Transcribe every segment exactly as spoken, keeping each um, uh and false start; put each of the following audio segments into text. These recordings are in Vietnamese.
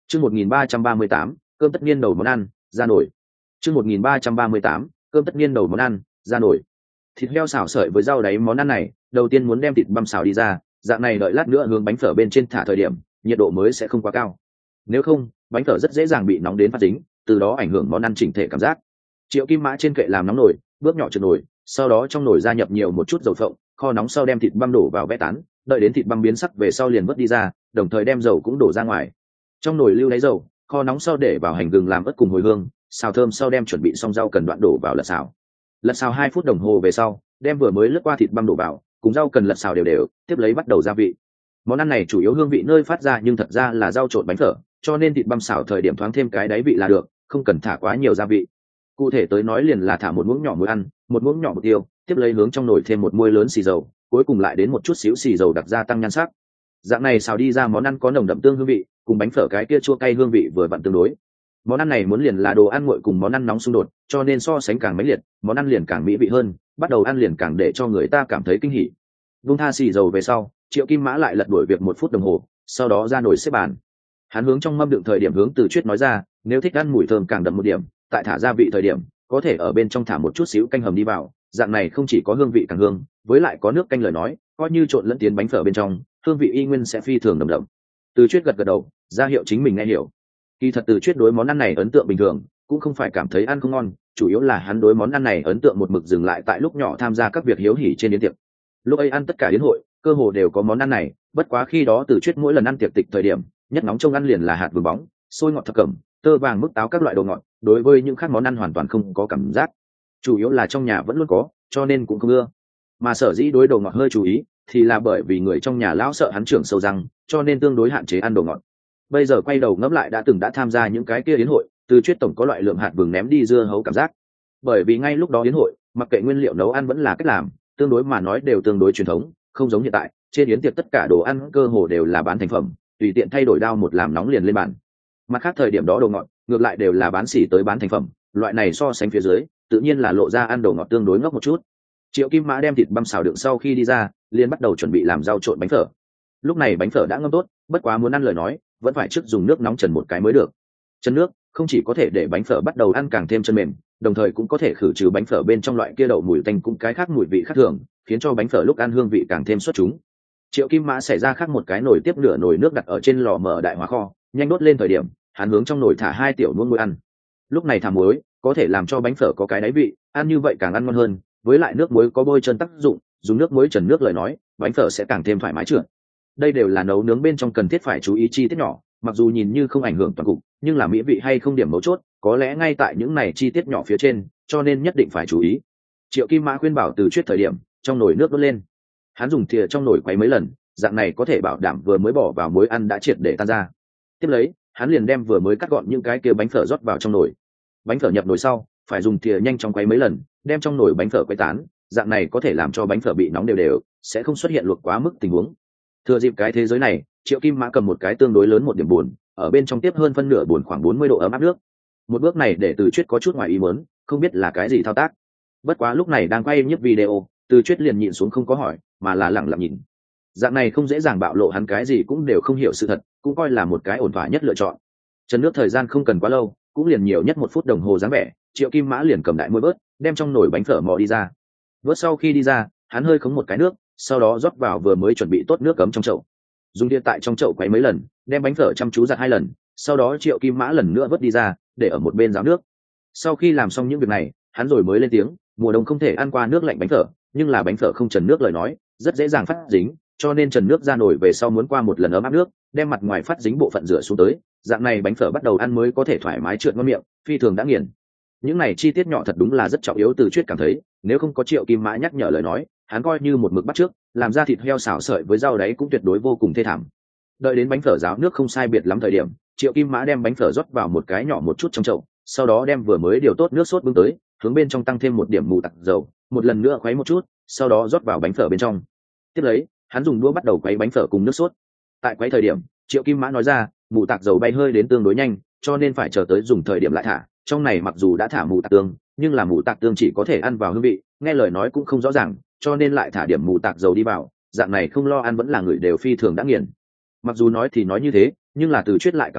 Chương một nghìn ba trăm ba mươi tám, cơm tất niên đầu món ăn, ra nổi. Chương một nghìn ba trăm ba mươi tám, cơm tất niên đầu món ăn, ra nổi. Thịt heo xào sợi với rau đáy món ăn này, đầu tiên muốn đem thịt băm xào đi ra, dạng này đợi lát nữa hướng bánh phở bên trên thả thời điểm, nhiệt độ mới sẽ không quá cao. Nếu không, bánh phở rất dễ dàng bị nóng đến phát dính, từ đó ảnh hưởng món ăn chỉnh thể cảm giác. Triệu Kim Mã trên kệ làm nóng nồi, bước nhỏ trượt nồi, sau đó trong nồi gia nhập nhiều một chút dầu phộng, kho nóng sau đem thịt băm đổ vào vẽ tán, đợi đến thịt băm biến sắc về sau liền vớt đi ra, đồng thời đem dầu cũng đổ ra ngoài. Trong nồi lưu đáy dầu, kho nóng sau để vào hành gừng làm ớt cùng hồi hương, xào thơm sau đem chuẩn bị xong rau cần đoạn đổ vào lật xào. Lật xào hai phút đồng hồ về sau, đem vừa mới lướt qua thịt băm đổ vào, cùng rau cần lật xào đều đều, tiếp lấy bắt đầu gia vị. Món ăn này chủ yếu hương vị nơi phát ra nhưng thật ra là rau trộn bánh phở, cho nên thịt băm xào thời điểm thoáng thêm cái đáy vị là được, không cần thả quá nhiều gia vị. Cụ thể tới nói liền là thả một muỗng nhỏ muối ăn, một muỗng nhỏ bột tiêu, tiếp lấy hướng trong nồi thêm một muôi lớn xì dầu, cuối cùng lại đến một chút xíu xì dầu đặc gia tăng nhan sắc. Dạng này xào đi ra món ăn có nồng đậm tương hương vị, cùng bánh phở cái kia chua cay hương vị vừa vặn tương đối. Món ăn này muốn liền là đồ ăn nguội cùng món ăn nóng xung đột, cho nên so sánh càng mãnh liệt, món ăn liền càng mỹ vị hơn, bắt đầu ăn liền càng để cho người ta cảm thấy kinh hỉ. Vung tha xì dầu về sau, Triệu Kim Mã lại lật đuổi việc một phút đồng hồ, sau đó ra nồi xếp bàn. Hắn hướng trong mâm đựng thời điểm hướng Từ Chuyết nói ra, nếu thích ăn mùi thơm càng đậm một điểm, tại thả gia vị thời điểm, có thể ở bên trong thả một chút xíu canh hầm đi vào, dạng này không chỉ có hương vị càng hương, với lại có nước canh lời nói, coi như trộn lẫn tiến bánh phở bên trong, hương vị y nguyên sẽ phi thường đậm đậm. Từ Chuyết gật gật đầu, ra hiệu chính mình nghe hiểu. Kỳ thật Từ Chuyết đối món ăn này ấn tượng bình thường, cũng không phải cảm thấy ăn không ngon, chủ yếu là hắn đối món ăn này ấn tượng một mực dừng lại tại lúc nhỏ tham gia các việc hiếu hỉ trên yến tiệc. Lúc ấy ăn tất cả yến hội, cơ hồ đều có món ăn này, bất quá khi đó Từ Chuyết mỗi lần ăn tiệc tịch thời điểm, nhất nóng trong ăn liền là hạt vừng bóng, xôi ngọt thập cẩm, tơ vàng mức táo các loại đồ ngọt, đối với những khác món ăn hoàn toàn không có cảm giác. Chủ yếu là trong nhà vẫn luôn có, cho nên cũng không ưa. Mà sở dĩ đối đồ ngọt hơi chú ý, thì là bởi vì người trong nhà lão sợ hắn trưởng sâu răng, cho nên tương đối hạn chế ăn đồ ngọt. Bây giờ quay đầu ngẫm lại đã từng đã tham gia những cái kia yến hội, Từ Chuyết tổng có loại lượng hạt vừng ném đi dưa hấu cảm giác. Bởi vì ngay lúc đó yến hội, mặc kệ nguyên liệu nấu ăn vẫn là cách làm, tương đối mà nói đều tương đối truyền thống, không giống hiện tại, trên yến tiệc tất cả đồ ăn cơ hồ đều là bán thành phẩm, tùy tiện thay đổi đao một làm nóng liền lên bàn. Mặt khác thời điểm đó đồ ngọt, ngược lại đều là bán xỉ tới bán thành phẩm, loại này so sánh phía dưới, tự nhiên là lộ ra ăn đồ ngọt tương đối ngốc một chút. Triệu Kim Mã đem thịt băm xào đựng sau khi đi ra, liền bắt đầu chuẩn bị làm rau trộn bánh phở. Lúc này bánh phở đã ngâm tốt, bất quá muốn ăn lời nói, vẫn phải trước dùng nước nóng trần một cái mới được. Trần nước không chỉ có thể để bánh phở bắt đầu ăn càng thêm chân mềm, đồng thời cũng có thể khử trừ bánh phở bên trong loại kia đậu mùi tanh cũng cái khác mùi vị khác thường, khiến cho bánh phở lúc ăn hương vị càng thêm xuất chúng. Triệu Kim Mã xảy ra khác một cái nồi tiếp nửa nồi nước đặt ở trên lò mở đại hỏa kho, nhanh đốt lên thời điểm, hắn hướng trong nồi thả hai tiểu muỗng muối ăn. Lúc này thả muối, có thể làm cho bánh phở có cái đáy vị, ăn như vậy càng ăn ngon hơn, với lại nước muối có bôi trơn tác dụng, dùng nước muối trần nước lời nói, bánh phở sẽ càng thêm thoải mái trượt. Đây đều là nấu nướng bên trong cần thiết phải chú ý chi tiết nhỏ, mặc dù nhìn như không ảnh hưởng toàn cục, nhưng là mỹ vị hay không điểm mấu chốt, có lẽ ngay tại những này chi tiết nhỏ phía trên, cho nên nhất định phải chú ý. Triệu Kim Mã khuyên bảo Từ Chuyết thời điểm, trong nồi nước đốt lên, hắn dùng thìa trong nồi quấy mấy lần, dạng này có thể bảo đảm vừa mới bỏ vào muối ăn đã triệt để tan ra. Tiếp lấy, hắn liền đem vừa mới cắt gọn những cái kia bánh phở rót vào trong nồi. Bánh phở nhập nồi sau, phải dùng thìa nhanh chóng quấy mấy lần, đem trong nồi bánh phở quấy tán, dạng này có thể làm cho bánh phở bị nóng đều đều, sẽ không xuất hiện luộc quá mức tình huống. Thừa dịp cái thế giới này, Triệu Kim Mã cầm một cái tương đối lớn một điểm buồn, ở bên trong tiếp hơn phân nửa buồn khoảng bốn mươi độ ấm áp nước. Một bước này để Từ Chuyết có chút ngoài ý muốn, không biết là cái gì thao tác. Bất quá lúc này đang quay nhiếp video, Từ Chuyết liền nhịn xuống không có hỏi, mà là lặng lặng nhìn. Dạng này không dễ dàng bạo lộ hắn cái gì cũng đều không hiểu sự thật, cũng coi là một cái ổn thỏa nhất lựa chọn. Trần nước thời gian không cần quá lâu, cũng liền nhiều nhất một phút đồng hồ dáng vẻ, Triệu Kim Mã liền cầm đại muôi bớt, đem trong nồi bánh phở mò đi ra. Vớt sau khi đi ra, hắn hơi khống một cái nước, sau đó rót vào vừa mới chuẩn bị tốt nước cấm trong chậu. Dùng đĩa tại trong chậu quấy mấy lần, đem bánh phở chăm chú giặt hai lần, sau đó Triệu Kim Mã lần nữa vớt đi ra, để ở một bên ráo nước. Sau khi làm xong những việc này, hắn rồi mới lên tiếng, mùa đông không thể ăn qua nước lạnh bánh phở, nhưng là bánh phở không trần nước lời nói, rất dễ dàng phát dính, cho nên trần nước ra nồi về sau muốn qua một lần ấm áp nước, đem mặt ngoài phát dính bộ phận rửa xuống tới, dạng này bánh phở bắt đầu ăn mới có thể thoải mái trượt ngon miệng, phi thường đã nghiền. Những này chi tiết nhỏ thật đúng là rất trọng yếu. Từ Chuyết cảm thấy, nếu không có Triệu Kim Mã nhắc nhở lời nói, hắn coi như một mực bắt trước, làm ra thịt heo xào sợi với rau đáy cũng tuyệt đối vô cùng thê thảm. Đợi đến bánh phở ráo nước không sai biệt lắm thời điểm, Triệu Kim Mã đem bánh phở rót vào một cái nhỏ một chút trong chậu, sau đó đem vừa mới điều tốt nước sốt bưng tới, hướng bên trong tăng thêm một điểm mù tạc dầu, một lần nữa khuấy một chút, sau đó rót vào bánh phở bên trong. Tiếp lấy, hắn dùng đũa bắt đầu quấy bánh phở cùng nước sốt. Tại quấy thời điểm, Triệu Kim Mã nói ra, mù tạc dầu bay hơi đến tương đối nhanh, cho nên phải chờ tới dùng thời điểm lại thả. Trong này mặc dù đã thả mù tạc tương, nhưng là mù tạc tương chỉ có thể ăn vào hương vị, nghe lời nói cũng không rõ ràng, cho nên lại thả điểm mù tạc dầu đi vào, dạng này không lo ăn vẫn là người đều phi thường đã nghiền. Mặc dù nói thì nói như thế, nhưng là Từ Chuyết lại cảm thấy,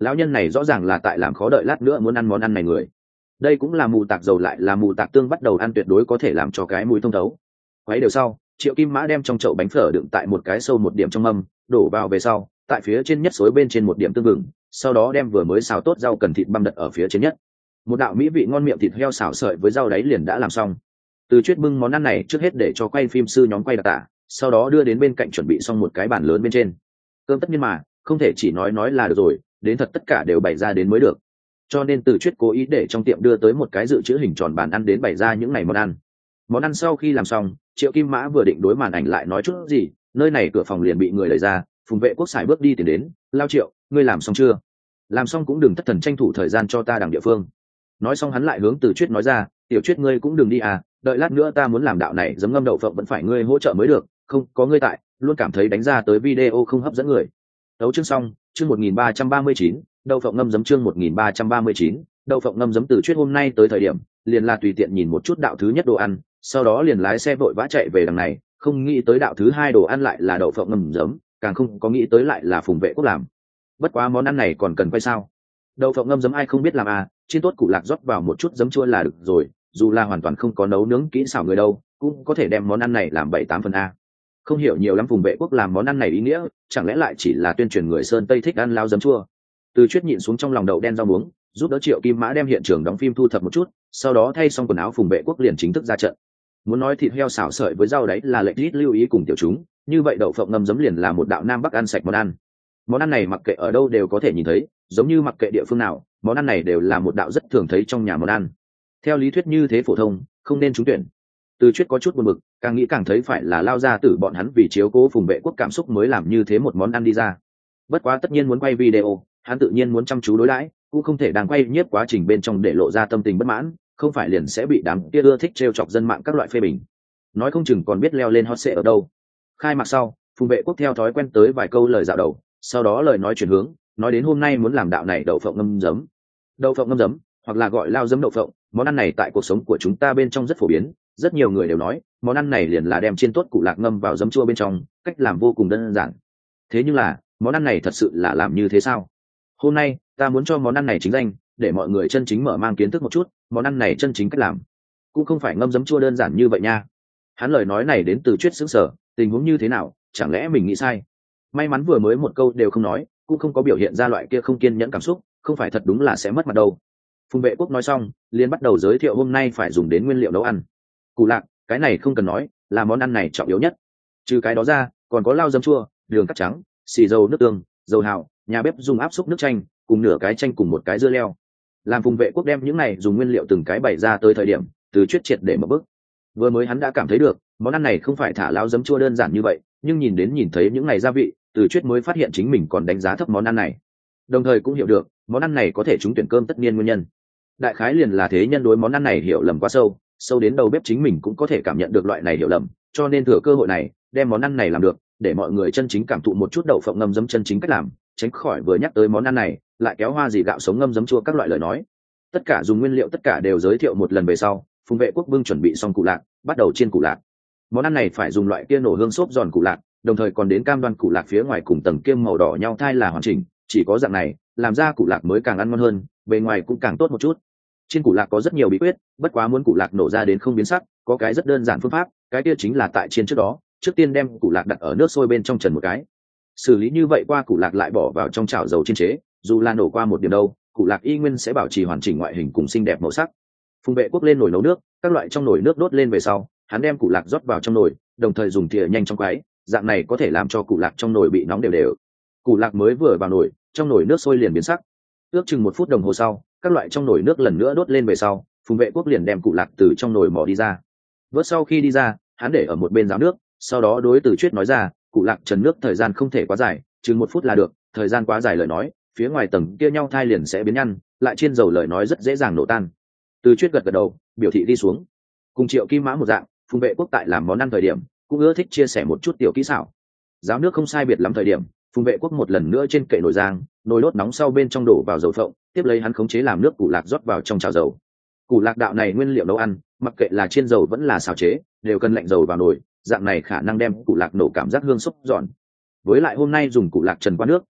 lão nhân này rõ ràng là tại làm khó đợi lát nữa muốn ăn món ăn này người. Đây cũng là mù tạc dầu lại là mù tạc tương bắt đầu ăn, tuyệt đối có thể làm cho cái mùi thông thấu. Quấy đều sau, Triệu Kim Mã đem trong chậu bánh phở đựng tại một cái sâu một điểm trong mâm, đổ vào về sau, tại phía trên nhất xối bên trên một điểm tương vừng, sau đó đem vừa mới xào tốt rau cần thịt băm đặt ở phía trên nhất. Một đạo mỹ vị ngon miệng thịt heo xào sợi với rau đáy liền đã làm xong. Từ Chuyết bưng món ăn này trước hết để cho quay phim sư nhóm quay đặc tả, sau đó đưa đến bên cạnh chuẩn bị xong một cái bàn lớn bên trên. Cơm tất nhiên mà không thể chỉ nói nói là được rồi, đến thật tất cả đều bày ra đến mới được. Cho nên Từ Chuyết cố ý để trong tiệm đưa tới một cái dự trữ hình tròn bàn ăn đến bày ra những ngày món ăn. Món ăn sau khi làm xong, Triệu Kim Mã vừa định đối màn ảnh lại nói chút gì, nơi này cửa phòng liền bị người đẩy ra. Phùng Vệ Quốc xài bước đi tiến đến, lao Triệu, ngươi làm xong chưa? Làm xong cũng đừng thất thần tranh thủ thời gian cho ta đằng địa phương. Nói xong hắn lại hướng Từ Chuyết nói ra, tiểu Chuyết ngươi cũng đừng đi à, đợi lát nữa ta muốn làm đạo này giấm ngâm đậu phộng vẫn phải ngươi hỗ trợ mới được, không có ngươi tại luôn cảm thấy đánh ra tới video không hấp dẫn người. Đấu chương xong, chương một nghìn ba trăm ba mươi chín, đậu phộng ngâm giấm chương một nghìn ba trăm ba mươi chín, đậu phộng ngâm giấm. Từ Chuyết hôm nay tới thời điểm liền là tùy tiện nhìn một chút đạo thứ nhất đồ ăn, sau đó liền lái xe vội vã chạy về đằng này, không nghĩ tới đạo thứ hai đồ ăn lại là đậu phộng ngâm giấm, càng không có nghĩ tới lại là Phùng Vệ Quốc làm. Bất quá món ăn này còn cần quay sao? Đậu phộng ngâm giấm ai không biết làm à, chiên tốt củ lạc rót vào một chút giấm chua là được rồi, dù là hoàn toàn không có nấu nướng kỹ xảo người đâu cũng có thể đem món ăn này làm bảy tám phần a. Không hiểu nhiều lắm Phùng Vệ Quốc làm món ăn này ý nghĩa, chẳng lẽ lại chỉ là tuyên truyền người sơn tây thích ăn lao giấm chua? Từ Chuyết nhịn xuống trong lòng đậu đen rau muống, giúp đỡ Triệu Kim Mã đem hiện trường đóng phim thu thập một chút, sau đó thay xong quần áo Phùng Vệ Quốc liền chính thức ra trận. Muốn nói thịt heo xào sợi với rau đấy là lệnh ít lưu ý cùng tiểu chúng, như vậy đậu phộng ngâm giấm liền là một đạo nam bắc ăn sạch món ăn. Món ăn này mặc kệ ở đâu đều có thể nhìn thấy, giống như mặc kệ địa phương nào, món ăn này đều là một đạo rất thường thấy trong nhà món ăn. Theo lý thuyết như thế phổ thông, không nên trúng tuyển. Từ Chuyết có chút buồn bực, càng nghĩ càng thấy phải là lao ra tử bọn hắn vì chiếu cố Phùng Vệ Quốc cảm xúc mới làm như thế một món ăn đi ra. Bất quá tất nhiên muốn quay video, hắn tự nhiên muốn chăm chú đối đãi, cũng không thể đang quay nhiếp quá trình bên trong để lộ ra tâm tình bất mãn, không phải liền sẽ bị đám kia ưa thích trêu chọc dân mạng các loại phê bình. Nói không chừng còn biết leo lên hot search ở đâu. Khai mạc sau, Phùng Vệ Quốc theo thói quen tới vài câu lời dạo đầu, sau đó lời nói chuyển hướng, nói đến hôm nay muốn làm đạo này đậu phộng ngâm giấm. Đậu phộng ngâm giấm, hoặc là gọi lao giấm đậu phộng, món ăn này tại cuộc sống của chúng ta bên trong rất phổ biến, rất nhiều người đều nói món ăn này liền là đem chiên tốt củ lạc ngâm vào giấm chua bên trong, cách làm vô cùng đơn giản. Thế nhưng là món ăn này thật sự là làm như thế sao? Hôm nay ta muốn cho món ăn này chính danh, để mọi người chân chính mở mang kiến thức một chút món ăn này chân chính cách làm, cũng không phải ngâm giấm chua đơn giản như vậy nha. Hắn lời nói này đến Từ Chuyết sững sờ, tình huống như thế nào, chẳng lẽ mình nghĩ sai? May mắn vừa mới một câu đều không nói, cũng không có biểu hiện ra loại kia không kiên nhẫn cảm xúc, không phải thật đúng là sẽ mất mặt đâu. Phùng Vệ Quốc nói xong liền bắt đầu giới thiệu hôm nay phải dùng đến nguyên liệu nấu ăn. Củ lạc, cái này không cần nói, là món ăn này trọng yếu nhất. Trừ cái đó ra còn có lao giấm chua, đường cắt trắng, xì dầu nước tương, dầu hào, nhà bếp dùng áp xúc nước chanh, cùng nửa cái chanh cùng một cái dưa leo. Làm Phùng Vệ Quốc đem những này dùng nguyên liệu từng cái bày ra tới thời điểm, Từ Chuyết triệt để mở bức. Vừa mới hắn đã cảm thấy được món ăn này không phải thả lao giấm chua đơn giản như vậy, nhưng nhìn đến nhìn thấy những này gia vị, Từ Chuyết mới phát hiện chính mình còn đánh giá thấp món ăn này, đồng thời cũng hiểu được món ăn này có thể trúng tuyển cơm tất niên nguyên nhân. Đại khái liền là thế nhân đối món ăn này hiểu lầm quá sâu, sâu đến đầu bếp chính mình cũng có thể cảm nhận được loại này hiểu lầm, cho nên thừa cơ hội này đem món ăn này làm được, để mọi người chân chính cảm thụ một chút đậu phộng ngâm giấm chân chính cách làm, tránh khỏi vừa nhắc tới món ăn này lại kéo hoa gì gạo sống ngâm giấm chua các loại lời nói. Tất cả dùng nguyên liệu tất cả đều giới thiệu một lần về sau, Phùng Vệ Quốc bưng chuẩn bị xong củ lạc, bắt đầu chiên củ lạc. Món ăn này phải dùng loại kia nổ hương xốp giòn củ lạc, đồng thời còn đến cam đoan củ lạc phía ngoài cùng tầng kiêm màu đỏ nhau thai là hoàn chỉnh, chỉ có dạng này làm ra củ lạc mới càng ăn ngon hơn, bề ngoài cũng càng tốt một chút. Chiên củ lạc có rất nhiều bí quyết, bất quá muốn củ lạc nổ ra đến không biến sắc, có cái rất đơn giản phương pháp, cái kia chính là tại chiên trước đó, trước tiên đem củ lạc đặt ở nước sôi bên trong trần một cái. Xử lý như vậy qua củ lạc lại bỏ vào trong chảo dầu chiên chế, dù là nổ qua một điểm đâu, củ lạc y nguyên sẽ bảo trì hoàn chỉnh ngoại hình cùng xinh đẹp màu sắc. Phùng Vệ Quốc lên nồi nấu nước, các loại trong nồi nước đốt lên về sau, hắn đem củ lạc rót vào trong nồi, đồng thời dùng thìa nhanh trong quấy, dạng này có thể làm cho củ lạc trong nồi bị nóng đều đều. Củ lạc mới vừa vào nồi, trong nồi nước sôi liền biến sắc. Ước chừng một phút đồng hồ sau, các loại trong nồi nước lần nữa đốt lên về sau, Phùng Vệ Quốc liền đem củ lạc từ trong nồi mò đi ra. Vớt sau khi đi ra, hắn để ở một bên ráo nước, sau đó đối Từ Chuyết nói ra, củ lạc trần nước thời gian không thể quá dài, chừng một phút là được, thời gian quá dài lời nói, phía ngoài tầng kia nhau thai liền sẽ biến nhăn, lại chiên dầu lời nói rất dễ dàng nổ tan. Từ Chuyết gật gật đầu, biểu thị đi xuống. Cùng Triệu Kim Mã một dạng, Phùng Vệ Quốc tại làm món ăn thời điểm cũng ưa thích chia sẻ một chút tiểu kỹ xảo. Ráo nước không sai biệt lắm thời điểm, Phùng Vệ Quốc một lần nữa trên kệ nồi rang, nồi đốt nóng sau bên trong đổ vào dầu phộng, tiếp lấy hắn khống chế làm nước củ lạc rót vào trong chảo dầu. Củ lạc đạo này nguyên liệu nấu ăn, mặc kệ là chiên dầu vẫn là xào chế, đều cần lạnh dầu vào nồi, dạng này khả năng đem củ lạc nổ cảm giác hương xúc giòn. Với lại hôm nay dùng củ lạc trần qua nước,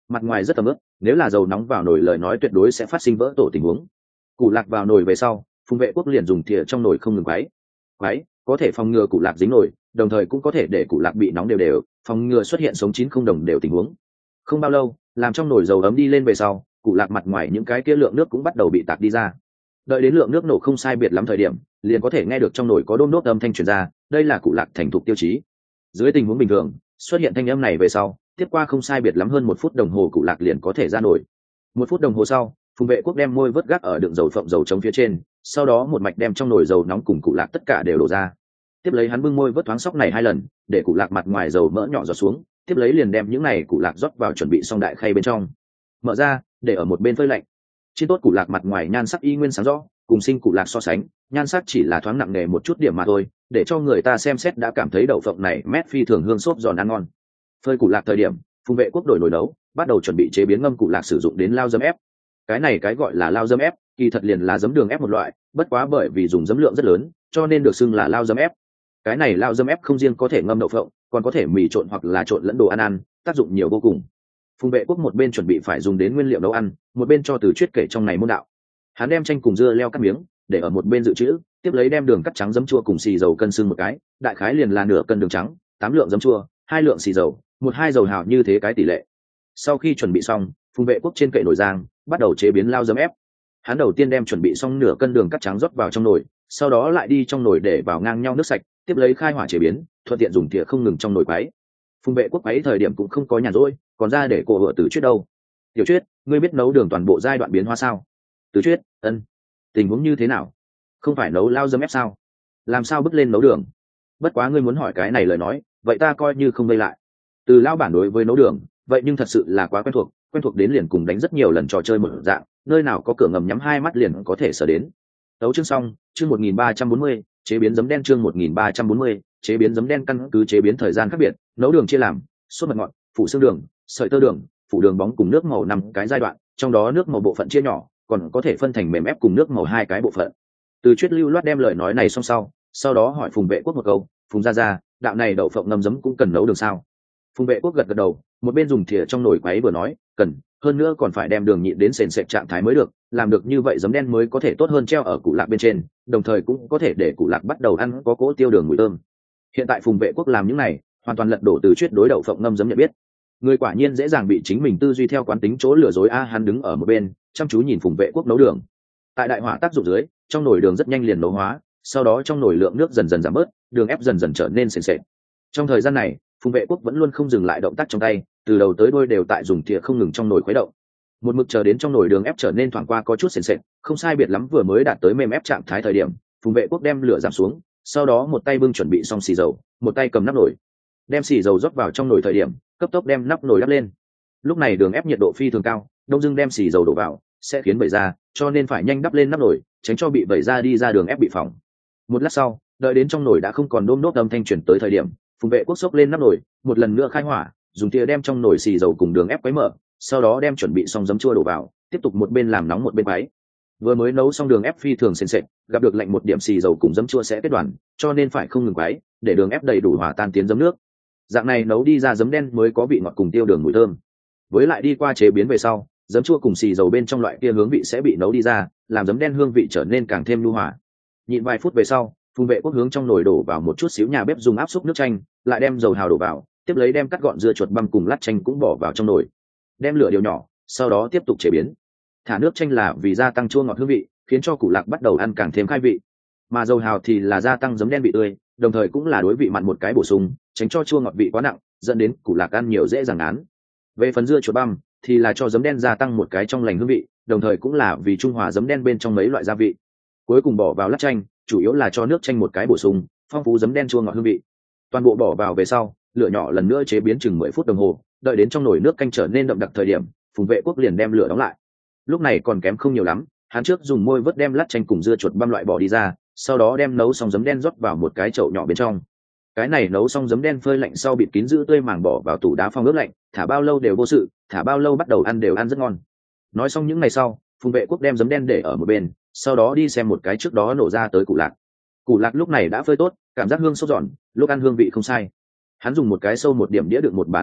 mặt ngoài rất ẩm ướt, nếu là dầu nóng vào nồi lời nói tuyệt đối sẽ phát sinh vỡ tổ tình huống. Củ lạc vào nồi về sau, Phùng Vệ Quốc liền dùng thìa trong nồi không ngừng quấy. Quấy, có thể phòng ngừa củ lạc dính nồi, đồng thời cũng có thể để củ lạc bị nóng đều đều, phòng ngừa xuất hiện sống chín không đồng đều tình huống. Không bao lâu, làm trong nồi dầu ấm đi lên về sau, củ lạc mặt ngoài những cái kia lượng nước cũng bắt đầu bị tạc đi ra. Đợi đến lượng nước nổ không sai biệt lắm thời điểm, liền có thể nghe được trong nồi có đôm đốt âm thanh truyền ra, đây là củ lạc thành thục tiêu chí. Dưới tình huống bình thường, xuất hiện thanh âm này về sau, tiếp qua không sai biệt lắm hơn một phút đồng hồ củ lạc liền có thể ra nồi. Một phút đồng hồ sau, Phùng Vệ Quốc đem môi vớt gác ở đựng dầu phộng dầu chống phía trên, sau đó một mạch đem trong nồi dầu nóng cùng củ lạc tất cả đều đổ ra. Tiếp lấy hắn bưng môi vớt thoáng sóc này hai lần, để củ lạc mặt ngoài dầu mỡ nhỏ giọt xuống, tiếp lấy liền đem những này củ lạc rót vào chuẩn bị xong đại khay bên trong. Mở ra, để ở một bên phơi lạnh. Trên tốt củ lạc mặt ngoài nhan sắc y nguyên sáng rõ, cùng sinh củ lạc so sánh, nhan sắc chỉ là thoáng nặng nề một chút điểm mà thôi, để cho người ta xem xét đã cảm thấy đậu phộng này mét phi thường hương xốp giòn ăn ngon. Phơi củ lạc thời điểm, Phùng Vệ Quốc đổi nồi nấu, bắt đầu chuẩn bị chế biến ngâm củ lạc sử dụng đến lao dấm ép. Cái này cái gọi là lao dấm ép, kỳ thật liền là giấm đường ép một loại, bất quá bởi vì dùng giấm lượng rất lớn, cho nên được xưng là lao dấm ép. Cái này lao dấm ép không riêng có thể ngâm đậu phộng, còn có thể mì trộn hoặc là trộn lẫn đồ ăn ăn, tác dụng nhiều vô cùng. Phùng Vệ Quốc một bên chuẩn bị phải dùng đến nguyên liệu nấu ăn, một bên cho Từ Chuyết kể trong này môn đạo. Hắn đem chanh cùng dưa leo cắt miếng, để ở một bên dự trữ, tiếp lấy đem đường cắt trắng giấm chua cùng xì dầu cân xưng một cái, đại khái liền là nửa cân đường trắng, tám lượng giấm chua, hai lượng xì dầu, một hai dầu hào như thế cái tỷ lệ. Sau khi chuẩn bị xong, Phùng Vệ Quốc trên kệ nồi giang, bắt đầu chế biến lao dấm ép. Hắn đầu tiên đem chuẩn bị xong nửa cân đường cắt trắng rót vào trong nồi, sau đó lại đi trong nồi để vào ngang nhau nước sạch, tiếp lấy khai hỏa chế biến, thuận tiện dùng thìa không ngừng trong nồi quấy. Phùng Vệ Quốc quấy thời điểm cũng không có nhàn rỗi, còn ra để cổ vợ Từ Chuyết đâu. Tiểu Chuyết, ngươi biết nấu đường toàn bộ giai đoạn biến hóa sao? Từ Chuyết, ân. Tình huống như thế nào? Không phải nấu lao dấm ép sao? Làm sao bước lên nấu đường? Bất quá ngươi muốn hỏi cái này lời nói, vậy ta coi như không vây lại. Từ lao bản đối với nấu đường, vậy nhưng thật sự là quá quen thuộc, quen thuộc đến liền cùng đánh rất nhiều lần trò chơi một dạng, nơi nào có cửa ngầm nhắm hai mắt liền có thể sở đến. Tấu chương xong, chương một nghìn ba trăm bốn mươi, chế biến giấm đen chương một nghìn ba trăm bốn mươi, chế biến giấm đen căn cứ chế biến thời gian khác biệt, nấu đường chia làm sốt mật ngọt, phủ xương đường, sợi tơ đường, phủ đường bóng cùng nước màu năm cái giai đoạn, trong đó nước màu bộ phận chia nhỏ, còn có thể phân thành mềm ép cùng nước màu hai cái bộ phận. Từ Chuyết lưu loát đem lời nói này xong sau, sau đó hỏi Phùng Vệ Quốc một câu, "Phùng gia gia, đạo này đậu phộng ngâm giấm cũng cần nấu đường sao?" Phùng Vệ Quốc gật gật đầu, một bên dùng thìa trong nồi quấy vừa nói, "Cần, hơn nữa còn phải đem đường nhịn đến sền sệt trạng thái mới được, làm được như vậy giấm đen mới có thể tốt hơn treo ở củ lạc bên trên, đồng thời cũng có thể để củ lạc bắt đầu ăn có cỗ tiêu đường mùi thơm." Hiện tại Phùng Vệ Quốc làm những này, hoàn toàn lật đổ Từ Chuyết đối đậu phộng ngâm giấm nhận biết. Người quả nhiên dễ dàng bị chính mình tư duy theo quán tính chỗ lừa dối a. Hắn đứng ở một bên, chăm chú nhìn Phùng Vệ Quốc nấu đường. Tại đại hỏa tác dụng dưới, trong nồi đường rất nhanh liền nấu hóa, sau đó trong nồi lượng nước dần dần giảm bớt, đường ép dần dần trở nên sền sệt. Trong thời gian này, Phùng Vệ Quốc vẫn luôn không dừng lại động tác trong tay, từ đầu tới đuôi đều tại dùng thìa không ngừng trong nồi khuấy động. Một mực chờ đến trong nồi đường ép trở nên thoảng qua có chút sền sệt, không sai biệt lắm vừa mới đạt tới mềm ép trạng thái thời điểm, Phùng Vệ Quốc đem lửa giảm xuống, sau đó một tay bưng chuẩn bị xong xì dầu, một tay cầm nắp nồi, đem xì dầu rót vào trong nồi thời điểm, cấp tốc đem nắp nồi đắp lên. Lúc này đường ép nhiệt độ phi thường cao, đông dưng đem xì dầu đổ vào sẽ khiến vẩy ra, cho nên phải nhanh đắp lên nắp nồi, tránh cho bị vẩy ra đi ra đường ép bị phỏng. Một lát sau, đợi đến trong nồi đã không còn đôm đốt âm thanh truyền tới thời điểm, Phùng Vệ Quốc xốc lên nắp nồi, một lần nữa khai hỏa, dùng thìa đem trong nồi xì dầu cùng đường ép quấy mở, sau đó đem chuẩn bị xong giấm chua đổ vào, tiếp tục một bên làm nóng một bên quấy. Vừa mới nấu xong đường ép phi thường sền sệt, gặp được lạnh một điểm xì dầu cùng giấm chua sẽ kết đoàn, cho nên phải không ngừng quấy, để đường ép đầy đủ hòa tan tiến giấm nước. Dạng này nấu đi ra giấm đen mới có vị ngọt cùng tiêu đường mùi thơm. Với lại đi qua chế biến về sau, giấm chua cùng xì dầu bên trong loại kia hướng vị sẽ bị nấu đi ra, làm giấm đen hương vị trở nên càng thêm nhu hòa. Nhịn vài phút về sau, Phùng Vệ Quốc hướng trong nồi đổ vào một chút xíu nhà bếp dùng áp xúc nước chanh, lại đem dầu hào đổ vào, tiếp lấy đem cắt gọn dưa chuột băm cùng lát chanh cũng bỏ vào trong nồi, đem lửa điều nhỏ, sau đó tiếp tục chế biến. Thả nước chanh là vì gia tăng chua ngọt hương vị, khiến cho củ lạc bắt đầu ăn càng thêm khai vị, mà dầu hào thì là gia tăng giấm đen vị tươi, đồng thời cũng là đối vị mặn một cái bổ sung, tránh cho chua ngọt vị quá nặng, dẫn đến củ lạc ăn nhiều dễ dàng án. Về phần dưa chuột băm thì là cho giấm đen gia tăng một cái trong lành hương vị, đồng thời cũng là vì trung hòa giấm đen bên trong mấy loại gia vị. Cuối cùng bỏ vào lát chanh, chủ yếu là cho nước chanh một cái bổ sung, phong phú giấm đen chua ngọt hương vị. Toàn bộ bỏ vào về sau, lửa nhỏ lần nữa chế biến chừng mười phút đồng hồ, đợi đến trong nồi nước canh trở nên đậm đặc thời điểm, Phùng Vệ Quốc liền đem lửa đóng lại. Lúc này còn kém không nhiều lắm, hắn trước dùng môi vớt đem lát chanh cùng dưa chuột băm loại bỏ đi ra, sau đó đem nấu xong giấm đen rót vào một cái chậu nhỏ bên trong. Cái này nấu xong giấm đen phơi lạnh sau bịt kín giữ tươi màng bỏ vào tủ đá phong ướp lạnh, thả bao lâu đều vô sự, thả bao lâu bắt đầu ăn đều ăn rất ngon. Nói xong những ngày sau, Phùng Vệ Quốc đem giấm đen để ở một bên, sau đó đi xem một cái trước đó nổ ra tới củ lạc. Củ lạc lúc này đã phơi tốt, cảm giác hương sốt giòn, lúc ăn hương vị không sai. Hắn dùng một cái sâu một điểm đĩa đựng một bàn củ lạc,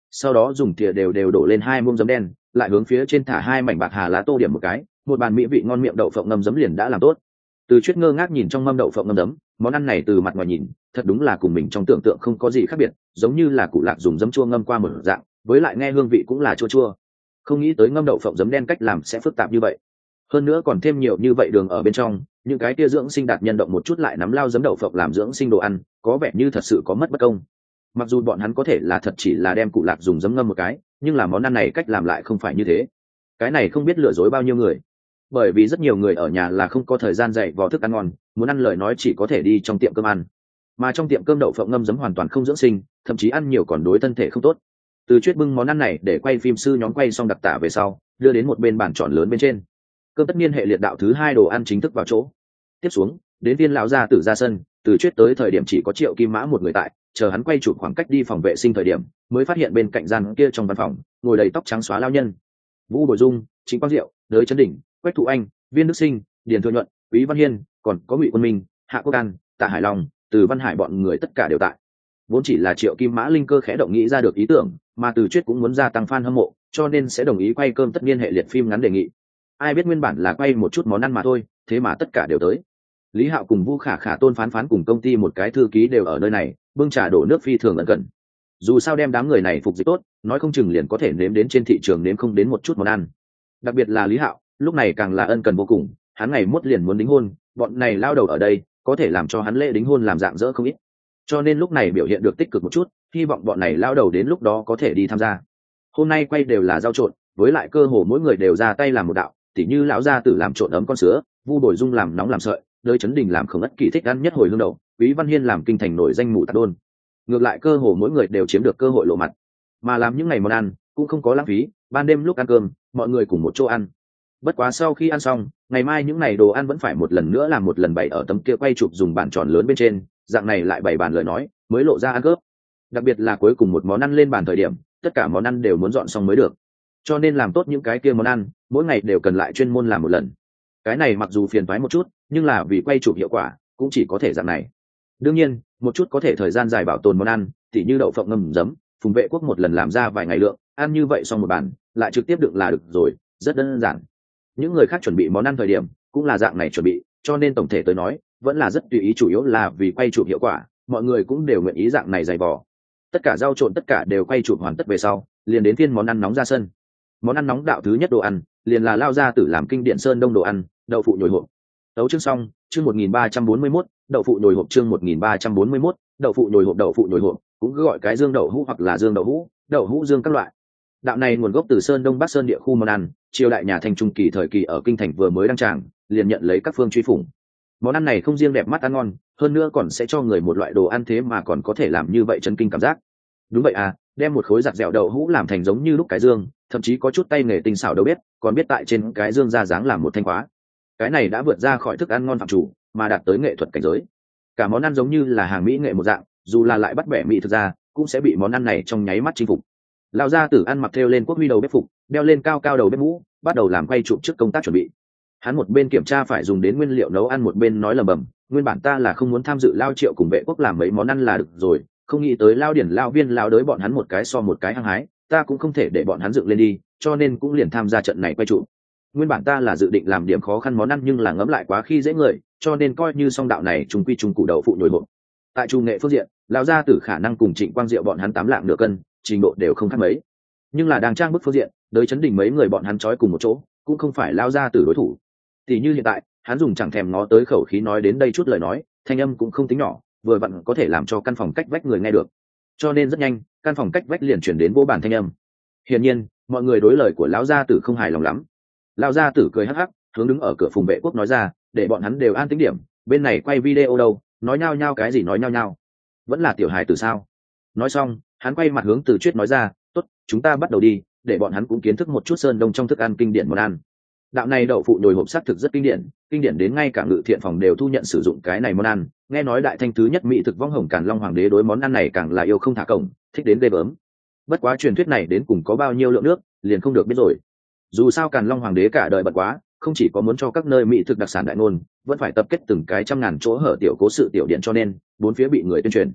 sau đó dùng thìa đều đều đổ lên hai muỗng giấm đen, lại hướng phía trên thả hai mảnh bạc hà lá tô điểm một cái, một bàn mỹ vị ngon miệng đậu phộng ngâm giấm liền đã làm tốt. Từ Chuyết ngơ ngác nhìn trong mâm đậu phộng ngâm giấm, món ăn này từ mặt ngoài nhìn thật đúng là cùng mình trong tưởng tượng không có gì khác biệt, giống như là củ lạc dùng giấm chua ngâm qua một dạng, với lại nghe hương vị cũng là chua chua. Không nghĩ tới ngâm đậu phộng giấm đen cách làm sẽ phức tạp như vậy, hơn nữa còn thêm nhiều như vậy đường ở bên trong, những cái tia dưỡng sinh đạt nhân động một chút lại nắm lao giấm đậu phộng làm dưỡng sinh đồ ăn, có vẻ như thật sự có mất bất công. Mặc dù bọn hắn có thể là thật chỉ là đem củ lạc dùng giấm ngâm một cái, nhưng là món ăn này cách làm lại không phải như thế. Cái này không biết lừa dối bao nhiêu người, bởi vì rất nhiều người ở nhà là không có thời gian dạy vò thức ăn ngon, muốn ăn lời nói chỉ có thể đi trong tiệm cơm ăn, mà trong tiệm cơm đậu phộng ngâm giấm hoàn toàn không dưỡng sinh, thậm chí ăn nhiều còn đối thân thể không tốt. Từ Chuyết bưng món ăn này để quay phim sư nhóm quay xong đặc tả về sau, đưa đến một bên bàn tròn lớn bên trên. Cơm tất niên hệ liệt đạo thứ hai đồ ăn chính thức vào chỗ. Tiếp xuống, đến viên lão gia tử ra sân. Từ Chuyết tới thời điểm chỉ có Triệu Kim Mã một người tại, chờ hắn quay chụp khoảng cách đi phòng vệ sinh thời điểm, mới phát hiện bên cạnh gian kia trong văn phòng ngồi đầy tóc trắng xóa lao nhân. Vũ Bồi Dung, Trịnh Quang Diệu, Đới Chấn Đỉnh, Quách Thụ Anh, Viên Đức Sinh, Điền Thừa Nhuận, Quý Văn Hiên, còn có Ngụy Quân Minh, Hạ Quốc An, Tạ Hải Long, Từ Văn Hải bọn người tất cả đều tại. Vốn chỉ là Triệu Kim Mã linh cơ khẽ động nghĩ ra được ý tưởng, mà Từ Chuyết cũng muốn gia tăng fan hâm mộ, cho nên sẽ đồng ý quay cơm tất niên hệ liệt phim ngắn đề nghị. Ai biết nguyên bản là quay một chút món ăn mà thôi, thế mà tất cả đều tới. Lý Hạo cùng Vu Khả Khả, Tôn Phán Phán cùng công ty một cái thư ký đều ở nơi này, bưng trà đổ nước phi thường ẩn cận. Dù sao đem đám người này phục dịch tốt, nói không chừng liền có thể nếm đến trên thị trường nếm không đến một chút món ăn. Đặc biệt là Lý Hạo, lúc này càng là ân cần vô cùng, hắn ngày mốt liền muốn đính hôn, bọn này lao đầu ở đây, có thể làm cho hắn lễ đính hôn làm dạng dỡ không ít. Cho nên lúc này biểu hiện được tích cực một chút, hy vọng bọn này lao đầu đến lúc đó có thể đi tham gia. Hôm nay quay đều là rau trộn, với lại cơ hồ mỗi người đều ra tay làm một đạo, tỉ như lão gia tử làm trộn ấm con sứa, Vu Bồi Dung làm nóng làm sợi, Đới Chấn Đình làm không ất kỳ thích ăn nhất hồi hương đậu, Quý Văn Hiên làm kinh thành nổi danh mù tạt đôn. Ngược lại cơ hồ mỗi người đều chiếm được cơ hội lộ mặt, mà làm những ngày món ăn cũng không có lãng phí, ban đêm lúc ăn cơm mọi người cùng một chỗ ăn. Bất quá sau khi ăn xong, ngày mai những ngày đồ ăn vẫn phải một lần nữa làm một lần bày ở tấm kia quay chụp dùng bàn tròn lớn bên trên, dạng này lại bày bàn lời nói mới lộ ra ăn cướp. Đặc biệt là cuối cùng một món ăn lên bàn thời điểm, tất cả món ăn đều muốn dọn xong mới được, cho nên làm tốt những cái kia món ăn mỗi ngày đều cần lại chuyên môn làm một lần. Cái này mặc dù phiền toái một chút, nhưng là vì quay chụp hiệu quả cũng chỉ có thể dạng này. Đương nhiên một chút có thể thời gian dài bảo tồn món ăn, tỉ như đậu phộng ngâm giấm, Phùng Vệ Quốc một lần làm ra vài ngày lượng, ăn như vậy xong một bàn lại trực tiếp đựng là được rồi, rất đơn giản. Những người khác chuẩn bị món ăn thời điểm cũng là dạng này chuẩn bị, cho nên tổng thể tới nói vẫn là rất tùy ý, chủ yếu là vì quay chụp hiệu quả, mọi người cũng đều nguyện ý dạng này dày vò. Tất cả rau trộn tất cả đều quay chụp hoàn tất về sau, liền đến phiên món ăn nóng ra sân. Món ăn nóng đạo thứ nhất đồ ăn liền là lao gia tử làm kinh điển sơn đông đồ ăn, đậu phụ nhồi hộp. Tấu chương xong, chương một nghìn ba trăm bốn mươi mốt, đậu phụ nhồi hộp chương một nghìn ba trăm bốn mươi mốt, đậu phụ nhồi hộp đậu phụ nhồi hộp, cũng cứ gọi cái dương đậu hũ hoặc là dương đậu hũ, đậu hũ dương các loại. Đạo này nguồn gốc từ Sơn Đông Bắc Sơn địa khu món ăn, triều đại nhà Thanh trung kỳ thời kỳ ở kinh thành vừa mới đăng tràng, liền nhận lấy các phương truy phủng. Món ăn này không riêng đẹp mắt ăn ngon, hơn nữa còn sẽ cho người một loại đồ ăn thế mà còn có thể làm như vậy chấn kinh cảm giác. Đúng vậy à, đem một khối giặt dẻo đậu hũ làm thành giống như lúc cái dương, thậm chí có chút tay nghề tinh xảo đâu biết, còn biết tại trên cái dương ra dáng làm một thanh khóa. Cái này đã vượt ra khỏi thức ăn ngon phạm chủ, mà đạt tới nghệ thuật cảnh giới. Cả món ăn giống như là hàng mỹ nghệ một dạng, dù là lại bắt bẻ mỹ thực ra, cũng sẽ bị món ăn này trong nháy mắt chinh phục. Lão gia tử ăn mặc theo lên quốc huy đầu bếp phục, đeo lên cao cao đầu bếp mũ, bắt đầu làm quay chụp trước công tác chuẩn bị. Hắn một bên kiểm tra phải dùng đến nguyên liệu nấu ăn, một bên nói lầm bầm, nguyên bản ta là không muốn tham dự Lao Triệu cùng Vệ Quốc làm mấy món ăn là được rồi, không nghĩ tới Lao Điển Lao Viên Lao đới bọn hắn một cái so một cái hăng hái, ta cũng không thể để bọn hắn dựng lên đi, cho nên cũng liền tham gia trận này quay chụp. Nguyên bản ta là dự định làm điểm khó khăn món ăn, nhưng là ngẫm lại quá khi dễ người, cho nên coi như song đạo này trung quy trung cụ đậu phụ nhồi hộp. Tại trung nghệ phương diện, Lão gia tử khả năng cùng Trịnh Quang Diệu bọn hắn tám lạng nửa cân, trình độ đều không khác mấy. Nhưng là đang trang bức phương diện, Đới Chấn Đình mấy người bọn hắn trói cùng một chỗ, cũng không phải Lão gia tử đối thủ. Tỷ như hiện tại, hắn dùng chẳng thèm ngó tới khẩu khí nói đến đây chút lời nói, thanh âm cũng không tính nhỏ, vừa vặn có thể làm cho căn phòng cách vách người nghe được. Cho nên rất nhanh, căn phòng cách vách liền chuyển đến vô bản thanh âm. Hiển nhiên, mọi người đối lời của lão gia tử không hài lòng lắm. Lão gia tử cười hắc hắc, hướng đứng ở cửa Phùng Vệ Quốc nói ra, để bọn hắn đều an tĩnh điểm, bên này quay video đâu, nói nhao nhao cái gì nói nhao nhao. Vẫn là tiểu hài tử sao? Nói xong, hắn quay mặt hướng Từ Chuyết nói ra, tốt, chúng ta bắt đầu đi, để bọn hắn cũng kiến thức một chút Sơn Đông trong thức ăn kinh điển món ăn. Đạo này đậu phụ nhồi hộp sắc thực rất kinh điển, kinh điển đến ngay cả Ngự Thiện phòng đều thu nhận sử dụng cái này món ăn. Nghe nói đại thanh thứ nhất mỹ thực vong hồng Càn Long hoàng đế đối món ăn này càng là yêu không thả cổng, thích đến ghê gớm. Bất quá truyền thuyết này đến cùng có bao nhiêu lượng nước, liền không được biết rồi. Dù sao Càn Long hoàng đế cả đời bận quá, không chỉ có muốn cho các nơi mỹ thực đặc sản đại ngôn, vẫn phải tập kết từng cái trăm ngàn chỗ hở tiểu cố sự tiểu điện, cho nên bốn phía bị người tuyên truyền.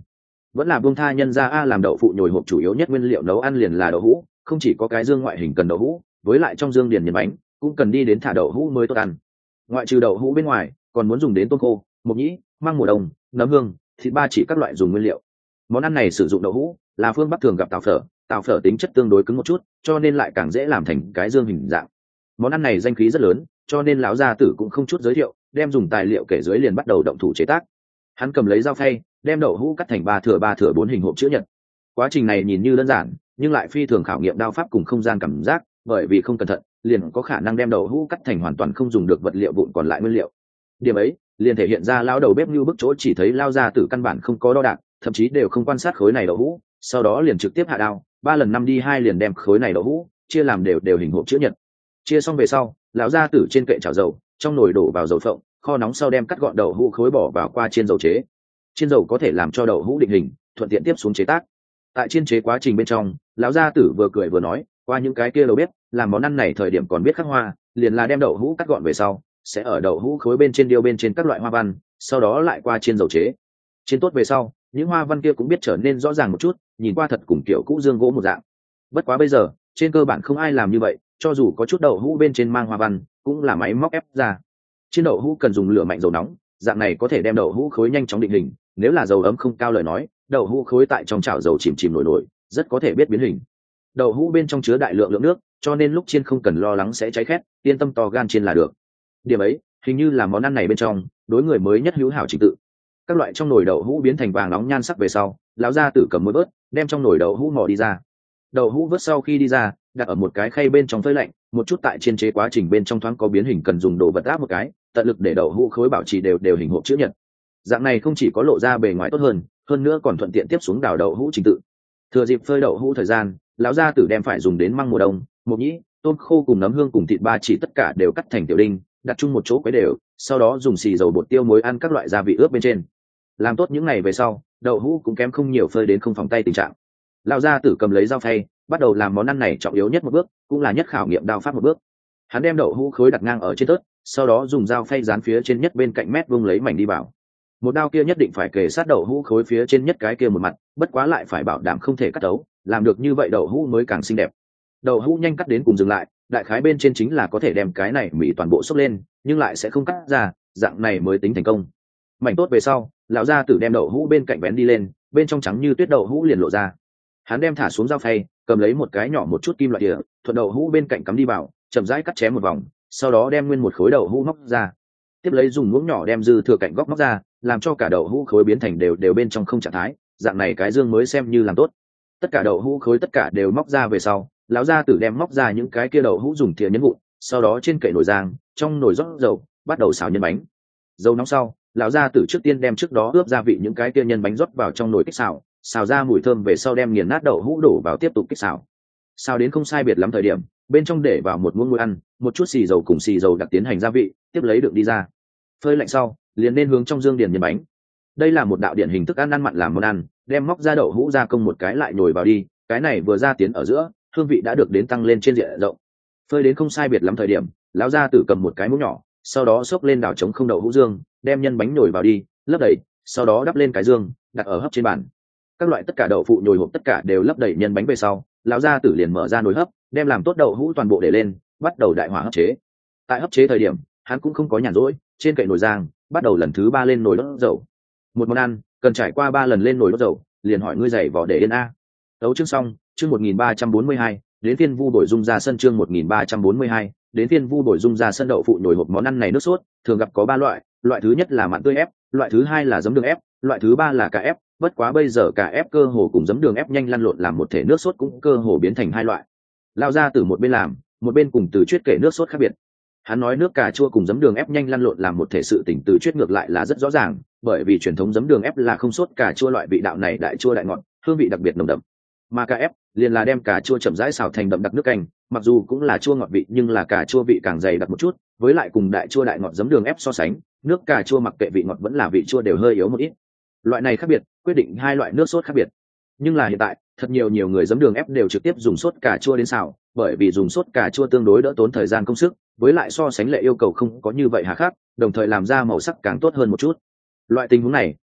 vẫn là buông tha nhân ra a. Làm đậu phụ nhồi hộp chủ yếu nhất nguyên liệu nấu ăn liền là đậu hũ, không chỉ có cái dương ngoại hình cần đậu hũ, với lại trong dương điền nhân bánh cũng cần đi đến thả đậu hũ mới tốt ăn. Ngoại trừ đậu hũ bên ngoài còn muốn dùng đến tôm khô, mộc nhĩ, măng mùa đông, nấm hương, thịt ba chỉ các loại dùng nguyên liệu. Món ăn này sử dụng đậu hũ là phương Bắc thường gặp tàu phở, tàu phở tính chất tương đối cứng một chút, cho nên lại càng dễ làm thành cái dương hình dạng. Món ăn này danh khí rất lớn, cho nên lão gia tử cũng không chút giới thiệu, đem dùng tài liệu kể dưới liền bắt đầu động thủ chế tác. Hắn cầm lấy dao phay, đem đậu hũ cắt thành ba thửa ba thửa bốn hình hộp chữ nhật. Quá trình này nhìn như đơn giản, nhưng lại phi thường khảo nghiệm đao pháp cùng không gian cảm giác, bởi vì không cẩn thận liền có khả năng đem đậu hũ cắt thành hoàn toàn không dùng được vật liệu vụn còn lại nguyên liệu. Điểm ấy liền thể hiện ra lão đầu bếp như bức chỗ chỉ thấy lao gia tử căn bản không có đo đạc, thậm chí đều không quan sát khối này đậu hũ, sau đó liền trực tiếp hạ đao, ba lần năm đi hai liền đem khối này đậu hũ chia làm đều đều hình hộp chữ nhật. Chia xong về sau, lão gia tử trên kệ chảo dầu, trong nồi đổ vào dầu phộng, kho nóng sau đem cắt gọn đậu hũ khối bỏ vào qua chiên dầu chế. Chiên dầu có thể làm cho đậu hũ định hình, thuận tiện tiếp xuống chế tác. Tại chiên chế quá trình bên trong, lão gia tử vừa cười vừa nói, qua những cái kia đầu bếp làm món ăn này thời điểm còn biết khắc hoa, liền là đem đậu hũ cắt gọn về sau, sẽ ở đậu hũ khối bên trên điêu bên trên các loại hoa văn, sau đó lại qua chiên dầu chế. Chiên tốt về sau, những hoa văn kia cũng biết trở nên rõ ràng một chút, nhìn qua thật cùng kiểu cũ dương gỗ một dạng. Bất quá bây giờ trên cơ bản không ai làm như vậy, cho dù có chút đậu hũ bên trên mang hoa văn cũng là máy móc ép ra. Chiên đậu hũ cần dùng lửa mạnh dầu nóng, dạng này có thể đem đậu hũ khối nhanh chóng định hình, nếu là dầu ấm không cao lời nói, đậu hũ khối tại trong chảo dầu chìm chìm nổi nổi, rất có thể biết biến hình. Đậu hũ bên trong chứa đại lượng lượng nước, cho nên lúc chiên không cần lo lắng sẽ cháy khét, yên tâm to gan chiên là được. Điểm ấy hình như là món ăn này bên trong đối người mới nhất hữu hảo trình tự. Các loại trong nồi đậu hũ biến thành vàng nóng nhan sắc về sau, lão gia tử cầm muỗng vớt, đem trong nồi đậu hũ mò đi ra. Đậu hũ vớt sau khi đi ra, đặt ở một cái khay bên trong phơi lạnh, một chút tại chiên chế quá trình bên trong thoáng có biến hình cần dùng đồ vật áp một cái, tận lực để đậu hũ khối bảo trì đều đều hình hộp chữ nhật. Dạng này không chỉ có lộ ra bề ngoài tốt hơn, hơn nữa còn thuận tiện tiếp xuống đào đậu hũ trình tự. Thừa dịp phơi đậu hũ thời gian, lão gia tử đem phải dùng đến măng mùa đông, mộc nhĩ, tôm khô cùng nấm hương cùng thịt ba chỉ tất cả đều cắt thành tiểu đinh, đặt chung một chỗ quấy đều, sau đó dùng xì dầu bột tiêu muối ăn các loại gia vị ướp bên trên. Làm tốt những ngày về sau, đậu hũ cũng kém không nhiều phơi đến không phòng tay tình trạng. Lão gia tử cầm lấy dao phay, bắt đầu làm món ăn này trọng yếu nhất một bước, cũng là nhất khảo nghiệm đao pháp một bước. Hắn đem đậu hũ khối đặt ngang ở trên tớt, sau đó dùng dao phay dán phía trên nhất bên cạnh mét vuông lấy mảnh đi vào. Một đao kia nhất định phải kề sát đậu hũ khối phía trên nhất cái kia một mặt, bất quá lại phải bảo đảm không thể cắt đấu, làm được như vậy đậu hũ mới càng xinh đẹp. Đậu hũ nhanh cắt đến cùng dừng lại, đại khái bên trên chính là có thể đem cái này mỉ toàn bộ xốc lên, nhưng lại sẽ không cắt ra, dạng này mới tính thành công. Mảnh tốt về sau, lão gia tử đem đậu hũ bên cạnh vén đi lên, bên trong trắng như tuyết đậu hũ liền lộ ra. Hắn đem thả xuống dao phay, cầm lấy một cái nhỏ một chút kim loại địa, thuận đậu hũ bên cạnh cắm đi vào, chậm rãi cắt chém một vòng, sau đó đem nguyên một khối đậu hũ móc ra. Tiếp lấy dùng muỗng nhỏ đem dư thừa cạnh góc móc ra, làm cho cả đậu hũ khối biến thành đều đều bên trong không trạng thái, dạng này cái dương mới xem như làm tốt. Tất cả đậu hũ khối tất cả đều móc ra về sau, lão gia tử đem móc ra những cái kia đậu hũ dùng thìa nhấn vụn, sau đó trên kệ nồi rang, trong nồi rót dầu, bắt đầu xào nhân bánh. Dầu nóng sau, lão gia tử trước tiên đem trước đó ướp gia vị những cái kia nhân bánh rót vào trong nồi kích xào, xào ra mùi thơm về sau đem nghiền nát đậu hũ đổ vào tiếp tục kích xào. Xào đến không sai biệt lắm thời điểm, bên trong để vào một muỗng muối ăn, một chút xì dầu cùng xì dầu đặc tiến hành gia vị, tiếp lấy đựng đi ra. Phơi lạnh sau, liền nên hướng trong dương điền nhân bánh. Đây là một đạo điển hình thức ăn ăn mặn làm món ăn, đem móc ra đậu hũ ra công một cái lại nhồi vào đi, cái này vừa ra tiến ở giữa, hương vị đã được đến tăng lên trên diện rộng. Phơi đến không sai biệt lắm thời điểm, lão gia tử cầm một cái muỗng nhỏ, sau đó xốc lên đảo trống không đậu hũ dương, đem nhân bánh nhồi vào đi, lấp đầy, sau đó đắp lên cái dương, đặt ở hấp trên bàn. Các loại tất cả đậu phụ nhồi hộp tất cả đều lấp đầy nhân bánh về sau, lão gia tử liền mở ra nồi hấp, đem làm tốt đậu hũ toàn bộ để lên, bắt đầu đại hỏa hấp chế. Tại hấp chế thời điểm, hắn cũng không có nhàn rỗi, trên kệ nồi rang, bắt đầu lần thứ ba lên nồi đốt dầu. Một món ăn cần trải qua ba lần lên nồi đốt dầu, liền hỏi ngươi giày vỏ để yên a. Đấu chương xong, chương một nghìn ba trăm bốn mươi hai, đến phiên Vu Bội Dung ra sân chương một nghìn ba trăm bốn mươi hai, đến phiên Vu Bội Dung ra sân đậu phụ nhồi hộp món ăn này nước sốt, thường gặp có ba loại, loại thứ nhất là mặn tươi ép, loại thứ hai là giấm đường ép, loại thứ ba là cà ép, bất quá bây giờ cà ép cơ hồ cùng giấm đường ép nhanh lăn lộn làm một thể nước sốt cũng cơ hồ biến thành hai loại. Lao ra từ một bên làm, một bên cùng Từ Chuyết kể nước sốt khác biệt. Hắn nói nước cà chua cùng giấm đường ép nhanh lăn lộn làm một thể sự tỉnh Từ Chuyết ngược lại là rất rõ ràng, bởi vì truyền thống giấm đường ép là không sốt cà chua loại vị đạo này đại chua đại ngọt, hương vị đặc biệt nồng đậm. Mà cà ép liền là đem cà chua chậm rãi xào thành đậm đặc nước canh, mặc dù cũng là chua ngọt vị nhưng là cà chua vị càng dày đặc một chút, với lại cùng đại chua đại ngọt giấm đường ép so sánh, nước cà chua mặc kệ vị ngọt vẫn là vị chua đều hơi yếu một ít. Loại này khác biệt quyết định hai loại nước sốt khác biệt. Nhưng là hiện tại thật nhiều nhiều người giấm đường ép đều trực tiếp dùng sốt cà chua đến xào, bởi vì dùng sốt cà chua tương đối đỡ tốn thời gian công sức, với lại so sánh lệ yêu cầu không có như vậy hà khắc, đồng thời làm ra màu sắc càng tốt hơn một chút. Loại tình huống này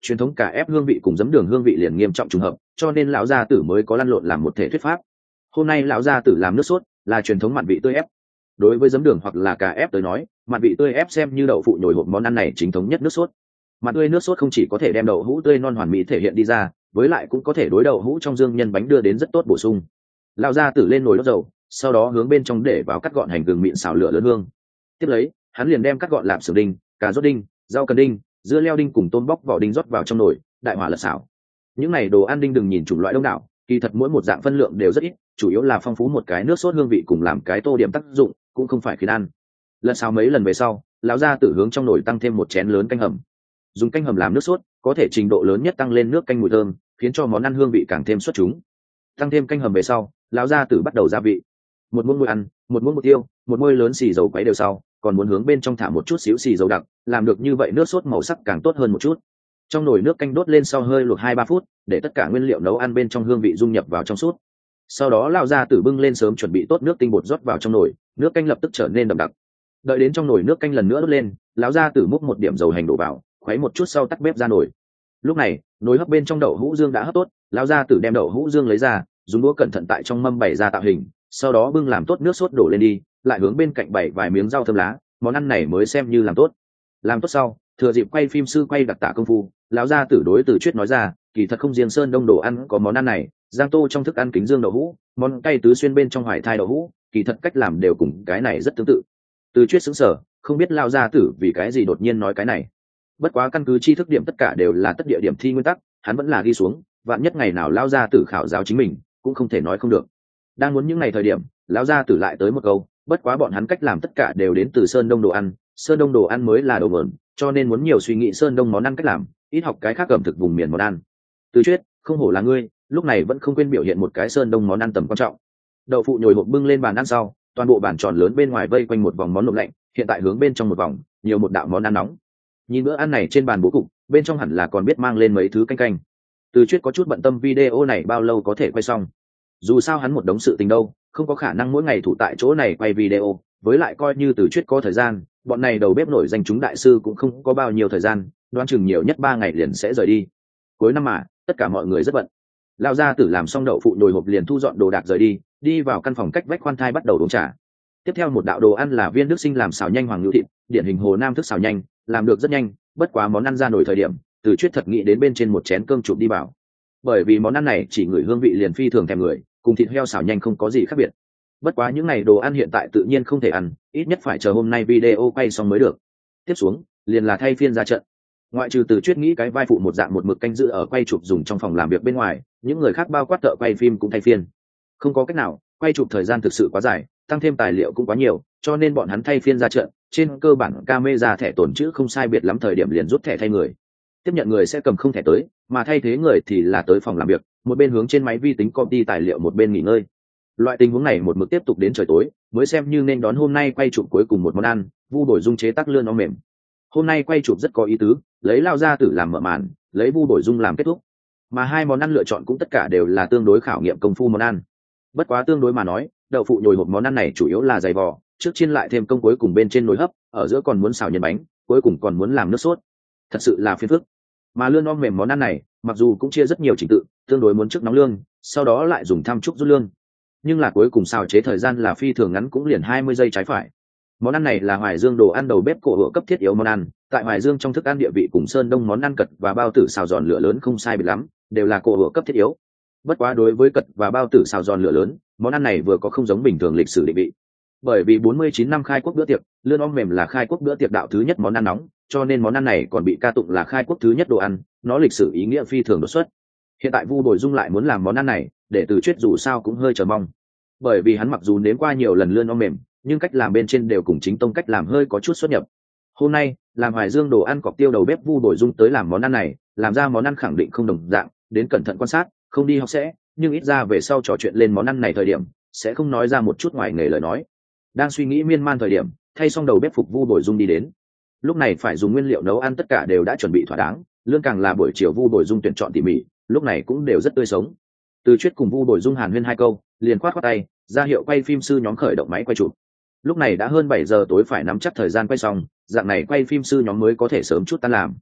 truyền thống cả ép hương vị cùng giấm đường hương vị liền nghiêm trọng trùng hợp, cho nên lão gia tử mới có lăn lộn làm một thể thuyết pháp. Hôm nay lão gia tử làm nước sốt là truyền thống mặn vị tươi ép. Đối với giấm đường hoặc là cà ép tới nói, mặn vị tươi ép xem như đậu phụ nhồi hộp món ăn này chính thống nhất nước sốt. Mặn tươi nước sốt không chỉ có thể đem đậu hũ tươi non hoàn mỹ thể hiện đi ra, với lại cũng có thể đối đậu hũ trong dương nhân bánh đưa đến rất tốt bổ sung. Lão gia tử lên nồi đốt dầu, sau đó hướng bên trong để vào cắt gọn hành gừng mịn xào lửa lớn hương. Tiếp lấy, hắn liền đem cắt gọn lạp xưởng đinh, cà rốt đinh, rau cần đinh, dưa leo đinh cùng tôm bóc vỏ đinh rót vào trong nồi, đại hỏa lật xào. Những này đồ ăn đinh đừng nhìn chủng loại đông đảo, kỳ thật mỗi một dạng phân lượng đều rất ít, chủ yếu là phong phú một cái nước sốt hương vị cùng làm cái tô điểm tác dụng, cũng không phải khiến ăn. Lật xào mấy lần về sau, lão gia tử hướng trong nồi tăng thêm một chén lớn canh hầm. Dùng canh hầm làm nước sốt, có thể trình độ lớn nhất tăng lên nước canh mùi thơm, khiến cho món ăn hương vị càng thêm xuất chúng. Tăng thêm canh hầm về sau, lão gia tử bắt đầu gia vị. Một muỗng muối ăn, một muỗng bột tiêu, một muôi lớn xì dầu quấy đều sau, còn muốn hướng bên trong thả một chút xíu xì dầu đặc, làm được như vậy nước sốt màu sắc càng tốt hơn một chút. Trong nồi nước canh đốt lên sau hơi luộc hai ba phút, để tất cả nguyên liệu nấu ăn bên trong hương vị dung nhập vào trong sốt. Sau đó lão gia tử bưng lên sớm chuẩn bị tốt nước tinh bột rót vào trong nồi, nước canh lập tức trở nên đậm đặc. Đợi đến trong nồi nước canh lần nữa đốt lên, lão gia tử múc một điểm dầu hành đổ vào, khuấy một chút sau tắt bếp ra nồi. Lúc này, nồi hấp bên trong đậu hũ dương đã hấp tốt, lão gia tử đem đậu hũ dương lấy ra, dùng đũa cẩn thận tại trong mâm bày ra tạo hình, sau đó bưng làm tốt nước sốt đổ lên đi, lại hướng bên cạnh bày vài miếng rau thơm lá, món ăn này mới xem như làm tốt. Làm tốt sau, thừa dịp quay phim sư quay đặc tả công phu, lão gia tử đối Từ Chuyết nói ra, kỳ thật không riêng Sơn Đông đồ ăn có món ăn này, Giang Tô trong thức ăn kính dương đậu hũ, món cay tứ xuyên bên trong hoài thai đậu hũ, kỳ thật cách làm đều cùng cái này rất tương tự. Từ Chuyết sững sờ, không biết lão gia tử vì cái gì đột nhiên nói cái này. Bất quá căn cứ tri thức điểm tất cả đều là tất địa điểm thi nguyên tắc, hắn vẫn là ghi xuống, vạn nhất ngày nào lão gia tử khảo giáo chính mình, cũng không thể nói không được. Đang muốn những ngày thời điểm, lão gia tử lại tới một câu, bất quá bọn hắn cách làm tất cả đều đến từ Sơn Đông đồ ăn, Sơn Đông đồ ăn mới là đầu nguồn, cho nên muốn nhiều suy nghĩ Sơn Đông món ăn cách làm, ít học cái khác ẩm thực vùng miền món ăn. Từ Chuyết, không hổ là ngươi, lúc này vẫn không quên biểu hiện một cái Sơn Đông món ăn tầm quan trọng. Đậu phụ nhồi hộp bưng lên bàn ăn sau, toàn bộ bàn tròn lớn bên ngoài vây quanh một vòng món lộn lạnh, hiện tại hướng bên trong một vòng, nhiều một đạo món ăn nóng. Nhìn bữa ăn này trên bàn bố cục, bên trong hẳn là còn biết mang lên mấy thứ canh canh. Từ Chuyết có chút bận tâm video này bao lâu có thể quay xong. Dù sao hắn một đống sự tình đâu, không có khả năng mỗi ngày thủ tại chỗ này quay video, với lại coi như Từ Chuyết có thời gian, bọn này đầu bếp nổi danh chúng đại sư cũng không có bao nhiêu thời gian, đoán chừng nhiều nhất ba ngày liền sẽ rời đi. Cuối năm mà, tất cả mọi người rất bận. Lão gia tử làm xong đậu phụ nhồi hộp liền thu dọn đồ đạc rời đi, đi vào căn phòng cách vách khoan thai bắt đầu uống trà. Tiếp theo một đạo đồ ăn là viên đức sinh làm xào nhanh hoàng ngưu thịt, điển hình Hồ Nam thức xào nhanh, làm được rất nhanh, bất quá món ăn ra nổi thời điểm, Từ Chuyết thật nghĩ đến bên trên một chén cơm chụp đi vào. Bởi vì món ăn này chỉ ngửi hương vị liền phi thường thèm người, cùng thịt heo xào nhanh không có gì khác biệt. Bất quá những này đồ ăn hiện tại tự nhiên không thể ăn, ít nhất phải chờ hôm nay video quay xong mới được. Tiếp xuống, liền là thay phiên ra trận. Ngoại trừ Từ Chuyết nghĩ cái vai phụ một dạng một mực canh giữ ở quay chụp dùng trong phòng làm việc bên ngoài, những người khác bao quát thợ quay phim cũng thay phiên. Không có cách nào, quay chụp thời gian thực sự quá dài, tăng thêm tài liệu cũng quá nhiều, cho nên bọn hắn thay phiên ra trận, trên cơ bản camera thẻ tồn chữ không sai biệt lắm thời điểm liền rút thẻ thay người. Tiếp nhận người sẽ cầm không thẻ tới, mà thay thế người thì là tới phòng làm việc, một bên hướng trên máy vi tính copy tài liệu một bên nghỉ ngơi. Loại tình huống này một mực tiếp tục đến trời tối, mới xem như nên đón hôm nay quay chụp cuối cùng một món ăn, Vu Bồi Dung chế tác lươn ong mềm. Hôm nay quay chụp rất có ý tứ, lấy Lao gia tử làm mở màn, lấy Vu Bồi Dung làm kết thúc. Mà hai món ăn lựa chọn cũng tất cả đều là tương đối khảo nghiệm công phu món ăn. Bất quá tương đối mà nói, đậu phụ nhồi hộp món ăn này chủ yếu là dày vò, trước chiên lại thêm công cuối cùng bên trên nồi hấp, ở giữa còn muốn xào nhân bánh, cuối cùng còn muốn làm nước sốt. Thật sự là phiền phức. Mà lươn ong mềm món ăn này, mặc dù cũng chia rất nhiều trình tự, tương đối muốn trước nóng lương, sau đó lại dùng tham trúc rút lương. Nhưng là cuối cùng xào chế thời gian là phi thường ngắn cũng liền hai mươi giây trái phải. Món ăn này là Hoài Dương đồ ăn đầu bếp cổ hựa cấp thiết yếu món ăn, tại Hoài Dương trong thức ăn địa vị cùng Sơn Đông món ăn cật và bao tử xào giòn lửa lớn không sai biệt lắm, đều là cổ hựa cấp thiết yếu. Bất quá đối với cật và bao tử xào giòn lửa lớn, món ăn này vừa có không giống bình thường lịch sử định vị. Bởi vì bốn mươi chín năm khai quốc bữa tiệc, lươn ong mềm là khai quốc bữa tiệc đạo thứ nhất món ăn nóng, cho nên món ăn này còn bị ca tụng là khai quốc thứ nhất đồ ăn, nó lịch sử ý nghĩa phi thường đột xuất. Hiện tại Vu Bồi Dung lại muốn làm món ăn này, để Từ Chuyết dù sao cũng hơi chờ mong. Bởi vì hắn mặc dù nếm qua nhiều lần lươn ong mềm, nhưng cách làm bên trên đều cùng chính tông cách làm hơi có chút xuất nhập. Hôm nay, làm Hoài Dương đồ ăn cọc tiêu đầu bếp Vu Bồi Dung tới làm món ăn này, làm ra món ăn khẳng định không đồng dạng, đến cẩn thận quan sát, không đi học sẽ, nhưng ít ra về sau trò chuyện lên món ăn này thời điểm, sẽ không nói ra một chút ngoài nghề lời nói. Đang suy nghĩ miên man thời điểm, thay xong đầu bếp phục Vu Bồi Dung đi đến. Lúc này phải dùng nguyên liệu nấu ăn tất cả đều đã chuẩn bị thỏa đáng, lương càng là buổi chiều Vu Bồi Dung tuyển chọn tỉ mỉ, lúc này cũng đều rất tươi sống. Từ Chuyết cùng Vu Bồi Dung hàn huyên hai câu, liền khoát khoát tay, ra hiệu quay phim sư nhóm khởi động máy quay chụp. Lúc này đã hơn bảy giờ tối phải nắm chắc thời gian quay xong, dạng này quay phim sư nhóm mới có thể sớm chút tan làm.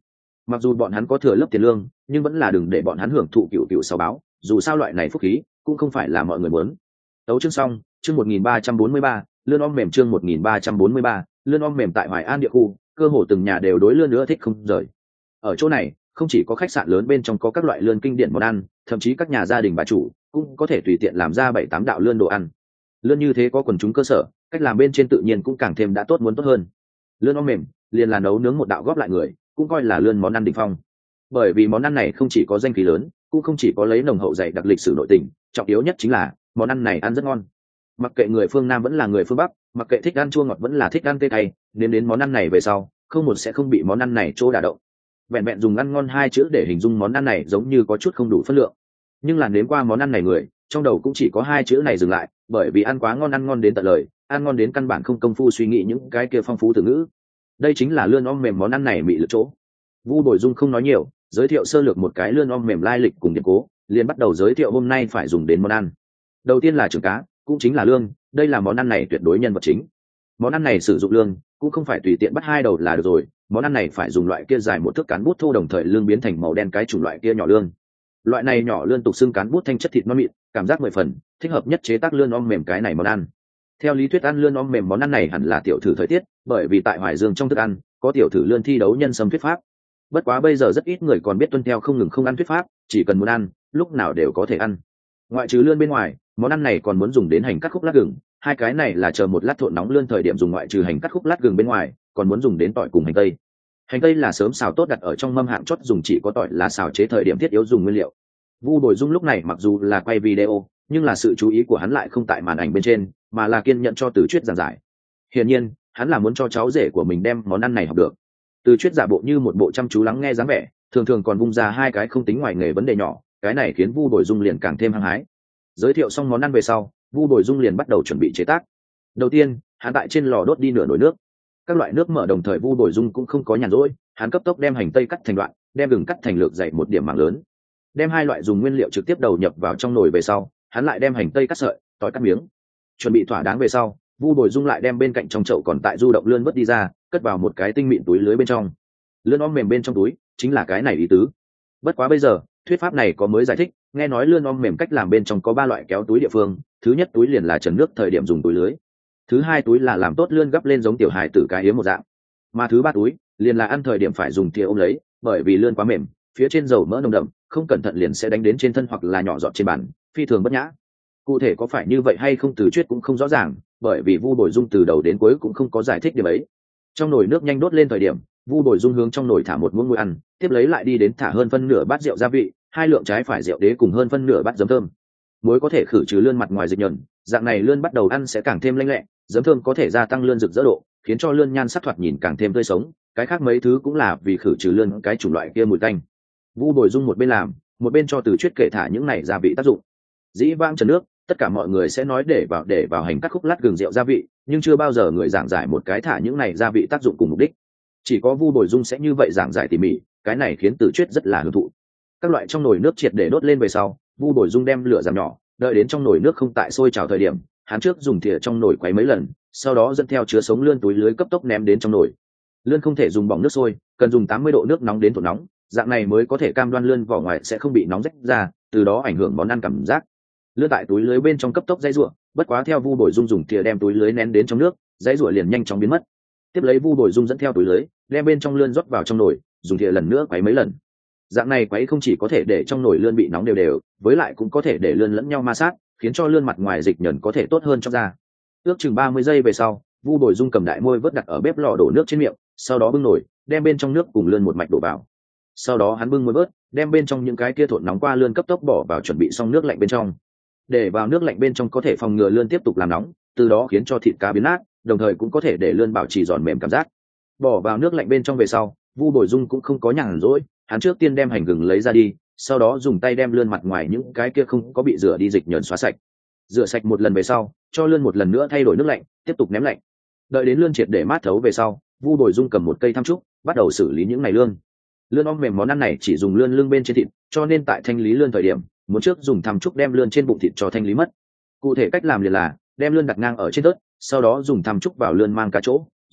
mặc dù bọn hắn có thừa lớp tiền lương nhưng vẫn là đừng để bọn hắn hưởng thụ cựu cựu sáu báo, dù sao loại này phúc khí cũng không phải là mọi người muốn. Tấu chương xong, chương một nghìn ba trăm bốn mươi ba, lươn om mềm chương một nghìn ba trăm bốn mươi ba, lươn om mềm tại Hoài An địa khu, cơ hồ từng nhà đều đối lươn nữa thích không rời. Ở chỗ này, không chỉ có khách sạn lớn bên trong có các loại lươn kinh điển món ăn, thậm chí các nhà gia đình bà chủ cũng có thể tùy tiện làm ra bảy tám đạo lươn đồ ăn. Lươn như thế có quần chúng cơ sở, cách làm bên trên tự nhiên cũng càng thêm đã tốt muốn tốt hơn. Lươn om mềm liền là nấu nướng một đạo góp lại người, cũng coi là lươn món ăn đỉnh phong. Bởi vì món ăn này không chỉ có danh khí lớn, cũng không chỉ có lấy nồng hậu dày đặc lịch sử nội tình, trọng yếu nhất chính là món ăn này ăn rất ngon. Mặc kệ người phương Nam vẫn là người phương Bắc, mặc kệ thích ăn chua ngọt vẫn là thích ăn tê cay, đến đến món ăn này về sau, không một sẽ không bị món ăn này chỗ đả động. Vẹn vẹn dùng ăn ngon hai chữ để hình dung món ăn này giống như có chút không đủ phân lượng. Nhưng là nếm qua món ăn này người, trong đầu cũng chỉ có hai chữ này dừng lại, bởi vì ăn quá ngon, ăn ngon đến tận lời, ăn ngon đến căn bản không công phu suy nghĩ những cái kia phong phú từ ngữ. Đây chính là lươn om mềm món ăn này mị lực chỗ. Vu Bồi Dung không nói nhiều, giới thiệu sơ lược một cái lươn om mềm lai lịch cùng điển cố, liền bắt đầu giới thiệu hôm nay phải dùng đến món ăn. Đầu tiên là trưởng cá, cũng chính là lương, đây là món ăn này tuyệt đối nhân vật chính. Món ăn này sử dụng lương, cũng không phải tùy tiện bắt hai đầu là được rồi, món ăn này phải dùng loại kia dài một thước cán bút thô, đồng thời lương biến thành màu đen cái chủng loại kia nhỏ lương. Loại này nhỏ lươn tục xưng cán bút thanh chất thịt non mịn, cảm giác mười phần, thích hợp nhất chế tác lươn om mềm cái này món ăn. Theo lý thuyết ăn lươn om mềm món ăn này hẳn là tiểu thử thời tiết, bởi vì tại Hoài Dương trong thức ăn có tiểu thử lươn thi đấu nhân sâm thuyết pháp. Bất quá bây giờ rất ít người còn biết tuân theo không ngừng không ăn thuyết pháp, chỉ cần muốn ăn, lúc nào đều có thể ăn. Ngoại trừ lươn bên ngoài, món ăn này còn muốn dùng đến hành cắt khúc lát gừng, hai cái này là chờ một lát trộn nóng lươn thời điểm dùng. Ngoại trừ hành cắt khúc lát gừng bên ngoài, còn muốn dùng đến tỏi cùng hành tây. Hành tây là sớm xào tốt đặt ở trong mâm hạng chót dùng, chỉ có tỏi là xào chế thời điểm thiết yếu dùng nguyên liệu. Vu Bồi Dung lúc này mặc dù là quay video, nhưng là sự chú ý của hắn lại không tại màn ảnh bên trên, mà là kiên nhẫn cho Từ Chuyết giảng giải. Hiển nhiên, hắn là muốn cho cháu rể của mình đem món ăn này học được. Từ Chuyết giả bộ như một bộ chăm chú lắng nghe dáng vẻ, thường thường còn vung ra hai cái không tính ngoài nghề vấn đề nhỏ, cái này khiến Vu Bồi Dung liền càng thêm hăng hái. Giới thiệu xong món ăn về sau, Vu Bồi Dung liền bắt đầu chuẩn bị chế tác. Đầu tiên, hắn tại trên lò đốt đi nửa nồi nước. Các loại nước mở đồng thời Vu Bồi Dung cũng không có nhàn rỗi, hắn cấp tốc đem hành tây cắt thành đoạn, đem gừng cắt thành lược dày một điểm mảng lớn. Đem hai loại dùng nguyên liệu trực tiếp đầu nhập vào trong nồi về sau, hắn lại đem hành tây cắt sợi, tỏi cắt miếng. Chuẩn bị thỏa đáng về sau, Vu Bồi Dung lại đem bên cạnh trong chậu còn tại du động lươn vớt đi ra, cất vào một cái tinh mịn túi lưới bên trong. Lươn om mềm bên trong túi, chính là cái này ý tứ. Bất quá bây giờ, thuyết pháp này có mới giải thích, nghe nói lươn om mềm cách làm bên trong có ba loại kéo túi địa phương, thứ nhất túi liền là trần nước thời điểm dùng túi lưới. Thứ hai túi là làm tốt lươn gấp lên giống tiểu hài tử cái yếm một dạng. Mà thứ ba túi, liền là ăn thời điểm phải dùng thìa ôm lấy, bởi vì lươn quá mềm, phía trên dầu mỡ nồng đậm, không cẩn thận liền sẽ đánh đến trên thân hoặc là nhỏ giọt trên bàn, phi thường bất nhã. Cụ thể có phải như vậy hay không Từ Chuyết cũng không rõ ràng, bởi vì Vu Bồi Dung từ đầu đến cuối cũng không có giải thích điểm ấy. Trong nồi nước nhanh đốt lên thời điểm, Vu Bồi Dung hướng trong nồi thả một muỗng muối ăn, tiếp lấy lại đi đến thả hơn phân nửa bát rượu gia vị, hai lượng trái phải rượu đế cùng hơn phân nửa bát giấm thơm. Muối có thể khử trừ lươn mặt ngoài dịch nhờn, dạng này lươn bắt đầu ăn sẽ càng thêm lanh lẹ, giấm thơm có thể gia tăng lươn rực rỡ độ, khiến cho lươn nhan sắc thoạt nhìn càng thêm tươi sống, cái khác mấy thứ cũng là vì khử trừ lươn cái chủng loại kia mùi tanh. Vu Bồi Dung một bên làm, một bên cho Từ Chuyết kể thả những này gia vị tác dụng. Dĩ vãng trần nước, tất cả mọi người sẽ nói để vào để vào hành cắt khúc lát gừng rượu gia vị, nhưng chưa bao giờ người giảng giải một cái thả những này gia vị tác dụng cùng mục đích. Chỉ có Vu Bồi Dung sẽ như vậy giảng giải tỉ mỉ, cái này khiến Từ Chuyết rất là hưởng thụ. Các loại trong nồi nước triệt để đốt lên về sau, Vu Bồi Dung đem lửa giảm nhỏ, đợi đến trong nồi nước không tại sôi trào thời điểm, hắn trước dùng thìa trong nồi quấy mấy lần, sau đó dẫn theo chứa sống lươn túi lưới cấp tốc ném đến trong nồi. Lươn không thể dùng bỏng nước sôi, cần dùng tám mươi độ nước nóng đến thổi nóng, dạng này mới có thể cam đoan lươn vỏ ngoài sẽ không bị nóng rách ra, từ đó ảnh hưởng món ăn cảm giác. Lươn tại túi lưới bên trong cấp tốc dãy rủa, bất quá theo Vu Bồi Dung dùng thìa đem túi lưới nén đến trong nước, dãy rủa liền nhanh chóng biến mất. Tiếp lấy Vu Bồi Dung dẫn theo túi lưới, đem bên trong lươn rót vào trong nồi, dùng thìa lần nữa quấy mấy lần. Dạng này quấy không chỉ có thể để trong nồi lươn bị nóng đều đều, với lại cũng có thể để lươn lẫn nhau ma sát, khiến cho lươn mặt ngoài dịch nhờn có thể tốt hơn cho ra. Ước chừng ba mươi giây về sau, Vu Bồi Dung cầm đại môi vớt đặt ở bếp lò đổ nước trên miệng, sau đó bưng nồi, đem bên trong nước cùng lươn một mạch đổ vào. Sau đó hắn bưng môi vớt, đem bên trong những cái kia thổi nóng qua lươn cấp tốc bỏ vào chuẩn bị xong nước lạnh bên trong. Để vào nước lạnh bên trong có thể phòng ngừa lươn tiếp tục làm nóng, từ đó khiến cho thịt cá biến nát, đồng thời cũng có thể để lươn bảo trì giòn mềm cảm giác. Bỏ vào nước lạnh bên trong về sau, Vu Bồi Dung cũng không có nhàn rỗi, hắn trước tiên đem hành gừng lấy ra đi, sau đó dùng tay đem lươn mặt ngoài những cái kia không có bị rửa đi dịch nhờn xóa sạch. Rửa sạch một lần về sau, cho lươn một lần nữa thay đổi nước lạnh, tiếp tục ném lạnh. Đợi đến lươn triệt để mát thấu về sau, Vu Bồi Dung cầm một cây tham trúc, bắt đầu xử lý những này lươn. Lươn om mềm món ăn này chỉ dùng lươn lưng bên trên thịt, cho nên tại thanh lý lươn thời điểm, muốn trước dùng tham trúc đem lươn trên bụng thịt cho thanh lý mất. Cụ thể cách làm liền là đem lươn đặt ngang ở trên tớt, sau đó dùng tham trúc vào lươn mang cá chỗ,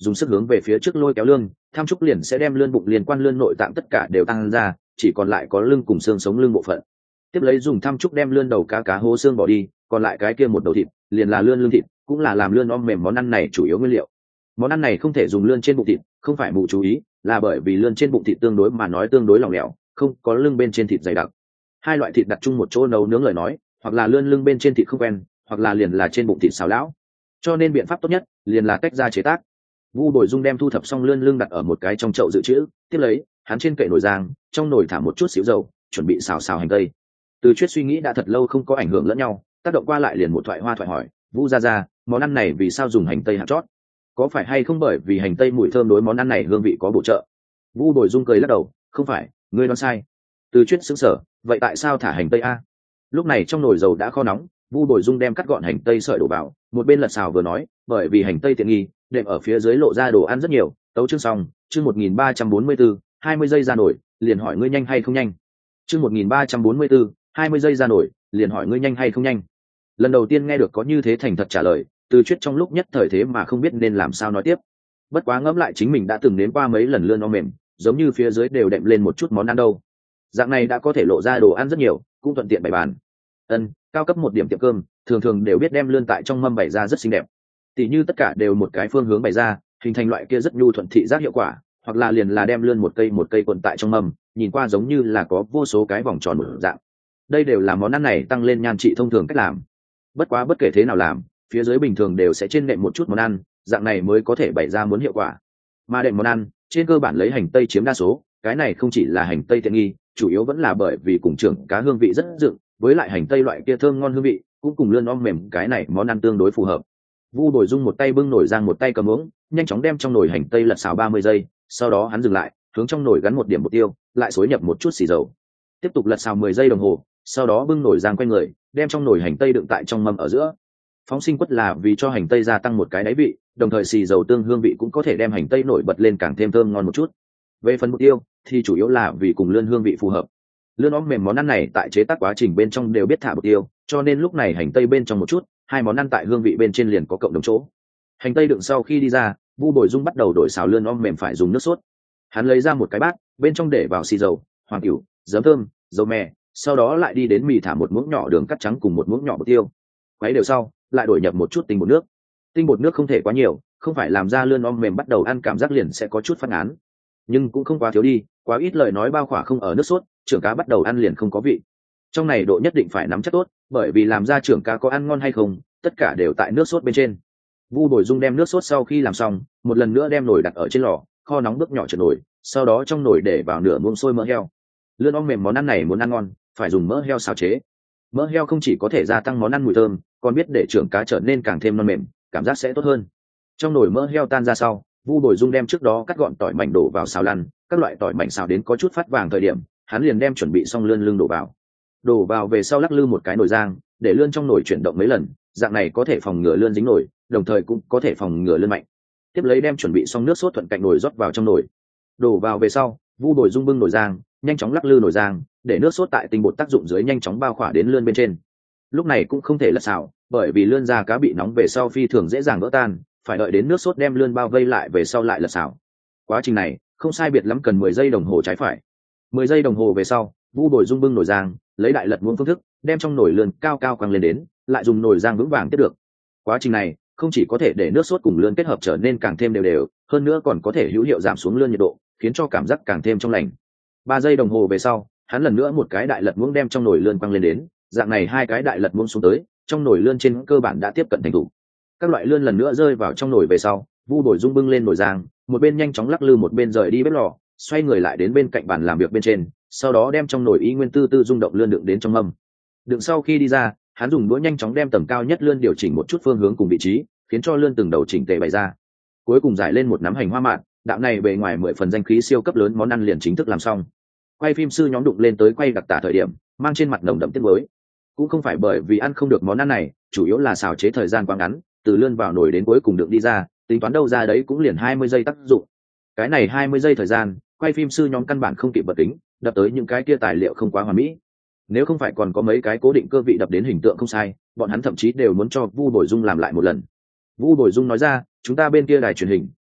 dùng sức hướng về phía trước lôi kéo lươn, tham trúc liền sẽ đem lươn bụng liên quan lươn nội tạng tất cả đều tăng ra, chỉ còn lại có lưng cùng xương sống lưng bộ phận. Tiếp lấy dùng tham trúc đem lươn đầu cá cá hố xương bỏ đi, còn lại cái kia một đầu thịt liền là lươn lưng thịt, cũng là làm lươn om mềm món ăn này chủ yếu nguyên liệu. Món ăn này không thể dùng lươn trên bụng thịt, không phải mù chú ý, là bởi vì lươn trên bụng thịt tương đối mà nói tương đối lỏng lẻo, không có lưng bên trên thịt dày đặc. Hai loại thịt đặt chung một chỗ nấu nướng lời nói, hoặc là lươn lưng bên trên thịt không quen, hoặc là liền là trên bụng thịt xào lão. Cho nên biện pháp tốt nhất liền là tách ra chế tác. Vu Bồi Dung đem thu thập xong lươn lưng đặt ở một cái trong chậu dự trữ, tiếp lấy hắn trên kệ nồi giang, trong nồi thả một chút xíu dầu, chuẩn bị xào xào hành tây. Từ Chuyết suy nghĩ đã thật lâu không có ảnh hưởng lẫn nhau, tác động qua lại liền một thoại hoa thoại hỏi, Vu gia gia, món ăn này vì sao dùng hành tây hạt chót? Có phải hay không bởi vì hành tây mùi thơm đối món ăn này hương vị có bổ trợ? Vu Bồi Dung cười lắc đầu, không phải, ngươi đoán sai. Từ Chuyết sững sờ, vậy tại sao thả hành tây a? Lúc này trong nồi dầu đã kho nóng, Vu Bồi Dung đem cắt gọn hành tây sợi đổ vào, một bên lật xào vừa nói, bởi vì hành tây tiện nghi, đệm ở phía dưới lộ ra đồ ăn rất nhiều. Tấu chương xong, chương một nghìn ba trăm bốn mươi bốn, hai mươi giây ra nổi, liền hỏi ngươi nhanh hay không nhanh. Chương một nghìn ba trăm bốn mươi bốn, hai mươi giây ra nổi, liền hỏi ngươi nhanh hay không nhanh. Lần đầu tiên nghe được có như thế thành thật trả lời, Từ Chuyết trong lúc nhất thời thế mà không biết nên làm sao nói tiếp. Bất quá ngẫm lại chính mình đã từng nếm qua mấy lần lươn om mềm, giống như phía dưới đều đệm lên một chút món ăn đâu. Dạng này đã có thể lộ ra đồ ăn rất nhiều, cũng thuận tiện bày bàn. Ân, cao cấp một điểm tiệm cơm, thường thường đều biết đem lươn tại trong mâm bày ra rất xinh đẹp. Tỉ như tất cả đều một cái phương hướng bày ra, hình thành loại kia rất nhu thuận thị giác hiệu quả, hoặc là liền là đem lươn một cây một cây quần tại trong mâm, nhìn qua giống như là có vô số cái vòng tròn một dạng. Đây đều là món ăn này tăng lên nhan trị thông thường cách làm. Bất quá bất kể thế nào làm, phía dưới bình thường đều sẽ trên nệm một chút món ăn, dạng này mới có thể bày ra muốn hiệu quả. Mà đệm món ăn, trên cơ bản lấy hành tây chiếm đa số, cái này không chỉ là hành tây tiện nghi, chủ yếu vẫn là bởi vì cùng trưởng cá hương vị rất dựng, với lại hành tây loại kia thơm ngon hương vị, cũng cùng lươn om mềm cái này món ăn tương đối phù hợp. Vu Bồi Dung một tay bưng nồi giang một tay cầm uống, nhanh chóng đem trong nồi hành tây lật xào ba mươi giây, sau đó hắn dừng lại, hướng trong nồi gắn một điểm bột tiêu, lại xối nhập một chút xì dầu. Tiếp tục lật xào mười giây đồng hồ, sau đó bưng nồi giang quanh người, đem trong nồi hành tây đựng tại trong mâm ở giữa. Phóng sinh quất là vì cho hành tây gia tăng một cái đáy vị, đồng thời xì dầu tương hương vị cũng có thể đem hành tây nổi bật lên càng thêm thơm ngon một chút. Về phần bột tiêu thì chủ yếu là vì cùng lươn hương vị phù hợp. Lươn om mềm món ăn này tại chế tác quá trình bên trong đều biết thả bột tiêu, cho nên lúc này hành tây bên trong một chút, hai món ăn tại hương vị bên trên liền có cộng đồng chỗ. Hành tây đựng sau khi đi ra, Vu Bồi Dung bắt đầu đổi xào lươn om mềm phải dùng nước sốt. Hắn lấy ra một cái bát, bên trong để vào xì dầu, hoàng cửu, giấm thơm, dầu mè, sau đó lại đi đến mì thả một muỗng nhỏ đường cắt trắng cùng một muỗng nhỏ bột tiêu. Quấy đều sau, lại đổi nhập một chút tinh bột nước. Tinh bột nước không thể quá nhiều, không phải làm ra lươn om mềm bắt đầu ăn cảm giác liền sẽ có chút phát án. Nhưng cũng không quá thiếu đi, quá ít lời nói bao khỏa không ở nước sốt, trưởng cá bắt đầu ăn liền không có vị. Trong này độ nhất định phải nắm chắc tốt, bởi vì làm ra trưởng cá có ăn ngon hay không, tất cả đều tại nước sốt bên trên. Vu Bồi Dung đem nước sốt sau khi làm xong, một lần nữa đem nồi đặt ở trên lò, kho nóng bước nhỏ trượt nồi, sau đó trong nồi để vào nửa muỗng sôi mỡ heo. Lươn om mềm món ăn này muốn ăn ngon, phải dùng mỡ heo xào chế. Mỡ heo không chỉ có thể gia tăng món ăn mùi thơm, còn biết để trưởng cá trở nên càng thêm non mềm, cảm giác sẽ tốt hơn. Trong nồi mỡ heo tan ra sau, Vu Bồi Dung đem trước đó cắt gọn tỏi mảnh đổ vào xào lăn, các loại tỏi mảnh xào đến có chút phát vàng thời điểm, hắn liền đem chuẩn bị xong lươn lưng đổ vào. Đổ vào về sau lắc lư một cái nồi giang, để lươn trong nồi chuyển động mấy lần, dạng này có thể phòng ngừa lươn dính nồi, đồng thời cũng có thể phòng ngừa lươn mạnh. Tiếp lấy đem chuẩn bị xong nước sốt thuận cạnh nồi rót vào trong nồi. Đổ vào về sau, Vu Bồi Dung bưng nồi giang, nhanh chóng lắc lư nồi giang, để nước sốt tại tinh bột tác dụng dưới nhanh chóng bao khỏa đến lươn bên trên. Lúc này cũng không thể lật xào, bởi vì lươn da cá bị nóng về sau phi thường dễ dàng vỡ tan, phải đợi đến nước sốt đem lươn bao vây lại về sau lại lật xào. Quá trình này không sai biệt lắm cần mười giây đồng hồ trái phải. mười giây đồng hồ về sau, Vu Bồi Dung bưng nồi giang, lấy đại lật muỗng phương thức, đem trong nồi lươn cao cao quăng lên đến, lại dùng nồi giang vững vàng tiếp được. Quá trình này không chỉ có thể để nước sốt cùng lươn kết hợp trở nên càng thêm đều đều, hơn nữa còn có thể hữu hiệu giảm xuống lươn nhiệt độ, khiến cho cảm giác càng thêm trong lành. Ba giây đồng hồ về sau, hắn lần nữa một cái đại lật muỗng đem trong nồi lươn quăng lên đến, dạng này hai cái đại lật muỗng xuống tới, trong nồi lươn trên cơ bản đã tiếp cận thành thủ. Các loại lươn lần nữa rơi vào trong nồi về sau, Vu Bồi Dung bưng lên nồi giang, một bên nhanh chóng lắc lư một bên rời đi bếp lò, xoay người lại đến bên cạnh bàn làm việc bên trên, sau đó đem trong nồi y nguyên tư tư rung động lươn đựng đến trong mâm. Đựng sau khi đi ra, hắn dùng đũa nhanh chóng đem tầm cao nhất lươn điều chỉnh một chút phương hướng cùng vị trí, khiến cho lươn từng đầu chỉnh tề bày ra. Cuối cùng giải lên một nắm hành hoa mạn, đạo này bề ngoài mười phần danh khí siêu cấp lớn món ăn liền chính thức làm xong. Quay phim sư nhóm đụng lên tới quay đặc tả thời điểm, mang trên mặt nồng đậm tiếc mới. Cũng không phải bởi vì ăn không được món ăn này, chủ yếu là xào chế thời gian quá ngắn, từ lươn vào nồi đến cuối cùng đựng đi ra, tính toán đâu ra đấy cũng liền hai mươi giây tác dụng. Cái này hai mươi giây thời gian, quay phim sư nhóm căn bản không kịp vật tính, đập tới những cái kia tài liệu không quá hoàn mỹ. Nếu không phải còn có mấy cái cố định cơ vị đập đến hình tượng không sai, bọn hắn thậm chí đều muốn cho Vu Bồi Dung làm lại một lần. Vu Bồi Dung nói ra, chúng ta bên kia đài truyền hình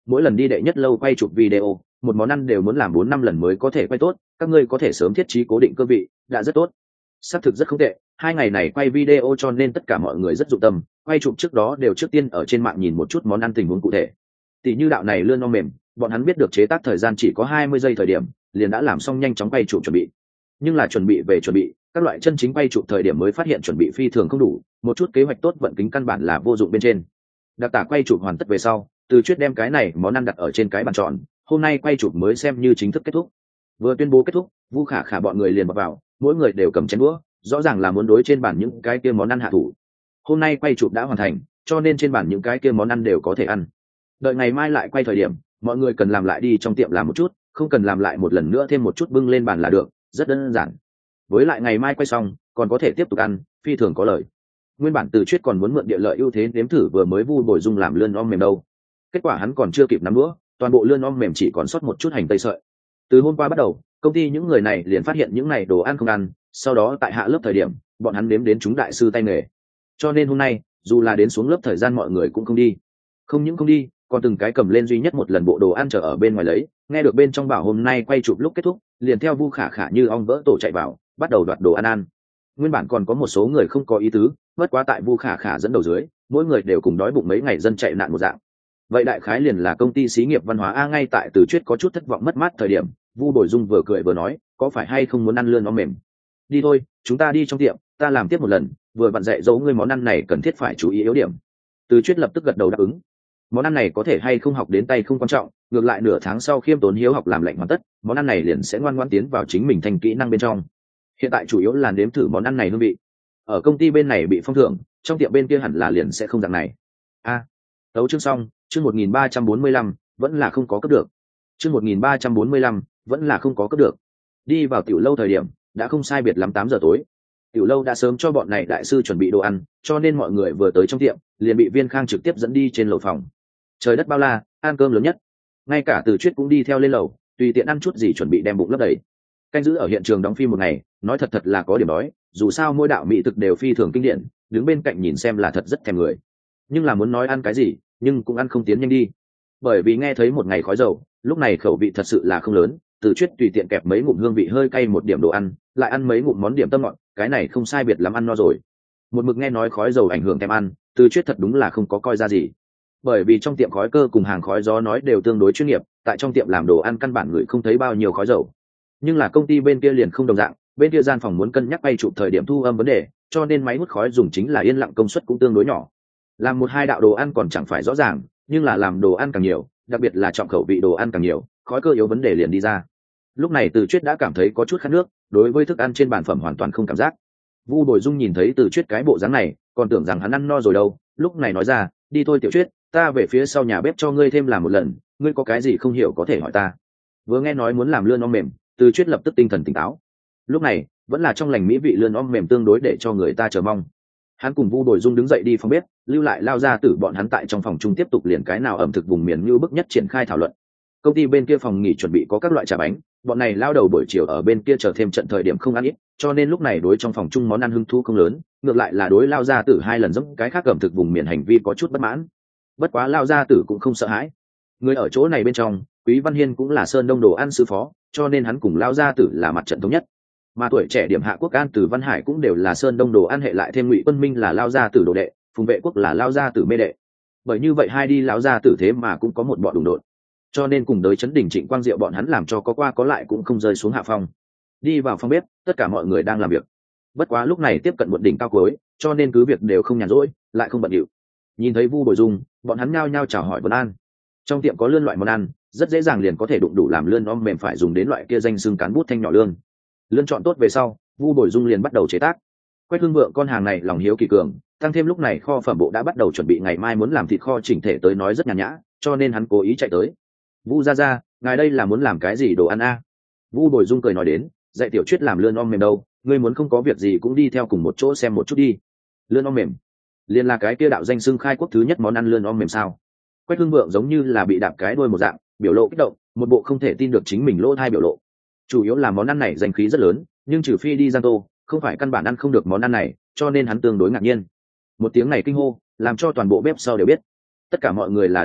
mỗi lần đi đệ nhất lâu quay chụp video một món ăn đều muốn làm bốn năm lần mới có thể quay tốt, các ngươi có thể sớm thiết trí cố định cơ vị đã rất tốt. Xác thực rất không tệ, hai ngày này quay video cho nên tất cả mọi người rất dụng tâm, quay chụp trước đó đều trước tiên ở trên mạng nhìn một chút món ăn tình huống cụ thể. Tỷ như đạo này lươn om mềm, bọn hắn biết được chế tác thời gian chỉ có hai mươi giây thời điểm, liền đã làm xong nhanh chóng quay chụp chuẩn bị. Nhưng là chuẩn bị về chuẩn bị, các loại chân chính quay chụp thời điểm mới phát hiện chuẩn bị phi thường không đủ, một chút kế hoạch tốt vận kính căn bản là vô dụng bên trên. Đặc tả quay chụp hoàn tất về sau, Từ Chuyết đem cái này món ăn đặt ở trên cái bàn tròn, hôm nay quay chụp mới xem như chính thức kết thúc. Vừa tuyên bố kết thúc, Vu Khả Khả bọn người liền bật vào, mỗi người đều cầm chén đũa, rõ ràng là muốn đối trên bàn những cái kia món ăn hạ thủ. Hôm nay quay chụp đã hoàn thành, cho nên trên bàn những cái kia món ăn đều có thể ăn. Đợi ngày mai lại quay thời điểm, mọi người cần làm lại đi trong tiệm làm một chút, không cần làm lại một lần nữa thêm một chút bưng lên bàn là được, rất đơn giản. Với lại ngày mai quay xong, còn có thể tiếp tục ăn, phi thường có lợi. Nguyên bản Từ Chuyết còn muốn mượn địa lợi ưu thế nếm thử vừa mới Vu Bồi Dung làm lươn om mềm đâu. Kết quả hắn còn chưa kịp nắm đũa, toàn bộ lươn om mềm chỉ còn sót một chút hành tây sợi. Từ hôm qua bắt đầu, công ty những người này liền phát hiện những này đồ ăn không ăn, sau đó tại hạ lớp thời điểm, bọn hắn nếm đến chúng đại sư tay nghề. Cho nên hôm nay, dù là đến xuống lớp thời gian mọi người cũng không đi. Không những không đi, còn từng cái cầm lên duy nhất một lần bộ đồ ăn chờ ở bên ngoài lấy, nghe được bên trong bảo hôm nay quay chụp lúc kết thúc, liền theo Vu Khả Khả như ong vỡ tổ chạy vào, bắt đầu đoạt đồ ăn ăn. Nguyên bản còn có một số người không có ý tứ, bất quá tại Vu Khả Khả dẫn đầu dưới, mỗi người đều cùng đói bụng mấy ngày dân chạy nạn một dạng. Vậy đại khái liền là công ty xí nghiệp văn hóa a. Ngay tại Từ Chuyết có chút thất vọng mất mát thời điểm, Vu Bồi Dung vừa cười vừa nói, có phải hay không muốn ăn lươn om mềm? Đi thôi, chúng ta đi trong tiệm, ta làm tiếp một lần, vừa vặn dạy dỗ ngươi món ăn này cần thiết phải chú ý yếu điểm. Từ Chuyết lập tức gật đầu đáp ứng. Món ăn này có thể hay không học đến tay không quan trọng, ngược lại nửa tháng sau khiêm tốn hiếu học làm lạnh hoàn tất, món ăn này liền sẽ ngoan ngoãn tiến vào chính mình thành kỹ năng bên trong. Hiện tại chủ yếu là nếm thử món ăn này hương vị. Ở công ty bên này bị phong thưởng, trong tiệm bên kia hẳn là liền sẽ không dạng này. A, à, tấu chương xong, chương một nghìn ba trăm bốn mươi lăm, vẫn là không có cấp được. Chương một nghìn ba trăm bốn mươi lăm, vẫn là không có cấp được. Đi vào tiểu lâu thời điểm, đã không sai biệt lắm tám giờ tối. Tiểu lâu đã sớm cho bọn này đại sư chuẩn bị đồ ăn, cho nên mọi người vừa tới trong tiệm, liền bị Viên Khang trực tiếp dẫn đi trên lầu phòng. Trời đất bao la, ăn cơm lớn nhất. Ngay cả Từ Chuyết cũng đi theo lên lầu, tùy tiện ăn chút gì chuẩn bị đem bụng lấp đầy. Canh giữ ở hiện trường đóng phim một ngày, nói thật thật là có điểm đói, dù sao mỗi đạo mỹ thực đều phi thường kinh điển, đứng bên cạnh nhìn xem là thật rất thèm người. Nhưng là muốn nói ăn cái gì, nhưng cũng ăn không tiến nhanh đi. Bởi vì nghe thấy một ngày khói dầu, lúc này khẩu vị thật sự là không lớn, Từ Chuyết tùy tiện kẹp mấy ngụm hương vị hơi cay một điểm đồ ăn, lại ăn mấy ngụm món điểm tâm ngọt, cái này không sai biệt lắm ăn no rồi. Một mực nghe nói khói dầu ảnh hưởng thèm ăn, Từ Chuyết thật đúng là không có coi ra gì. Bởi vì trong tiệm khói cơ cùng hàng khói gió nói đều tương đối chuyên nghiệp, tại trong tiệm làm đồ ăn căn bản người không thấy bao nhiêu khói dầu. Nhưng là công ty bên kia liền không đồng dạng, bên kia gian phòng muốn cân nhắc quay chụp thời điểm thu âm vấn đề, cho nên máy hút khói dùng chính là yên lặng, công suất cũng tương đối nhỏ. Làm một hai đạo đồ ăn còn chẳng phải rõ ràng, nhưng là làm đồ ăn càng nhiều, đặc biệt là trọng khẩu vị đồ ăn càng nhiều, khói cơ yếu vấn đề liền đi ra. Lúc này Từ Chuyết đã cảm thấy có chút khát nước, đối với thức ăn trên bàn phẩm hoàn toàn không cảm giác. Vu Bồi Dung nhìn thấy Từ Chuyết cái bộ dáng này, còn tưởng rằng hắn ăn no rồi đâu, lúc này nói ra, đi thôi Tiểu Chuyết, ta về phía sau nhà bếp cho ngươi thêm làm một lần, ngươi có cái gì không hiểu có thể hỏi ta. Vừa nghe nói muốn làm lươn om mềm, Từ Chuyết lập tức tinh thần tỉnh táo. Lúc này vẫn là trong lành mỹ vị lươn om mềm tương đối để cho người ta chờ mong. Hắn cùng Vu Bồi Dung đứng dậy đi phòng bếp, lưu lại Lao Gia Tử bọn hắn tại trong phòng chung tiếp tục liền cái nào ẩm thực vùng miền như bức nhất triển khai thảo luận. Công ty bên kia phòng nghỉ chuẩn bị có các loại trà bánh, bọn này lao đầu buổi chiều ở bên kia chờ thêm trận thời điểm không ăn ít, cho nên lúc này đối trong phòng chung món ăn hưng thu không lớn, ngược lại là đối Lao Gia Tử hai lần giống cái khác ẩm thực vùng miền hành vi có chút bất mãn. Bất quá Lao Gia Tử cũng không sợ hãi, người ở chỗ này bên trong, Quý Văn Hiên cũng là Sơn Đông đồ ăn sư phó, cho nên hắn cùng Lao Gia Tử là mặt trận thống nhất. Mà tuổi trẻ điểm Hạ Quốc An từ Văn Hải cũng đều là Sơn Đông đồ ăn hệ, lại thêm Ngụy Quân Minh là Lao Gia Tử đồ đệ, Phùng Vệ Quốc là Lao Gia Tử mê đệ. Bởi như vậy hai đi Lão Gia Tử thế mà cũng có một bọn đụng đột, cho nên cùng đối chấn đỉnh Trịnh Quang Diệu bọn hắn làm cho có qua có lại cũng không rơi xuống hạ phong. Đi vào phòng bếp, tất cả mọi người đang làm việc. Bất quá lúc này tiếp cận một đỉnh cao cuối, cho nên cứ việc đều không nhàn rỗi, lại không bận rộn. Nhìn thấy Vu Bồi Dung, bọn hắn nhao nhao chào hỏi vấn an. Trong tiệm có lươn loại món ăn, rất dễ dàng liền có thể đụng đủ làm lươn om mềm, phải dùng đến loại kia danh xưng cán bút thanh nhỏ lươn. Lươn chọn tốt về sau, Vu Bồi Dung liền bắt đầu chế tác. Quách Hưng Vượng con hàng này lòng hiếu kỳ cường, tăng thêm lúc này kho phẩm bộ đã bắt đầu chuẩn bị ngày mai muốn làm thịt kho chỉnh thể tới nói rất nhàn nhã, cho nên hắn cố ý chạy tới. Vu gia gia, ngài đây là muốn làm cái gì đồ ăn a? Vu Bồi Dung cười nói đến, dạy Tiểu Chuyết làm lươn om mềm đâu, ngươi muốn không có việc gì cũng đi theo cùng một chỗ xem một chút đi. Lươn om mềm, liền là cái kia đạo danh xưng khai quốc thứ nhất món ăn lươn om mềm sao? Quách Hưng Vượng giống như là bị đạp cái đuôi một dạng, biểu lộ kích động, một bộ không thể tin được chính mình lỗ thai biểu lộ. Chủ yếu là món ăn này danh khí rất lớn, nhưng trừ phi đi Giang Tô, không phải căn bản ăn không được món ăn này, cho nên hắn tương đối ngạc nhiên. Một tiếng này kinh hô, làm cho toàn bộ bếp sau đều biết. Tất cả mọi người là đều biết,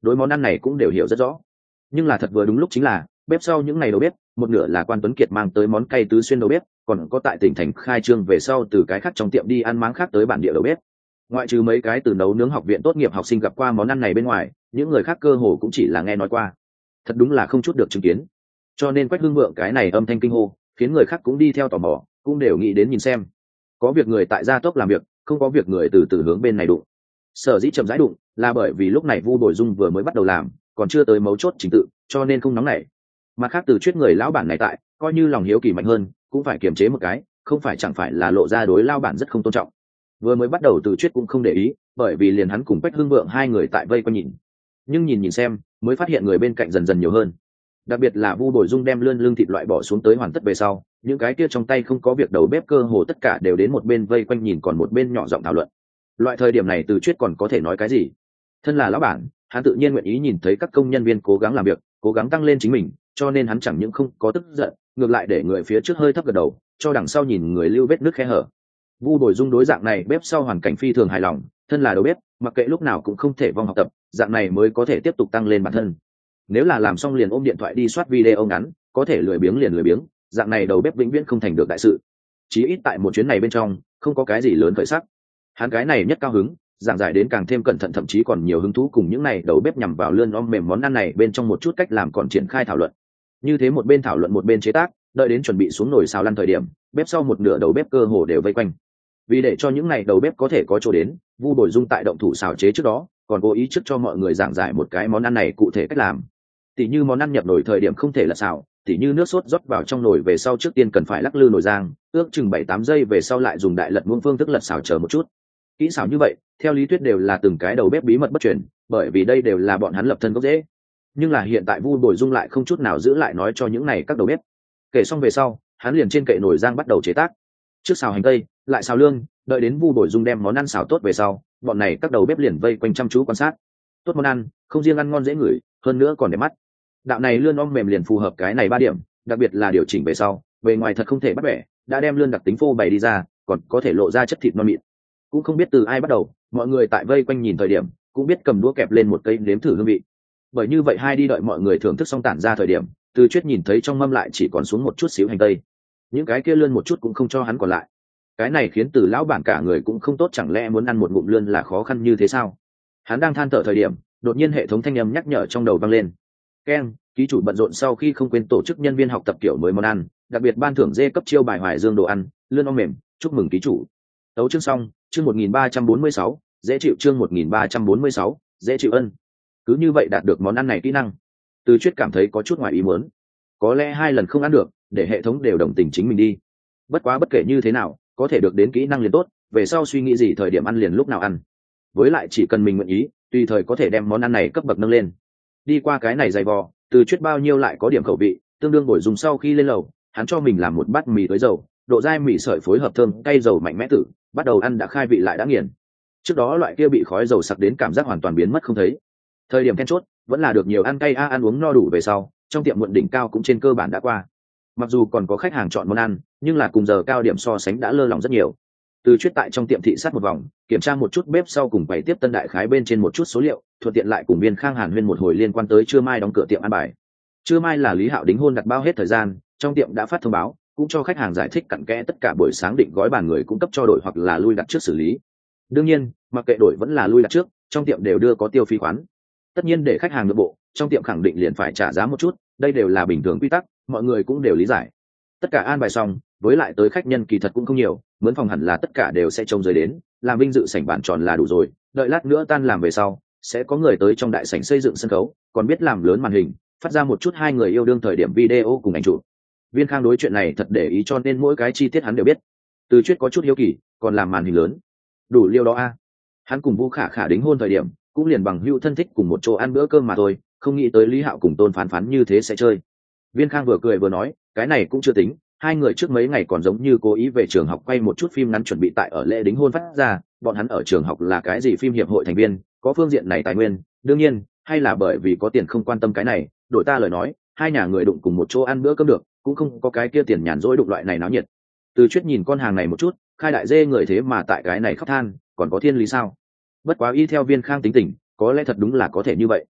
đối món ăn này cũng đều hiểu rất rõ. Nhưng là thật vừa đúng lúc chính là bếp sau những ngày đầu bếp, một nửa là Quan Tuấn Kiệt mang tới món cay tứ xuyên đầu bếp, còn có tại tỉnh thành khai trương về sau từ cái khác trong tiệm đi ăn máng khác tới bản địa đầu bếp. Ngoại trừ mấy cái từ nấu nướng học viện tốt nghiệp học sinh gặp qua món ăn này bên ngoài, những người khác cơ hồ cũng chỉ là nghe nói qua, thật đúng là không chút được chứng kiến. Cho nên Quách Hưng Vượng cái này âm thanh kinh hô, khiến người khác cũng đi theo tò mò, cũng đều nghĩ đến nhìn xem. Có việc người tại gia tốc làm việc, không có việc người từ từ hướng bên này đụng. Sở dĩ chậm rãi đụng, là bởi vì lúc này Vu Bồi Dung vừa mới bắt đầu làm, còn chưa tới mấu chốt trình tự, cho nên không nóng nảy. Mặt khác từ chuyết người lão bản này tại, coi như lòng hiếu kỳ mạnh hơn, cũng phải kiềm chế một cái, không phải chẳng phải là lộ ra đối lão bản rất không tôn trọng. Vừa mới bắt đầu từ chuyết cũng không để ý, bởi vì liền hắn cùng Quách Hưng Vượng hai người tại vây quanh nhìn. Nhưng nhìn nhìn xem, mới phát hiện người bên cạnh dần dần nhiều hơn. Đặc biệt là Vu Bồi Dung đem lươn lưng thịt loại bỏ xuống tới hoàn tất về sau, những cái kia trong tay không có việc đầu bếp cơ hồ tất cả đều đến một bên vây quanh nhìn, còn một bên nhỏ giọng thảo luận. Loại thời điểm này từ chuyết còn có thể nói cái gì? Thân là lão bản, hắn tự nhiên nguyện ý nhìn thấy các công nhân viên cố gắng làm việc, cố gắng tăng lên chính mình, cho nên hắn chẳng những không có tức giận, ngược lại để người phía trước hơi thấp gật đầu, cho đằng sau nhìn người lưu vết nước khe hở. Vu Bồi Dung đối dạng này bếp sau hoàn cảnh phi thường hài lòng, thân là đầu bếp, mặc kệ lúc nào cũng không thể vong học tập, dạng này mới có thể tiếp tục tăng lên bản thân. Nếu là làm xong liền ôm điện thoại đi soát video ngắn, có thể lười biếng liền lười biếng, dạng này đầu bếp vĩnh viễn không thành được đại sự. Chí ít tại một chuyến này bên trong, không có cái gì lớn khởi sắc. Hắn cái này nhất cao hứng, giảng giải đến càng thêm cẩn thận, thậm chí còn nhiều hứng thú cùng những này đầu bếp nhằm vào lươn om mềm món ăn này bên trong một chút cách làm còn triển khai thảo luận. Như thế một bên thảo luận một bên chế tác, đợi đến chuẩn bị xuống nồi xào lăn thời điểm, bếp sau một nửa đầu bếp cơ hồ đều vây quanh. Vì để cho những này đầu bếp có thể có chỗ đến, Vu Bồi Dung tại động thủ xào chế trước đó, còn cố ý trước cho mọi người giảng giải một cái món ăn này cụ thể cách làm. Tỉ như món ăn nhập nồi thời điểm không thể là xào, tỉ như nước sốt rót vào trong nồi về sau trước tiên cần phải lắc lư nồi rang, ước chừng bảy tám giây về sau lại dùng đại lật muông phương thức lật xào chờ một chút. Kỹ xảo như vậy, theo lý thuyết đều là từng cái đầu bếp bí mật bất truyền, bởi vì đây đều là bọn hắn lập thân gốc rễ. Nhưng là hiện tại Vu Bồi Dung lại không chút nào giữ lại nói cho những này các đầu bếp. Kể xong về sau, hắn liền trên kệ nồi rang bắt đầu chế tác. Trước xào hành tây, lại xào lương, đợi đến Vu Bồi Dung đem món ăn xào tốt về sau, bọn này các đầu bếp liền vây quanh chăm chú quan sát. Tốt món ăn, không riêng ăn ngon dễ ngửi, hơn nữa còn đẹp mắt. Đạo này lươn om mềm liền phù hợp cái này ba điểm, đặc biệt là điều chỉnh về sau, bề ngoài thật không thể bắt bẻ, đã đem lươn đặc tính phô bày đi ra, còn có thể lộ ra chất thịt non mịn. Cũng không biết từ ai bắt đầu, mọi người tại vây quanh nhìn thời điểm, cũng biết cầm đũa kẹp lên một cây nếm thử hương vị. Bởi như vậy hai đi đợi mọi người thưởng thức xong tản ra thời điểm, Từ Chuyết nhìn thấy trong mâm lại chỉ còn xuống một chút xíu hành tây, những cái kia lươn một chút cũng không cho hắn còn lại. Cái này khiến Từ lão bản cả người cũng không tốt, chẳng lẽ muốn ăn một ngụm lươn là khó khăn như thế sao? Hắn đang than thở thời điểm, đột nhiên hệ thống thanh âm nhắc nhở trong đầu vang lên. Keng, ký chủ bận rộn sau khi không quên tổ chức nhân viên học tập kiểu mới món ăn, đặc biệt ban thưởng dê cấp chiêu bài Hoài Dương đồ ăn, lươn om mềm, chúc mừng ký chủ. Tấu chương xong, chương một nghìn ba trăm bốn mươi sáu, dễ chịu chương một nghìn ba trăm bốn mươi sáu, dễ chịu ân. Cứ như vậy đạt được món ăn này kỹ năng. Từ Chuyết cảm thấy có chút ngoài ý muốn. Có lẽ hai lần không ăn được, để hệ thống đều đồng tình chính mình đi. Bất quá bất kể như thế nào, có thể được đến kỹ năng liền tốt, về sau suy nghĩ gì thời điểm ăn liền lúc nào ăn. Với lại chỉ cần mình nguyện ý, tùy thời có thể đem món ăn này cấp bậc nâng lên. Đi qua cái này dày vò, Từ Chuyết bao nhiêu lại có điểm khẩu vị, tương đương bổ dùng sau khi lên lầu, hắn cho mình làm một bát mì tới dầu, độ dai mì sợi phối hợp thơm, cay dầu mạnh mẽ tử, bắt đầu ăn đã khai vị lại đã nghiền. Trước đó loại kia bị khói dầu sặc đến cảm giác hoàn toàn biến mất không thấy. Thời điểm then chốt, vẫn là được nhiều ăn cay a ăn uống no đủ về sau, trong tiệm muộn đỉnh cao cũng trên cơ bản đã qua. Mặc dù còn có khách hàng chọn món ăn, nhưng là cùng giờ cao điểm so sánh đã lơ lỏng rất nhiều. Từ Chuyết tại trong tiệm thị sát một vòng, kiểm tra một chút bếp sau cùng bày tiếp tân đại khái bên trên một chút số liệu, thuận tiện lại cùng Viên Khang Hàn huyên một hồi liên quan tới trưa mai đóng cửa tiệm ăn bài. Trưa mai là Lý Hạo đính hôn đặt bao hết thời gian, trong tiệm đã phát thông báo, cũng cho khách hàng giải thích cặn kẽ tất cả buổi sáng định gói bàn người cung cấp cho đổi hoặc là lui đặt trước xử lý. Đương nhiên, mặc kệ đổi vẫn là lui đặt trước, trong tiệm đều đưa có tiêu phí khoán. Tất nhiên để khách hàng nội bộ, trong tiệm khẳng định liền phải trả giá một chút, đây đều là bình thường quy tắc, mọi người cũng đều lý giải. Tất cả an bài xong, với lại tới khách nhân kỳ thật cũng không nhiều, mướn phòng hẳn là tất cả đều sẽ trông rời đến, làm vinh dự sảnh bàn tròn là đủ rồi, đợi lát nữa tan làm về sau, sẽ có người tới trong đại sảnh xây dựng sân khấu, còn biết làm lớn màn hình, phát ra một chút hai người yêu đương thời điểm video cùng ảnh chụp. Viên Khang đối chuyện này thật để ý, cho nên mỗi cái chi tiết hắn đều biết. Từ Chuyết có chút hiếu kỳ, còn làm màn hình lớn, đủ liêu đó a. Hắn cùng Vu Khả Khả đính hôn thời điểm, cũng liền bằng hữu thân thích cùng một chỗ ăn bữa cơm mà thôi, không nghĩ tới Lý Hạo cùng Tôn Phán Phán như thế sẽ chơi. Viên Khang vừa cười vừa nói, cái này cũng chưa tính, hai người trước mấy ngày còn giống như cố ý về trường học quay một chút phim ngắn chuẩn bị tại ở lễ đính hôn phát ra, bọn hắn ở trường học là cái gì phim hiệp hội thành viên, có phương diện này tài nguyên, đương nhiên, hay là bởi vì có tiền không quan tâm cái này, đổi ta lời nói, hai nhà người đụng cùng một chỗ ăn bữa cơm được, cũng không có cái kia tiền nhàn rỗi đụng loại này náo nhiệt. Từ Chuyết nhìn con hàng này một chút, khai đại dê người thế mà tại cái này khóc than, còn có thiên lý sao? Bất quá y theo Viên Khang tính tình, có lẽ thật đúng là có thể như vậy.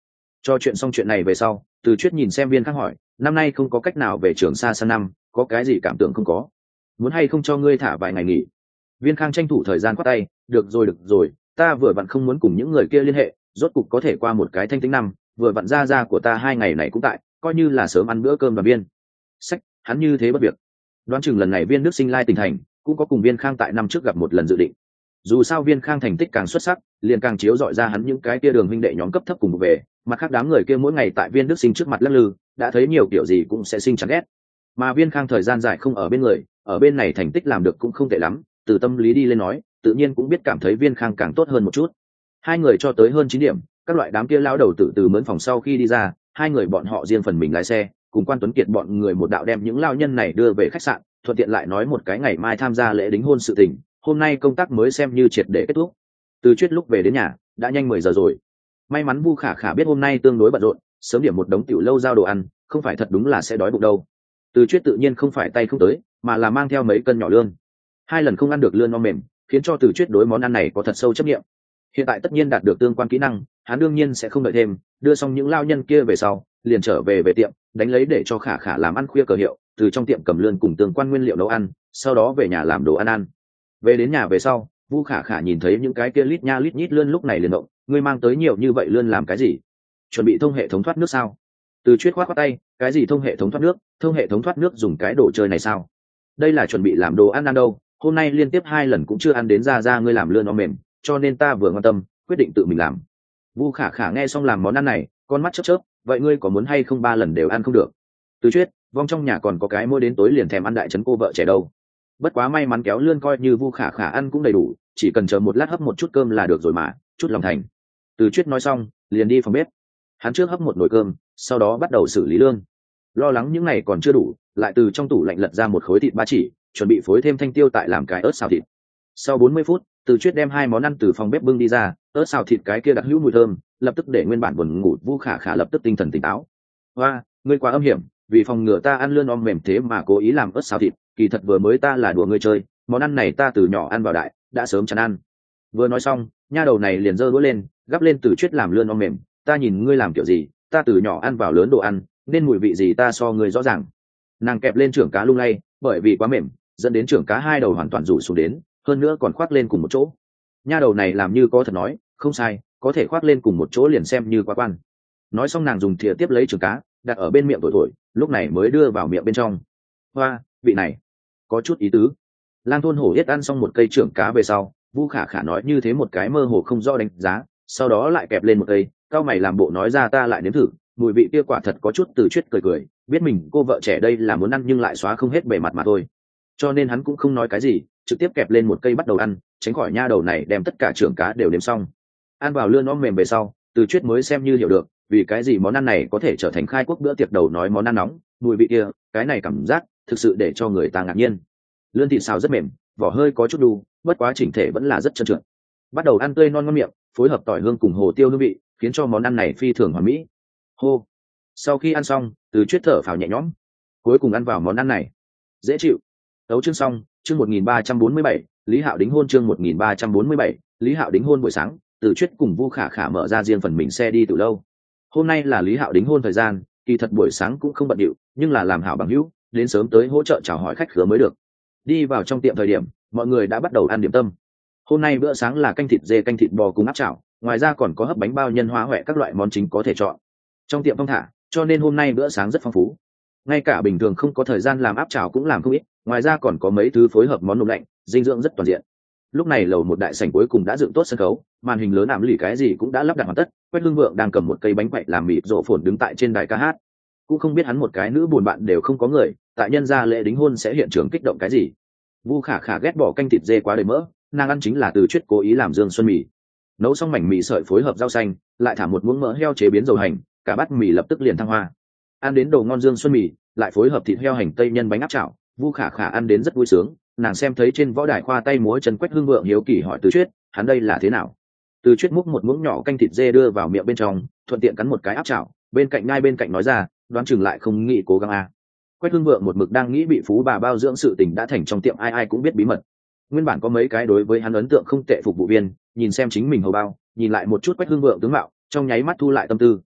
Cho chuyện xong chuyện này về sau, Từ Chuyết nhìn xem Viên Khang hỏi, năm nay không có cách nào về trường xa sang năm, có cái gì cảm tưởng không có? Muốn hay không cho ngươi thả vài ngày nghỉ? Viên Khang tranh thủ thời gian quát tay, được rồi được rồi, ta vừa vặn không muốn cùng những người kia liên hệ, rốt cục có thể qua một cái thanh tĩnh năm, vừa vặn ra ra của ta hai ngày này cũng tại, coi như là sớm ăn bữa cơm đoàn viên. Sách, hắn như thế bất việc. Đoán chừng lần này Viên Đức Sinh lai tỉnh thành, cũng có cùng Viên Khang tại năm trước gặp một lần dự định. Dù sao Viên Khang thành tích càng xuất sắc, liền càng chiếu dọi ra hắn những cái kia đường huynh đệ nhóm cấp thấp cùng về, mặt khác đám người kia mỗi ngày tại Viên Đức Sinh trước mặt lắc lư, đã thấy nhiều kiểu gì cũng sẽ sinh chán ghét. Mà Viên Khang thời gian dài không ở bên người, ở bên này thành tích làm được cũng không tệ lắm, từ tâm lý đi lên nói, tự nhiên cũng biết cảm thấy Viên Khang càng tốt hơn một chút. Hai người cho tới hơn chín điểm, các loại đám kia lão đầu tử từ mướn phòng sau khi đi ra, hai người bọn họ riêng phần mình lái xe, cùng Quan Tuấn Kiệt bọn người một đạo đem những lao nhân này đưa về khách sạn, thuận tiện lại nói một cái ngày mai tham gia lễ đính hôn sự tình, hôm nay công tác mới xem như triệt để kết thúc. Từ Chuyết lúc về đến nhà, đã nhanh mười giờ rồi. May mắn Vu Khả Khả biết hôm nay tương đối bận rộn, sớm điểm một đống tiểu lâu giao đồ ăn, không phải thật đúng là sẽ đói bụng đâu. Từ Chuyết tự nhiên không phải tay không tới, mà là mang theo mấy cân nhỏ lươn. Hai lần không ăn được lươn non mềm, khiến cho Từ Chuyết đối món ăn này có thật sâu chấp niệm. Hiện tại tất nhiên đạt được tương quan kỹ năng, hắn đương nhiên sẽ không đợi thêm, đưa xong những lao nhân kia về sau, liền trở về về tiệm, đánh lấy để cho Khả Khả làm ăn khuya cờ hiệu, từ trong tiệm cầm lươn cùng tương quan nguyên liệu nấu ăn, sau đó về nhà làm đồ ăn ăn. Về đến nhà về sau, Vu Khả Khả nhìn thấy những cái kia lít nha lít nhít lươn lúc này liền động, ngươi mang tới nhiều như vậy lươn làm cái gì? Chuẩn bị thông hệ thống thoát nước sao? Từ Chuyết khoát khoát tay, cái gì thông hệ thống thoát nước, thông hệ thống thoát nước dùng cái đồ chơi này sao? Đây là chuẩn bị làm đồ ăn ăn đâu, hôm nay liên tiếp hai lần cũng chưa ăn đến ra ra ngươi làm lươn non mềm, cho nên ta vừa quan tâm, quyết định tự mình làm. Vu Khả Khả nghe xong làm món ăn này, con mắt chớp chớp, vậy ngươi có muốn hay không ba lần đều ăn không được? Từ Chuyết, vong trong nhà còn có cái mỗi đến tối liền thèm ăn đại trấn cô vợ trẻ đâu. Bất quá may mắn kéo lươn coi như Vu Khả Khả ăn cũng đầy đủ, chỉ cần chờ một lát hấp một chút cơm là được rồi mà, chút lòng thành. Từ Chuyết nói xong, liền đi phòng bếp. Hắn trước hấp một nồi cơm, sau đó bắt đầu xử lý lươn. Lo lắng những ngày còn chưa đủ, lại từ trong tủ lạnh lật ra một khối thịt ba chỉ, chuẩn bị phối thêm thanh tiêu tại làm cái ớt xào thịt. Sau bốn mươi phút, Từ Chuyết đem hai món ăn từ phòng bếp bưng đi ra, ớt xào thịt cái kia đặc hữu mùi thơm, lập tức để nguyên bản buồn ngủ Vu Khả Khả lập tức tinh thần tỉnh táo. Hoa, ngươi quá âm hiểm, vì phòng ngừa ta ăn lươn om mềm thế mà cố ý làm ớt xào thịt, kỳ thật vừa mới ta là đùa ngươi chơi, món ăn này ta từ nhỏ ăn vào đại, đã sớm chán ăn. Vừa nói xong, nha đầu này liền giơ đũa lên, gắp lên Từ Chuyết làm lươn om mềm, ta nhìn ngươi làm kiểu gì, ta từ nhỏ ăn vào lớn đồ ăn, nên mùi vị gì ta so ngươi rõ ràng. Nàng kẹp lên trưởng cá lung lay, bởi vì quá mềm, dẫn đến trưởng cá hai đầu hoàn toàn rủ xuống đến, hơn nữa còn khoác lên cùng một chỗ. Nha đầu này làm như có thật nói, không sai, có thể khoác lên cùng một chỗ liền xem như quá quan. Nói xong nàng dùng thìa tiếp lấy trưởng cá, đặt ở bên miệng thổi thổi, lúc này mới đưa vào miệng bên trong. Hoa, vị này có chút ý tứ. Lang Thôn Hổ Yết ăn xong một cây trưởng cá về sau, Vu Khả Khả nói như thế một cái mơ hồ không rõ đánh giá, sau đó lại kẹp lên một cây, cao mày làm bộ nói ra ta lại nếm thử, mùi vị kia quả thật có chút. Từ Chuyết cười cười, biết mình cô vợ trẻ đây là muốn ăn nhưng lại xóa không hết bề mặt mà thôi, cho nên hắn cũng không nói cái gì, trực tiếp kẹp lên một cây bắt đầu ăn, tránh khỏi nha đầu này đem tất cả trưởng cá đều đếm xong. Ăn vào lươn om mềm về sau, Từ Chuyết mới xem như hiểu được vì cái gì món ăn này có thể trở thành khai quốc bữa tiệc đầu nói món ăn nóng, mùi vị kia, cái này cảm giác thực sự để cho người ta ngạc nhiên. Lươn thịt xào rất mềm, vỏ hơi có chút đu, bất quá chỉnh thể vẫn là rất trơn trượt. Bắt đầu ăn tươi non ngon miệng, phối hợp tỏi hương cùng hồ tiêu hương vị, khiến cho món ăn này phi thường hoàn mỹ. Hô. Sau khi ăn xong, Từ Chuyết thở phào nhẹ nhõm. Cuối cùng ăn vào món ăn này, dễ chịu. Đấu chương xong, chương một nghìn ba trăm bốn mươi bảy, Lý Hạo đính hôn chương một nghìn ba trăm bốn mươi bảy, Lý Hạo đính hôn buổi sáng, Từ Chuyết cùng Vu Khả Khả mở ra riêng phần mình xe đi từ lâu. Hôm nay là Lý Hạo đính hôn thời gian, kỳ thật buổi sáng cũng không bận điệu, nhưng là làm hảo bằng hữu, đến sớm tới hỗ trợ chào hỏi khách khứa mới được. Đi vào trong tiệm thời điểm, mọi người đã bắt đầu ăn điểm tâm. Hôm nay bữa sáng là canh thịt dê, canh thịt bò cùng áp chảo, ngoài ra còn có hấp bánh bao nhân hóa hoẹ các loại món chính có thể chọn. Trong tiệm phong thả, cho nên hôm nay bữa sáng rất phong phú. Ngay cả bình thường không có thời gian làm áp chảo cũng làm không ít, ngoài ra còn có mấy thứ phối hợp món nộm lạnh, dinh dưỡng rất toàn diện. Lúc này lầu một đại sảnh cuối cùng đã dựng tốt sân khấu, màn hình lớn ảm lì cái gì cũng đã lắp đặt hoàn tất. Quách Hưng Vượng đang cầm một cây bánh quậy làm mịt rộ phồn đứng tại trên đài ca hát, cũng không biết hắn một cái nữ buồn bạn đều không có người, tại nhân gia lễ đính hôn sẽ hiện trường kích động cái gì. Vu Khả Khả ghét bỏ canh thịt dê quá đầy mỡ, nàng ăn chính là Từ Chuyết cố ý làm dương xuân mì, nấu xong mảnh mì sợi phối hợp rau xanh, lại thả một muỗng mỡ heo chế biến dầu hành, cả bát mì lập tức liền thăng hoa. Ăn đến đồ ngon dương xuân mì, lại phối hợp thịt heo hành tây nhân bánh áp chảo, Vu Khả Khả ăn đến rất vui sướng. Nàng xem thấy trên võ đài khoa tay múa chân Quách Hưng Vượng hiếu kỳ hỏi Từ Chuyết, hắn đây là thế nào? Từ Chuyết múc một muỗng nhỏ canh thịt dê đưa vào miệng bên trong, thuận tiện cắn một cái áp chảo, bên cạnh ngay bên cạnh nói ra, đoán chừng lại không nghĩ cố gắng a. À. Quách Hưng Vượng một mực đang nghĩ bị phú bà bao dưỡng sự tình đã thành trong tiệm ai ai cũng biết bí mật. Nguyên bản có mấy cái đối với hắn ấn tượng không tệ phục vụ viên, nhìn xem chính mình hầu bao, nhìn lại một chút Quách Hưng Vượng tướng mạo, trong nháy mắt thu lại tâm tư.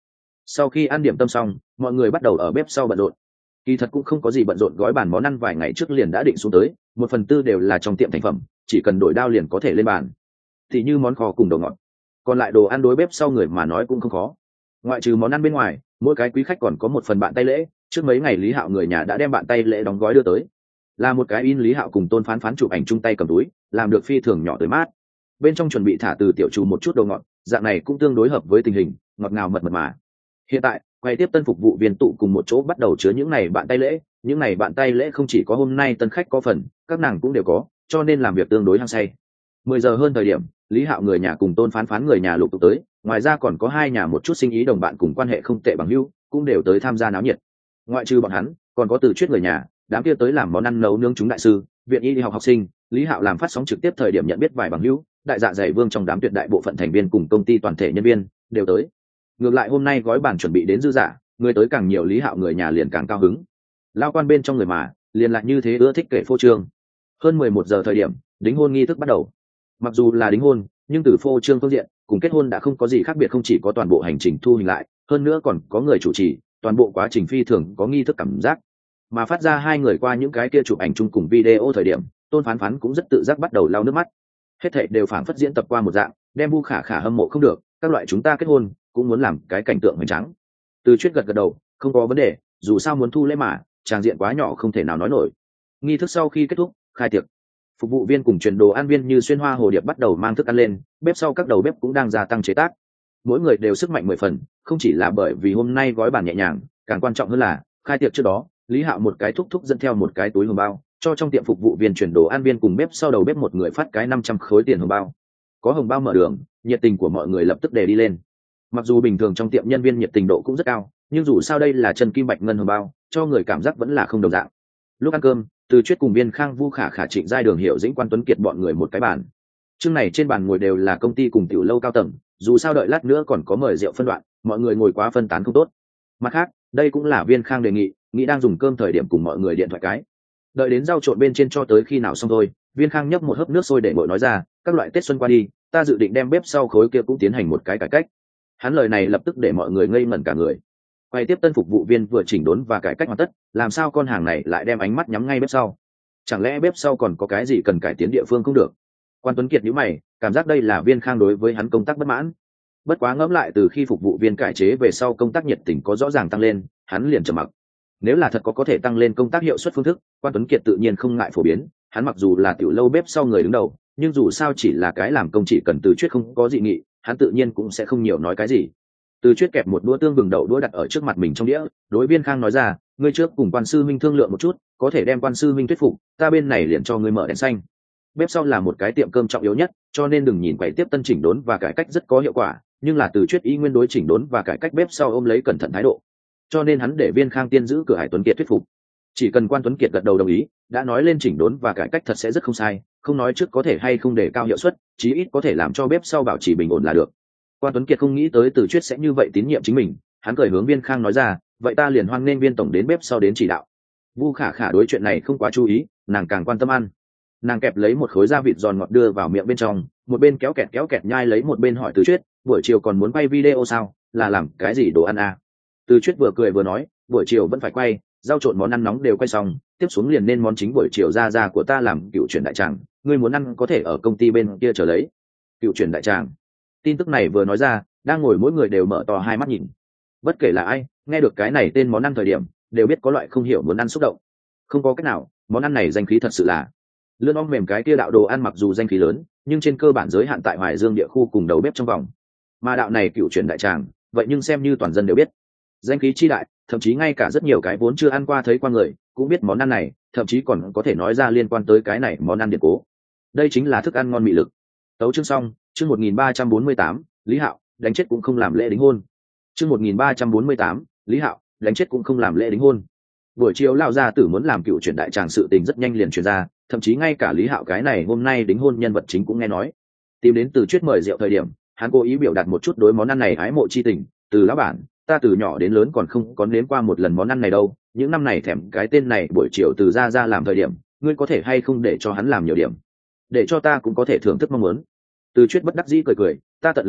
Sau khi ăn điểm tâm xong, mọi người bắt đầu ở bếp sau bận rộn. Kỳ thật cũng không có gì bận rộn, gói bàn món ăn vài ngày trước liền đã định xuống tới, một phần tư đều là trong tiệm thành phẩm, chỉ cần đổi đao liền có thể lên bàn. Thì như món kho cùng đồ ngọt, còn lại đồ ăn đối bếp sau người mà nói cũng không khó. Ngoại trừ món ăn bên ngoài, mỗi cái quý khách còn có một phần bạn tay lễ. Trước mấy ngày Lý Hạo người nhà đã đem bạn tay lễ đóng gói đưa tới, là một cái in Lý Hạo cùng Tôn Phán Phán chụp ảnh chung tay cầm túi, làm được phi thường nhỏ tới mát. Bên trong chuẩn bị thả từ tiểu trù một chút đồ ngọt, dạng này cũng tương đối hợp với tình hình, ngọt ngào mật mật mà. Hiện tại quay tiếp tân phục vụ viên tụ cùng một chỗ bắt đầu chứa những này bạn tay lễ. Những này bạn tay lễ không chỉ có hôm nay tân khách có phần, các nàng cũng đều có, cho nên làm việc tương đối hăng say. Mười giờ hơn thời điểm, Lý Hạo người nhà cùng Tôn Phán Phán người nhà lục tục tới, ngoài ra còn có hai nhà một chút sinh ý đồng bạn cùng quan hệ không tệ bằng hữu cũng đều tới tham gia náo nhiệt. Ngoại trừ bọn hắn, còn có Từ Chuyết người nhà, đám kia tới làm món ăn nấu nướng chúng đại sư, viện y đi học học sinh. Lý Hạo làm phát sóng trực tiếp thời điểm nhận biết vài bằng hữu, đại dạ dày vương trong đám tuyệt đại bộ phận thành viên cùng công ty toàn thể nhân viên đều tới. Ngược lại hôm nay gói bàn chuẩn bị đến dư dả, người tới càng nhiều Lý Hạo người nhà liền càng cao hứng. Lao quan bên trong người mà liền lại như thế ưa thích kể phô trương. Hơn mười một giờ thời điểm, đính hôn nghi thức bắt đầu. Mặc dù là đính hôn, nhưng từ phô trương phương diện cùng kết hôn đã không có gì khác biệt, không chỉ có toàn bộ hành trình thu hình lại, hơn nữa còn có người chủ trì, toàn bộ quá trình phi thường có nghi thức cảm giác. Mà phát ra hai người qua những cái kia chụp ảnh chung cùng video thời điểm, Tôn Phán Phán cũng rất tự giác bắt đầu lau nước mắt. Hết thảy đều phảng phất diễn tập qua một dạng, đem Vu Khả Khả hâm mộ không được, các loại chúng ta kết hôn cũng muốn làm cái cảnh tượng hoành tráng. Từ Chuyết gật gật đầu, không có vấn đề, dù sao muốn thu lễ mà, tràng diện quá nhỏ không thể nào nói nổi. Nghi thức sau khi kết thúc, khai tiệc. Phục vụ viên cùng truyền đồ ăn viên như xuyên hoa hồ điệp bắt đầu mang thức ăn lên, bếp sau các đầu bếp cũng đang gia tăng chế tác. Mỗi người đều sức mạnh mười phần, không chỉ là bởi vì hôm nay gói bàn nhẹ nhàng, càng quan trọng hơn là khai tiệc trước đó, Lý Hạo một cái thúc thúc dẫn theo một cái túi hồng bao, cho trong tiệm phục vụ viên chuyển đồ ăn viên cùng bếp sau đầu bếp một người phát cái năm trăm khối tiền hồng bao. Có hồng bao mở đường, nhiệt tình của mọi người lập tức đề đi lên. Mặc dù bình thường trong tiệm nhân viên nhiệt tình độ cũng rất cao, nhưng dù sao đây là chân kim bạch ngân hồng bao, cho người cảm giác vẫn là không đồng dạng. Lúc ăn cơm, Từ Chuyết cùng Viên Khang, Vu Khả Khả, Trịnh Giai Đường, Hiểu Dĩnh, Quan Tuấn Kiệt bọn người một cái bàn. Chương này trên bàn ngồi đều là công ty cùng tiểu lâu cao tầng, dù sao đợi lát nữa còn có mời rượu phân đoạn, mọi người ngồi quá phân tán không tốt. Mặt khác, đây cũng là Viên Khang đề nghị, nghĩ đang dùng cơm thời điểm cùng mọi người điện thoại cái. Đợi đến rau trộn bên trên cho tới khi nào xong thôi, Viên Khang nhấp một hớp nước sôi để bội nói ra, các loại Tết xuân qua đi, ta dự định đem bếp sau khối kia cũng tiến hành một cái cải cách. Hắn lời này lập tức để mọi người ngây ngẩn cả người. Quay tiếp tân phục vụ viên vừa chỉnh đốn và cải cách hoàn tất, làm sao con hàng này lại đem ánh mắt nhắm ngay bếp sau? Chẳng lẽ bếp sau còn có cái gì cần cải tiến địa phương không được? Quan Tuấn Kiệt nhíu mày, cảm giác đây là Viên Khang đối với hắn công tác bất mãn. Bất quá ngẫm lại từ khi phục vụ viên cải chế về sau công tác nhiệt tình có rõ ràng tăng lên, hắn liền trầm mặc. Nếu là thật có có thể tăng lên công tác hiệu suất phương thức, Quan Tuấn Kiệt tự nhiên không ngại phổ biến. Hắn mặc dù là tiểu lâu bếp sau người đứng đầu, nhưng dù sao chỉ là cái làm công, chỉ cần Từ Chuyết không có dị nghị, hắn tự nhiên cũng sẽ không nhiều nói cái gì. Từ Chuyết kẹp một đũa tương bừng đậu đũa đặt ở trước mặt mình trong đĩa, đối Viên Khang nói ra, ngươi trước cùng Quan sư minh thương lượng một chút, có thể đem Quan sư minh thuyết phục, ta bên này liền cho ngươi mở đèn xanh. Bếp sau là một cái tiệm cơm trọng yếu nhất, cho nên đừng nhìn quầy tiếp tân chỉnh đốn và cải cách rất có hiệu quả, nhưng là Từ Chuyết ý nguyên đối chỉnh đốn và cải cách bếp sau ôm lấy cẩn thận thái độ, cho nên hắn để Viên Khang tiên giữ cửa Hải Tuấn Kiệt thuyết phục. Chỉ cần Quan Tuấn Kiệt gật đầu đồng ý, đã nói lên chỉnh đốn và cải cách thật sẽ rất không sai, không nói trước có thể hay không để cao hiệu suất, chí ít có thể làm cho bếp sau bảo trì bình ổn là được. Quan Tuấn Kiệt không nghĩ tới Từ Chuyết sẽ như vậy tín nhiệm chính mình, hắn cười hướng Viên Khang nói ra, vậy ta liền hoan nghênh Viên tổng đến bếp sau đến chỉ đạo. Vu Khả Khả đối chuyện này không quá chú ý, nàng càng quan tâm ăn. Nàng kẹp lấy một khối da vịt giòn ngọt đưa vào miệng bên trong, một bên kéo kẹt kéo kẹt nhai lấy một bên hỏi Từ Chuyết, buổi chiều còn muốn quay video sao, là làm cái gì đồ ăn à? Từ Chuyết vừa cười vừa nói, buổi chiều vẫn phải quay, rau trộn món ăn nóng đều quay xong, tiếp xuống liền nên món chính buổi chiều ra ra của ta làm cựu chuyển đại tràng, ngươi muốn ăn có thể ở công ty bên kia chờ lấy. Cựu chuyển đại tràng. Tin tức này vừa nói ra, đang ngồi mỗi người đều mở to hai mắt nhìn. Bất kể là ai, nghe được cái này tên món ăn thời điểm, đều biết có loại không hiểu muốn ăn xúc động. Không có cách nào, món ăn này danh khí thật sự là lươn ong mềm, cái kia đạo đồ ăn mặc dù danh khí lớn, nhưng trên cơ bản giới hạn tại Hoài Dương địa khu cùng đầu bếp trong vòng. Mà đạo này cựu chuyển đại tràng, vậy nhưng xem như toàn dân đều biết. Danh khí chi đại, thậm chí ngay cả rất nhiều cái vốn chưa ăn qua thấy qua người, cũng biết món ăn này, thậm chí còn có thể nói ra liên quan tới cái này món ăn điện cố. Đây chính là thức ăn ngon mị lực. Tấu chương xong, chương một nghìn ba trăm bốn mươi tám, Lý Hạo, đánh chết cũng không làm lễ đính hôn. Chương một nghìn ba trăm bốn mươi tám, Lý Hạo, đánh chết cũng không làm lễ đính hôn. Buổi chiều lão gia tử muốn làm cựu chuyển đại tràng sự tình rất nhanh liền truyền ra, thậm chí ngay cả Lý Hạo cái này hôm nay đính hôn nhân vật chính cũng nghe nói. Tìm đến Từ Chuyết mời rượu thời điểm, hắn cố ý biểu đạt một chút đối món ăn này ái mộ chi tình, từ lão bản, ta từ nhỏ đến lớn còn không có nếm qua một lần món ăn này đâu, những năm này thèm cái tên này, buổi chiều từ ra ra làm thời điểm, ngươi có thể hay không để cho hắn làm nhiều điểm, để cho ta cũng có thể thưởng thức mong muốn. Từ Chuyết bất đắc dĩ cười cười, ta tận lực à,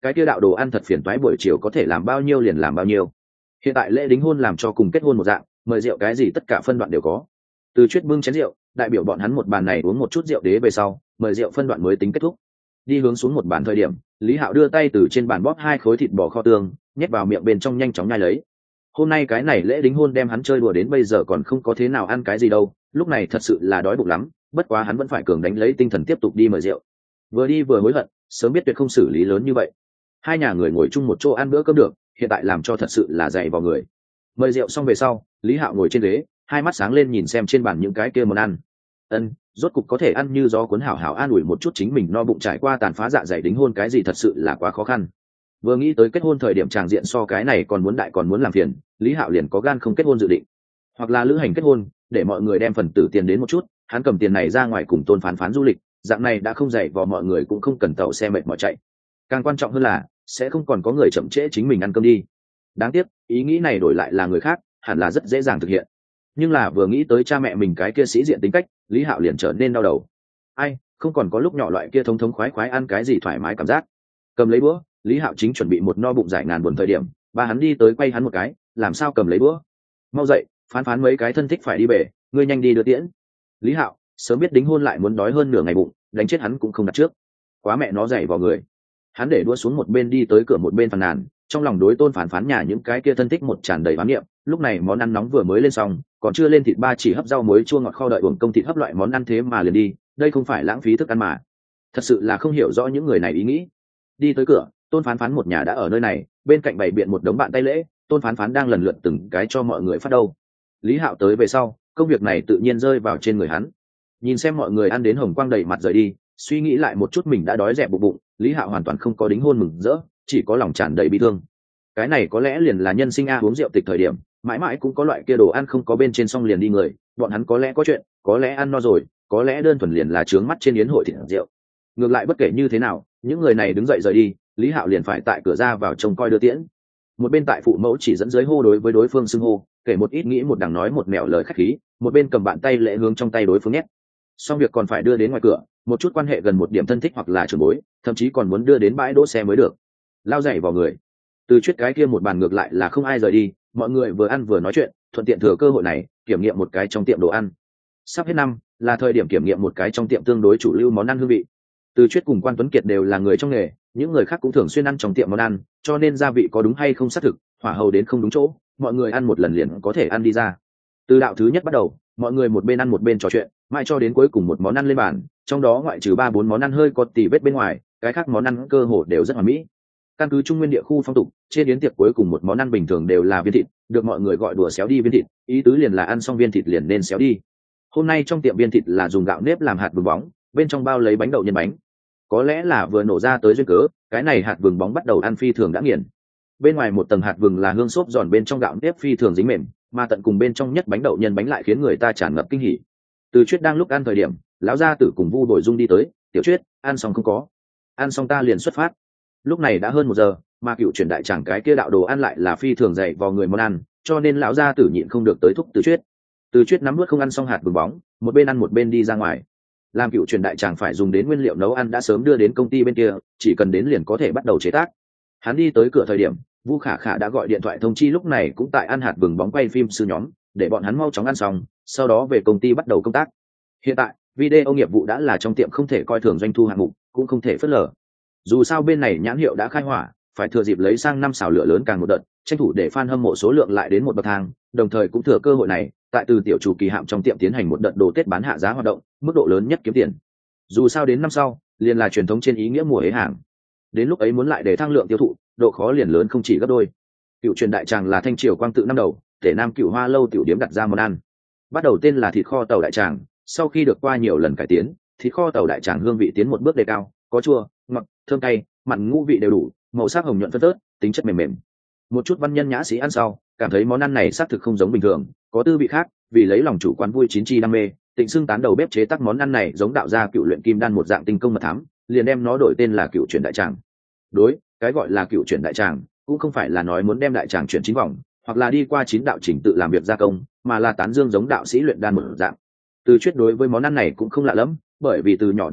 cái kia đạo đồ ăn thật phiền toái, buổi chiều có thể làm bao nhiêu liền làm bao nhiêu. Hiện tại lễ đính hôn làm cho cùng kết hôn một dạng, mời rượu cái gì tất cả phân đoạn đều có. Từ Chuyết bưng chén rượu, đại biểu bọn hắn một bàn này uống một chút rượu đế về sau, mời rượu phân đoạn mới tính kết thúc. Đi hướng xuống một bàn thời điểm, Lý Hạo đưa tay từ trên bàn bóp hai khối thịt bò kho tương, nhét vào miệng bên trong nhanh chóng nhai lấy. Hôm nay cái này lễ đính hôn đem hắn chơi đùa đến bây giờ còn không có thế nào ăn cái gì đâu, lúc này thật sự là đói bụng lắm, bất quá hắn vẫn phải cường đánh lấy tinh thần tiếp tục đi mời rượu. Vừa đi vừa hối hận, sớm biết tuyệt không xử lý lớn như vậy. Hai nhà người ngồi chung một chỗ ăn bữa cơm được, hiện tại làm cho thật sự là dày vào người. Mời rượu xong về sau, Lý Hạo ngồi trên ghế, hai mắt sáng lên nhìn xem trên bàn những cái kia món ăn. Ân, rốt cục có thể ăn như gió cuốn, hảo hảo an ủi một chút chính mình no bụng, trải qua tàn phá dạ dày đính hôn cái gì thật sự là quá khó khăn. Vừa nghĩ tới kết hôn thời điểm tràng diện so cái này còn muốn đại còn muốn làm phiền, Lý Hạo liền có gan không kết hôn dự định, hoặc là lữ hành kết hôn, để mọi người đem phần tử tiền đến một chút, hắn cầm tiền này ra ngoài cùng Tôn Phán Phán du lịch, dạng này đã không dạy vò mọi người cũng không cần tàu xe mệt mỏi chạy. Càng quan trọng hơn là sẽ không còn có người chậm trễ chính mình ăn cơm đi. Đáng tiếc, ý nghĩ này đổi lại là người khác, hẳn là rất dễ dàng thực hiện. Nhưng là vừa nghĩ tới cha mẹ mình cái kia sĩ diện tính cách, Lý Hạo liền trở nên đau đầu. Ai, không còn có lúc nhỏ loại kia thống thống khoái khoái ăn cái gì thoải mái cảm giác. Cầm lấy bữa, Lý Hạo chính chuẩn bị một no bụng giải ngàn buồn thời điểm, ba hắn đi tới quay hắn một cái, làm sao cầm lấy bữa? Mau dậy, Phán Phán mấy cái thân thích phải đi về, ngươi nhanh đi đưa tiễn. Lý Hạo sớm biết đính hôn lại muốn đói hơn nửa ngày bụng, đánh chết hắn cũng không đặt trước. Quá mẹ nó dày vào người. Hắn để đua xuống một bên đi tới cửa một bên phàn nàn, trong lòng đối Tôn Phán Phán nhà những cái kia thân thích một tràn đầy bán niệm. Lúc này món ăn nóng vừa mới lên xong, còn chưa lên thịt ba chỉ hấp rau muối chua ngọt kho đợi uổng công thịt hấp loại món ăn thế mà liền đi, đây không phải lãng phí thức ăn mà. Thật sự là không hiểu rõ những người này ý nghĩ. Đi tới cửa, Tôn Phán Phán một nhà đã ở nơi này, bên cạnh bày biện một đống bạn tay lễ, Tôn Phán Phán đang lần lượt từng cái cho mọi người phát đâu. Lý Hạo tới về sau, công việc này tự nhiên rơi vào trên người hắn. Nhìn xem mọi người ăn đến hồng quang đầy mặt rời đi, suy nghĩ lại một chút mình đã đói dẹp bụng bụng, Lý Hạo hoàn toàn không có đính hôn mừng rỡ, chỉ có lòng tràn đầy bi thương. Cái này có lẽ liền là nhân sinh a, uống rượu tịch thời điểm, mãi mãi cũng có loại kia đồ ăn không có bên trên xong liền đi người, bọn hắn có lẽ có chuyện, có lẽ ăn no rồi, có lẽ đơn thuần liền là trướng mắt trên yến hội thịt rượu. Ngược lại bất kể như thế nào, những người này đứng dậy rời đi, Lý Hạo liền phải tại cửa ra vào trông coi đưa tiễn. Một bên tại phụ mẫu chỉ dẫn dưới hô đối với đối phương xưng hô, kể một ít nghĩ một đằng nói một mẹo lời khách khí, một bên cầm bạn tay lễ hướng trong tay đối phương nhét. Xong việc còn phải đưa đến ngoài cửa, một chút quan hệ gần một điểm thân thích hoặc là trưởng bối, thậm chí còn muốn đưa đến bãi đỗ xe mới được. Lao dày vào người. Từ Chuyết cái kia một bàn ngược lại là không ai rời đi, mọi người vừa ăn vừa nói chuyện, thuận tiện thừa cơ hội này kiểm nghiệm một cái trong tiệm đồ ăn. Sắp hết năm, là thời điểm kiểm nghiệm một cái trong tiệm tương đối chủ lưu món ăn hương vị. Từ Chuyết cùng Quan Tuấn Kiệt đều là người trong nghề, những người khác cũng thường xuyên ăn trong tiệm món ăn, cho nên gia vị có đúng hay không xác thực, hỏa hầu đến không đúng chỗ, mọi người ăn một lần liền có thể ăn đi ra. Từ đạo thứ nhất bắt đầu, mọi người một bên ăn một bên trò chuyện, mãi cho đến cuối cùng một món ăn lên bàn, trong đó ngoại trừ ba bốn món ăn hơi có tỉ vết bên ngoài, cái khác món ăn cơ hồ đều rất hoàn mỹ. Căn cứ trung nguyên địa khu phong tục, trên yến tiệc cuối cùng một món ăn bình thường đều là viên thịt, được mọi người gọi đùa xéo đi viên thịt, ý tứ liền là ăn xong viên thịt liền nên xéo đi. Hôm nay trong tiệm viên thịt là dùng gạo nếp làm hạt vừng bóng, bên trong bao lấy bánh đậu nhân bánh. Có lẽ là vừa nổ ra tới duyên cớ, cái này hạt vừng bóng bắt đầu ăn phi thường đã nghiền. Bên ngoài một tầng hạt vừng là hương xốp giòn, bên trong gạo nếp phi thường dính mềm, mà tận cùng bên trong nhất bánh đậu nhân bánh lại khiến người ta tràn ngập kinh hỉ. Từ Chuyết đang lúc ăn thời điểm, lão gia tử cùng Vu Bồi Dung đi tới, "Tiểu Chuyết, ăn xong không có?" "Ăn xong ta liền xuất phát." Lúc này đã hơn một giờ, mà cựu truyền đại tràng cái kia đạo đồ ăn lại là phi thường dày vào người món ăn, cho nên lão gia tử nhịn không được tới thúc Từ Chuyết. Từ Chuyết nắm nuốt không ăn xong hạt vừng bóng, một bên ăn một bên đi ra ngoài. Làm cựu truyền đại tràng phải dùng đến nguyên liệu nấu ăn đã sớm đưa đến công ty bên kia, chỉ cần đến liền có thể bắt đầu chế tác. Hắn đi tới cửa thời điểm, Vu Khả Khả đã gọi điện thoại thông chi lúc này cũng tại ăn hạt vừng bóng quay phim sư nhóm, để bọn hắn mau chóng ăn xong, sau đó về công ty bắt đầu công tác. Hiện tại, video nghiệp vụ đã là trong tiệm không thể coi thường doanh thu hạng mục, cũng không thể phớt lờ. Dù sao bên này nhãn hiệu đã khai hỏa, phải thừa dịp lấy sang năm xào lửa lớn càng một đợt, tranh thủ để fan hâm mộ số lượng lại đến một bậc thang, đồng thời cũng thừa cơ hội này, tại từ tiểu chủ kỳ hạm trong tiệm tiến hành một đợt đồ Tết bán hạ giá hoạt động, mức độ lớn nhất kiếm tiền. Dù sao đến năm sau, liền là truyền thống trên ý nghĩa mùa hế hàng. Đến lúc ấy muốn lại để thăng lượng tiêu thụ, độ khó liền lớn không chỉ gấp đôi. Cựu truyền đại tràng là thanh triều quang tự năm đầu, Tể Nam Cựu Hoa lâu tiểu điếm đặt ra món ăn. Bắt đầu tên là thịt kho tàu đại tràng, sau khi được qua nhiều lần cải tiến, thịt kho tàu đại tràng hương vị tiến một bước đề cao, có chua, ngọt, thơm cay, mặn ngũ vị đều đủ, màu sắc hồng nhuận phân tớt, tính chất mềm mềm. Một chút văn nhân nhã sĩ ăn sau, cảm thấy món ăn này xác thực không giống bình thường, có tư vị khác, vì lấy lòng chủ quán vui chín chi đam mê, Tịnh Xưng tán đầu bếp chế tác món ăn này giống đạo gia cựu luyện kim đan một dạng tinh công mật thám, liền đem nó đổi tên là cựu chuyển đại tràng. Đối, cái gọi là cựu chuyển đại tràng, cũng không phải là nói muốn đem đại tràng chuyển chín vòng, hoặc là đi qua chín đạo chỉnh tự làm việc gia công, mà là tán dương giống đạo sĩ luyện đan một dạng. Từ Chuyết đối với món ăn này cũng không lạ lắm, bởi vì từ nhỏ đến lớn,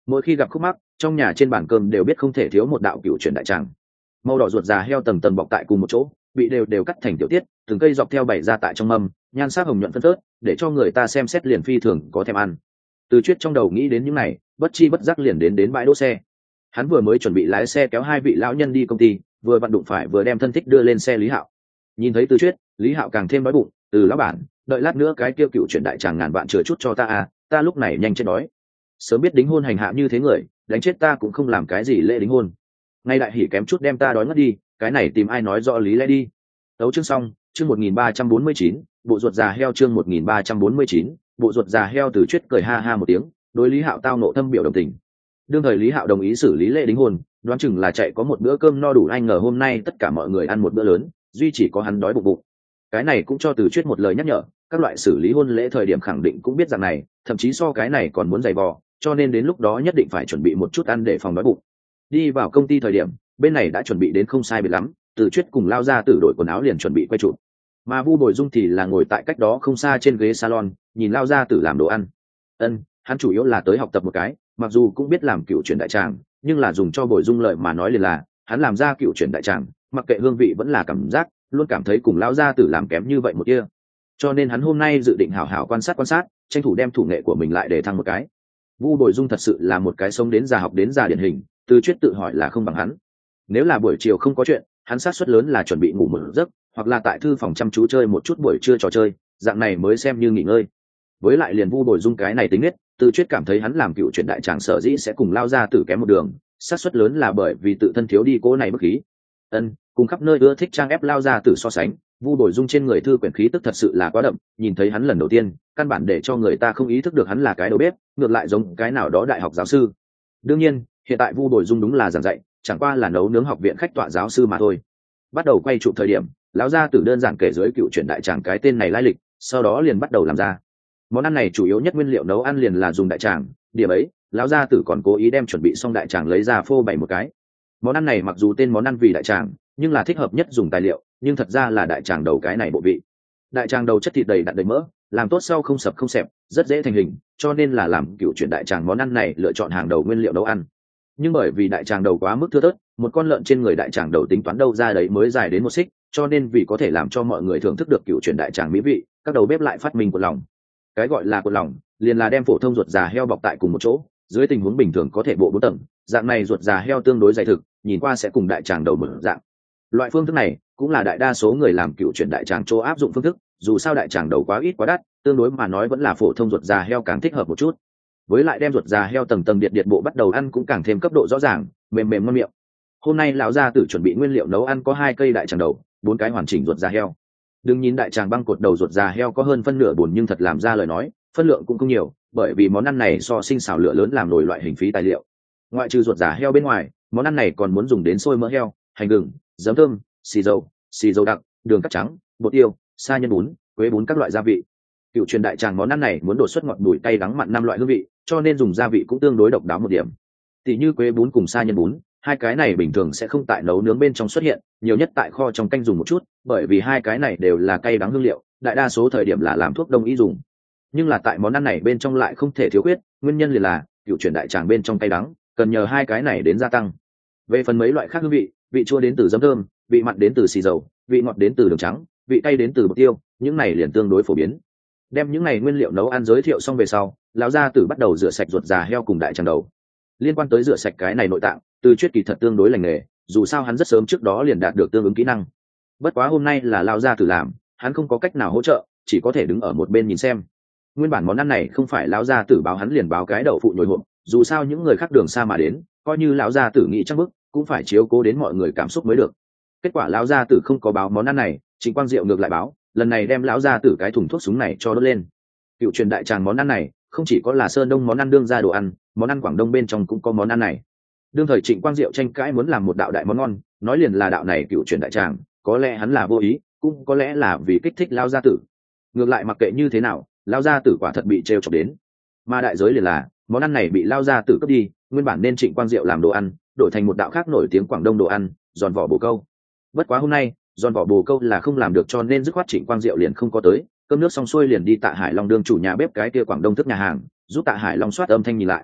Mỗi khi gặp khúc mắc, trong nhà trên bàn cơm đều biết không thể thiếu một đạo cựu chuyển đại tràng. Màu đỏ ruột già heo tầng tầng bọc tại cùng một chỗ, bị đều đều cắt thành tiểu tiết, từng cây dọc theo bày ra tại trong mâm, nhan sắc hồng nhuận phân phớt, để cho người ta xem xét liền phi thường có thèm ăn. Từ Chuyết trong đầu nghĩ đến những này, bất chi bất giác liền đến đến bãi đỗ xe. Hắn vừa mới chuẩn bị lái xe kéo hai vị lão nhân đi công ty, vừa vặn đụng phải vừa đem thân thích đưa lên xe Lý Hạo. Nhìn thấy Từ Chuyết, Lý Hạo càng thêm đói bụng, "Từ lão bản, đợi lát nữa cái kia cựu chuyển đại tràng ngàn vạn chừa chút cho ta à, ta lúc này nhanh chết đói. Sớm biết đính hôn hành hạ như thế người, đánh chết ta cũng không làm cái gì lễ đính hôn. Ngay đại hỉ kém chút đem ta đói ngất đi, cái này tìm ai nói rõ lý lẽ đi." Tấu chương xong, chương một nghìn ba trăm bốn mươi chín, bộ ruột già heo chương một nghìn ba trăm bốn mươi chín, bộ ruột già heo. Từ Chuyết cười ha ha một tiếng, đối Lý Hạo tao nộ thâm biểu đồng tình. Đương thời Lý Hạo đồng ý xử lý lễ đính hôn, đoán chừng là chạy có một bữa cơm no đủ, anh ngờ hôm nay tất cả mọi người ăn một bữa lớn, duy chỉ có hắn đói bụng bụng. Cái này cũng cho Từ Chuyết một lời nhắc nhở, các loại xử lý hôn lễ thời điểm khẳng định cũng biết rằng này, thậm chí so cái này còn muốn dày vò, cho nên đến lúc đó nhất định phải chuẩn bị một chút ăn để phòng đói bụng. Đi vào công ty thời điểm, bên này đã chuẩn bị đến không sai biệt lắm, Từ Chuyết cùng lao ra từ đổi quần áo liền chuẩn bị quay chụp. Mà Vu Bồi Dung thì là ngồi tại cách đó không xa trên ghế salon, nhìn lao ra từ làm đồ ăn. Ân, hắn chủ yếu là tới học tập một cái, mặc dù cũng biết làm cựu chuyển đại tràng, nhưng là dùng cho Bồi Dung lợi mà nói liền là, hắn làm ra cựu chuyển đại tràng, mặc kệ hương vị vẫn là cảm giác, luôn cảm thấy cùng lão gia tử làm kém như vậy một kia. Cho nên hắn hôm nay dự định hảo hảo quan sát quan sát, tranh thủ đem thủ nghệ của mình lại để thăng một cái. Vu Bồi Dung thật sự là một cái sống đến già học đến già điển hình, Từ Chuyết tự hỏi là không bằng hắn. Nếu là buổi chiều không có chuyện, hắn sát suất lớn là chuẩn bị ngủ một giấc, hoặc là tại thư phòng chăm chú chơi một chút buổi trưa trò chơi, dạng này mới xem như nghỉ ngơi. Với lại liền Vu Bồi Dung cái này tính nết, Từ Chuyết cảm thấy hắn làm cựu chuyển đại tràng sở dĩ sẽ cùng lao ra tử kém một đường, sát suất lớn là bởi vì tự thân thiếu đi cố này bức khí. Ân, cùng khắp nơi ưa thích trang ép lao ra tử so sánh, Vu Bồi Dung trên người thư quyển khí tức thật sự là quá đậm, nhìn thấy hắn lần đầu tiên, căn bản để cho người ta không ý thức được hắn là cái đầu bếp, ngược lại giống cái nào đó đại học giáo sư. Đương nhiên, hiện tại Vu Bồi Dung đúng là giảng dạy, chẳng qua là nấu nướng học viện khách tọa giáo sư mà thôi. Bắt đầu quay chụp thời điểm, lão gia tử đơn giản kể dưới cựu chuyển đại tràng cái tên này lai lịch, sau đó liền bắt đầu làm ra. Món ăn này chủ yếu nhất nguyên liệu nấu ăn liền là dùng đại tràng, điểm ấy, lão gia tử còn cố ý đem chuẩn bị xong đại tràng lấy ra phô bày một cái. Món ăn này mặc dù tên món ăn vì đại tràng, nhưng là thích hợp nhất dùng tài liệu, nhưng thật ra là đại tràng đầu cái này bộ vị. Đại tràng đầu chất thịt đầy đặn đầy mỡ, làm tốt sau không sập không xẹp, rất dễ thành hình, cho nên là làm cựu chuyển đại tràng món ăn này lựa chọn hàng đầu nguyên liệu nấu ăn. Nhưng bởi vì đại tràng đầu quá mức thưa thớt, một con lợn trên người đại tràng đầu tính toán đâu ra đấy mới dài đến một xích, cho nên vì có thể làm cho mọi người thưởng thức được cựu chuyển đại tràng mỹ vị, các đầu bếp lại phát minh của lòng. Cái gọi là của lòng, liền là đem phổ thông ruột già heo bọc tại cùng một chỗ, dưới tình huống bình thường có thể bộ bốn tầng, dạng này ruột già heo tương đối dày thực, nhìn qua sẽ cùng đại tràng đầu mở dạng. Loại phương thức này cũng là đại đa số người làm cựu chuyển đại tràng chỗ áp dụng phương thức, dù sao đại tràng đầu quá ít quá đắt, tương đối mà nói vẫn là phổ thông ruột già heo càng thích hợp một chút. Với lại đem ruột già heo tầng tầng điện điện bộ bắt đầu ăn cũng càng thêm cấp độ rõ ràng, mềm mềm ngon miệng. Hôm nay lão gia tử chuẩn bị nguyên liệu nấu ăn có hai cây đại tràng đầu, bốn cái hoàn chỉnh ruột già heo. Đừng nhìn đại tràng băng cột đầu ruột già heo có hơn phân nửa bồn, nhưng thật làm ra lời nói, phân lượng cũng không nhiều, bởi vì món ăn này so sinh xào lửa lớn làm nổi loại hình phí tài liệu. Ngoại trừ ruột già heo bên ngoài, món ăn này còn muốn dùng đến xôi mỡ heo, hành gừng, giấm thơm, xì dầu, xì dầu đặc, đường cắt trắng, bột tiêu, sa nhân bún, quế bún các loại gia vị. Cựu truyền đại tràng món ăn này muốn đột xuất ngọt bùi cay đắng mặn năm loại hương vị, cho nên dùng gia vị cũng tương đối độc đáo một điểm. Tỷ như quế bún cùng sa nhân bún, hai cái này bình thường sẽ không tại nấu nướng bên trong xuất hiện, nhiều nhất tại kho trong canh dùng một chút, bởi vì hai cái này đều là cay đắng hương liệu, đại đa số thời điểm là làm thuốc đông y dùng. Nhưng là tại món ăn này bên trong lại không thể thiếu khuyết, nguyên nhân liền là cựu truyền đại tràng bên trong cay đắng, cần nhờ hai cái này đến gia tăng. Về phần mấy loại khác hương vị, vị chua đến từ giấm thơm, vị mặn đến từ xì dầu, vị ngọt đến từ đường trắng, vị cay đến từ bột tiêu, những này liền tương đối phổ biến. Đem những này nguyên liệu nấu ăn giới thiệu xong về sau, lão gia tử bắt đầu rửa sạch ruột già heo cùng đại tràng đầu. Liên quan tới rửa sạch cái này nội tạng, Từ Chuyết kỳ thật tương đối lành nghề, dù sao hắn rất sớm trước đó liền đạt được tương ứng kỹ năng. Bất quá hôm nay là lão gia tử làm, hắn không có cách nào hỗ trợ, chỉ có thể đứng ở một bên nhìn xem. Nguyên bản món ăn này không phải lão gia tử báo hắn liền báo cái đậu phụ nhồi hộp, dù sao những người khác đường xa mà đến, coi như lão gia tử nghĩ chắc bức, cũng phải chiếu cố đến mọi người cảm xúc mới được. Kết quả lão gia tử không có báo món ăn này, Trịnh Quang Diệu ngược lại báo, lần này đem lão gia tử cái thùng thuốc súng này cho đốt lên. Cựu truyền đại tràng món ăn này không chỉ có là sơn đông món ăn đương ra đồ ăn, món ăn Quảng Đông bên trong cũng có món ăn này. Đương thời Trịnh Quang Diệu tranh cãi muốn làm một đạo đại món ngon, nói liền là đạo này cựu truyền đại tràng, có lẽ hắn là vô ý, cũng có lẽ là vì kích thích lão gia tử. Ngược lại mặc kệ như thế nào, lão gia tử quả thật bị trêu chọc đến. Mà đại giới liền là món ăn này bị lão gia tử cướp đi, nguyên bản nên Trịnh Quang Diệu làm đồ ăn, đổi thành một đạo khác nổi tiếng Quảng Đông đồ ăn, giòn vỏ bồ câu. Bất quá hôm nay, giòn vỏ bồ câu là không làm được, cho nên dứt khoát Trịnh Quang Diệu liền không có tới, cơm nước xong xuôi liền đi Tạ Hải Long đương chủ nhà bếp cái kia Quảng Đông thức nhà hàng, giúp Tạ Hải Long soát âm thanh nhìn lại.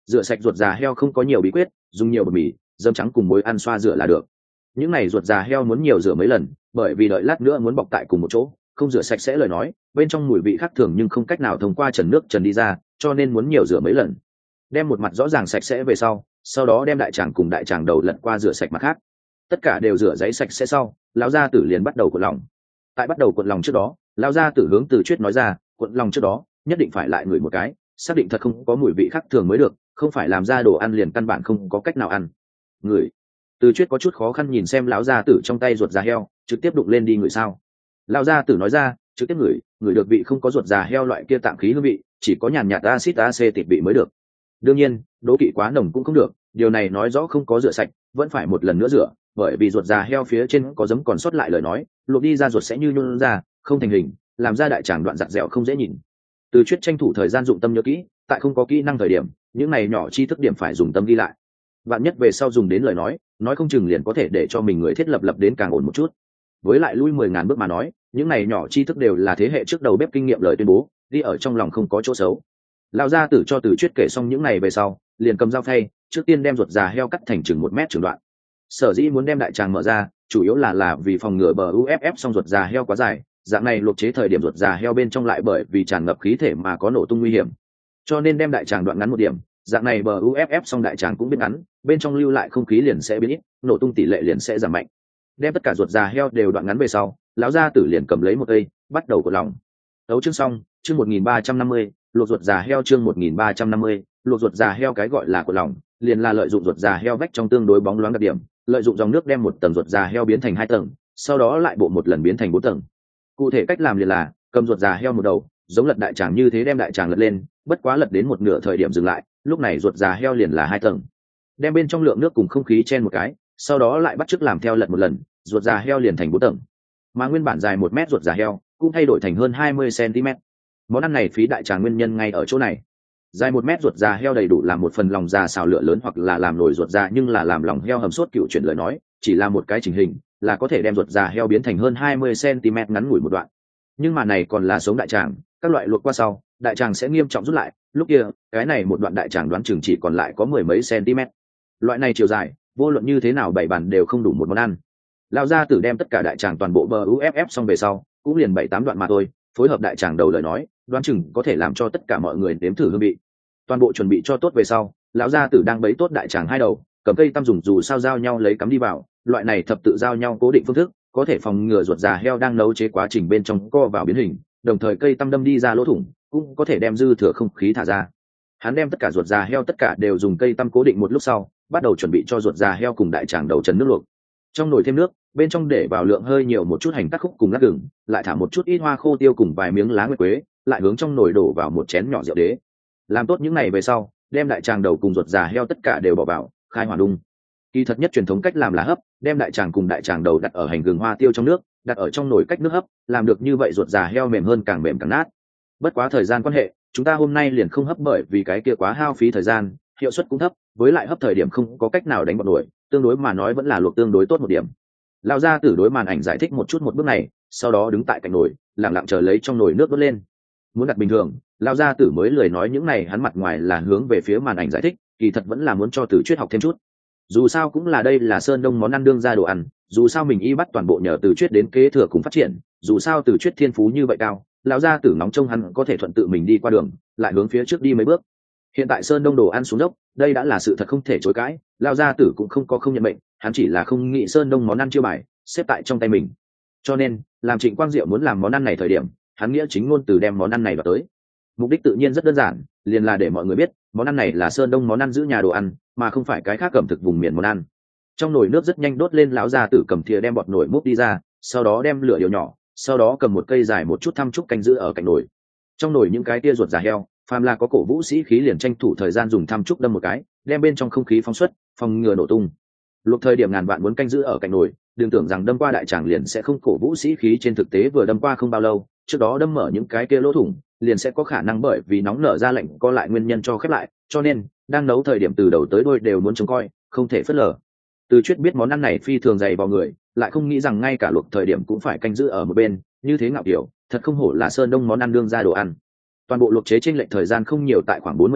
rửa sạch ruột già heo không có nhiều bí quyết, dùng nhiều bột mì dơm trắng cùng muối ăn xoa rửa là được. Những này ruột già heo muốn nhiều rửa mấy lần, bởi vì đợi lát nữa muốn bọc tại cùng một chỗ, không rửa sạch sẽ lời nói bên trong mùi vị khác thường nhưng không cách nào thông qua trần nước trần đi ra, cho nên muốn nhiều rửa mấy lần. Đem một mặt rõ ràng sạch sẽ về sau, sau đó đem đại tràng cùng đại tràng đầu lật qua rửa sạch mặt khác. Tất cả đều rửa giấy sạch sẽ sau, lão gia tử liền bắt đầu cuộn lòng. Tại bắt đầu cuộn lòng trước đó, lão gia tử hướng Từ Chuyết nói ra, cuộn lòng trước đó nhất định phải lại ngửi một cái, xác định thật không có mùi vị khác thường mới được, không phải làm ra đồ ăn liền căn bản không có cách nào ăn. Ngửi. Từ Chuyết có chút khó khăn nhìn xem lão gia tử trong tay ruột già heo, trực tiếp đụng lên đi ngửi sao. Lão gia tử nói ra, trực tiếp ngửi, ngửi được vị không có ruột già heo loại kia tạng khí hương vị, chỉ có nhàn nhạt axit acetic vị mới được. Đương nhiên, đố kỵ quá nồng cũng không được, điều này nói rõ không có rửa sạch, vẫn phải một lần nữa rửa, bởi vì ruột già heo phía trên có giấm còn sót lại lời nói, luộc đi ra ruột sẽ như nhún ra, không thành hình, làm ra đại tràng đoạn giặt dẻo không dễ nhìn. Từ Chuyết tranh thủ thời gian dụng tâm nhớ kỹ, tại không có kỹ năng thời điểm, những này nhỏ chi thức điểm phải dùng tâm ghi lại. Vạn nhất về sau dùng đến lời nói, nói không chừng liền có thể để cho mình người thiết lập lập đến càng ổn một chút. Với lại lui mười ngàn bước mà nói, những này nhỏ chi thức đều là thế hệ trước đầu bếp kinh nghiệm lời tuyên bố, đi ở trong lòng không có chỗ xấu. Lão gia tử cho Từ Chuyết kể xong những này về sau, liền cầm dao phay, trước tiên đem ruột già heo cắt thành chừng một mét trường đoạn. Sở dĩ muốn đem đại tràng mở ra, chủ yếu là là vì phòng ngừa bờ u ép ép xong ruột già heo quá dài, dạng này luộc chế thời điểm ruột già heo bên trong lại bởi vì tràn ngập khí thể mà có nổ tung nguy hiểm. Cho nên đem đại tràng đoạn ngắn một điểm, dạng này bờ u ép ép xong đại tràng cũng biến ngắn, bên trong lưu lại không khí liền sẽ biến ít, nổ tung tỷ lệ liền sẽ giảm mạnh. Đem tất cả ruột già heo đều đoạn ngắn về sau, lão gia tử liền cầm lấy một cây, bắt đầu cuộn lòng. Tấu chương xong, chương một nghìn ba trăm năm mươi, luộc ruột già heo chương một nghìn ba trăm năm mươi, luộc ruột già heo cái gọi là cuộn lòng, liền là lợi dụng ruột già heo vách trong tương đối bóng loáng đặc điểm, lợi dụng dòng nước đem một tầng ruột già heo biến thành hai tầng, sau đó lại bộ một lần biến thành bốn tầng. Cụ thể cách làm liền là cầm ruột già heo một đầu, giống lật đại tràng như thế đem đại tràng lật lên, bất quá lật đến một nửa thời điểm dừng lại, lúc này ruột già heo liền là hai tầng. Đem bên trong lượng nước cùng không khí chen một cái, sau đó lại bắt chước làm theo lật một lần, ruột già heo liền thành bốn tầng. Mà nguyên bản dài một mét ruột già heo cũng thay đổi thành hơn hai mươi xăng-ti-mét. Món ăn này phí đại tràng nguyên nhân ngay ở chỗ này. Dài một mét ruột già heo đầy đủ làm một phần lòng già xào lửa lớn hoặc là làm nồi ruột già, nhưng là làm lòng heo hầm sốt cựu chuyển lời nói, chỉ là một cái chỉnh hình, là có thể đem ruột già heo biến thành hơn hai mươi xăng-ti-mét ngắn ngủi một đoạn. Nhưng mà này còn là sống đại tràng, các loại luộc qua sau, đại tràng sẽ nghiêm trọng rút lại, lúc kia, cái này một đoạn đại tràng đoán chừng chỉ còn lại có mười mấy centimet. Loại này chiều dài, vô luận như thế nào bảy bàn đều không đủ một món ăn. Lão gia tử đem tất cả đại tràng toàn bộ bờ u ép ép xong về sau, cũng liền bảy tám đoạn mà thôi, phối hợp đại tràng đầu lời nói, đoán chừng có thể làm cho tất cả mọi người nếm thử hương vị. Toàn bộ chuẩn bị cho tốt về sau, lão gia tử đang bấy tốt đại tràng hai đầu, cầm cây tăm dùng dù sao giao nhau lấy cắm đi vào, loại này thập tự giao nhau cố định phương thức, có thể phòng ngừa ruột già heo đang nấu chế quá trình bên trong co vào biến hình, đồng thời cây tăm đâm đi ra lỗ thủng, cũng có thể đem dư thừa không khí thả ra. Hắn đem tất cả ruột già heo tất cả đều dùng cây tăm cố định một lúc sau, bắt đầu chuẩn bị cho ruột già heo cùng đại tràng đầu trần nước luộc. Trong nồi thêm nước, bên trong để vào lượng hơi nhiều một chút hành tắc khúc cùng lát gừng, lại thả một chút ít hoa khô tiêu cùng vài miếng lá nguyệt quế, lại hướng trong nồi đổ vào một chén nhỏ rượu đế. Làm tốt những này về sau, đem đại tràng đầu cùng ruột già heo tất cả đều bỏ vào, khai hỏa đun. Kỳ thật nhất truyền thống cách làm là hấp, đem đại tràng cùng đại tràng đầu đặt ở hành gừng hoa tiêu trong nước, đặt ở trong nồi cách nước hấp, làm được như vậy ruột già heo mềm hơn càng mềm càng nát. Bất quá thời gian quan hệ, chúng ta hôm nay liền không hấp bởi vì cái kia quá hao phí thời gian, hiệu suất cũng thấp, với lại hấp thời điểm không có cách nào đánh bọt nổi, tương đối mà nói vẫn là luộc tương đối tốt một điểm. Lão gia tử đối màn ảnh giải thích một chút một bước này, sau đó đứng tại cạnh nồi, lặng lặng chờ lấy trong nồi nước đốt lên. Muốn đặt bình thường, lão gia tử mới lười nói những này, hắn mặt ngoài là hướng về phía màn ảnh giải thích, kỳ thật vẫn là muốn cho Từ Chuyết học thêm chút. Dù sao cũng là đây là Sơn Đông món ăn đương ra đồ ăn, dù sao mình y bắt toàn bộ nhờ Từ Chuyết đến kế thừa cùng phát triển, dù sao Từ Chuyết thiên phú như vậy cao, lão gia tử nóng trông hắn có thể thuận tự mình đi qua đường, lại hướng phía trước đi mấy bước. Hiện tại Sơn Đông đồ ăn xuống dốc, đây đã là sự thật không thể chối cãi, lão gia tử cũng không có không nhận mệnh, hắn chỉ là không nghĩ Sơn Đông món ăn chiêu bài xếp tại trong tay mình. Cho nên, làm Trịnh Quang Diệu muốn làm món ăn này thời điểm, hắn nghĩa chính ngôn từ đem món ăn này vào tới. Mục đích tự nhiên rất đơn giản, liền là để mọi người biết, món ăn này là Sơn Đông món ăn giữ nhà đồ ăn, mà không phải cái khác ẩm thực vùng miền món ăn. Trong nồi nước rất nhanh đốt lên, lão gia tử cầm thìa đem bọt nồi múc đi ra, sau đó đem lửa điều nhỏ, sau đó cầm một cây dài một chút thăm trúc canh giữ ở cạnh nồi. Trong nồi những cái tia ruột già heo, phàm là có cổ vũ sĩ khí liền tranh thủ thời gian dùng thăm trúc đâm một cái, đem bên trong không khí phóng xuất, phòng ngừa nổ tung. Luộc thời điểm ngàn vạn muốn canh giữ ở cạnh nồi, đừng tưởng rằng đâm qua đại tràng liền sẽ không cổ vũ sĩ khí, trên thực tế vừa đâm qua không bao lâu, trước đó đâm mở những cái kia lỗ thủng, liền sẽ có khả năng bởi vì nóng nở ra lệnh co lại nguyên nhân cho khép lại, cho nên đang nấu thời điểm từ đầu tới đuôi đều muốn trông coi, không thể phớt lờ. Từ Chuyết biết món ăn này phi thường dày vào người, lại không nghĩ rằng ngay cả luộc thời điểm cũng phải canh giữ ở một bên, như thế ngạo kiểu, thật không hổ là Sơn Đông món ăn đương ra đồ ăn. Toàn bộ luộc chế chênh lệch thời gian không nhiều, tại khoảng bốn mươi phút,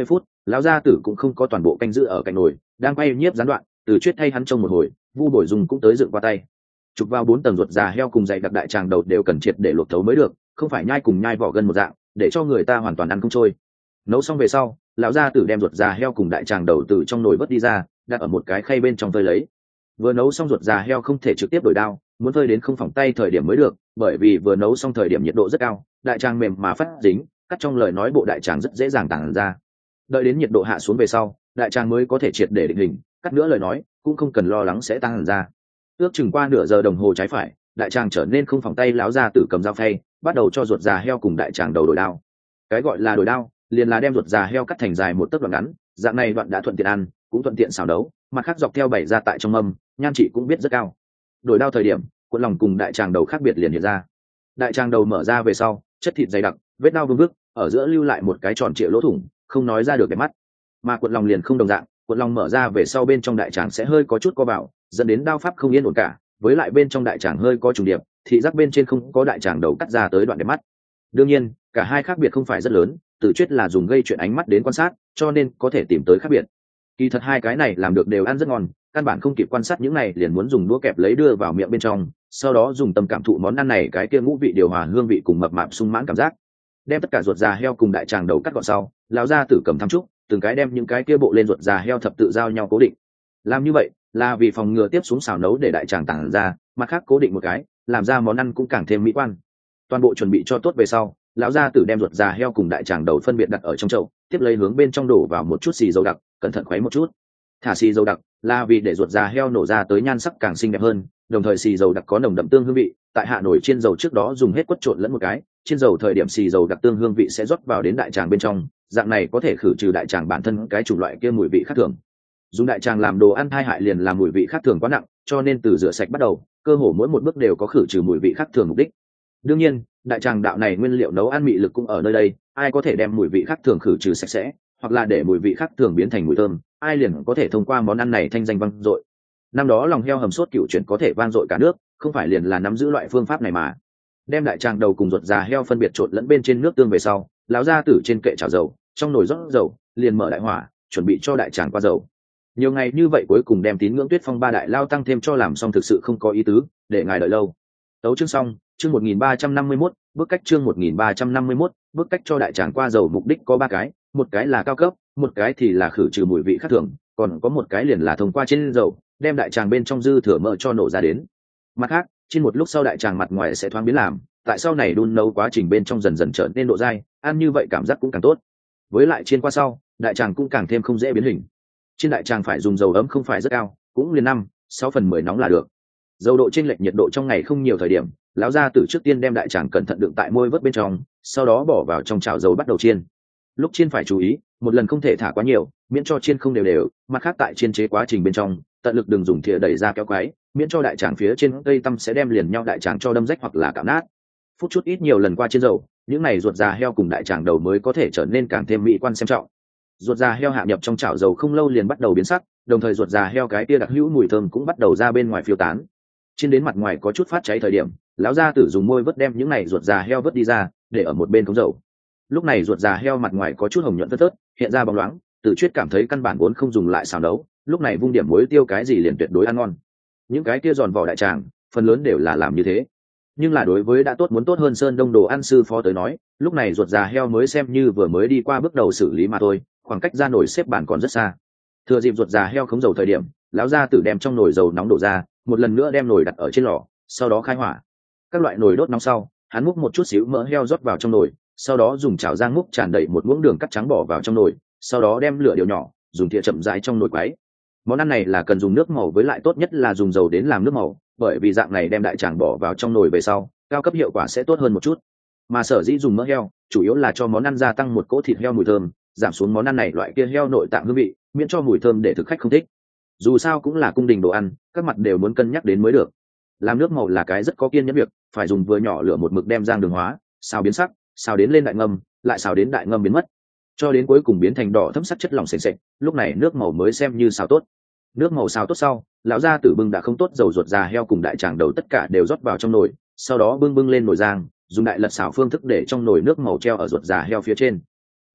lão gia tử cũng không có toàn bộ canh giữ ở cạnh nồi, đang quay nhiếp gián đoạn, từ chuyết thay hắn trông một hồi, Vu Bồi Dung cũng tới dựng qua tay. Chụp vào bốn tầng ruột già heo cùng dày đặc đại tràng đầu đều cần triệt để luộc thấu mới được, không phải nhai cùng nhai vỏ gân một dạng, để cho người ta hoàn toàn ăn không trôi. Nấu xong về sau, lão gia tử đem ruột già heo cùng đại tràng đầu từ trong nồi vớt đi ra, đặt ở một cái khay bên trong phơi lấy. Vừa nấu xong ruột già heo không thể trực tiếp đổi đao, muốn phơi đến không phỏng tay thời điểm mới được, bởi vì vừa nấu xong thời điểm nhiệt độ rất cao, đại tràng mềm mà phát dính, cắt trong lời nói bộ đại tràng rất dễ dàng tàng ra. Đợi đến nhiệt độ hạ xuống về sau, đại tràng mới có thể triệt để định hình, cắt nữa lời nói cũng không cần lo lắng sẽ tăng ra. Ước chừng qua nửa giờ đồng hồ trái phải, đại tràng trở nên không phỏng tay, lão gia tử cầm dao phay, bắt đầu cho ruột già heo cùng đại tràng đầu đổi đao. Cái gọi là đổi đao, liền là đem ruột già heo cắt thành dài một tấc đoạn ngắn, dạng này đoạn đã thuận tiện ăn, cũng thuận tiện xào nấu, mặt khác dọc theo bảy ra tại trong mâm, nhan trị cũng biết rất cao. Đổi đao thời điểm, cuộn lòng cùng đại tràng đầu khác biệt liền hiện ra. Đại tràng đầu mở ra về sau, chất thịt dày đặc, vết đao vương vức, ở giữa lưu lại một cái tròn trịa lỗ thủng, không nói ra được đẹp mắt. Mà cuộn lòng liền không đồng dạng, cuộn lòng mở ra về sau bên trong đại tràng sẽ hơi có chút co vào, dẫn đến đao pháp không yên ổn cả, với lại bên trong đại tràng hơi có trùng điệp, thị giác bên trên không có đại tràng đầu cắt ra tới đoạn đẹp mắt. Đương nhiên, cả hai khác biệt không phải rất lớn, tự chuyết là dùng gây chuyện ánh mắt đến quan sát, cho nên có thể tìm tới khác biệt. Kỳ thật hai cái này làm được đều ăn rất ngon, căn bản không kịp quan sát những này liền muốn dùng đũa kẹp lấy đưa vào miệng bên trong, sau đó dùng tâm cảm thụ món ăn này cái kia ngũ vị điều hòa hương vị cùng mập mạp sung mãn cảm giác. Đem tất cả ruột già heo cùng đại tràng đầu cắt gọn sau, lão gia tử cầm thăm trúc, từng cái đem những cái kia bộ lên ruột già heo thập tự giao nhau cố định. Làm như vậy là vì phòng ngừa tiếp xuống xào nấu để đại tràng tản ra, mặt khác cố định một cái, làm ra món ăn cũng càng thêm mỹ quan. Toàn bộ chuẩn bị cho tốt về sau, lão gia tử đem ruột già heo cùng đại tràng đầu phân biệt đặt ở trong chậu, tiếp lấy hướng bên trong đổ vào một chút xì dầu đặc, cẩn thận khuấy một chút. Thả xì dầu đặc là vì để ruột già heo nổ ra tới nhan sắc càng xinh đẹp hơn, đồng thời xì dầu đặc có nồng đậm tương hương vị, tại hạ nổi chiên dầu trước đó dùng hết quất trộn lẫn một cái, chiên dầu thời điểm xì dầu đặc tương hương vị sẽ rót vào đến đại tràng bên trong, dạng này có thể khử trừ đại tràng bản thân cái chủng loại kia mùi vị khác thường. Dùng đại tràng làm đồ ăn thai hại liền làm mùi vị khác thường quá nặng, cho nên từ rửa sạch bắt đầu, cơ hồ mỗi một bước đều có khử trừ mùi vị khác thường mục đích. Đương nhiên, đại tràng đạo này nguyên liệu nấu ăn mị lực cũng ở nơi đây, ai có thể đem mùi vị khác thường khử trừ sạch sẽ, hoặc là để mùi vị khác thường biến thành mùi thơm, ai liền có thể thông qua món ăn này thanh danh vang dội. Năm đó lòng heo hầm sốt cựu chuyển có thể vang dội cả nước, không phải liền là nắm giữ loại phương pháp này mà. Đem đại tràng đầu cùng ruột già heo phân biệt trộn lẫn bên trên nước tương về sau, lão gia tử trên kệ chảo dầu, trong nồi rót dầu, liền mở đại hỏa, chuẩn bị cho đại tràng qua dầu. Nhiều ngày như vậy cuối cùng đem tín ngưỡng Tuyết Phong ba đại lao tăng thêm cho làm xong thực sự không có ý tứ, để ngài đợi lâu. Tấu chương xong, chương một nghìn ba trăm năm mươi mốt, bước cách chương một nghìn ba trăm năm mươi mốt, bước cách cho đại tràng qua dầu mục đích có ba cái, một cái là cao cấp, một cái thì là khử trừ mùi vị khác thường, còn có một cái liền là thông qua trên dầu, đem đại tràng bên trong dư thừa mỡ cho nổ ra đến. Mặt khác, trên một lúc sau đại tràng mặt ngoài sẽ thoáng biến làm, tại sau này đun nấu quá trình bên trong dần dần trở nên độ dai, ăn như vậy cảm giác cũng càng tốt. Với lại chiên qua sau, đại tràng cũng càng thêm không dễ biến hình. Trên đại tràng phải dùng dầu ấm không phải rất cao, cũng liền năm, sáu phần mười nóng là được. Dầu độ chênh lệch nhiệt độ trong ngày không nhiều thời điểm, lão gia tử trước tiên đem đại tràng cẩn thận đựng tại môi vớt bên trong, sau đó bỏ vào trong chảo dầu bắt đầu chiên. Lúc chiên phải chú ý, một lần không thể thả quá nhiều, miễn cho chiên không đều đều, mặt khác tại chiên chế quá trình bên trong, tận lực đừng dùng thìa đẩy ra kéo quái, miễn cho đại tràng phía trên cây tăm sẽ đem liền nhau đại tràng cho đâm rách hoặc là cạo nát. Phút chút ít nhiều lần qua chiên dầu, những này ruột già heo cùng đại tràng đầu mới có thể trở nên càng thêm mỹ quan xem trọng. Ruột già heo hạ nhập trong chảo dầu không lâu liền bắt đầu biến sắc, đồng thời ruột già heo cái tia đặc hữu mùi thơm cũng bắt đầu ra bên ngoài phiêu tán. Trên đến mặt ngoài có chút phát cháy thời điểm, lão gia tử dùng môi vớt đem những này ruột già heo vớt đi ra, để ở một bên cống dầu. Lúc này ruột già heo mặt ngoài có chút hồng nhuận thớt thớt, hiện ra bóng loáng, Tự Chuyết cảm thấy căn bản vốn không dùng lại xào nấu, lúc này vung điểm muối tiêu cái gì liền tuyệt đối ăn ngon. Những cái kia giòn vỏ đại tràng, phần lớn đều là làm như thế. Nhưng là đối với đã tốt muốn tốt hơn Sơn Đông đồ ăn sư phó tới nói, lúc này ruột già heo mới xem như vừa mới đi qua bước đầu xử lý mà thôi, khoảng cách ra nồi xếp bàn còn rất xa. Thừa dịp ruột già heo khống dầu thời điểm, lão gia tử đem trong nồi dầu nóng đổ ra, một lần nữa đem nồi đặt ở trên lò, sau đó khai hỏa. Các loại nồi đốt nóng sau, hắn múc một chút xíu mỡ heo rót vào trong nồi, sau đó dùng chảo rang múc tràn đầy một muỗng đường cắt trắng bỏ vào trong nồi, sau đó đem lửa điều nhỏ, dùng thìa chậm rãi trong nồi quấy. Món ăn này là cần dùng nước màu, với lại tốt nhất là dùng dầu đến làm nước màu, bởi vì dạng này đem đại tràng bỏ vào trong nồi về sau, cao cấp hiệu quả sẽ tốt hơn một chút. Mà sở dĩ dùng mỡ heo, chủ yếu là cho món ăn gia tăng một cỗ thịt heo mùi thơm, giảm xuống món ăn này loại kia heo nội tạng hương vị, miễn cho mùi thơm để thực khách không thích. Dù sao cũng là cung đình đồ ăn, các mặt đều muốn cân nhắc đến mới được. Làm nước màu là cái rất có kiên nhẫn việc, phải dùng vừa nhỏ lửa một mực đem rang đường hóa, xào biến sắc, xào đến lên đại ngâm, lại xào đến đại ngâm biến mất, cho đến cuối cùng biến thành đỏ thẫm sắc chất lỏng sền sệt, lúc này nước màu mới xem như xào tốt. Nước màu xào tốt sau, lão gia tử bưng đã không tốt dầu ruột già heo cùng đại tràng đầu tất cả đều rót vào trong nồi, sau đó bưng bưng lên nồi rang, dùng đại lật xào phương thức để trong nồi nước màu treo ở ruột già heo phía trên.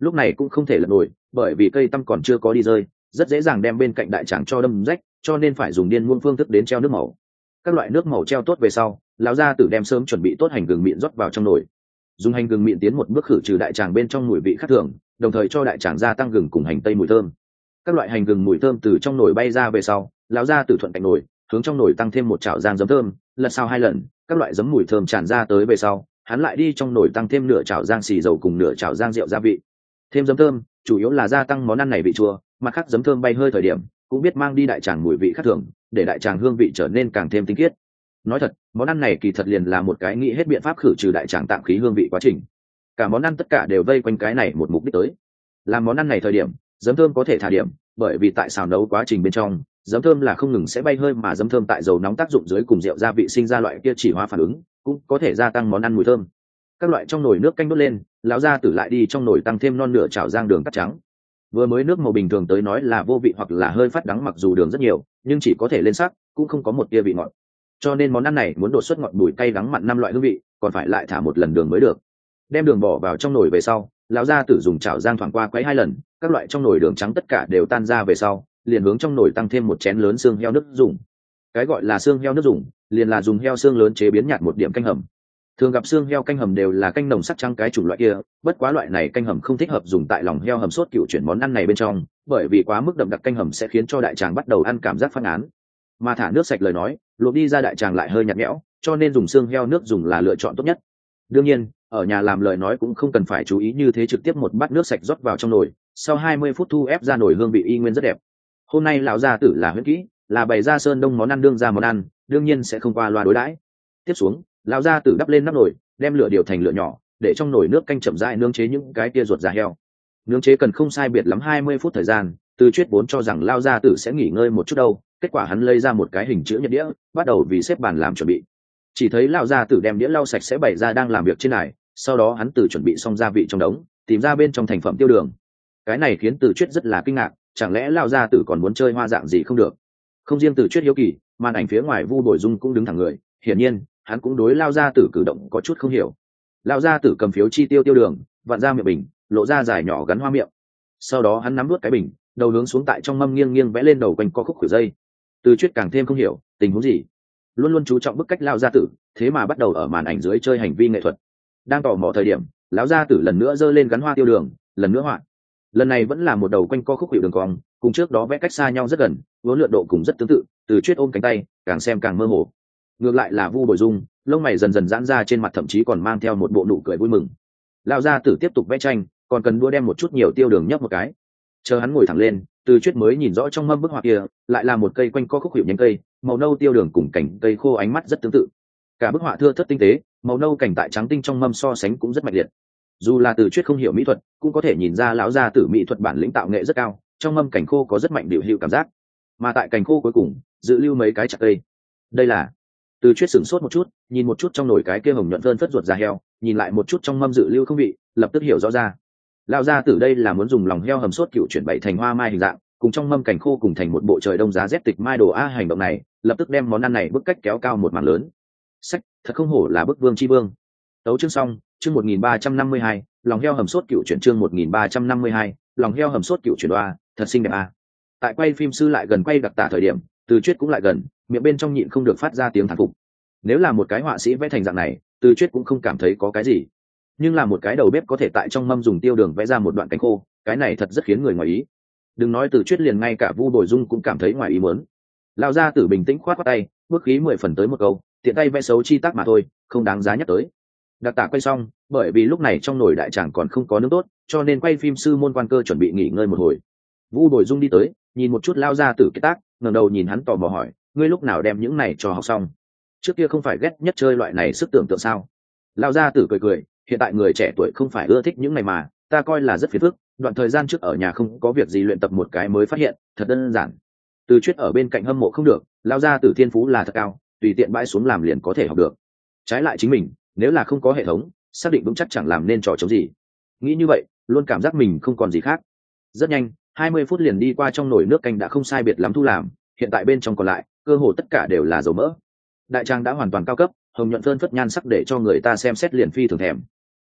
lúc này cũng không thể lật nổi, bởi vì cây tăm còn chưa có đi rơi, rất dễ dàng đem bên cạnh đại tràng cho đâm rách, cho nên phải dùng điên muông phương thức đến treo nước màu. Các loại nước màu treo tốt về sau, lão gia tử đem sớm chuẩn bị tốt hành gừng mịn rót vào trong nồi, dùng hành gừng mịn tiến một bước khử trừ đại tràng bên trong mùi vị khác thường, đồng thời cho đại tràng gia tăng gừng cùng hành tây mùi thơm. Các loại hành gừng mùi thơm từ trong nồi bay ra về sau, lão gia tử thuận cạnh nồi, hướng trong nồi tăng thêm một chảo giang giấm thơm, lật sau hai lần, các loại giấm mùi thơm tràn ra tới về sau, hắn lại đi trong nồi tăng thêm nửa chảo giang xì dầu cùng nửa chảo giang rượu gia vị. Thêm giấm thơm, chủ yếu là gia tăng món ăn này vị chua, mặt khác giấm thơm bay hơi thời điểm, cũng biết mang đi đại tràng mùi vị khác thường, để đại tràng hương vị trở nên càng thêm tinh khiết. Nói thật, món ăn này kỳ thật liền là một cái nghĩ hết biện pháp khử trừ đại tràng tạm khí hương vị quá trình. Cả món ăn tất cả đều vây quanh cái này một mục đích tới. Làm món ăn này thời điểm, giấm thơm có thể thả điểm, bởi vì tại xào nấu quá trình bên trong, giấm thơm là không ngừng sẽ bay hơi, mà giấm thơm tại dầu nóng tác dụng dưới cùng rượu gia vị sinh ra loại kia chỉ hóa phản ứng, cũng có thể gia tăng món ăn mùi thơm. Các loại trong nồi nước canh đốt lên, lão gia tử lại đi trong nồi tăng thêm non nửa chảo giang đường cắt trắng. Vừa mới nước màu bình thường tới nói là vô vị hoặc là hơi phát đắng, mặc dù đường rất nhiều, nhưng chỉ có thể lên sắc, cũng không có một tia vị ngọt. Cho nên món ăn này muốn đột xuất ngọt bùi cay đắng mặn năm loại hương vị, còn phải lại thả một lần đường mới được. Đem đường bỏ vào trong nồi về sau, lão gia tử dùng chảo giang thoảng qua quấy hai lần, các loại trong nồi đường trắng tất cả đều tan ra về sau, liền hướng trong nồi tăng thêm một chén lớn xương heo nước dùng. Cái gọi là xương heo nước dùng, liền là dùng heo xương lớn chế biến nhạt một điểm canh hầm. Thường gặp xương heo canh hầm đều là canh nồng sắc trắng cái chủng loại kia, bất quá loại này canh hầm không thích hợp dùng tại lòng heo hầm sốt cựu chuyển món ăn này bên trong, bởi vì quá mức đậm đặc canh hầm sẽ khiến cho đại tràng bắt đầu ăn cảm giác phát án. Mà thả nước sạch lời nói, luộc đi ra đại tràng lại hơi nhạt nhẽo, cho nên dùng xương heo nước dùng là lựa chọn tốt nhất. Đương nhiên, ở nhà làm lời nói cũng không cần phải chú ý như thế, trực tiếp một bát nước sạch rót vào trong nồi, sau hai mươi phút thu ép ra nồi, hương vị y nguyên rất đẹp. Hôm nay lão gia tử là huyễn kỹ, là bày ra sơn đông món ăn đương ra món ăn, đương nhiên sẽ không qua loa đối đãi. Tiếp xuống, lão gia tử đắp lên nắp nồi, đem lửa điều thành lửa nhỏ, để trong nồi nước canh chậm rãi nướng chế những cái tia ruột da heo. Nướng chế cần không sai biệt lắm hai mươi phút thời gian, Từ Chuyết vốn cho rằng lão gia tử sẽ nghỉ ngơi một chút đâu, kết quả hắn lấy ra một cái hình chữ nhật đĩa, bắt đầu vì xếp bàn làm chuẩn bị. Chỉ thấy lão gia tử đem đĩa lau sạch sẽ bày ra đang làm việc trên này, sau đó hắn từ chuẩn bị xong gia vị trong đống, tìm ra bên trong thành phẩm tiêu đường. Cái này khiến Từ Chuyết rất là kinh ngạc, chẳng lẽ lão gia tử còn muốn chơi hoa dạng gì không được? Không riêng Từ Chuyết hiếu kỳ, màn ảnh phía ngoài Vu Bồi Dung cũng đứng thẳng người, hiển nhiên, hắn cũng đối lão gia tử cử động có chút không hiểu. Lão gia tử cầm phiếu chi tiêu tiêu đường, vặn ra miệng bình, lộ ra dài nhỏ gắn hoa miệng. Sau đó hắn nắm nuốt cái bình, đầu hướng xuống tại trong mâm nghiêng nghiêng vẽ lên đầu quanh co khúc khuỷu dây. Từ Chuyết càng thêm không hiểu, tình huống gì? Luôn luôn chú trọng bức cách lão gia tử, thế mà bắt đầu ở màn ảnh dưới chơi hành vi nghệ thuật. Đang tò mò thời điểm, lão gia tử lần nữa giơ lên gắn hoa tiêu đường, lần nữa họa. Lần này vẫn là một đầu quanh co khúc khuỷu đường cong, cùng trước đó vẽ cách xa nhau rất gần, vốn lượn độ cùng rất tương tự. Từ Chuyết ôm cánh tay, càng xem càng mơ hồ. Ngược lại là Vu Bồi Dung, lông mày dần dần giãn ra, trên mặt thậm chí còn mang theo một bộ nụ cười vui mừng. Lão gia tử tiếp tục vẽ tranh, còn cần đua đem một chút nhiều tiêu đường nhấp một cái. Chờ hắn ngồi thẳng lên, Từ Chuyết mới nhìn rõ trong mâm bức họa kia, lại là một cây quanh co khúc hiệu nhánh cây, màu nâu tiêu đường cùng cảnh cây khô ánh mắt rất tương tự. Cả bức họa thưa thớt tinh tế, màu nâu cảnh tại trắng tinh trong mâm so sánh cũng rất mạnh liệt. Dù là Từ Chuyết không hiểu mỹ thuật, cũng có thể nhìn ra lão gia tử mỹ thuật bản lĩnh tạo nghệ rất cao, trong mâm cảnh khô có rất mạnh điều hữu cảm giác. Mà tại cảnh khô cuối cùng, dự lưu mấy cái chặt cây. Đây là Từ Chuyết sửng sốt một chút, nhìn một chút trong nồi cái kia hồng nhuận vơn phất ruột da heo, nhìn lại một chút trong mâm dự lưu không vị, lập tức hiểu rõ ra. Lão gia tử đây là muốn dùng lòng heo hầm sốt cựu chuyển bảy thành hoa mai hình dạng, cùng trong mâm cảnh khô cùng thành một bộ trời đông giá rét tịch mai đồ a. Hành động này lập tức đem món ăn này bức cách kéo cao một mảng lớn. Sách, thật không hổ là bức vương chi vương. Tấu chương xong, chương một nghìn ba trăm năm mươi hai, lòng heo hầm sốt cựu chuyển, chương một nghìn ba trăm năm mươi hai, lòng heo hầm sốt cựu chuyển đoa, thật xinh đẹp a. Tại quay phim sư lại gần quay đặc tả thời điểm, Từ Chuyết cũng lại gần, miệng bên trong nhịn không được phát ra tiếng thán phục. Nếu là một cái họa sĩ vẽ thành dạng này, Từ Chuyết cũng không cảm thấy có cái gì. Nhưng là một cái đầu bếp có thể tại trong mâm dùng tiêu đường vẽ ra một đoạn cánh khô, cái này thật rất khiến người ngoài ý. Đừng nói Từ Chuyết, liền ngay cả Vu Bồi Dung cũng cảm thấy ngoài ý muốn. Lão gia tử bình tĩnh khoát khoát tay, bước khí mười phần tới một câu, tiện tay vẽ xấu chi tác mà thôi, không đáng giá nhắc tới. Đặc tả quay xong, bởi vì lúc này trong nồi đại tràng còn không có nước tốt, cho nên quay phim sư môn quan cơ chuẩn bị nghỉ ngơi một hồi. Vu Bồi Dung đi tới, nhìn một chút lão gia tử cái tác, ngẩng đầu nhìn hắn tò mò hỏi, ngươi lúc nào đem những này cho học xong? Trước kia không phải ghét nhất chơi loại này sức tưởng tượng sao? Lão gia tử cười cười, hiện tại người trẻ tuổi không phải ưa thích những này mà, ta coi là rất phiền phức. Đoạn thời gian trước ở nhà không có việc gì luyện tập một cái mới phát hiện, thật đơn giản. Từ Chuyết ở bên cạnh hâm mộ không được, lão gia tử thiên phú là thật cao, tùy tiện bãi xuống làm liền có thể học được. Trái lại chính mình, nếu là không có hệ thống, xác định vững chắc chẳng làm nên trò chống gì. Nghĩ như vậy, luôn cảm giác mình không còn gì khác. Rất nhanh, hai mươi phút liền đi qua, trong nồi nước canh đã không sai biệt lắm thu làm, hiện tại bên trong còn lại, cơ hồ tất cả đều là dầu mỡ. Đại tràng đã hoàn toàn cao cấp, hồng nhuận phơn phất nhan sắc để cho người ta xem xét liền phi thường thèm.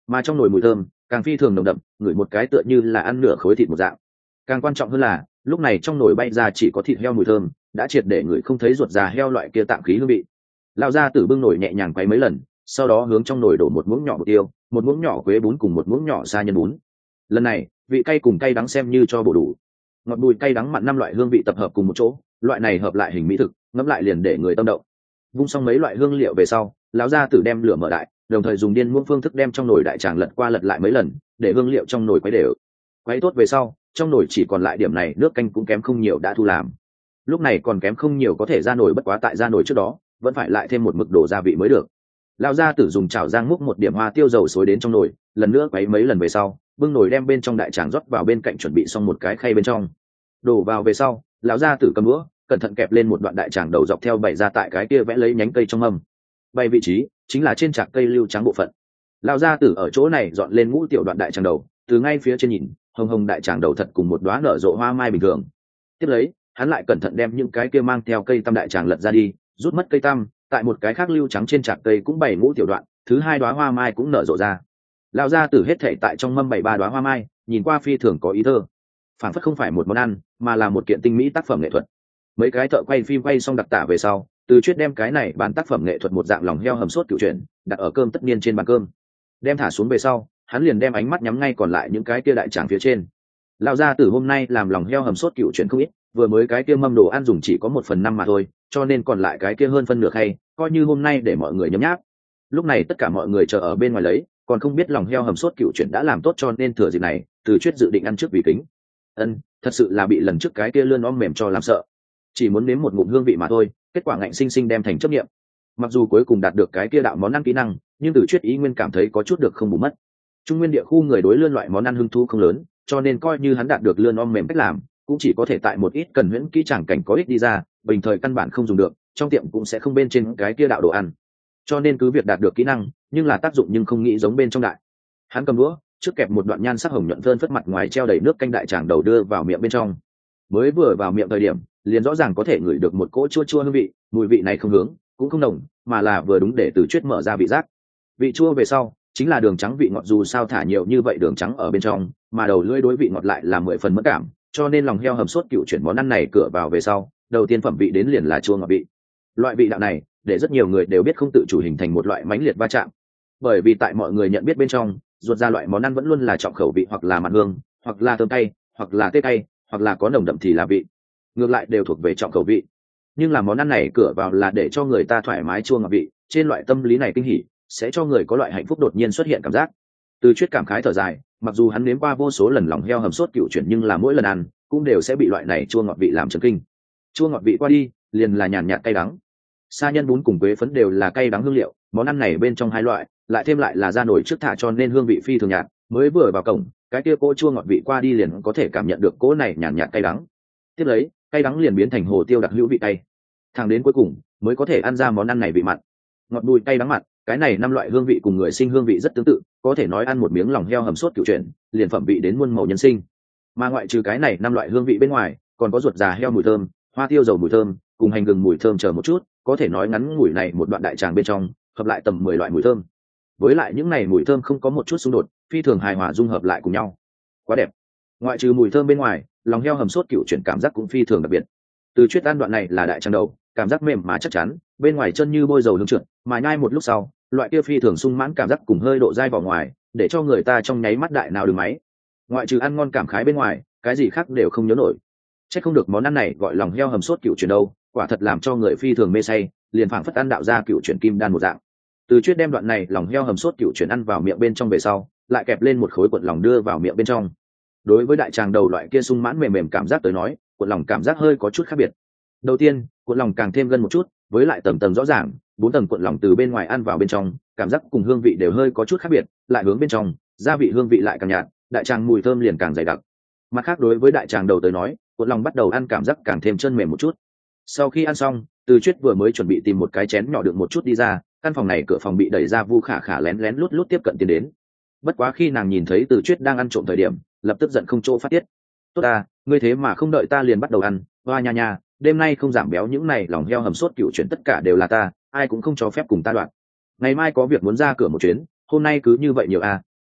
mà trong nồi mùi thơm càng phi thường nồng đậm, ngửi một cái tựa như là ăn nửa khối thịt một dạng. Càng quan trọng hơn là lúc này trong nồi bay ra chỉ có thịt heo mùi thơm, đã triệt để người không thấy ruột già heo loại kia tạm khí hương vị. Lão gia tử bưng nồi nhẹ nhàng quay mấy lần, sau đó hướng trong nồi đổ một muỗng nhỏ bột tiêu, một muỗng nhỏ quế bún cùng một muỗng nhỏ sa nhân bún. Lần này vị cay cùng cay đắng xem như cho bổ đủ, ngọt bùi cay đắng mặn năm loại hương vị tập hợp cùng một chỗ, loại này hợp lại hình mỹ thực, ngẫm lại liền để người tâm động. Vung xong mấy loại hương liệu về sau, lão gia tử đem lửa mở đại, đồng thời dùng điên muỗng phương thức đem trong nồi đại tràng lật qua lật lại mấy lần, để hương liệu trong nồi quấy đều. Quấy tốt về sau, trong nồi chỉ còn lại điểm này nước canh cũng kém không nhiều đã thu làm. Lúc này còn kém không nhiều có thể ra nồi, bất quá tại ra nồi trước đó vẫn phải lại thêm một mực đổ gia vị mới được. Lão gia tử dùng chảo rang múc một điểm hoa tiêu dầu xối đến trong nồi, lần nữa quấy mấy lần về sau, bưng nồi đem bên trong đại tràng rót vào bên cạnh chuẩn bị xong một cái khay bên trong. Đổ vào về sau, lão gia tử cầm đũa cẩn thận kẹp lên một đoạn đại tràng đầu dọc theo bày ra tại cái kia vẽ lấy nhánh cây trong mâm. Bày vị trí chính là trên trạc cây lưu trắng bộ phận. Lão gia tử ở chỗ này dọn lên ngũ tiểu đoạn đại tràng đầu, từ ngay phía trên nhìn, hồng hồng đại tràng đầu thật cùng một đóa nở rộ hoa mai bình thường. Tiếp lấy, hắn lại cẩn thận đem những cái kia mang theo cây tăm đại tràng lật ra đi, rút mất cây tăm, tại một cái khác lưu trắng trên trạc cây cũng bày ngũ tiểu đoạn, thứ hai đóa hoa mai cũng nở rộ ra. Lão gia tử hết thảy tại trong mâm bày ba đóa hoa mai, nhìn qua phi thường có ý thơ, phản phất không phải một món ăn mà là một kiện tinh mỹ tác phẩm nghệ thuật. Mấy cái thợ quay phim quay xong đặc tả về sau, Từ Chuyết đem cái này bán tác phẩm nghệ thuật một dạng lòng heo hầm sốt cựu chuyển đặt ở cơm tất niên trên bàn cơm. Đem thả xuống về sau, hắn liền đem ánh mắt nhắm ngay còn lại những cái kia đại tràng phía trên. Lão gia tử hôm nay làm lòng heo hầm sốt cựu chuyển không ít, vừa mới cái kia mâm đồ ăn dùng chỉ có một phần năm mà thôi, cho nên còn lại cái kia hơn phân nửa khay, coi như hôm nay để mọi người nhấm nháp. Lúc này tất cả mọi người chờ ở bên ngoài lấy, còn không biết lòng heo hầm sốt cựu chuyển đã làm tốt, cho nên thừa dịp này, Từ Chuyết dự định ăn trước vì kính. Ân, thật sự là bị lần trước cái kia lươn om mềm cho làm sợ, chỉ muốn nếm một ngụm hương vị mà thôi, kết quả ngạnh sinh sinh đem thành chấp niệm. Mặc dù cuối cùng đạt được cái kia đạo món ăn kỹ năng, nhưng Từ Chuyết ý nguyên cảm thấy có chút được không bù mất. Trung nguyên địa khu người đối lươn loại món ăn hứng thú không lớn, cho nên coi như hắn đạt được lươn om mềm cách làm, cũng chỉ có thể tại một ít cần huyễn kỹ chẳng cảnh có ích đi ra, bình thời căn bản không dùng được, trong tiệm cũng sẽ không bên trên cái kia đạo đồ ăn. Cho nên cứ việc đạt được kỹ năng, nhưng là tác dụng nhưng không nghĩ giống bên trong đại. Hắn cầm đũa, trước kẹp một đoạn nhan sắc hồng nhuận thơn phất mặt ngoài treo đầy nước canh đại tràng đầu đưa vào miệng bên trong. Mới vừa vào miệng thời điểm, liền rõ ràng có thể ngửi được một cỗ chua chua hương vị, mùi vị này không hướng, cũng không nồng, mà là vừa đúng để Từ Chuyết mở ra vị giác. Vị chua về sau, chính là đường trắng vị ngọt, dù sao thả nhiều như vậy đường trắng ở bên trong, mà đầu lưỡi đối vị ngọt lại là mười phần mẫn cảm, cho nên lòng heo hầm sốt cựu chuyển món ăn này cửa vào về sau, đầu tiên phẩm vị đến liền là chua ngọt vị. Loại vị đạo này, để rất nhiều người đều biết không tự chủ hình thành một loại mãnh liệt va chạm. Bởi vì tại mọi người nhận biết bên trong, ruột ra loại món ăn vẫn luôn là trọng khẩu vị, hoặc là mặn hương, hoặc là thơm cay, hoặc là tê cay, hoặc là có nồng đậm thì là vị. Ngược lại đều thuộc về trọng khẩu vị. Nhưng là món ăn này cửa vào là để cho người ta thoải mái chua ngọt vị, trên loại tâm lý này kinh hỉ, sẽ cho người có loại hạnh phúc đột nhiên xuất hiện cảm giác. Từ Chuyết cảm khái thở dài, mặc dù hắn nếm qua vô số lần lòng heo hầm sốt cựu chuyển, nhưng là mỗi lần ăn cũng đều sẽ bị loại này chua ngọt vị làm chấn kinh. Chua ngọt vị qua đi, liền là nhàn nhạt cay đắng. Sa nhân bún cùng quế phấn đều là cay đắng hương liệu, món ăn này bên trong hai loại, lại thêm lại là ra nổi trước thả, cho nên hương vị phi thường nhạt. Mới vừa vào cổng, cái kia cỗ chua ngọt vị qua đi liền có thể cảm nhận được cỗ này nhàn nhạt cay đắng. Tiếp lấy, cay đắng liền biến thành hồ tiêu đặc hữu vị cay. Thẳng đến cuối cùng mới có thể ăn ra món ăn này vị mặn. Ngọt bùi cay đắng mặn, cái này năm loại hương vị cùng người sinh hương vị rất tương tự, có thể nói ăn một miếng lòng heo hầm sốt cựu chuyển, liền phẩm vị đến muôn màu nhân sinh. Mà ngoại trừ cái này năm loại hương vị bên ngoài, còn có ruột già heo mùi thơm, hoa tiêu dầu mùi thơm, cùng hành gừng mùi thơm chờ một chút, có thể nói ngắn ngủi này một đoạn đại tràng bên trong, hợp lại tầm mười loại mùi thơm. Với lại những này mùi thơm không có một chút xung đột, phi thường hài hòa dung hợp lại cùng nhau. Quá đẹp. Ngoại trừ mùi thơm bên ngoài, lòng heo hầm sốt cựu chuyển cảm giác cũng phi thường đặc biệt. Từ Chuyết ăn đoạn này là đại tràng đầu, cảm giác mềm mà chắc chắn, bên ngoài chân như bôi dầu hương trượt, mà nhai một lúc sau, loại kia phi thường sung mãn cảm giác cùng hơi độ dai vào ngoài, để cho người ta trong nháy mắt đại nào đường máy. Ngoại trừ ăn ngon cảm khái bên ngoài, cái gì khác đều không nhớ nổi. Chắc không được món ăn này gọi lòng heo hầm sốt cựu chuyển đâu, quả thật làm cho người phi thường mê say, liền phảng phất ăn đạo ra cựu chuyển kim đan một dạng. Từ Chuyết đem đoạn này lòng heo hầm sốt cựu chuyển ăn vào miệng bên trong về sau, lại kẹp lên một khối cuộn lòng đưa vào miệng bên trong. Đối với đại tràng đầu loại kia sung mãn mềm mềm cảm giác tới nói, cuộn lòng cảm giác hơi có chút khác biệt. Đầu tiên, cuộn lòng càng thêm gần một chút, với lại tầng tầng rõ ràng, bốn tầng cuộn lòng từ bên ngoài ăn vào bên trong, cảm giác cùng hương vị đều hơi có chút khác biệt, lại hướng bên trong, gia vị hương vị lại càng nhạt, đại tràng mùi thơm liền càng dày đặc. Mặt khác đối với đại tràng đầu tới nói, cuộn lòng bắt đầu ăn cảm giác càng thêm chân mềm một chút. Sau khi ăn xong, Từ Chuyết vừa mới chuẩn bị tìm một cái chén nhỏ đựng một chút đi ra, căn phòng này cửa phòng bị đẩy ra, Vu Khả Khả lén lén lút lút tiếp cận tiến đến. Bất quá khi nàng nhìn thấy Từ Chuyết đang ăn trộm thời điểm, lập tức giận không chỗ phát tiết. Tốt à, ngươi thế mà không đợi ta liền bắt đầu ăn, hoa nha nha, đêm nay không giảm béo những này lòng heo hầm sốt cựu chuyển tất cả đều là ta, ai cũng không cho phép cùng ta đoạn. Ngày mai có việc muốn ra cửa một chuyến, hôm nay cứ như vậy nhiều à,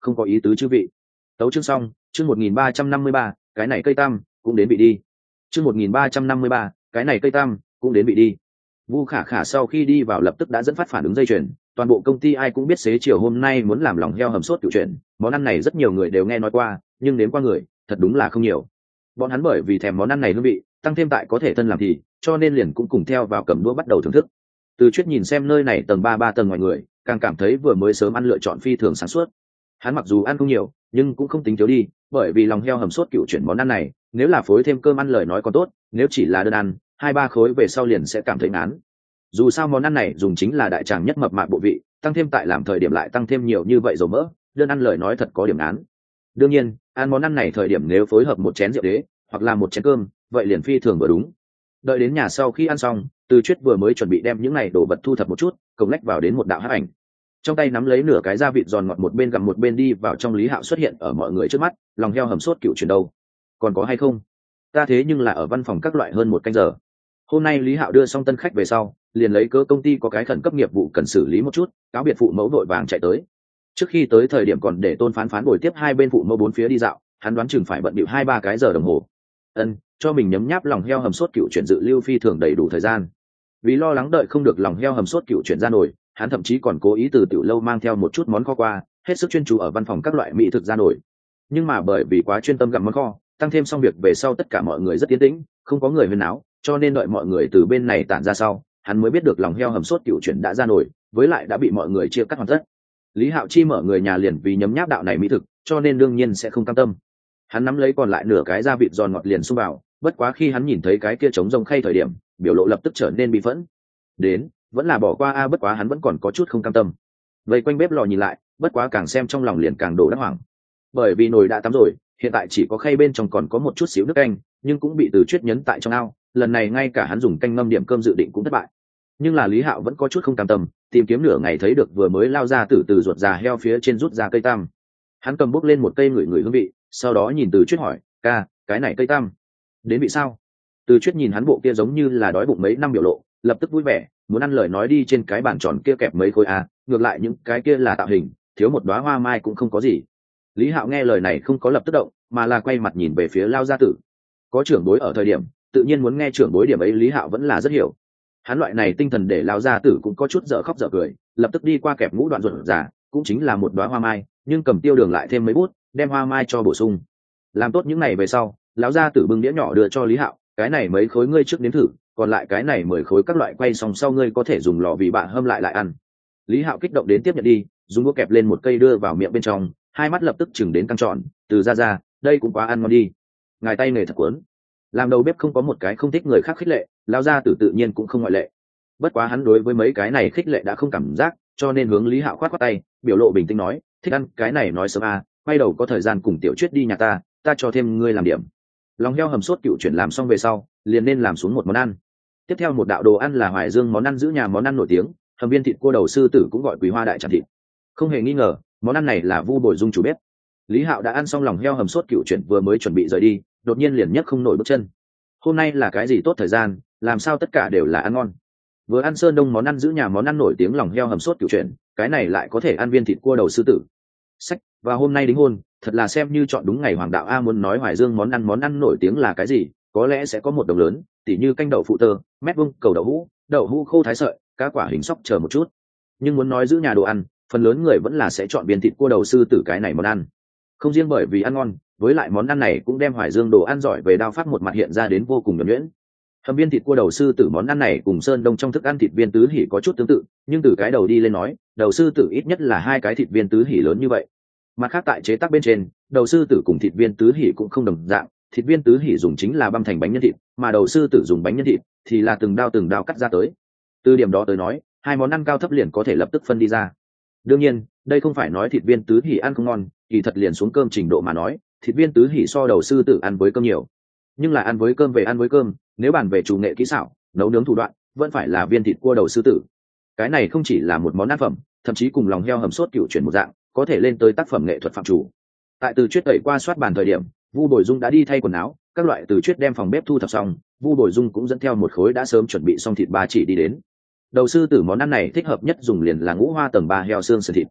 không có ý tứ chư vị. Tấu chương xong. Chương một nghìn ba trăm năm mươi ba, cái này cây tam cũng đến bị đi. Chương một nghìn ba trăm năm mươi ba, cái này cây tam cũng đến bị đi. Vu Khả Khả sau khi đi vào lập tức đã dẫn phát phản ứng dây chuyền, toàn bộ công ty ai cũng biết xế chiều hôm nay muốn làm lòng heo hầm sốt cựu chuyện, món ăn này rất nhiều người đều nghe nói qua, nhưng đến qua người thật đúng là không nhiều. Bọn hắn bởi vì thèm món ăn này hương vị, tăng thêm tại có thể thân làm thì, cho nên liền cũng cùng theo vào cầm đũa bắt đầu thưởng thức. Từ Chuyết nhìn xem nơi này tầng ba ba tầng ngoài người, càng cảm thấy vừa mới sớm ăn lựa chọn phi thường sáng suốt. Hắn mặc dù ăn không nhiều, nhưng cũng không tính thiếu đi, bởi vì lòng heo hầm sốt cựu chuyển món ăn này, nếu là phối thêm cơm ăn lời nói còn tốt, nếu chỉ là đơn ăn, hai ba khối về sau liền sẽ cảm thấy ngán. Dù sao món ăn này dùng chính là đại tràng nhất mập mạp bộ vị, tăng thêm tại làm thời điểm lại tăng thêm nhiều như vậy dầu mỡ, đơn ăn lời nói thật có điểm ngán. Đương nhiên, ăn món ăn này thời điểm nếu phối hợp một chén rượu đế, hoặc là một chén cơm, vậy liền phi thường vừa đúng. Đợi đến nhà sau khi ăn xong, Từ Chuyết vừa mới chuẩn bị đem những này đồ vật thu thập một chút, cổng lách vào đến một đạo hắc ảnh. Trong tay nắm lấy nửa cái da vịt giòn ngọt một bên gặm một bên đi vào trong Lý Hạo xuất hiện ở mọi người trước mắt, lòng heo hầm sốt cựu chuyển đâu? Còn có hay không? Ta thế nhưng là ở văn phòng các loại hơn một canh giờ. Hôm nay Lý Hạo đưa xong tân khách về sau, liền lấy cớ công ty có cái khẩn cấp nghiệp vụ cần xử lý một chút, cáo biệt phụ mẫu vội vàng chạy tới. Trước khi tới thời điểm còn để Tôn Phán Phán bồi tiếp hai bên phụ mẫu bốn phía đi dạo, hắn đoán chừng phải bận bịu hai ba cái giờ đồng hồ. Ân, cho mình nhấm nháp lòng heo hầm sốt cựu chuyển dự lưu phi thường đầy đủ thời gian. Vì lo lắng đợi không được lòng heo hầm sốt cựu chuyển ra nổi, hắn thậm chí còn cố ý từ tiểu lâu mang theo một chút món kho qua, hết sức chuyên chú ở văn phòng các loại mỹ thực ra nổi. Nhưng mà bởi vì quá chuyên tâm gặm món kho, tăng thêm xong việc về sau tất cả mọi người rất yên tĩnh, không có người huyên náo, cho nên đợi mọi người từ bên này tản ra sau, hắn mới biết được lòng heo hầm sốt cựu chuyển đã ra nổi, với lại đã bị mọi người chia cắt hoàn tất. Lý Hạo Chi mở người nhà liền vì nhấm nháp đạo này mỹ thực, cho nên đương nhiên sẽ không cam tâm. Hắn nắm lấy còn lại nửa cái da vịt giòn ngọt liền xung vào, bất quá khi hắn nhìn thấy cái kia trống rông khay thời điểm, biểu lộ lập tức trở nên bị phẫn. Đến, vẫn là bỏ qua a, bất quá hắn vẫn còn có chút không cam tâm. Vây quanh bếp lò nhìn lại, bất quá càng xem trong lòng liền càng đổ đắc hoảng. Bởi vì nồi đã tắm rồi, hiện tại chỉ có khay bên trong còn có một chút xíu nước canh, nhưng cũng bị Từ Chuyết nhấn tại trong ao, lần này ngay cả hắn dùng canh ngâm điểm cơm dự định cũng thất bại. Nhưng là Lý Hạo vẫn có chút không cam tâm, tìm kiếm nửa ngày thấy được vừa mới lao ra từ từ ruột già heo phía trên rút ra cây tam. Hắn cầm bút lên một cây ngửi ngửi hương vị, sau đó nhìn Từ Chuyết hỏi, ca, cái này cây tam đến vị sao? Từ Chuyết nhìn hắn bộ kia giống như là đói bụng mấy năm biểu lộ, lập tức vui vẻ, muốn ăn lời nói đi trên cái bàn tròn kia kẹp mấy khối à, ngược lại những cái kia là tạo hình, thiếu một đóa hoa mai cũng không có gì. Lý Hạo nghe lời này không có lập tức động, mà là quay mặt nhìn về phía lao gia tử. Có trưởng bối ở thời điểm, tự nhiên muốn nghe trưởng bối điểm ấy Lý Hạo vẫn là rất hiểu. Hắn loại này tinh thần để lao gia tử cũng có chút dở khóc dở cười, lập tức đi qua kẹp ngũ đoạn ruột giả, cũng chính là một đóa hoa mai, nhưng cầm tiêu đường lại thêm mấy bút, đem hoa mai cho bổ sung. Làm tốt những này về sau, lão gia tử bưng đĩa nhỏ đưa cho Lý Hạo, cái này mấy khối ngươi trước nếm thử, còn lại cái này mười khối các loại quay xong sau ngươi có thể dùng lò vị bạ hâm lại lại ăn. Lý Hạo kích động đến tiếp nhận đi, dùng đũa kẹp lên một cây đưa vào miệng bên trong, hai mắt lập tức chừng đến căng tròn, từ ra ra, đây cũng quá ăn ngon đi. Ngài tay nghề thật cuốn. Làm đầu bếp không có một cái không thích người khác khích lệ, lão gia tử tự nhiên cũng không ngoại lệ. Bất quá hắn đối với mấy cái này khích lệ đã không cảm giác, cho nên hướng Lý Hạo khoát khoát tay, biểu lộ bình tĩnh nói, thích ăn cái này nói sớm à, quay đầu có thời gian cùng Tiểu Chuyết đi nhà ta, ta cho thêm ngươi làm điểm. Lòng heo hầm sốt cựu chuyển làm xong về sau, liền nên làm xuống một món ăn. Tiếp theo một đạo đồ ăn là Hoài Dương món ăn giữ nhà món ăn nổi tiếng, hầm viên thịt cua đầu sư tử cũng gọi Quý Hoa đại tràng thịt. Không hề nghi ngờ, món ăn này là Vu Bồi Dung chủ bếp. Lý Hạo đã ăn xong lòng heo hầm sốt cựu chuyển vừa mới chuẩn bị rời đi, đột nhiên liền nhấc không nổi bước chân. Hôm nay là cái gì tốt thời gian, làm sao tất cả đều là ăn ngon. Vừa ăn Sơn Đông món ăn giữ nhà món ăn nổi tiếng lòng heo hầm sốt cựu chuyển, cái này lại có thể ăn viên thịt cua đầu sư tử. Sách, và hôm nay đính hôn, thật là xem như chọn đúng ngày hoàng đạo a. Muốn nói Hoài Dương món ăn món ăn nổi tiếng là cái gì, có lẽ sẽ có một đồng lớn, tỉ như canh đậu phụ tơ, mét vuông, cầu đậu hũ, đậu hũ khô thái sợi, cá quả hình sóc chờ một chút. Nhưng muốn nói giữ nhà đồ ăn, phần lớn người vẫn là sẽ chọn viên thịt cua đầu sư tử cái này món ăn. Không riêng bởi vì ăn ngon, với lại món ăn này cũng đem Hoài Dương đồ ăn giỏi về đao pháp một mặt hiện ra đến vô cùng nhuần nhuyễn. Hầm viên thịt cua đầu sư tử món ăn này cùng Sơn Đông trong thức ăn thịt viên tứ hỉ có chút tương tự, nhưng từ cái đầu đi lên nói, đầu sư tử ít nhất là hai cái thịt viên tứ hỉ lớn như vậy. Mặt khác tại chế tác bên trên, đầu sư tử cùng thịt viên tứ hỉ cũng không đồng dạng, thịt viên tứ hỉ dùng chính là băm thành bánh nhân thịt, mà đầu sư tử dùng bánh nhân thịt thì là từng đao từng đao cắt ra tới. Từ điểm đó tới nói, hai món ăn cao thấp liền có thể lập tức phân đi ra. Đương nhiên, đây không phải nói thịt viên tứ hỉ ăn không ngon, kỳ thật liền xuống cơm trình độ mà nói, thịt viên tứ hỉ so đầu sư tử ăn với cơm nhiều. Nhưng là ăn với cơm về ăn với cơm, nếu bàn về chủ nghệ kỹ xảo, nấu nướng thủ đoạn, vẫn phải là viên thịt cua đầu sư tử. Cái này không chỉ là một món ăn phẩm, thậm chí cùng lòng heo hầm sốt cựu chuyển một dạng, có thể lên tới tác phẩm nghệ thuật phạm chủ. Tại Từ Chuyết tẩy qua soát bàn thời điểm, Vu Bồi Dung đã đi thay quần áo, các loại Từ Chuyết đem phòng bếp thu thập xong, Vu Bồi Dung cũng dẫn theo một khối đã sớm chuẩn bị xong thịt ba chỉ đi đến. Đầu sư tử món ăn này thích hợp nhất dùng liền là ngũ hoa tầng ba heo xương sườn thịt.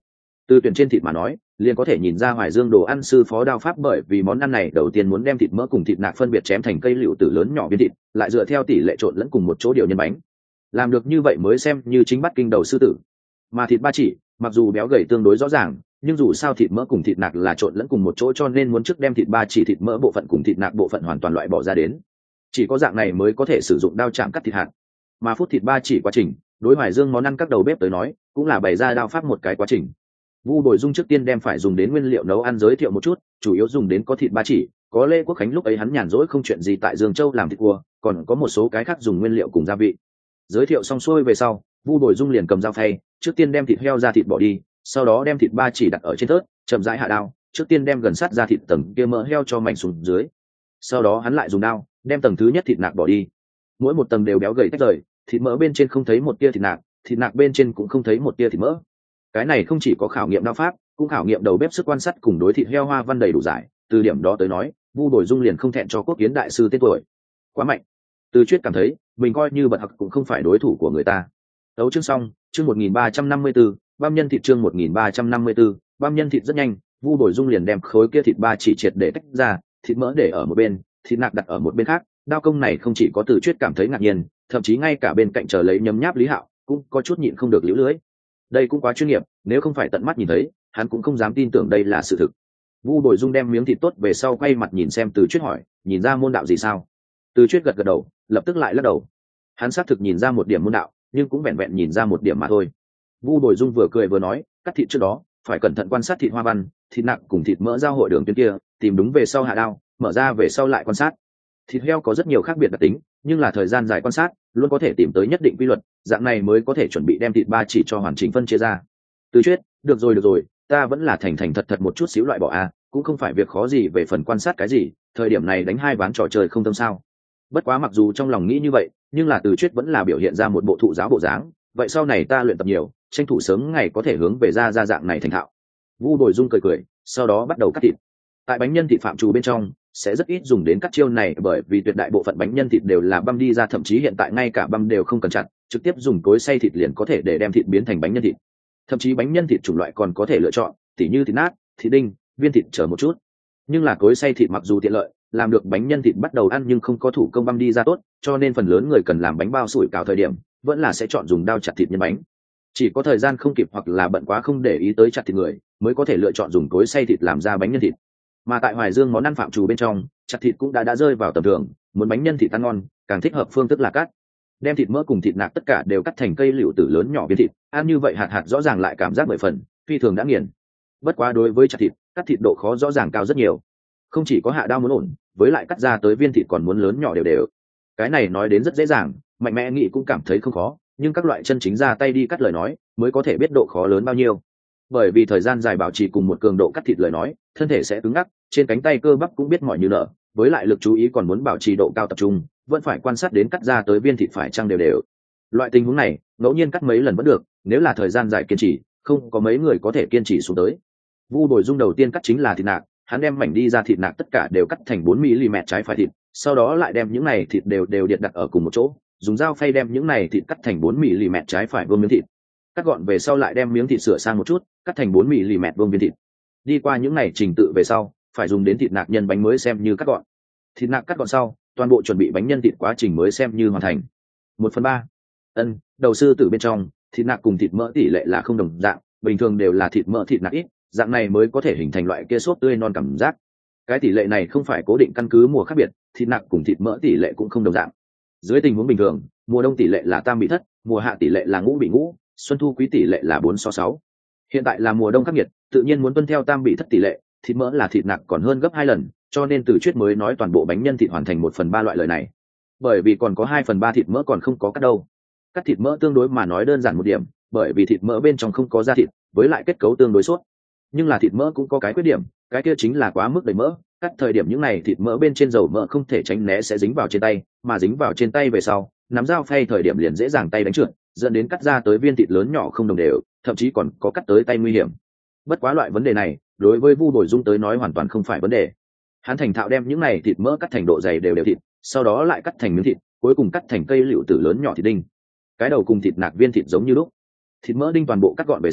Từ tuyển trên thịt mà nói, liền có thể nhìn ra Hoài Dương đồ ăn sư phó đao pháp, bởi vì món ăn này đầu tiên muốn đem thịt mỡ cùng thịt nạc phân biệt chém thành cây lựu tử lớn nhỏ viên thịt, lại dựa theo tỷ lệ trộn lẫn cùng một chỗ điều nhân bánh. Làm được như vậy mới xem như chính bắt kinh đầu sư tử. Mà thịt ba chỉ, mặc dù béo gầy tương đối rõ ràng, nhưng dù sao thịt mỡ cùng thịt nạc là trộn lẫn cùng một chỗ, cho nên muốn trước đem thịt ba chỉ thịt mỡ bộ phận cùng thịt nạc bộ phận hoàn toàn loại bỏ ra đến. Chỉ có dạng này mới có thể sử dụng đao chạm cắt thịt hạt. Mà phút thịt ba chỉ quá trình, đối Hoài Dương món ăn các đầu bếp tới nói, cũng là bày ra đao pháp một cái quá trình. Vu Bồi Dung trước tiên đem phải dùng đến nguyên liệu nấu ăn giới thiệu một chút, chủ yếu dùng đến có thịt ba chỉ, có Lê Quốc Khánh lúc ấy hắn nhàn rỗi không chuyện gì tại Dương Châu làm thịt cua, còn có một số cái khác dùng nguyên liệu cùng gia vị. Giới thiệu xong xuôi về sau, Vu Bồi Dung liền cầm dao phay, trước tiên đem thịt heo ra thịt bỏ đi, sau đó đem thịt ba chỉ đặt ở trên thớt, chậm rãi hạ đao, trước tiên đem gần sát ra thịt tầng kia mỡ heo cho mảnh xuống dưới. Sau đó hắn lại dùng dao, đem tầng thứ nhất thịt nạc bỏ đi. Mỗi một tầng đều béo gầy tách rời, thịt mỡ bên trên không thấy một tia thịt nạc, thịt nạc bên trên cũng không thấy một tia thịt mỡ. Cái này không chỉ có khảo nghiệm đao pháp, cũng khảo nghiệm đầu bếp sức quan sát cùng đối thịt heo hoa văn đầy đủ giải. Từ điểm đó tới nói, Vu Bồi Dung liền không thẹn cho Quốc Kiến đại sư tên tuổi. Quá mạnh. Từ Chuyết cảm thấy mình coi như bật học cũng không phải đối thủ của người ta. Đấu chương xong, chương một nghìn ba trăm năm mươi tư, băm nhân thịt chương một nghìn ba trăm năm mươi tư, băm nhân thịt rất nhanh, Vu Bồi Dung liền đem khối kia thịt ba chỉ triệt để tách ra, thịt mỡ để ở một bên, thịt nạc đặt ở một bên khác. Đao công này không chỉ có Từ Chuyết cảm thấy ngạc nhiên, thậm chí ngay cả bên cạnh chờ lấy nhấm nháp Lý Hạo cũng có chút nhịn không được liễu lưỡi. Đây cũng quá chuyên nghiệp, nếu không phải tận mắt nhìn thấy, hắn cũng không dám tin tưởng đây là sự thực. Vu Bồi Dung đem miếng thịt tốt về sau quay mặt nhìn xem Từ Chuyết hỏi, nhìn ra môn đạo gì sao? Từ Chuyết gật gật đầu, lập tức lại lắc đầu. Hắn xác thực nhìn ra một điểm môn đạo, nhưng cũng vẹn vẹn nhìn ra một điểm mà thôi. Vu Bồi Dung vừa cười vừa nói, cắt thịt trước đó phải cẩn thận quan sát thịt hoa văn, thịt nạc cùng thịt mỡ giao hội đường tuyến kia, tìm đúng về sau hạ đao, mở ra về sau lại quan sát. Thịt heo có rất nhiều khác biệt đặc tính, nhưng là thời gian dài quan sát luôn có thể tìm tới nhất định quy luật, dạng này mới có thể chuẩn bị đem thịt ba chỉ cho hoàn chỉnh phân chia ra. Từ Chuyết, được rồi được rồi, ta vẫn là thành thành thật thật một chút xíu loại bỏ a, cũng không phải việc khó gì về phần quan sát cái gì, thời điểm này đánh hai ván trò chơi không tâm sao. Bất quá mặc dù trong lòng nghĩ như vậy, nhưng là Từ Chuyết vẫn là biểu hiện ra một bộ thụ giáo bộ dáng, vậy sau này ta luyện tập nhiều, tranh thủ sớm ngày có thể hướng về ra ra dạng này thành thạo. Vu Bồi Dung cười cười, sau đó bắt đầu cắt thịt. Tại bánh nhân thịt phạm trù bên trong sẽ rất ít dùng đến cắt chiêu này, bởi vì tuyệt đại bộ phận bánh nhân thịt đều là băm đi ra, thậm chí hiện tại ngay cả băm đều không cần chặt, trực tiếp dùng cối xay thịt liền có thể để đem thịt biến thành bánh nhân thịt. Thậm chí bánh nhân thịt chủng loại còn có thể lựa chọn, tỉ như thịt nát, thịt đinh, viên thịt chờ một chút. Nhưng là cối xay thịt mặc dù tiện lợi, làm được bánh nhân thịt bắt đầu ăn nhưng không có thủ công băm đi ra tốt, cho nên phần lớn người cần làm bánh bao sủi cảo thời điểm vẫn là sẽ chọn dùng dao chặt thịt nhân bánh. Chỉ có thời gian không kịp hoặc là bận quá không để ý tới chặt thịt người mới có thể lựa chọn dùng cối xay thịt làm ra bánh nhân thịt. Mà tại Hoài Dương món ăn phạm trù bên trong, chặt thịt cũng đã đã rơi vào tầm thường, muốn bánh nhân thịt ăn ngon, càng thích hợp phương thức là cắt. Đem thịt mỡ cùng thịt nạc tất cả đều cắt thành cây lựu tử lớn nhỏ viên thịt, ăn như vậy hạt hạt rõ ràng lại cảm giác mười phần, phi thường đã nghiền. Bất quá đối với chặt thịt, cắt thịt độ khó rõ ràng cao rất nhiều. Không chỉ có hạ đao muốn ổn, với lại cắt ra tới viên thịt còn muốn lớn nhỏ đều đều. Cái này nói đến rất dễ dàng, mạnh mẽ nghĩ cũng cảm thấy không khó, nhưng các loại chân chính ra tay đi cắt lời nói, mới có thể biết độ khó lớn bao nhiêu. Bởi vì thời gian dài bảo trì cùng một cường độ cắt thịt lời nói, thân thể sẽ cứng ngắc, trên cánh tay cơ bắp cũng biết mỏi như nở, với lại lực chú ý còn muốn bảo trì độ cao tập trung, vẫn phải quan sát đến cắt ra tới viên thịt phải chăng đều đều. Loại tình huống này, ngẫu nhiên cắt mấy lần vẫn được, nếu là thời gian dài kiên trì, không có mấy người có thể kiên trì xuống tới. Vu Bồi Dung đầu tiên cắt chính là thịt nạc, hắn đem mảnh đi ra thịt nạc tất cả đều cắt thành bốn mi li mét trái phải thịt, sau đó lại đem những này thịt đều đều điện đặt ở cùng một chỗ, dùng dao phay đem những này thịt cắt thành bốn mi li mét trái phải vuông miếng thịt. Cắt gọn về sau lại đem miếng thịt sửa sang một chút, cắt thành bốn mi li mét vuông viên thịt. Đi qua những này trình tự về sau, phải dùng đến thịt nạc nhân bánh mới xem như cắt gọn. Thịt nạc cắt gọn sau, toàn bộ chuẩn bị bánh nhân thịt quá trình mới xem như hoàn thành. Một phần ba. Ân, đầu sư tử bên trong, thịt nạc cùng thịt mỡ tỷ lệ là không đồng dạng, bình thường đều là thịt mỡ thịt nạc ít, dạng này mới có thể hình thành loại kia sốt tươi non cảm giác. Cái tỷ lệ này không phải cố định căn cứ mùa khác biệt, thịt nạc cùng thịt mỡ tỷ lệ cũng không đồng dạng. Dưới tình huống bình thường, mùa đông tỷ lệ là tam bị thất, mùa hạ tỷ lệ là ngũ bị ngũ, xuân thu quý tỷ lệ là bốn so sáu. Hiện tại là mùa đông khắc nghiệt, tự nhiên muốn tuân theo tam bị thất tỷ lệ, thịt mỡ là thịt nạc còn hơn gấp hai lần, cho nên Từ Chuyết mới nói toàn bộ bánh nhân thịt hoàn thành một phần ba loại lời này. Bởi vì còn có hai phần ba thịt mỡ còn không có cắt đâu. Cắt thịt mỡ tương đối mà nói đơn giản một điểm, bởi vì thịt mỡ bên trong không có da thịt, với lại kết cấu tương đối suốt. Nhưng là thịt mỡ cũng có cái khuyết điểm, cái kia chính là quá mức đầy mỡ, cắt thời điểm những này thịt mỡ bên trên dầu mỡ không thể tránh né sẽ dính vào trên tay, mà dính vào trên tay về sau, nắm dao phay thời điểm liền dễ dàng tay đánh trượt, dẫn đến cắt ra tới viên thịt lớn nhỏ không đồng đều, thậm chí còn có cắt tới tay nguy hiểm. Bất quá loại vấn đề này, đối với Vu Bồi Dung tới nói hoàn toàn không phải vấn đề. Hắn thành thạo đem những này thịt mỡ cắt thành độ dày đều đều thịt, sau đó lại cắt thành miếng thịt, cuối cùng cắt thành cây lựu tử lớn nhỏ thịt đinh. Cái đầu cùng thịt nạc viên thịt giống như lúc. Thịt mỡ đinh toàn bộ cắt gọn về sau,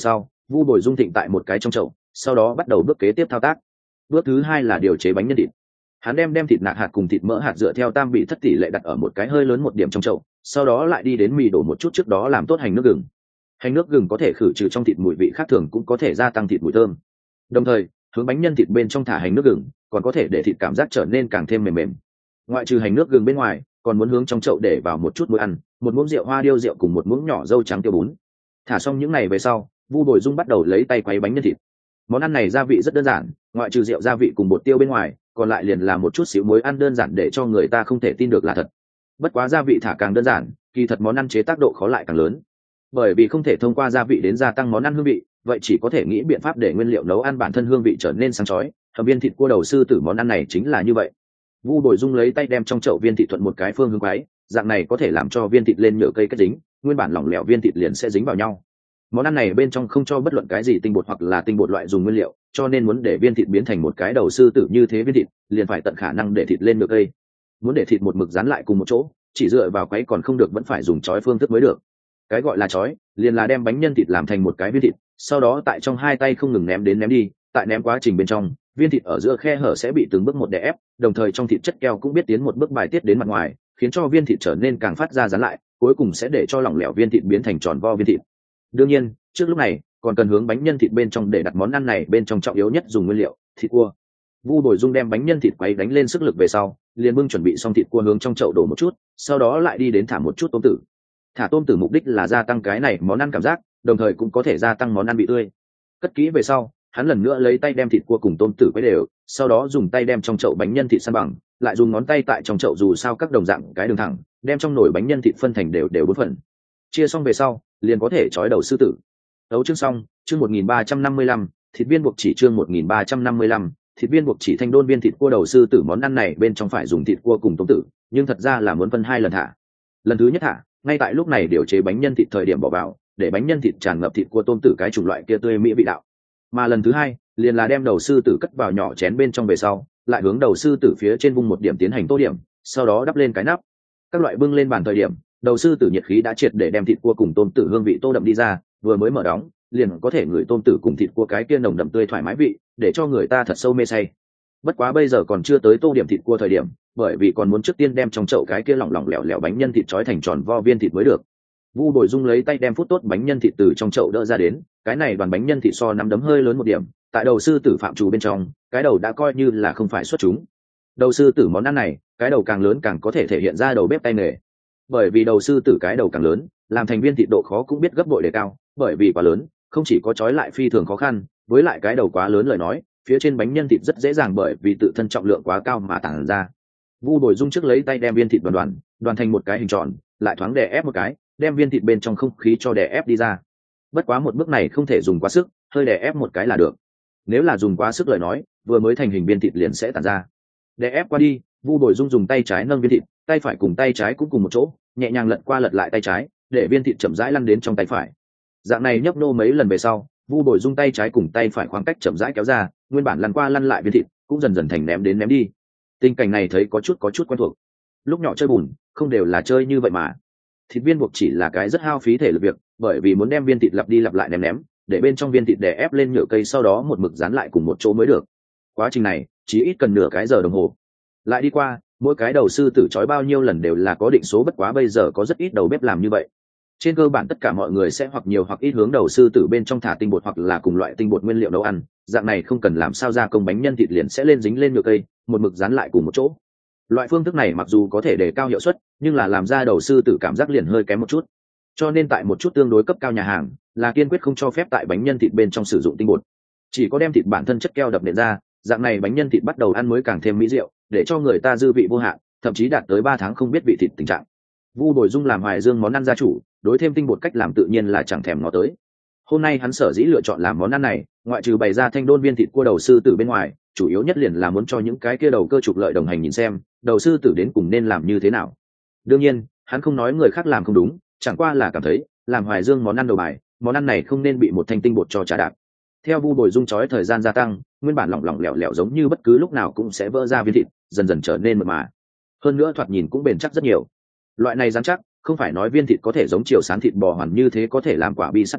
Vu Bồi Dung thịnh tại một cái trong chậu, sau đó bắt đầu bước kế tiếp thao tác. Bước thứ hai là điều chế bánh nhân thịt. Hắn đem đem thịt nạc hạt cùng thịt mỡ hạt dựa theo tam vị thất tỷ lệ đặt ở một cái hơi lớn một điểm trong chậu, sau đó lại đi đến mì đổ một chút trước đó làm tốt hành nước gừng. Hành nước gừng có thể khử trừ trong thịt mùi vị khác thường, cũng có thể gia tăng thịt mùi thơm. Đồng thời, hướng bánh nhân thịt bên trong thả hành nước gừng, còn có thể để thịt cảm giác trở nên càng thêm mềm mềm. Ngoại trừ hành nước gừng bên ngoài, còn muốn hướng trong chậu để vào một chút muối ăn, một muỗng rượu hoa điêu rượu cùng một muỗng nhỏ dâu trắng tiêu bún. Thả xong những này về sau, Vu Bồi Dung bắt đầu lấy tay quấy bánh nhân thịt. Món ăn này gia vị rất đơn giản, ngoại trừ rượu gia vị cùng bột tiêu bên ngoài, còn lại liền là một chút xíu muối ăn đơn giản để cho người ta không thể tin được là thật. Bất quá gia vị thả càng đơn giản, kỳ thật món ăn chế tác độ khó lại càng lớn. Bởi vì không thể thông qua gia vị đến gia tăng món ăn hương vị, vậy chỉ có thể nghĩ biện pháp để nguyên liệu nấu ăn bản thân hương vị trở nên sáng chói. Hầm viên thịt cua đầu sư tử món ăn này chính là như vậy. Vu Bồi Dung lấy tay đem trong chậu viên thịt thuận một cái phương hướng quấy, dạng này có thể làm cho viên thịt lên nhựa cây kết dính, nguyên bản lỏng lẻo viên thịt liền sẽ dính vào nhau. Món ăn này bên trong không cho bất luận cái gì tinh bột hoặc là tinh bột loại dùng nguyên liệu, cho nên muốn để viên thịt biến thành một cái đầu sư tử như thế viên thịt, liền phải tận khả năng để thịt lên nhựa cây. Muốn để thịt một mực dán lại cùng một chỗ, chỉ dựa vào quấy còn không được, vẫn phải dùng chói phương thức mới được. Cái gọi là chói, liền là đem bánh nhân thịt làm thành một cái viên thịt, sau đó tại trong hai tay không ngừng ném đến ném đi, tại ném quá trình bên trong, viên thịt ở giữa khe hở sẽ bị từng bước một đè ép, đồng thời trong thịt chất keo cũng biết tiến một bước bài tiết đến mặt ngoài, khiến cho viên thịt trở nên càng phát ra dán lại, cuối cùng sẽ để cho lỏng lẻo viên thịt biến thành tròn vo viên thịt. Đương nhiên, trước lúc này, còn cần hướng bánh nhân thịt bên trong để đặt món ăn này bên trong trọng yếu nhất dùng nguyên liệu, thịt cua. Vu Bồi Dung đem bánh nhân thịt quấy đánh lên sức lực về sau, liền bưng chuẩn bị xong thịt cua hướng trong chậu đổ một chút, sau đó lại đi đến thả một chút tôm tử. Thả tôm tử mục đích là gia tăng cái này món ăn cảm giác, đồng thời cũng có thể gia tăng món ăn bị tươi. Cất kỹ về sau, hắn lần nữa lấy tay đem thịt cua cùng tôm tử quấy đều, sau đó dùng tay đem trong chậu bánh nhân thịt san bằng, lại dùng ngón tay tại trong chậu dù sao các đồng dạng cái đường thẳng, đem trong nồi bánh nhân thịt phân thành đều đều bốn phần. Chia xong về sau, liền có thể chói đầu sư tử. Đấu chương xong, chương một nghìn ba trăm năm mươi lăm, thịt viên buộc chỉ chương một nghìn ba trăm năm mươi lăm, thịt viên buộc chỉ thanh đôn viên thịt cua đầu sư tử. Món ăn này bên trong phải dùng thịt cua cùng tôm tử, nhưng thật ra là muốn phân hai lần thả. Lần thứ nhất thả, ngay tại lúc này điều chế bánh nhân thịt thời điểm bỏ vào, để bánh nhân thịt tràn ngập thịt cua tôm tử cái chủng loại kia tươi mỹ vị đạo. Mà lần thứ hai, liền là đem đầu sư tử cất vào nhỏ chén bên trong về sau, lại hướng đầu sư tử phía trên vung một điểm tiến hành tô điểm, sau đó đắp lên cái nắp. Các loại bưng lên bàn thời điểm, đầu sư tử nhiệt khí đã triệt để đem thịt cua cùng tôm tử hương vị tô đậm đi ra, vừa mới mở đóng, liền có thể ngửi tôm tử cùng thịt cua cái kia nồng đậm tươi thoải mái vị, để cho người ta thật sâu mê say. Bất quá bây giờ còn chưa tới tô điểm thịt cua thời điểm, bởi vì còn muốn trước tiên đem trong chậu cái kia lỏng lỏng lẻo lẻo bánh nhân thịt trói thành tròn vo viên thịt mới được. Vu Bồi Dung lấy tay đem phút tốt bánh nhân thịt từ trong chậu đỡ ra đến, cái này đoàn bánh nhân thịt so nắm đấm hơi lớn một điểm, tại đầu sư tử phạm trù bên trong, cái đầu đã coi như là không phải xuất chúng. Đầu sư tử món ăn này, cái đầu càng lớn càng có thể thể hiện ra đầu bếp tay nghề. Bởi vì đầu sư tử cái đầu càng lớn, làm thành viên thịt độ khó cũng biết gấp bội đề cao, bởi vì quá lớn, không chỉ có trói lại phi thường khó khăn, với lại cái đầu quá lớn lời nói, phía trên bánh nhân thịt rất dễ dàng bởi vì tự thân trọng lượng quá cao mà tản ra. Vu Bồi Dung trước lấy tay đem viên thịt đoàn đoàn, đoàn thành một cái hình tròn, lại thoáng đè ép một cái, đem viên thịt bên trong không khí cho đè ép đi ra. Bất quá một bước này không thể dùng quá sức, hơi đè ép một cái là được. Nếu là dùng quá sức lời nói, vừa mới thành hình viên thịt liền sẽ tản ra. Đè ép qua đi, Vu Bồi Dung dùng tay trái nâng viên thịt, tay phải cùng tay trái cũng cùng một chỗ, nhẹ nhàng lật qua lật lại tay trái, để viên thịt chậm rãi lăn đến trong tay phải. Dạng này nhấp nô mấy lần về sau, Vu Bồi Dung tay trái cùng tay phải khoảng cách chậm rãi kéo ra, nguyên bản lăn qua lăn lại viên thịt cũng dần dần thành ném đến ném đi. Tình cảnh này thấy có chút có chút quen thuộc. Lúc nhỏ chơi bùn, không đều là chơi như vậy mà. Thịt viên buộc chỉ là cái rất hao phí thể lực việc, bởi vì muốn đem viên thịt lặp đi lặp lại ném ném, để bên trong viên thịt đè ép lên nhựa cây sau đó một mực dán lại cùng một chỗ mới được. Quá trình này chỉ ít cần nửa cái giờ đồng hồ. Lại đi qua, mỗi cái đầu sư tử trói bao nhiêu lần đều là có định số, bất quá bây giờ có rất ít đầu bếp làm như vậy. Trên cơ bản tất cả mọi người sẽ hoặc nhiều hoặc ít hướng đầu sư tử bên trong thả tinh bột hoặc là cùng loại tinh bột nguyên liệu nấu ăn, dạng này không cần làm sao gia công bánh nhân thịt liền sẽ lên dính lên nhựa cây, một mực dán lại cùng một chỗ. Loại phương thức này mặc dù có thể đề cao hiệu suất, nhưng là làm ra đầu sư tử cảm giác liền hơi kém một chút. Cho nên tại một chút tương đối cấp cao nhà hàng, là kiên quyết không cho phép tại bánh nhân thịt bên trong sử dụng tinh bột. Chỉ có đem thịt bản thân chất keo đập nện ra, dạng này bánh nhân thịt bắt đầu ăn mới càng thêm mỹ diệu, để cho người ta dư vị vô hạn, thậm chí đạt tới ba tháng không biết vị thịt tình trạng. Vu Bồi Dung làm Hoài Dương món ăn gia chủ, đối thêm tinh bột cách làm tự nhiên là chẳng thèm ngó tới. Hôm nay hắn sở dĩ lựa chọn làm món ăn này, ngoại trừ bày ra thanh đôn viên thịt cua đầu sư tử bên ngoài, chủ yếu nhất liền là muốn cho những cái kia đầu cơ trục lợi đồng hành nhìn xem, đầu sư tử đến cùng nên làm như thế nào. Đương nhiên, hắn không nói người khác làm không đúng, chẳng qua là cảm thấy, làm Hoài Dương món ăn đầu bài, món ăn này không nên bị một thanh tinh bột cho trả đạp. Theo Vu Bồi Dung chói thời gian gia tăng, nguyên bản lỏng lỏng lẻo lẻo giống như bất cứ lúc nào cũng sẽ vỡ ra viên thịt, dần dần trở nên mượt mà. Hơn nữa thoạt nhìn cũng bền chắc rất nhiều. Loại này rắn chắc, không phải nói viên thịt có thể giống chiều sán thịt bò hoàn như thế có thể làm quả bi sắt đánh,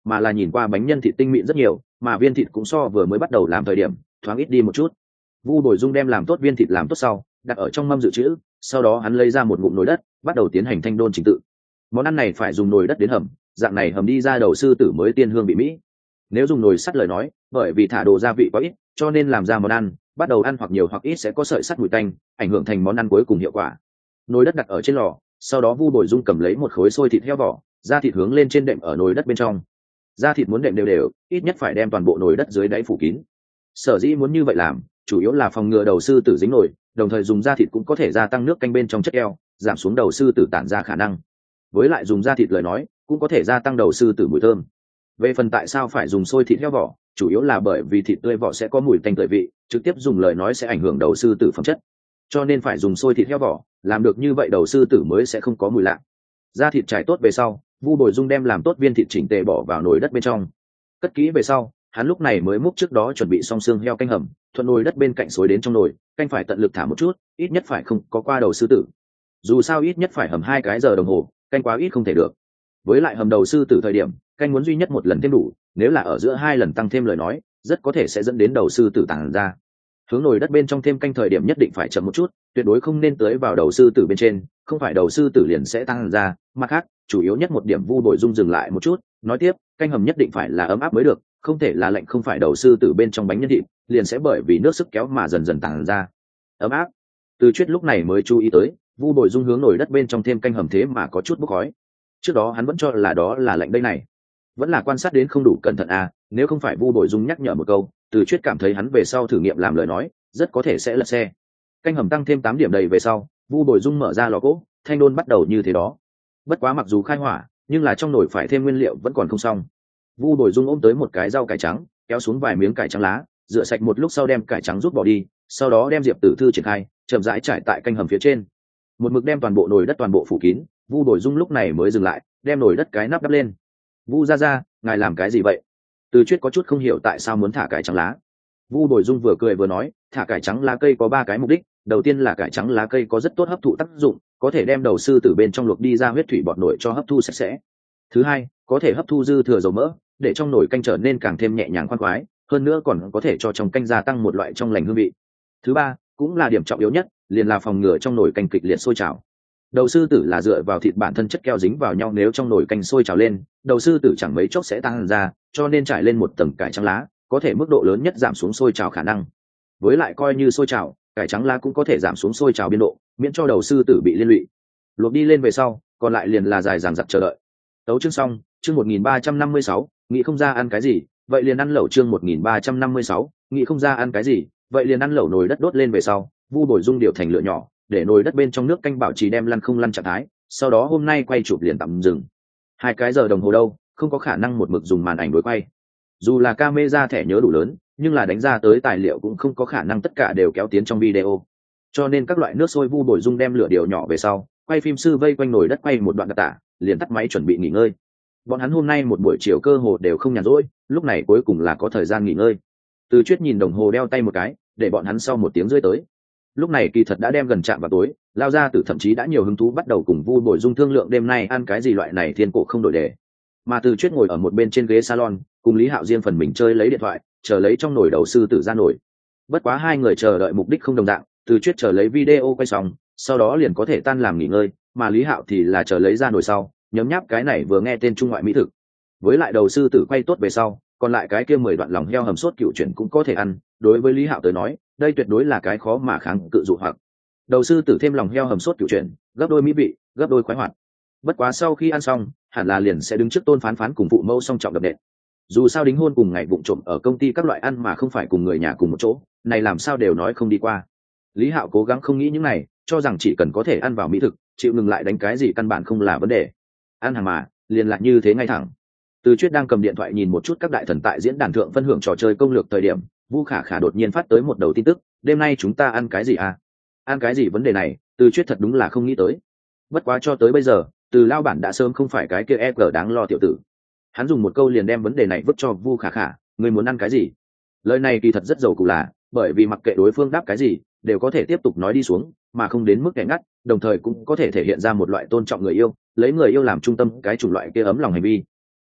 mà là nhìn qua bánh nhân thịt tinh mịn rất nhiều, mà viên thịt cũng so vừa mới bắt đầu làm thời điểm thoáng ít đi một chút. Vu Bồi Dung đem làm tốt viên thịt làm tốt sau, đặt ở trong mâm dự trữ, sau đó hắn lấy ra một ngụm nồi đất, bắt đầu tiến hành thanh đôn trình tự. Món ăn này phải dùng nồi đất đến hầm, dạng này hầm đi ra đầu sư tử mới tiên hương vị mỹ. Nếu dùng nồi sắt lời nói, bởi vì thả đồ gia vị quá ít, cho nên làm ra món ăn, bắt đầu ăn hoặc nhiều hoặc ít sẽ có sợi sắt mùi tanh, ảnh hưởng thành món ăn cuối cùng hiệu quả. Nồi đất đặt ở trên lò, sau đó Vu Bồi Dung cầm lấy một khối xôi thịt heo vỏ, da thịt hướng lên trên đệm ở nồi đất bên trong. Da thịt muốn đệm đều đều, ít nhất phải đem toàn bộ nồi đất dưới đáy phủ kín. Sở dĩ muốn như vậy làm, chủ yếu là phòng ngừa đầu sư tử dính nồi, đồng thời dùng da thịt cũng có thể gia tăng nước canh bên trong chất keo, giảm xuống đầu sư tử tản ra khả năng. Với lại dùng da thịt lời nói, cũng có thể gia tăng đầu sư tử mùi thơm. Về phần tại sao phải dùng xôi thịt heo vỏ, chủ yếu là bởi vì thịt tươi vỏ sẽ có mùi tanh tươi vị, trực tiếp dùng lời nói sẽ ảnh hưởng đầu sư tử phẩm chất. Cho nên phải dùng xôi thịt heo vỏ, làm được như vậy đầu sư tử mới sẽ không có mùi lạ. Da thịt trải tốt về sau, Vu Bồi Dung đem làm tốt viên thịt chỉnh tề bỏ vào nồi đất bên trong. Cất kỹ về sau, hắn lúc này mới múc trước đó chuẩn bị xong xương heo canh hầm, thuận nồi đất bên cạnh xối đến trong nồi, canh phải tận lực thả một chút, ít nhất phải không có qua đầu sư tử. Dù sao ít nhất phải hầm hai cái giờ đồng hồ, canh quá ít không thể được. Với lại hầm đầu sư tử thời điểm, canh muốn duy nhất một lần thêm đủ, nếu là ở giữa hai lần tăng thêm lời nói, rất có thể sẽ dẫn đến đầu sư tử tàng ra. Hướng nồi đất bên trong thêm canh thời điểm nhất định phải chậm một chút, tuyệt đối không nên tưới vào đầu sư tử bên trên, không phải đầu sư tử liền sẽ tăng ra. Mặt khác, chủ yếu nhất một điểm Vu Bồi Dung dừng lại một chút, nói tiếp, canh hầm nhất định phải là ấm áp mới được, không thể là lạnh, không phải đầu sư tử bên trong bánh nhân thịt liền sẽ bởi vì nước sức kéo mà dần dần tàng ra. Ấm áp. Từ Chuyết lúc này mới chú ý tới, Vu Bồi Dung hướng nồi đất bên trong thêm canh hầm thế mà có chút bốc khói. Trước đó hắn vẫn cho là đó là lạnh đây này, vẫn là quan sát đến không đủ cẩn thận à, nếu không phải Vu Bồi Dung nhắc nhở một câu, Từ Chuyết cảm thấy hắn về sau thử nghiệm làm lời nói, rất có thể sẽ lật xe. Canh hầm tăng thêm tám điểm đầy về sau, Vu Bồi Dung mở ra lò gỗ, thanh đôn bắt đầu như thế đó. Bất quá mặc dù khai hỏa, nhưng là trong nồi phải thêm nguyên liệu vẫn còn không xong. Vu Bồi Dung ôm tới một cái rau cải trắng, kéo xuống vài miếng cải trắng lá, rửa sạch một lúc sau đem cải trắng rút bỏ đi, sau đó đem diệp tử thư triển khai, chậm rãi trải tại canh hầm phía trên. Một mực đem toàn bộ nồi đất toàn bộ phủ kín, Vu Bồi Dung lúc này mới dừng lại, đem nồi đất cái nắp đắp lên. Vu gia gia, ngài làm cái gì vậy? Từ Chuyết có chút không hiểu tại sao muốn thả cải trắng lá. Vu Bồi Dung vừa cười vừa nói, thả cải trắng lá cây có ba cái mục đích, đầu tiên là cải trắng lá cây có rất tốt hấp thụ tác dụng, có thể đem đầu sư tử bên trong luộc đi ra huyết thủy bọt nổi cho hấp thu sạch sẽ. Thứ hai, có thể hấp thu dư thừa dầu mỡ, để trong nồi canh trở nên càng thêm nhẹ nhàng khoan khoái, hơn nữa còn có thể cho trong canh gia tăng một loại trong lành hương vị. Thứ ba, cũng là điểm trọng yếu nhất, liền là phòng ngừa trong nồi canh kịch liệt sôi trào. Đầu sư tử là dựa vào thịt bản thân chất keo dính vào nhau, nếu trong nồi canh sôi trào lên, đầu sư tử chẳng mấy chốc sẽ tăng ra, cho nên trải lên một tầng cải trắng lá, có thể mức độ lớn nhất giảm xuống sôi trào khả năng. Với lại coi như sôi trào, cải trắng lá cũng có thể giảm xuống sôi trào biên độ, miễn cho đầu sư tử bị liên lụy. Luộc đi lên về sau, còn lại liền là dài dằng dặc chờ đợi. Tấu chương xong, chương một nghìn ba trăm năm mươi sáu, nghĩ không ra ăn cái gì, vậy liền ăn lẩu. Chương một nghìn ba trăm năm mươi sáu, nghĩ không ra ăn cái gì, vậy liền ăn lẩu. Nồi đất đốt lên về sau, Vu Bồi Dung điều thành lửa nhỏ, để nồi đất bên trong nước canh bảo trì đem lăn không lăn trạng thái, sau đó hôm nay quay chụp liền tạm dừng. Hai cái giờ đồng hồ đâu, không có khả năng một mực dùng màn ảnh đối quay. Dù là camera thẻ nhớ đủ lớn, nhưng là đánh ra tới tài liệu cũng không có khả năng tất cả đều kéo tiến trong video. Cho nên các loại nước sôi, Vu Bồi Dung đem lửa điều nhỏ về sau, quay phim sư vây quanh nồi đất quay một đoạn đặc tả, liền tắt máy chuẩn bị nghỉ ngơi. Bọn hắn hôm nay một buổi chiều cơ hồ đều không nhàn rỗi, lúc này cuối cùng là có thời gian nghỉ ngơi. Từ Chuyết nhìn đồng hồ đeo tay một cái, để bọn hắn sau một tiếng rưỡi tới. Lúc này kỳ thật đã đem gần chạm vào tối, Lao Gia Tử thậm chí đã nhiều hứng thú bắt đầu cùng Vu Bồi Dung thương lượng đêm nay ăn cái gì, loại này thiên cổ không đổi đề. Mà Từ Chuyết ngồi ở một bên trên ghế salon, cùng Lý Hạo riêng phần mình chơi lấy điện thoại, chờ lấy trong nồi đầu sư tử ra nổi. Bất quá hai người chờ đợi mục đích không đồng dạng, Từ Chuyết chờ lấy video quay xong, sau đó liền có thể tan làm nghỉ ngơi, mà Lý Hạo thì là chờ lấy ra nồi sau, nhấm nháp cái này vừa nghe tên trung ngoại mỹ thực. Với lại đầu sư tử quay tốt về sau, còn lại cái kia mười đoạn lòng heo hầm sốt cựu chuyển cũng có thể ăn, đối với Lý Hạo tới nói, đây tuyệt đối là cái khó mà kháng cự dụ hoặc. Đầu sư tử thêm lòng heo hầm sốt cựu chuyển, gấp đôi mỹ vị, gấp đôi khoái hoạt. Bất quá sau khi ăn xong, hẳn là liền sẽ đứng trước Tôn Phán Phán cùng phụ mẫu song trọng đập đệm. Dù sao đính hôn cùng ngày vụng trộm ở công ty các loại ăn mà không phải cùng người nhà cùng một chỗ, này làm sao đều nói không đi qua. Lý Hạo cố gắng không nghĩ những này, cho rằng chỉ cần có thể ăn vào mỹ thực, chịu ngừng lại đánh cái gì căn bản không là vấn đề. Ăn hàng mà, liền lại như thế ngay thẳng. Từ Chuyết đang cầm điện thoại nhìn một chút các đại thần tại diễn đàn thượng phân hưởng trò chơi công lược thời điểm, Vu Khả Khả đột nhiên phát tới một đầu tin tức, đêm nay chúng ta ăn cái gì à? Ăn cái gì vấn đề này, Từ Chuyết thật đúng là không nghĩ tới. Bất quá cho tới bây giờ, Từ lao bản đã sớm không phải cái kia e cờ đáng lo tiểu tử. Hắn dùng một câu liền đem vấn đề này vứt cho Vu Khả Khả, người muốn ăn cái gì? Lời này kỳ thật rất giàu cụ là, bởi vì mặc kệ đối phương đáp cái gì, đều có thể tiếp tục nói đi xuống, mà không đến mức kẻ ngắt, đồng thời cũng có thể thể hiện ra một loại tôn trọng người yêu, lấy người yêu làm trung tâm cái chủng loại kia ấm lòng hành vi.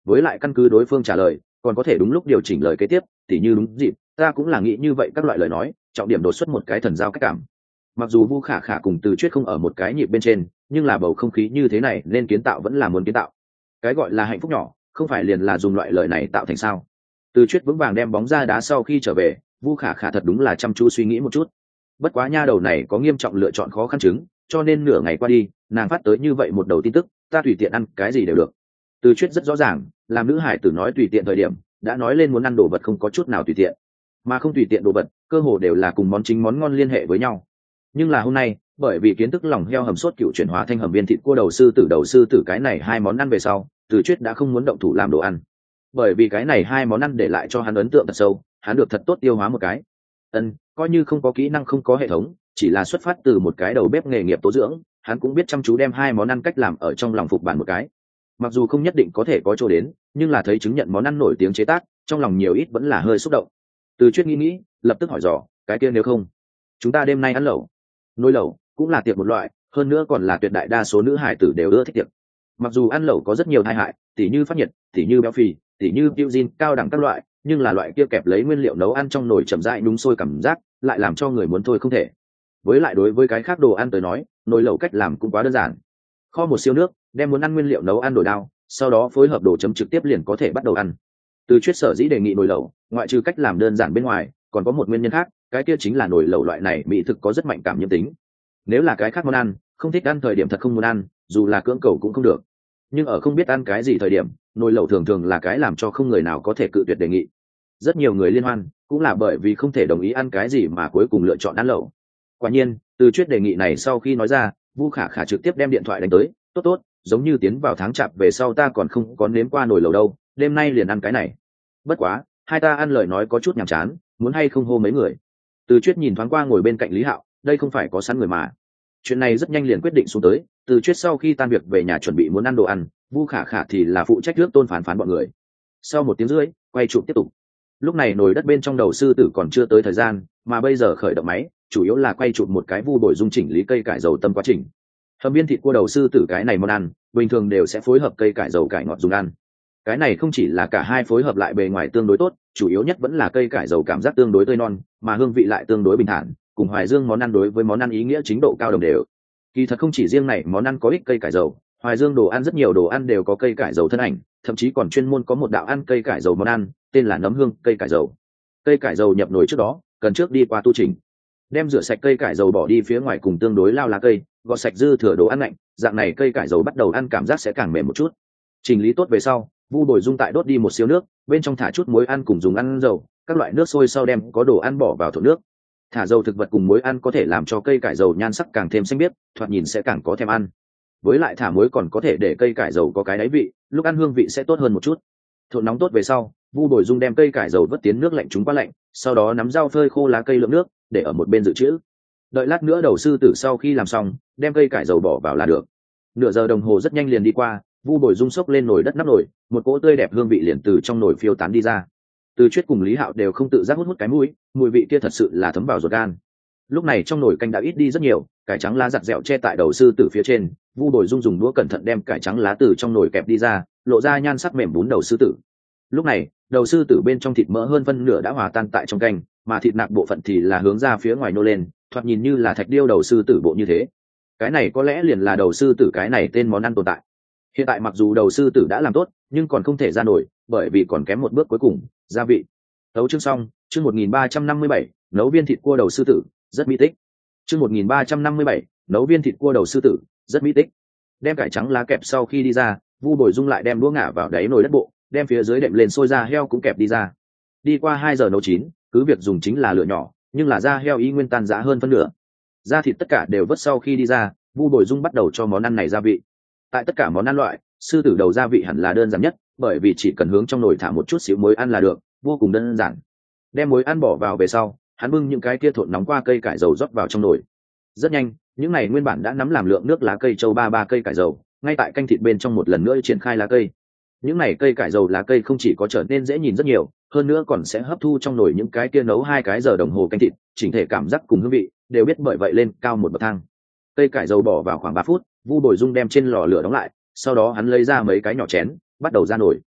với lại căn cứ đối phương trả lời còn có thể đúng lúc điều chỉnh lời kế tiếp, tỉ như đúng dịp ta cũng là nghĩ như vậy các loại lời nói, trọng điểm đột xuất một cái thần giao cách cảm. Mặc dù Vu Khả Khả cùng Từ Chuyết không ở một cái nhịp bên trên, nhưng là bầu không khí như thế này nên kiến tạo vẫn là muốn kiến tạo. Cái gọi là hạnh phúc nhỏ không phải liền là dùng loại lời này tạo thành sao? Từ Chuyết vững vàng đem bóng ra đá sau khi trở về, Vu Khả Khả thật đúng là chăm chú suy nghĩ một chút. Bất quá nha đầu này có nghiêm trọng lựa chọn khó khăn chứng, cho nên nửa ngày qua đi nàng phát tới như vậy một đầu tin tức: ta tùy tiện ăn cái gì đều được. Từ Chuyết rất rõ ràng, làm nữ hải tử nói tùy tiện thời điểm đã nói lên muốn ăn đồ vật không có chút nào tùy tiện, mà không tùy tiện đồ vật cơ hồ đều là cùng món chính món ngon liên hệ với nhau. Nhưng là hôm nay bởi vì kiến thức lòng heo hầm sốt cựu chuyển hóa thanh hầm viên thịt cua đầu sư tử đầu sư tử cái này hai món ăn về sau, Từ Chuyết đã không muốn động thủ làm đồ ăn, bởi vì cái này hai món ăn để lại cho hắn ấn tượng thật sâu, hắn được thật tốt tiêu hóa một cái. Ân, coi như không có kỹ năng không có hệ thống, chỉ là xuất phát từ một cái đầu bếp nghề nghiệp tố dưỡng, hắn cũng biết chăm chú đem hai món ăn cách làm ở trong lòng phục bản một cái. Mặc dù không nhất định có thể có chỗ đến, nhưng là thấy chứng nhận món ăn nổi tiếng chế tác, trong lòng nhiều ít vẫn là hơi xúc động. Từ Chuyết nghĩ nghĩ, lập tức hỏi dò, cái kia nếu không chúng ta đêm nay ăn lẩu? Nồi lẩu cũng là tiệc một loại, hơn nữa còn là tuyệt đại đa số nữ hải tử đều ưa thích tiệc. Mặc dù ăn lẩu có rất nhiều tai hại, tỉ như phát nhiệt, tỉ như béo phì, tỉ như biotin cao đẳng các loại, nhưng là loại kia kẹp lấy nguyên liệu nấu ăn trong nồi chậm rãi nung sôi cảm giác, lại làm cho người muốn thôi không thể. Với lại đối với cái khác đồ ăn tới nói, nồi lẩu cách làm cũng quá đơn giản. Kho một siêu nước, đem muốn ăn nguyên liệu nấu ăn đổi đao, sau đó phối hợp đồ chấm trực tiếp liền có thể bắt đầu ăn. Từ Chuyết sở dĩ đề nghị nồi lẩu, ngoại trừ cách làm đơn giản bên ngoài, còn có một nguyên nhân khác, cái kia chính là nồi lẩu loại này mỹ thực có rất mạnh cảm nhiễm tính. Nếu là cái khác món ăn, không thích ăn thời điểm thật không muốn ăn, dù là cưỡng cầu cũng không được. Nhưng ở không biết ăn cái gì thời điểm, nồi lẩu thường thường là cái làm cho không người nào có thể cự tuyệt đề nghị. Rất nhiều người liên hoan cũng là bởi vì không thể đồng ý ăn cái gì mà cuối cùng lựa chọn ăn lẩu. Quả nhiên, Từ Chuyết đề nghị này sau khi nói ra, Vu Khả Khả trực tiếp đem điện thoại đánh tới, tốt tốt, giống như tiến vào tháng chạp về sau ta còn không có nếm qua nồi lẩu đâu, đêm nay liền ăn cái này. Bất quá hai ta ăn lời nói có chút nhàm chán, muốn hay không hô mấy người? Từ Chuyết nhìn thoáng qua ngồi bên cạnh Lý Hạo, đây không phải có sẵn người mà. Chuyện này rất nhanh liền quyết định xuống tới. Từ Chuyết sau khi tan việc về nhà chuẩn bị muốn ăn đồ ăn, Vu Khả Khả thì là phụ trách nước tôn phán phán bọn người. Sau một tiếng rưỡi quay chụp tiếp tục. Lúc này nồi đất bên trong đầu sư tử còn chưa tới thời gian, mà bây giờ khởi động máy chủ yếu là quay chụp một cái Vu bồi dung chỉnh lý cây cải dầu tâm quá trình. Hầm viên thịt cua đầu sư tử cái này món ăn bình thường đều sẽ phối hợp cây cải dầu cải ngọt dùng ăn. Cái này không chỉ là cả hai phối hợp lại bề ngoài tương đối tốt, chủ yếu nhất vẫn là cây cải dầu cảm giác tương đối tươi non, mà hương vị lại tương đối bình thản, cùng Hoài Dương món ăn đối với món ăn ý nghĩa chính độ cao đồng đều. Kỳ thật không chỉ riêng này món ăn có ích cây cải dầu, Hoài Dương đồ ăn rất nhiều đồ ăn đều có cây cải dầu thân ảnh, thậm chí còn chuyên môn có một đạo ăn cây cải dầu món ăn, tên là nấm hương cây cải dầu. Cây cải dầu nhập nồi trước đó, cần trước đi qua tu trình. Đem rửa sạch cây cải dầu bỏ đi phía ngoài cùng tương đối lao lá cây, gọt sạch dư thừa đồ ăn lạnh, dạng này cây cải dầu bắt đầu ăn cảm giác sẽ càng mềm một chút. Chỉnh lý tốt về sau, Vu bồi dung tại đốt đi một xíu nước, bên trong thả chút muối ăn cùng dùng ăn dầu, các loại nước sôi sau đem có đồ ăn bỏ vào thổ nước. Thả dầu thực vật cùng muối ăn có thể làm cho cây cải dầu nhan sắc càng thêm xanh biếc, thoạt nhìn sẽ càng có thèm ăn. Với lại thả muối còn có thể để cây cải dầu có cái đáy vị, lúc ăn hương vị sẽ tốt hơn một chút. Thổ nóng tốt về sau, Vu bồi dung đem cây cải dầu vớt tiến nước lạnh chúng qua lạnh, sau đó nắm dao phơi khô lá cây lượng nước, để ở một bên dự trữ. Đợi lát nữa đầu sư tử sau khi làm xong, đem cây cải dầu bỏ vào là được. Nửa giờ đồng hồ rất nhanh liền đi qua, Vu bồi dung xốc lên nồi đất nắp nồi, một cỗ tươi đẹp hương vị liền từ trong nồi phiêu tán đi ra. Từ Chuyết cùng Lý Hạo đều không tự giác hút hút cái mũi, mùi vị kia thật sự là thấm vào ruột gan. Lúc này trong nồi canh đã ít đi rất nhiều, cải trắng lá giặt dẹo che tại đầu sư tử phía trên, Vu bồi dung dùng đũa cẩn thận đem cải trắng lá từ trong nồi kẹp đi ra, lộ ra nhan sắc mềm bún đầu sư tử. Lúc này đầu sư tử bên trong thịt mỡ hơn phân nửa đã hòa tan tại trong canh, mà thịt nạc bộ phận thì là hướng ra phía ngoài nô lên, thoạt nhìn như là thạch điêu đầu sư tử bộ như thế. Cái này có lẽ liền là đầu sư tử cái này tên món ăn tồn tại. Hiện tại mặc dù đầu sư tử đã làm tốt, nhưng còn không thể ra nổi, bởi vì còn kém một bước cuối cùng, gia vị. Tấu chương xong, chương một nghìn ba trăm năm mươi bảy, nấu viên thịt cua đầu sư tử, rất mỹ tích. Chương một nghìn ba trăm năm mươi bảy, nấu viên thịt cua đầu sư tử, rất mỹ tích. Đem cải trắng lá kẹp sau khi đi ra, Vu bồi dung lại đem đũa ngả vào đáy nồi đất bộ, đem phía dưới đệm lên sôi da heo cũng kẹp đi ra. Đi qua hai giờ nấu chín, cứ việc dùng chính là lửa nhỏ, nhưng là da heo y nguyên tan rã hơn phân nửa. Da thịt tất cả đều vớt sau khi đi ra, Vu bồi dung bắt đầu cho món ăn này gia vị. Tại tất cả món ăn loại, sư tử đầu gia vị hẳn là đơn giản nhất, bởi vì chỉ cần hướng trong nồi thả một chút xíu muối ăn là được, vô cùng đơn giản. Đem muối ăn bỏ vào về sau, hắn bưng những cái kia thộn nóng qua cây cải dầu rót vào trong nồi. Rất nhanh, những này nguyên bản đã nắm làm lượng nước lá cây châu ba ba cây cải dầu, ngay tại canh thịt bên trong một lần nữa triển khai lá cây. Những này cây cải dầu lá cây không chỉ có trở nên dễ nhìn rất nhiều, hơn nữa còn sẽ hấp thu trong nồi những cái kia nấu hai cái giờ đồng hồ canh thịt, chỉnh thể cảm giác cùng hương vị đều biết bởi vậy lên cao một bậc thang. Cây cải dầu bỏ vào khoảng ba phút, Vu bồi dung đem trên lò lửa đóng lại, sau đó hắn lấy ra mấy cái nhỏ chén, bắt đầu ra nồi.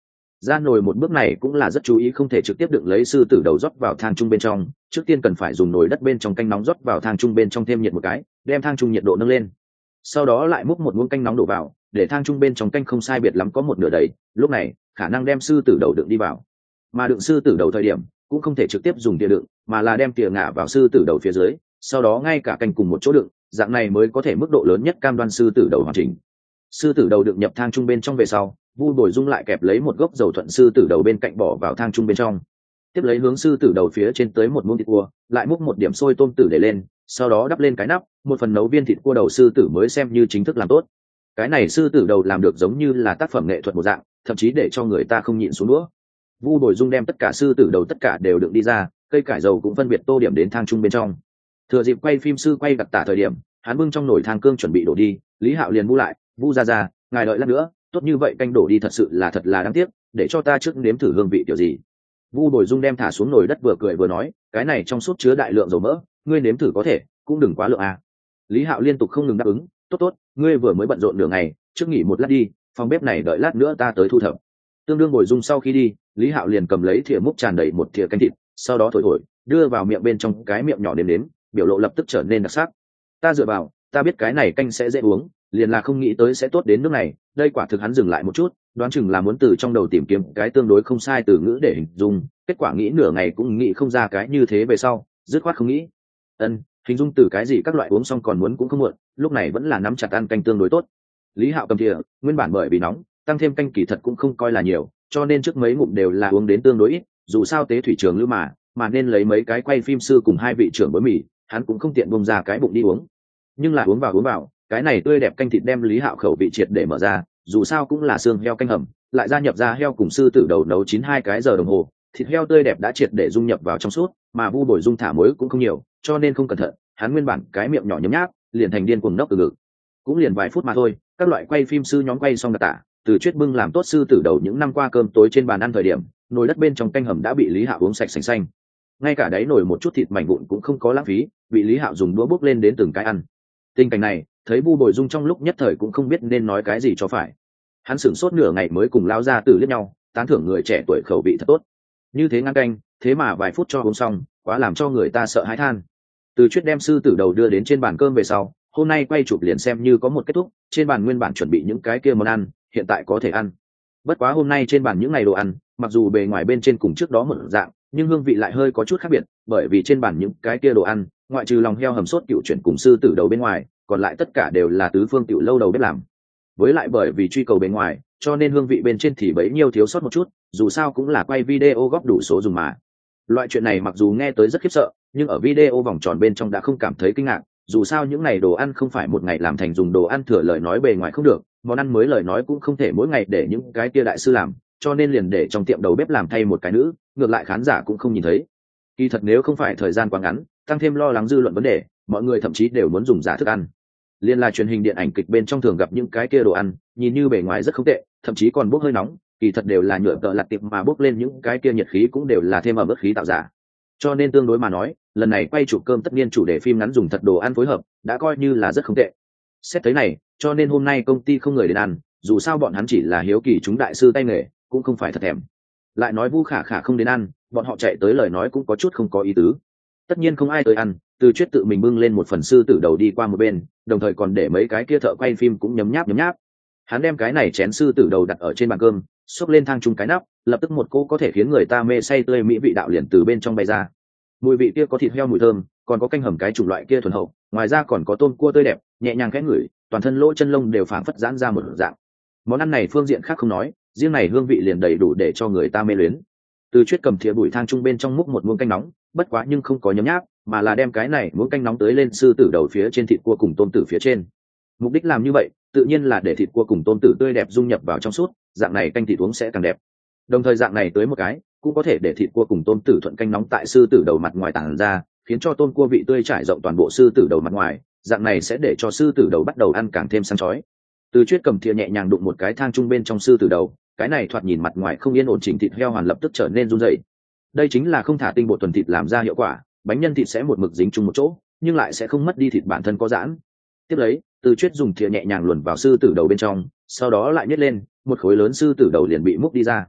Ra nồi một bước này cũng là rất chú ý, không thể trực tiếp đựng lấy sư tử đầu rót vào thang trung bên trong, trước tiên cần phải dùng nồi đất bên trong canh nóng rót vào thang trung bên trong, thêm nhiệt một cái, đem thang trung nhiệt độ nâng lên. Sau đó lại múc một muỗng canh nóng đổ vào, để thang trung bên trong canh không sai biệt lắm có một nửa đầy, lúc này khả năng đem sư tử đầu đựng đi vào. Mà đựng sư tử đầu thời điểm cũng không thể trực tiếp dùng thìa đựng, mà là đem thìa ngả vào sư tử đầu phía dưới, sau đó ngay cả canh cùng một chỗ đựng, dạng này mới có thể mức độ lớn nhất cam đoan sư tử đầu hoàn chỉnh. Sư tử đầu đựng nhập thang trung bên trong về sau, Vu Bồi Dung lại kẹp lấy một gốc dầu thuận sư tử đầu bên cạnh bỏ vào thang trung bên trong, tiếp lấy hướng sư tử đầu phía trên tới một muỗng thịt cua, lại múc một điểm sôi tôm tử để lên, sau đó đắp lên cái nắp, một phần nấu viên thịt cua đầu sư tử mới xem như chính thức làm tốt. Cái này sư tử đầu làm được giống như là tác phẩm nghệ thuật một dạng, thậm chí để cho người ta không nhịn xuống đũa. Vu Bồi Dung đem tất cả sư tử đầu tất cả đều đựng đi ra, cây cải dầu cũng phân biệt tô điểm đến thang trung bên trong. Thừa dịp quay phim sư quay đặc tả thời điểm, hắn bưng trong nồi thang cương chuẩn bị đổ đi, Lý Hạo liền bu lại, "Vu gia gia, ngài đợi lát nữa, tốt như vậy canh đổ đi thật sự là thật là đáng tiếc, để cho ta trước nếm thử hương vị kiểu gì." Vu Bồi Dung đem thả xuống nồi đất vừa cười vừa nói, "Cái này trong súp chứa đại lượng dầu mỡ, ngươi nếm thử có thể, cũng đừng quá lượng à." Lý Hạo liên tục không ngừng đáp ứng, "Tốt tốt, ngươi vừa mới bận rộn nửa ngày, trước nghỉ một lát đi, phòng bếp này đợi lát nữa ta tới thu thập." Tương đương Bồi Dung sau khi đi, Lý Hạo liền cầm lấy thìa múc tràn đầy một thìa canh thịt, sau đó thổi thổi, đưa vào miệng bên trong cái miệng nhỏ nếm nếm, biểu lộ lập tức trở nên đặc sắc. "Ta dựa vào, ta biết cái này canh sẽ dễ uống, liền là không nghĩ tới sẽ tốt đến nước này." Đây quả thực hắn dừng lại một chút, đoán chừng là muốn từ trong đầu tìm kiếm cái tương đối không sai từ ngữ để hình dung, kết quả nghĩ nửa ngày cũng nghĩ không ra cái như thế về sau, dứt khoát không nghĩ. Ân, hình dung từ cái gì các loại uống xong còn muốn cũng không muộn, lúc này vẫn là nắm chặt ăn canh tương đối tốt. Lý Hạo cầm thìa, nguyên bản bởi vì nóng, tăng thêm canh kỳ thật cũng không coi là nhiều, cho nên trước mấy ngụm đều là uống đến tương đối ít, dù sao tế thủy trường lưu mà, mà nên lấy mấy cái quay phim sư cùng hai vị trưởng bối mì, hắn cũng không tiện bông ra cái bụng đi uống. Nhưng là uống vào uống vào, cái này tươi đẹp canh thịt đem Lý Hạo khẩu vị triệt để mở ra, dù sao cũng là xương heo canh hầm, lại gia nhập da heo cùng sư tử đầu nấu chín hai cái giờ đồng hồ, thịt heo tươi đẹp đã triệt để dung nhập vào trong suốt, mà Vu Bồi Dung thả muối cũng không nhiều, cho nên không cẩn thận, hắn nguyên bản cái miệng nhỏ nhấm nháp, liền thành điên cuồng nốc từ ngực. Cũng liền vài phút mà thôi, các loại quay phim sư nhóm quay xong đặc tả, từ chuyết bưng làm tốt sư tử đầu những năm qua cơm tối trên bàn ăn thời điểm, nồi đất bên trong canh hầm đã bị Lý Hạo uống sạch sành xanh. Ngay cả đáy nồi một chút thịt mảnh vụn cũng không có lãng phí, bị Lý Hạo dùng đũa bốc lên đến từng cái ăn. Tình cảnh này, thấy Vu Bồi Dung trong lúc nhất thời cũng không biết nên nói cái gì cho phải. Hắn sửng sốt nửa ngày mới cùng lao ra tử liếc nhau, tán thưởng người trẻ tuổi khẩu vị thật tốt. Như thế ngăn canh, thế mà vài phút cho uống xong, quá làm cho người ta sợ hãi than. Từ chuyết đem sư tử đầu đưa đến trên bàn cơm về sau, hôm nay quay chụp liền xem như có một kết thúc, trên bàn nguyên bản chuẩn bị những cái kia món ăn, hiện tại có thể ăn. Bất quá hôm nay trên bàn những ngày đồ ăn, mặc dù bề ngoài bên trên cùng trước đó một dạng, nhưng hương vị lại hơi có chút khác biệt, bởi vì trên bàn những cái kia đồ ăn, ngoại trừ lòng heo hầm sốt cựu chuyển cùng sư tử đầu bên ngoài, còn lại tất cả đều là tứ phương tiểu lâu đầu bếp làm. Với lại bởi vì truy cầu bên ngoài, cho nên hương vị bên trên thì bấy nhiêu thiếu sót một chút, dù sao cũng là quay video góp đủ số dùng mà. Loại chuyện này mặc dù nghe tới rất khiếp sợ, nhưng ở video vòng tròn bên trong đã không cảm thấy kinh ngạc, dù sao những ngày đồ ăn không phải một ngày làm thành dùng đồ ăn thừa lời nói bề ngoài không được, món ăn mới lời nói cũng không thể mỗi ngày để những cái kia đại sư làm, cho nên liền để trong tiệm đầu bếp làm thay một cái nữ, ngược lại khán giả cũng không nhìn thấy. Kỳ thật nếu không phải thời gian quá ngắn, tăng thêm lo lắng dư luận vấn đề, mọi người thậm chí đều muốn dùng giả thức ăn. Liên là truyền hình điện ảnh kịch bên trong thường gặp những cái kia đồ ăn, nhìn như bề ngoài rất không tệ, thậm chí còn bốc hơi nóng, kỳ thật đều là nhựa tợ lặt tiệp mà bốc lên những cái kia nhiệt khí cũng đều là thêm ở mức khí tạo giả. Cho nên tương đối mà nói, lần này quay chụp cơm tất niên chủ đề phim ngắn dùng thật đồ ăn phối hợp, đã coi như là rất không tệ. Xét thấy này, cho nên hôm nay công ty không người đến ăn, dù sao bọn hắn chỉ là hiếu kỳ chúng đại sư tay nghề, cũng không phải thật thèm. Lại nói Vu Khả Khả không đến ăn, bọn họ chạy tới lời nói cũng có chút không có ý tứ. Tất nhiên không ai tới ăn, Từ Chuyết tự mình bưng lên một phần sư tử đầu đi qua một bên, đồng thời còn để mấy cái kia thợ quay phim cũng nhấm nháp nhấm nháp. Hắn đem cái này chén sư tử đầu đặt ở trên bàn cơm, xốc lên thang chung cái nắp, lập tức một cỗ có thể khiến người ta mê say tươi mỹ vị đạo liền từ bên trong bay ra. Mùi vị kia có thịt heo mùi thơm, còn có canh hầm cái chủng loại kia thuần hậu, ngoài ra còn có tôm cua tươi đẹp, nhẹ nhàng khẽ ngửi, toàn thân lỗ chân lông đều phảng phất giãn ra một dạng. Món ăn này phương diện khác không nói, riêng này hương vị liền đầy đủ để cho người ta mê luyến. Từ Chuyết cầm thìa bụi thang chung bên trong múc một muỗng canh nóng, bất quá nhưng không có nhấm nháp, mà là đem cái này muỗng canh nóng tới lên sư tử đầu phía trên thịt cua cùng tôm tử phía trên. Mục đích làm như vậy, tự nhiên là để thịt cua cùng tôm tử tươi đẹp dung nhập vào trong suốt, dạng này canh thịt uống sẽ càng đẹp. Đồng thời dạng này tới một cái, cũng có thể để thịt cua cùng tôm tử thuận canh nóng tại sư tử đầu mặt ngoài tản ra, khiến cho tôm cua vị tươi trải rộng toàn bộ sư tử đầu mặt ngoài, dạng này sẽ để cho sư tử đầu bắt đầu ăn càng thêm sáng chói. Từ Chuyết cầm thìa nhẹ nhàng đụng một cái thang chung bên trong sư tử đầu, cái này thoạt nhìn mặt ngoài không yên ổn chỉnh thịt heo hoàn lập tức trở nên run rẩy. Đây chính là không thả tinh bột thuần thịt làm ra hiệu quả, bánh nhân thịt sẽ một mực dính chung một chỗ, nhưng lại sẽ không mất đi thịt bản thân có giãn. Tiếp lấy, Từ Chuyết dùng thìa nhẹ nhàng luồn vào sư tử đầu bên trong, sau đó lại nhét lên, một khối lớn sư tử đầu liền bị múc đi ra.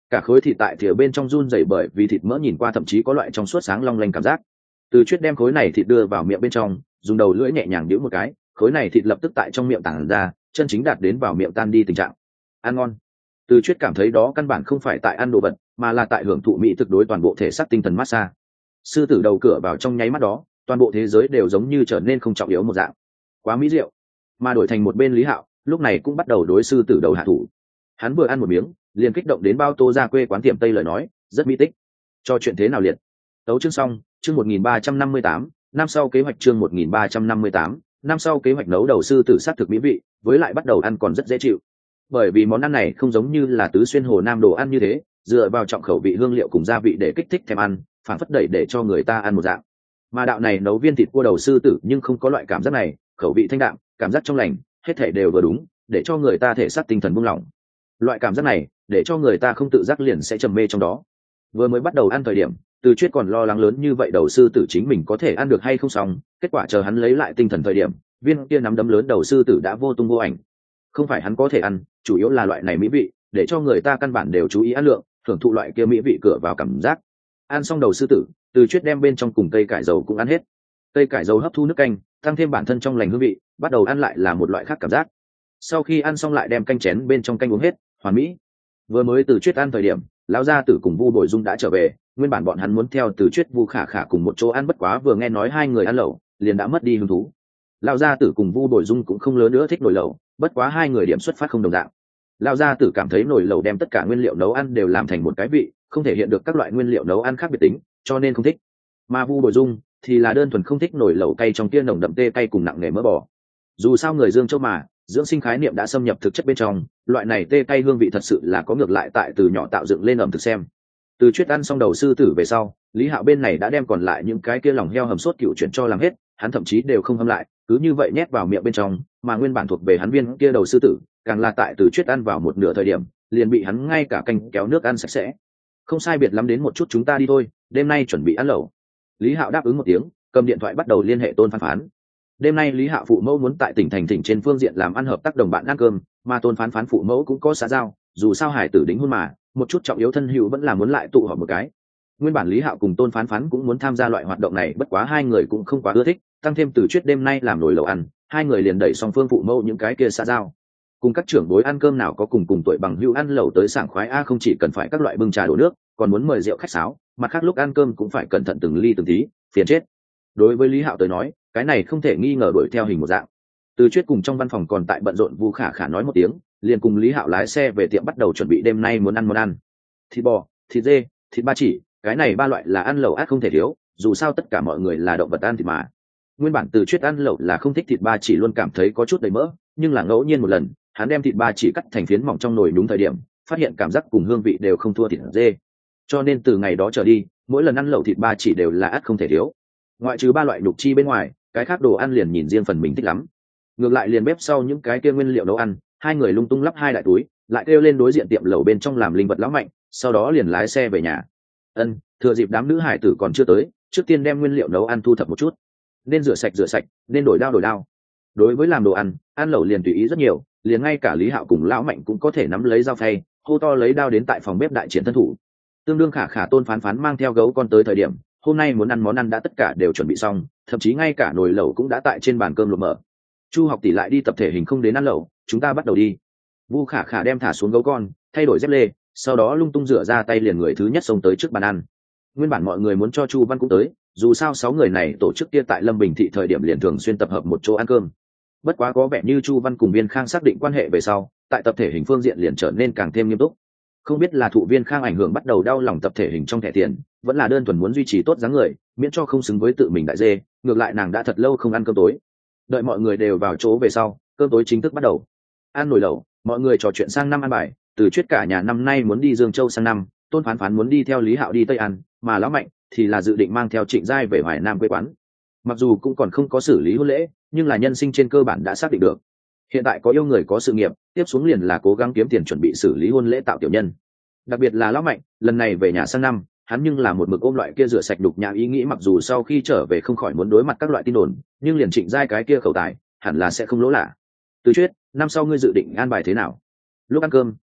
cả khối thịt tại thìa bên trong run rẩy bởi vì thịt mỡ nhìn qua thậm chí có loại trong suốt sáng long lanh cảm giác. Từ Chuyết đem khối này thịt đưa vào miệng bên trong, dùng đầu lưỡi nhẹ nhàng đĩu một cái, khối này thịt lập tức tại trong miệng tản ra, chân chính đạt đến vào miệng tan đi tình trạng. Ăn ngon. Từ Chuyết cảm thấy đó căn bản không phải tại ăn đồ vật, mà là tại hưởng thụ mỹ thực đối toàn bộ thể xác tinh thần massage. Sư tử đầu cửa vào trong nháy mắt đó, toàn bộ thế giới đều giống như trở nên không trọng yếu một dạng. Quá mỹ diệu. Mà đổi thành một bên Lý Hạo, lúc này cũng bắt đầu đối sư tử đầu hạ thủ. Hắn vừa ăn một miếng, liền kích động đến bao tô ra quê quán tiệm Tây lời nói, rất mỹ tích. Cho chuyện thế nào liệt. Tấu chương xong, chương một nghìn ba trăm năm mươi tám, năm sau kế hoạch chương một nghìn ba trăm năm mươi tám, năm sau kế hoạch nấu đầu sư tử sát thực mỹ vị, với lại bắt đầu ăn còn rất dễ chịu. Bởi vì món ăn này không giống như là tứ xuyên hồ nam đồ ăn như thế, dựa vào trọng khẩu vị hương liệu cùng gia vị để kích thích thèm ăn, phản phất đẩy để cho người ta ăn một dạng. Mà đạo này nấu viên thịt cua đầu sư tử nhưng không có loại cảm giác này, khẩu vị thanh đạm, cảm giác trong lành, hết thể đều vừa đúng, để cho người ta thể xác tinh thần buông lỏng. Loại cảm giác này, để cho người ta không tự giác liền sẽ trầm mê trong đó. Vừa mới bắt đầu ăn thời điểm, Từ Chuyết còn lo lắng lớn như vậy đầu sư tử chính mình có thể ăn được hay không xong, kết quả chờ hắn lấy lại tinh thần thời điểm, viên kia nắm đấm lớn đầu sư tử đã vô tung vô ảnh. Không phải hắn có thể ăn, chủ yếu là loại này mỹ vị, để cho người ta căn bản đều chú ý ăn lượng, thưởng thụ loại kia mỹ vị cửa vào cảm giác. Ăn xong đầu sư tử, Từ Chuyết đem bên trong cùng cây cải dầu cũng ăn hết. Cây cải dầu hấp thu nước canh, tăng thêm bản thân trong lành hương vị, bắt đầu ăn lại là một loại khác cảm giác. Sau khi ăn xong lại đem canh chén bên trong canh uống hết, hoàn mỹ. Vừa mới Từ Chuyết ăn thời điểm, lão gia tử cùng Vu Bồi Dung đã trở về, nguyên bản bọn hắn muốn theo Từ Chuyết Vu Khả Khả cùng một chỗ ăn, bất quá vừa nghe nói hai người ăn lẩu, liền đã mất đi hứng thú. Lão gia tử cùng Vu Bồi Dung cũng không lớn nữa thích nồi lẩu, bất quá hai người điểm xuất phát không đồng dạng. Lão gia tử cảm thấy nồi lẩu đem tất cả nguyên liệu nấu ăn đều làm thành một cái vị, không thể hiện được các loại nguyên liệu nấu ăn khác biệt tính, cho nên không thích. Mà Vu Bồi Dung thì là đơn thuần không thích nồi lẩu cay trong kia nồng đậm tê cay cùng nặng nề mỡ bò. Dù sao người Dương Châu mà, dưỡng sinh khái niệm đã xâm nhập thực chất bên trong, loại này tê cay hương vị thật sự là có ngược lại tại từ nhỏ tạo dựng lên ẩm thực xem. Từ Chuyết ăn xong đầu sư tử về sau, Lý Hạo bên này đã đem còn lại những cái kia lòng heo hầm sốt cựu chuyển cho làm hết, hắn thậm chí đều không hâm lại, cứ như vậy nhét vào miệng bên trong, mà nguyên bản thuộc về hắn viên kia đầu sư tử, càng là tại Từ Chuyết ăn vào một nửa thời điểm, liền bị hắn ngay cả canh kéo nước ăn sạch sẽ. Không sai biệt lắm đến một chút chúng ta đi thôi, đêm nay chuẩn bị ăn lẩu. Lý Hạo đáp ứng một tiếng, cầm điện thoại bắt đầu liên hệ Tôn Phán Phán. Đêm nay Lý Hạo phụ mẫu muốn tại tỉnh thành tỉnh trên phương diện làm ăn hợp tác đồng bạn ăn cơm, mà Tôn Phán Phán phụ mẫu cũng có xã giao, dù sao hải tử đính hôn mà, một chút trọng yếu thân hữu vẫn là muốn lại tụ họp một cái. Nguyên bản Lý Hạo cùng Tôn Phán Phán cũng muốn tham gia loại hoạt động này, bất quá hai người cũng không quá ưa thích, tăng thêm Từ Chuyết đêm nay làm nồi lẩu ăn, hai người liền đẩy song phương phụ mẫu những cái kia xã giao. Cùng các trưởng bối ăn cơm nào có cùng cùng tuổi bằng hữu ăn lẩu tới sảng khoái a, không chỉ cần phải các loại bưng trà đổ nước, còn muốn mời rượu khách sáo, mặt khác lúc ăn cơm cũng phải cẩn thận từng ly từng tí, phiền chết. Đối với Lý Hạo tới nói, cái này không thể nghi ngờ đuổi theo hình một dạng. Từ Chuyết cùng trong văn phòng còn tại bận rộn, Vu Khả Khả nói một tiếng, liền cùng Lý Hạo lái xe về tiệm bắt đầu chuẩn bị đêm nay muốn ăn món ăn. Thịt bò, thịt dê, thịt ba chỉ, cái này ba loại là ăn lẩu ác không thể thiếu, dù sao tất cả mọi người là động vật ăn thịt mà. Nguyên bản Từ Chuyết ăn lẩu là không thích thịt ba chỉ, luôn cảm thấy có chút đầy mỡ, nhưng là ngẫu nhiên một lần, hắn đem thịt ba chỉ cắt thành phiến mỏng trong nồi đúng thời điểm, phát hiện cảm giác cùng hương vị đều không thua thịt dê. Cho nên từ ngày đó trở đi, mỗi lần ăn lẩu thịt ba chỉ đều là ác không thể thiếu. Ngoại trừ ba loại nhục chi bên ngoài, cái khác đồ ăn liền nhìn riêng phần mình thích lắm. Ngược lại liền bếp sau những cái kia nguyên liệu nấu ăn, hai người lung tung lắp hai đại túi, lại kêu lên đối diện tiệm lẩu bên trong làm linh vật lão Mạnh, sau đó liền lái xe về nhà. Ân, thừa dịp đám nữ hải tử còn chưa tới, trước tiên đem nguyên liệu nấu ăn thu thập một chút. Nên rửa sạch rửa sạch, nên đổi dao đổi dao. Đối với làm đồ ăn, ăn lẩu liền tùy ý rất nhiều, liền ngay cả Lý Hạo cùng lão Mạnh cũng có thể nắm lấy dao phay, hô to lấy đao đến tại phòng bếp đại triển thân thủ. Tương đương Khả Khả Tôn Phán Phán mang theo gấu con tới thời điểm, hôm nay muốn ăn món ăn đã tất cả đều chuẩn bị xong, thậm chí ngay cả nồi lẩu cũng đã tại trên bàn cơm luộc mở. Chu Học tỷ lại đi tập thể hình không đến ăn lẩu, chúng ta bắt đầu đi. Vu Khả Khả đem thả xuống gấu con, thay đổi dép lê, sau đó lung tung rửa ra tay liền người thứ nhất xông tới trước bàn ăn. Nguyên bản mọi người muốn cho Chu Văn cũng tới, dù sao sáu người này tổ chức kia tại Lâm Bình thị thời điểm liền thường xuyên tập hợp một chỗ ăn cơm. Bất quá có vẻ như Chu Văn cùng Viên Khang xác định quan hệ về sau, tại tập thể hình phương diện liền trở nên càng thêm nghiêm túc. Không biết là thụ Viên Khang ảnh hưởng bắt đầu đau lòng tập thể hình trong thẻ tiền, vẫn là đơn thuần muốn duy trì tốt dáng người, miễn cho không xứng với tự mình đại dê, ngược lại nàng đã thật lâu không ăn cơm tối. Đợi mọi người đều vào chỗ về sau, cơm tối chính thức bắt đầu. Ăn nồi lẩu, mọi người trò chuyện sang năm ăn bài, Từ Chuyết cả nhà năm nay muốn đi Dương Châu sang năm, Tôn Phán Phán muốn đi theo Lý Hạo đi Tây An, mà lão Mạnh thì là dự định mang theo Trịnh Giai về Hoài Nam quê quán. Mặc dù cũng còn không có xử lý hôn lễ, nhưng là nhân sinh trên cơ bản đã xác định được. Hiện tại có yêu người có sự nghiệp, tiếp xuống liền là cố gắng kiếm tiền chuẩn bị xử lý hôn lễ tạo tiểu nhân. Đặc biệt là lão Mạnh, lần này về nhà sang năm, hắn nhưng là một mực ôm loại kia rửa sạch đục nhã ý nghĩ, mặc dù sau khi trở về không khỏi muốn đối mặt các loại tin đồn, nhưng liền Trịnh Giai cái kia khẩu tài, hẳn là sẽ không lỗ lạ. Từ Chuyết, năm sau ngươi dự định an bài thế nào? Lúc ăn cơm,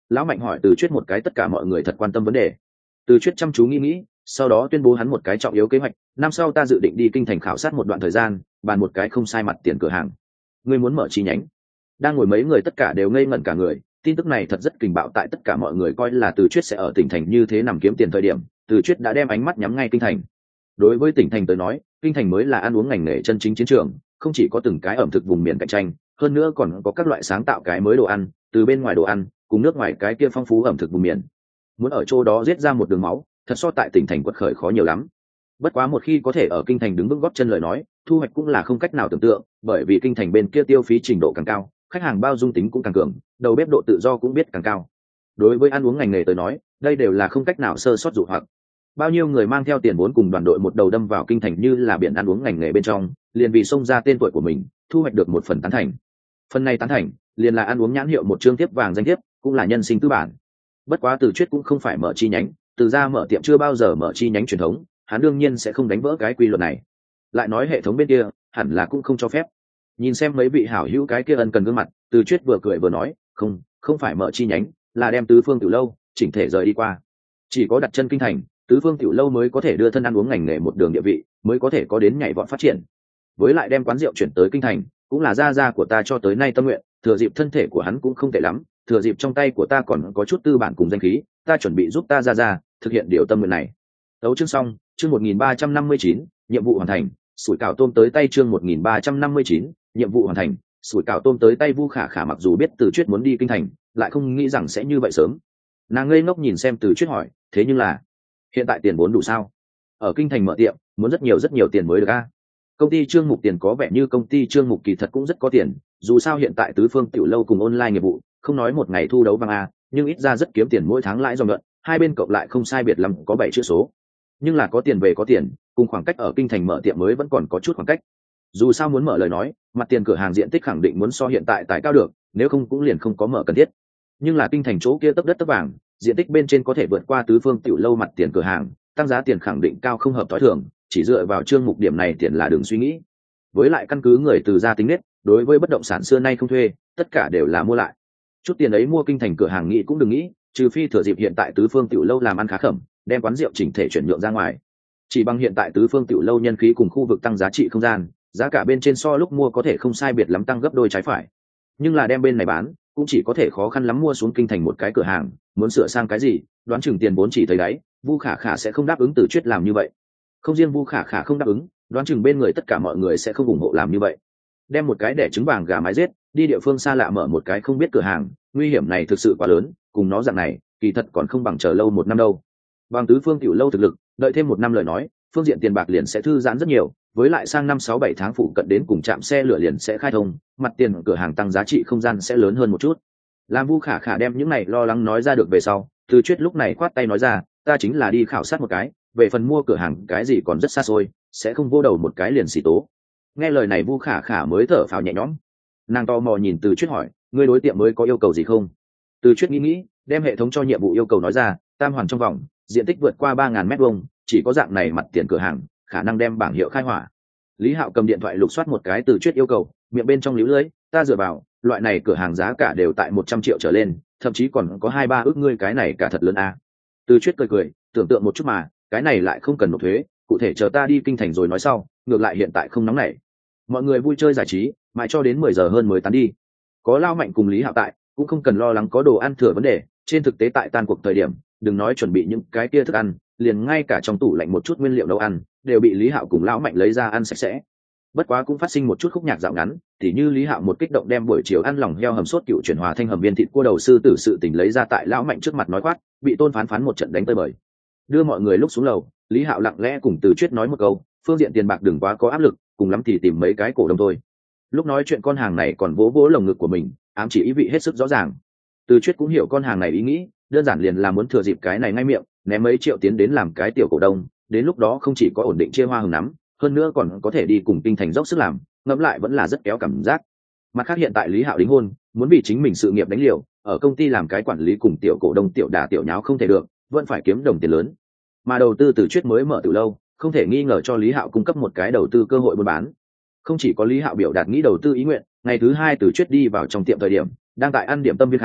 lão mạnh hỏi Từ Chuyết một cái tất cả mọi người thật quan tâm vấn đề. Từ Chuyết chăm chú nghĩ nghĩ, sau đó tuyên bố hắn một cái trọng yếu kế hoạch. Năm sau ta dự định đi kinh thành khảo sát một đoạn thời gian, bàn một cái không sai mặt tiền cửa hàng. Ngươi muốn mở chi nhánh? Đang ngồi mấy người tất cả đều ngây ngẩn cả người. Tin tức này thật rất kinh bạo, tại tất cả mọi người coi là Từ Chuyết sẽ ở tỉnh thành như thế nằm kiếm tiền thời điểm, Từ Chuyết đã đem ánh mắt nhắm ngay kinh thành. Đối với tỉnh thành tới nói, kinh thành mới là ăn uống ngành nghề chân chính chiến trường, không chỉ có từng cái ẩm thực vùng miền cạnh tranh, hơn nữa còn có các loại sáng tạo cái mới đồ ăn, từ bên ngoài đồ ăn cùng nước ngoài cái kia phong phú ẩm thực vùng miền. Muốn ở chỗ đó giết ra một đường máu, thật so tại tỉnh thành quật khởi khó nhiều lắm. Bất quá một khi có thể ở kinh thành đứng vững gót chân lời nói, thu hoạch cũng là không cách nào tưởng tượng, bởi vì kinh thành bên kia tiêu phí trình độ càng cao, khách hàng bao dung tính cũng càng cường, đầu bếp độ tự do cũng biết càng cao. Đối với ăn uống ngành nghề tới nói, đây đều là không cách nào sơ sót dụ hoặc. Bao nhiêu người mang theo tiền vốn cùng đoàn đội một đầu đâm vào kinh thành như là biển ăn uống ngành nghề bên trong, liền vì xông ra tên tuổi của mình, thu hoạch được một phần tán thành. Phần này tán thành, liền là ăn uống nhãn hiệu một chương tiếp vàng danh thiếp, cũng là nhân sinh tư bản. Bất quá Từ Chuyết cũng không phải mở chi nhánh, từ ra mở tiệm chưa bao giờ mở chi nhánh truyền thống, hắn đương nhiên sẽ không đánh vỡ cái quy luật này. Lại nói hệ thống bên kia, hẳn là cũng không cho phép. Nhìn xem mấy vị hảo hữu cái kia ân cần gương mặt, Từ Chuyết vừa cười vừa nói, không, không phải mở chi nhánh, là đem tứ phương tiểu lâu chỉnh thể rời đi qua. Chỉ có đặt chân kinh thành, tứ phương tiểu lâu mới có thể đưa thân ăn uống ngành nghề một đường địa vị, mới có thể có đến nhảy vọt phát triển. Với lại đem quán rượu chuyển tới kinh thành, cũng là gia gia của ta cho tới nay tâm nguyện, thừa dịp thân thể của hắn cũng không tệ lắm, thừa dịp trong tay của ta còn có chút tư bản cùng danh khí, ta chuẩn bị giúp ta gia gia thực hiện điều tâm nguyện này. Tấu chương xong, chương một nghìn ba trăm năm mươi chín, nhiệm vụ hoàn thành, sủi cảo tôm tới tay chương một nghìn ba trăm năm mươi chín, nhiệm vụ hoàn thành, sủi cảo tôm tới tay. Vu Khả Khả mặc dù biết Từ Chuyết muốn đi kinh thành, lại không nghĩ rằng sẽ như vậy sớm. Nàng ngây ngốc nhìn xem Từ Chuyết hỏi, thế nhưng là hiện tại tiền vốn đủ sao? Ở kinh thành mở tiệm, muốn rất nhiều rất nhiều tiền mới được a. Công ty Trương Mục tiền có vẻ như công ty Trương Mục kỳ thật cũng rất có tiền, dù sao hiện tại tứ phương tiểu lâu cùng online nghiệp vụ, không nói một ngày thu đấu vàng a, nhưng ít ra rất kiếm tiền mỗi tháng lãi dòng nhuận, hai bên cộng lại không sai biệt lắm có bảy chữ số. Nhưng là có tiền về có tiền, cùng khoảng cách ở kinh thành mở tiệm mới vẫn còn có chút khoảng cách. Dù sao muốn mở lời nói, mặt tiền cửa hàng diện tích khẳng định muốn so hiện tại tài cao được, nếu không cũng liền không có mở cần thiết. Nhưng là kinh thành chỗ kia tấp đất tấp vàng, diện tích bên trên có thể vượt qua tứ phương tiểu lâu mặt tiền cửa hàng, tăng giá tiền khẳng định cao không hợp tối thường, chỉ dựa vào Trương Mục điểm này tiền là đừng suy nghĩ. Với lại căn cứ người từ gia tính nết, đối với bất động sản xưa nay không thuê, tất cả đều là mua lại. Chút tiền ấy mua kinh thành cửa hàng nghĩ cũng đừng nghĩ, trừ phi thừa dịp hiện tại tứ phương tiểu lâu làm ăn khá khẩm, đem quán rượu chỉnh thể chuyển nhượng ra ngoài. Chỉ bằng hiện tại tứ phương tiểu lâu nhân khí cùng khu vực tăng giá trị không gian, giá cả bên trên so lúc mua có thể không sai biệt lắm tăng gấp đôi trái phải. Nhưng là đem bên này bán, cũng chỉ có thể khó khăn lắm mua xuống kinh thành một cái cửa hàng, muốn sửa sang cái gì, đoán chừng tiền vốn chỉ thấy đấy, Vu Khả Khả sẽ không đáp ứng Từ Chuyết làm như vậy. Không riêng Vu Khả Khả không đáp ứng, đoán chừng bên người tất cả mọi người sẽ không ủng hộ làm như vậy. Đem một cái đẻ trứng vàng gà mái giết, đi địa phương xa lạ mở một cái không biết cửa hàng, nguy hiểm này thực sự quá lớn, cùng nó dạng này, kỳ thật còn không bằng chờ lâu một năm đâu. Bằng tứ phương tiểu lâu thực lực, đợi thêm một năm lời nói, phương diện tiền bạc liền sẽ thư giãn rất nhiều, với lại sang năm sáu bảy tháng phụ cận đến cùng trạm xe lửa liền sẽ khai thông, mặt tiền cửa hàng tăng giá trị không gian sẽ lớn hơn một chút. Làm Vu Khả Khả đem những này lo lắng nói ra được về sau, Từ Chuyết lúc này khoát tay nói ra, ta chính là đi khảo sát một cái, về phần mua cửa hàng cái gì còn rất xa xôi, sẽ không vô đầu một cái liền xỉ tố. Nghe lời này Vu Khả Khả mới thở phào nhẹ nhõm. Nàng to mò nhìn Từ Chuyết hỏi, ngươi đối tiệm mới có yêu cầu gì không? Từ Chuyết nghĩ nghĩ, đem hệ thống cho nhiệm vụ yêu cầu nói ra, tam hoàn trong vòng, diện tích vượt qua ba ngàn mét vuông, chỉ có dạng này mặt tiền cửa hàng, khả năng đem bảng hiệu khai hỏa. Lý Hạo cầm điện thoại lục soát một cái Từ Chuyết yêu cầu, miệng bên trong líu lưỡi, ta dựa vào, loại này cửa hàng giá cả đều tại một trăm triệu trở lên, thậm chí còn có hai ba ước, ngươi cái này cả thật lớn a. Từ Chuyết cười cười, tưởng tượng một chút mà, cái này lại không cần nộp thuế, cụ thể chờ ta đi kinh thành rồi nói sau, ngược lại hiện tại không nóng nảy. Mọi người vui chơi giải trí, mãi cho đến mười giờ hơn mới tán đi. Có Lao Mạnh cùng Lý Hạo tại, cũng không cần lo lắng có đồ ăn thừa vấn đề, trên thực tế tại tan cuộc thời điểm, đừng nói chuẩn bị những cái kia thức ăn, liền ngay cả trong tủ lạnh một chút nguyên liệu nấu ăn đều bị Lý Hạo cùng Lão Mạnh lấy ra ăn sạch sẽ. Bất quá cũng phát sinh một chút khúc nhạc dạo ngắn, tỉ như Lý Hạo một kích động đem buổi chiều ăn lòng heo hầm sốt cựu chuyển hòa thanh hầm viên thịt cua đầu sư tử sự tình lấy ra tại Lão Mạnh trước mặt nói quát, bị Tôn Phán Phán một trận đánh tơi bời. Đưa mọi người lúc xuống lầu, Lý Hạo lặng lẽ cùng Từ Chuyết nói một câu, phương diện tiền bạc đừng quá có áp lực, cùng lắm thì tìm mấy cái cổ đông thôi. Lúc nói chuyện con hàng này còn vỗ vỗ lồng ngực của mình, ám chỉ ý vị hết sức rõ ràng. Từ Chuyết cũng hiểu con hàng này ý nghĩ, đơn giản liền là muốn thừa dịp cái này ngay miệng, ném mấy triệu tiến đến làm cái tiểu cổ đông, đến lúc đó không chỉ có ổn định chia hoa hồng nắm, hơn nữa còn có thể đi cùng kinh thành dốc sức làm, ngẫm lại vẫn là rất kéo cảm giác. Mặt khác hiện tại Lý Hạo đính hôn, muốn vì chính mình sự nghiệp đánh liều, ở công ty làm cái quản lý cùng tiểu cổ đông tiểu đà tiểu nháo không thể được, vẫn phải kiếm đồng tiền lớn. Mà đầu tư Từ Chuyết mới mở từ lâu, không thể nghi ngờ cho Lý Hạo cung cấp một cái đầu tư cơ hội buôn bán. Không chỉ có Lý Hạo biểu đạt nghĩ đầu tư ý nguyện, ngày thứ hai Từ Chuyết đi vào trong tiệm thời điểm, đang tại ăn điểm tâm viên hàng,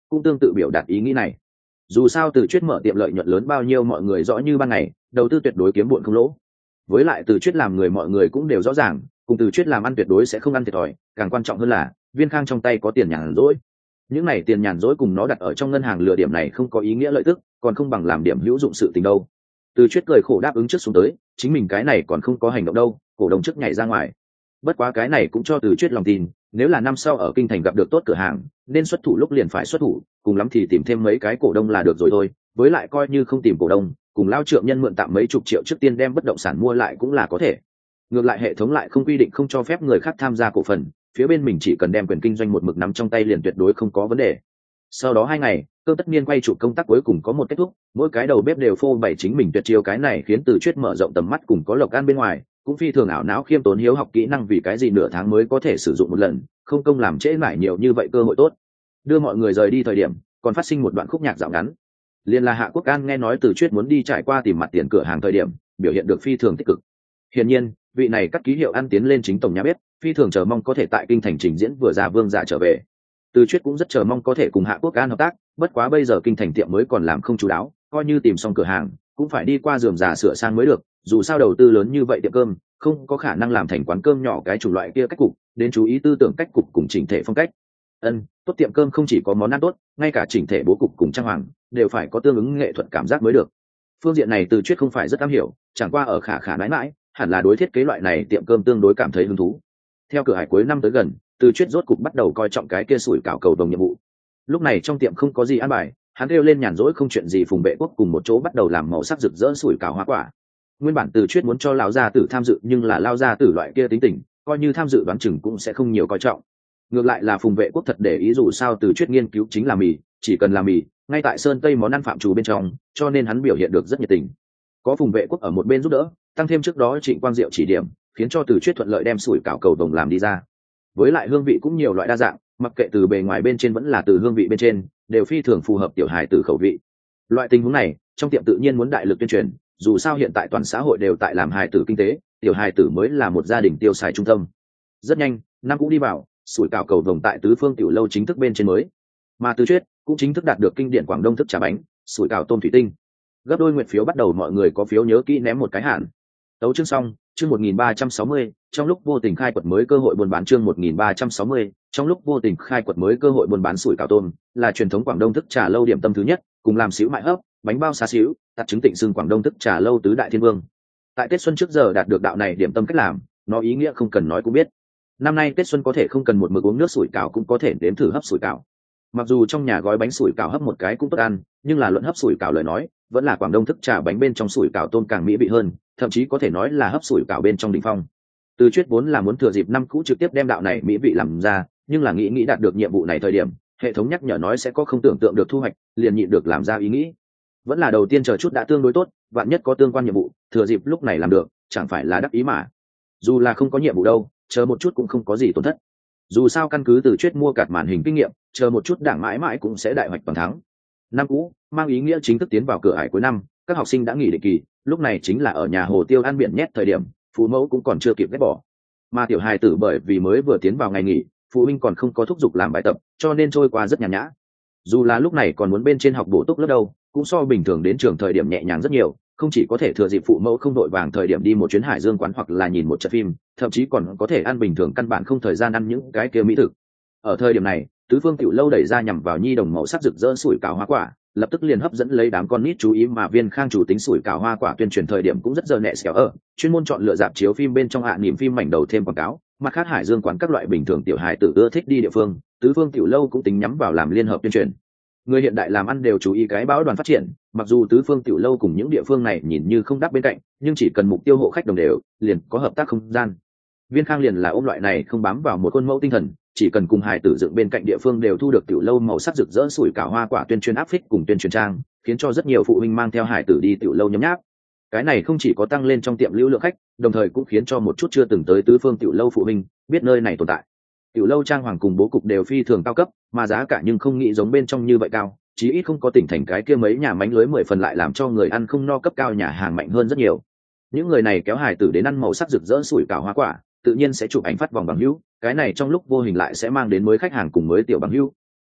cũng tương tự biểu đạt ý nghĩ này. Dù sao Từ Chuyết mở tiệm lợi nhuận lớn bao nhiêu mọi người rõ như ban ngày, đầu tư tuyệt đối kiếm bụn không lỗ. Với lại Từ Chuyết làm người mọi người cũng đều rõ ràng, cùng Từ Chuyết làm ăn tuyệt đối sẽ không ăn thiệt thòi, càng quan trọng hơn là Viên Khang trong tay có tiền nhàn rỗi. Những này tiền nhàn rỗi cùng nó đặt ở trong ngân hàng lừa điểm này không có ý nghĩa lợi tức, còn không bằng làm điểm hữu dụng sự tình đâu. Từ Chuyết cười khổ đáp ứng trước xuống tới, chính mình cái này còn không có hành động đâu, cổ đông trước nhảy ra ngoài. Bất quá cái này cũng cho Từ Chuyết lòng tin, nếu là năm sau ở kinh thành gặp được tốt cửa hàng, nên xuất thủ lúc liền phải xuất thủ, cùng lắm thì tìm thêm mấy cái cổ đông là được rồi thôi, với lại coi như không tìm cổ đông, cùng lao trượng nhân mượn tạm mấy chục triệu trước tiên đem bất động sản mua lại cũng là có thể. Ngược lại hệ thống lại không quy định không cho phép người khác tham gia cổ phần, phía bên mình chỉ cần đem quyền kinh doanh một mực nắm trong tay liền tuyệt đối không có vấn đề. Sau đó hai ngày, Cơ Tất Niên quay chụp công tác cuối cùng có một kết thúc, mỗi cái đầu bếp đều phô bày chính mình tuyệt chiêu, cái này khiến Từ Chuyết mở rộng tầm mắt cùng có lộc ăn bên ngoài, cũng phi thường ảo não khiêm tốn hiếu học kỹ năng vì cái gì nửa tháng mới có thể sử dụng một lần, không công làm trễ mãi nhiều như vậy cơ hội tốt. Đưa mọi người rời đi thời điểm, còn phát sinh một đoạn khúc nhạc dạo ngắn. Liên là Hạ Quốc An nghe nói Từ Chuyết muốn đi trải qua tìm mặt tiền cửa hàng thời điểm, biểu hiện được phi thường tích cực. Hiển nhiên, vị này cắt ký hiệu ăn tiến lên chính tổng nhà bếp, phi thường chờ mong có thể tại kinh thành trình diễn vừa ra vương giả trở về. Từ Chuyết cũng rất chờ mong có thể cùng Hạ Quốc An hợp tác, bất quá bây giờ kinh thành tiệm mới còn làm không chú đáo, coi như tìm xong cửa hàng, cũng phải đi qua rườm rà sửa sang mới được, dù sao đầu tư lớn như vậy tiệm cơm, không có khả năng làm thành quán cơm nhỏ cái chủng loại kia cách cục, đến chú ý tư tưởng cách cục cùng chỉnh thể phong cách. Ân, tốt tiệm cơm không chỉ có món ăn tốt, ngay cả chỉnh thể bố cục cùng trang hoàng đều phải có tương ứng nghệ thuật cảm giác mới được. Phương diện này Từ Chuyết không phải rất am hiểu, chẳng qua ở khả khả nói mãi, hẳn là đối thiết kế loại này tiệm cơm tương đối cảm thấy hứng thú. Theo cửa hải cuối năm tới gần, Từ Chuyết rốt cục bắt đầu coi trọng cái kia sủi cảo cầu đồng nhiệm vụ. Lúc này trong tiệm không có gì ăn bài, hắn kêu lên nhàn rỗi không chuyện gì Phùng Vệ Quốc cùng một chỗ bắt đầu làm màu sắc rực rỡ sủi cảo hoa quả. Nguyên bản Từ Chuyết muốn cho lão gia tử tham dự, nhưng là lão gia tử loại kia tính tình, coi như tham dự đoán chừng cũng sẽ không nhiều coi trọng. Ngược lại là Phùng Vệ Quốc thật để ý, dù sao Từ Chuyết nghiên cứu chính là mì, chỉ cần làm mì, ngay tại sơn tây món ăn phạm trù bên trong, cho nên hắn biểu hiện được rất nhiệt tình. Có Phùng Vệ Quốc ở một bên giúp đỡ, tăng thêm trước đó Trịnh Quang Diệu chỉ điểm, khiến cho Từ Chuyết thuận lợi đem sủi cảo cầu đồng làm đi ra. Với lại hương vị cũng nhiều loại đa dạng, mặc kệ từ bề ngoài bên trên vẫn là từ hương vị bên trên, đều phi thường phù hợp tiểu hài tử khẩu vị. Loại tình huống này, trong tiệm tự nhiên muốn đại lực tuyên truyền, dù sao hiện tại toàn xã hội đều tại làm hài tử kinh tế, tiểu hài tử mới là một gia đình tiêu xài trung tâm. Rất nhanh, năm cũng đi vào, sủi cảo cầu đồng tại tứ phương tiểu lâu chính thức bên trên mới, mà Từ Chuyết cũng chính thức đạt được kinh điển Quảng Đông thức trà bánh, sủi cảo tôm thủy tinh. Gấp đôi nguyện phiếu bắt đầu, mọi người có phiếu nhớ kỹ ném một cái hạn. Tấu chương xong, chương một nghìn ba trăm sáu mươi, trong lúc vô tình khai quật mới cơ hội buôn bán chương một nghìn ba trăm sáu mươi, trong lúc vô tình khai quật mới cơ hội buôn bán sủi cảo tôm, là truyền thống Quảng Đông thức trà lâu điểm tâm thứ nhất, cùng làm xíu mại hấp, bánh bao xá xíu, đặt chứng tịnh xưng Quảng Đông thức trà lâu tứ đại thiên vương. Tại Tết xuân trước giờ đạt được đạo này điểm tâm cách làm, nó ý nghĩa không cần nói cũng biết. Năm nay Tết xuân có thể không cần một mực uống nước sủi cảo cũng có thể đếm thử hấp sủi cảo. Mặc dù trong nhà gói bánh sủi cảo hấp một cái cũng tốt ăn, nhưng là luận hấp sủi cảo lời nói, vẫn là Quảng Đông thức trà bánh bên trong sủi cảo tôm càng mỹ vị hơn, thậm chí có thể nói là hấp sủi cảo bên trong đỉnh phong. Từ Chuyết vốn là muốn thừa dịp năm cũ trực tiếp đem đạo này mỹ vị làm ra, nhưng là nghĩ nghĩ đạt được nhiệm vụ này thời điểm, hệ thống nhắc nhở nói sẽ có không tưởng tượng được thu hoạch, liền nhịn được làm ra ý nghĩ. Vẫn là đầu tiên chờ chút đã tương đối tốt, vạn nhất có tương quan nhiệm vụ, thừa dịp lúc này làm được, chẳng phải là đắc ý mà. Dù là không có nhiệm vụ đâu, chờ một chút cũng không có gì tổn thất. Dù sao căn cứ Từ Chuyết mua card màn hình kinh nghiệm, chờ một chút đảng mãi mãi cũng sẽ đại hoạch toàn thắng. Năm cũ mang ý nghĩa chính thức tiến vào cửa ải cuối năm, các học sinh đã nghỉ định kỳ, lúc này chính là ở nhà hồ tiêu ăn biển nhét thời điểm, phụ mẫu cũng còn chưa kịp ghét bỏ. Mà tiểu hài tử bởi vì mới vừa tiến vào ngày nghỉ, phụ huynh còn không có thúc giục làm bài tập, cho nên trôi qua rất nhàn nhã. Dù là lúc này còn muốn bên trên học bổ túc lớp đâu, cũng so bình thường đến trường thời điểm nhẹ nhàng rất nhiều, không chỉ có thể thừa dịp phụ mẫu không đội vàng thời điểm đi một chuyến hải dương quán hoặc là nhìn một trận phim, thậm chí còn có thể ăn bình thường căn bản không thời gian ăn những cái kia mỹ thực. Ở thời điểm này, tứ phương tiểu lâu đẩy ra nhằm vào nhi đồng màu sắc rực rỡ sủi cảo hoa quả, lập tức liền hấp dẫn lấy đám con nít chú ý, mà Viên Khang chủ tính sủi cảo hoa quả tuyên truyền thời điểm cũng rất giờ nẹ xẻo ở, chuyên môn chọn lựa dạp chiếu phim bên trong hạ niềm phim mảnh đầu thêm quảng cáo, mặt khác hải dương quán các loại bình thường tiểu hài tử ưa thích đi địa phương, tứ phương tiểu lâu cũng tính nhắm vào làm liên hợp tuyên truyền. Người hiện đại làm ăn đều chú ý cái bão đoàn phát triển, mặc dù tứ phương tiểu lâu cùng những địa phương này nhìn như không đáp bên cạnh, nhưng chỉ cần mục tiêu hộ khách đồng đều, liền có hợp tác không gian. Viên Khang liền là ôm loại này không bám vào một khuôn mẫu tinh thần, chỉ cần cùng hài tử dựng bên cạnh địa phương đều thu được tiểu lâu màu sắc rực rỡ sủi cảo hoa quả tuyên truyền áp phích cùng tuyên truyền trang, khiến cho rất nhiều phụ huynh mang theo hài tử đi tiểu lâu nhấm nháp. Cái này không chỉ có tăng lên trong tiệm lưu lượng khách, đồng thời cũng khiến cho một chút chưa từng tới tứ phương tiểu lâu phụ huynh biết nơi này tồn tại. Tiểu lâu trang hoàng cùng bố cục đều phi thường cao cấp, mà giá cả nhưng không nghĩ giống bên trong như vậy cao, chí ít không có tỉnh thành cái kia mấy nhà mánh lưới mười phần lại làm cho người ăn không no cấp cao nhà hàng mạnh hơn rất nhiều. Những người này kéo hài tử đến ăn màu sắc rực rỡ sủi cảo hoa quả, tự nhiên sẽ chụp ảnh phát vòng bằng hữu, cái này trong lúc vô hình lại sẽ mang đến mới khách hàng cùng mới tiểu bằng hữu.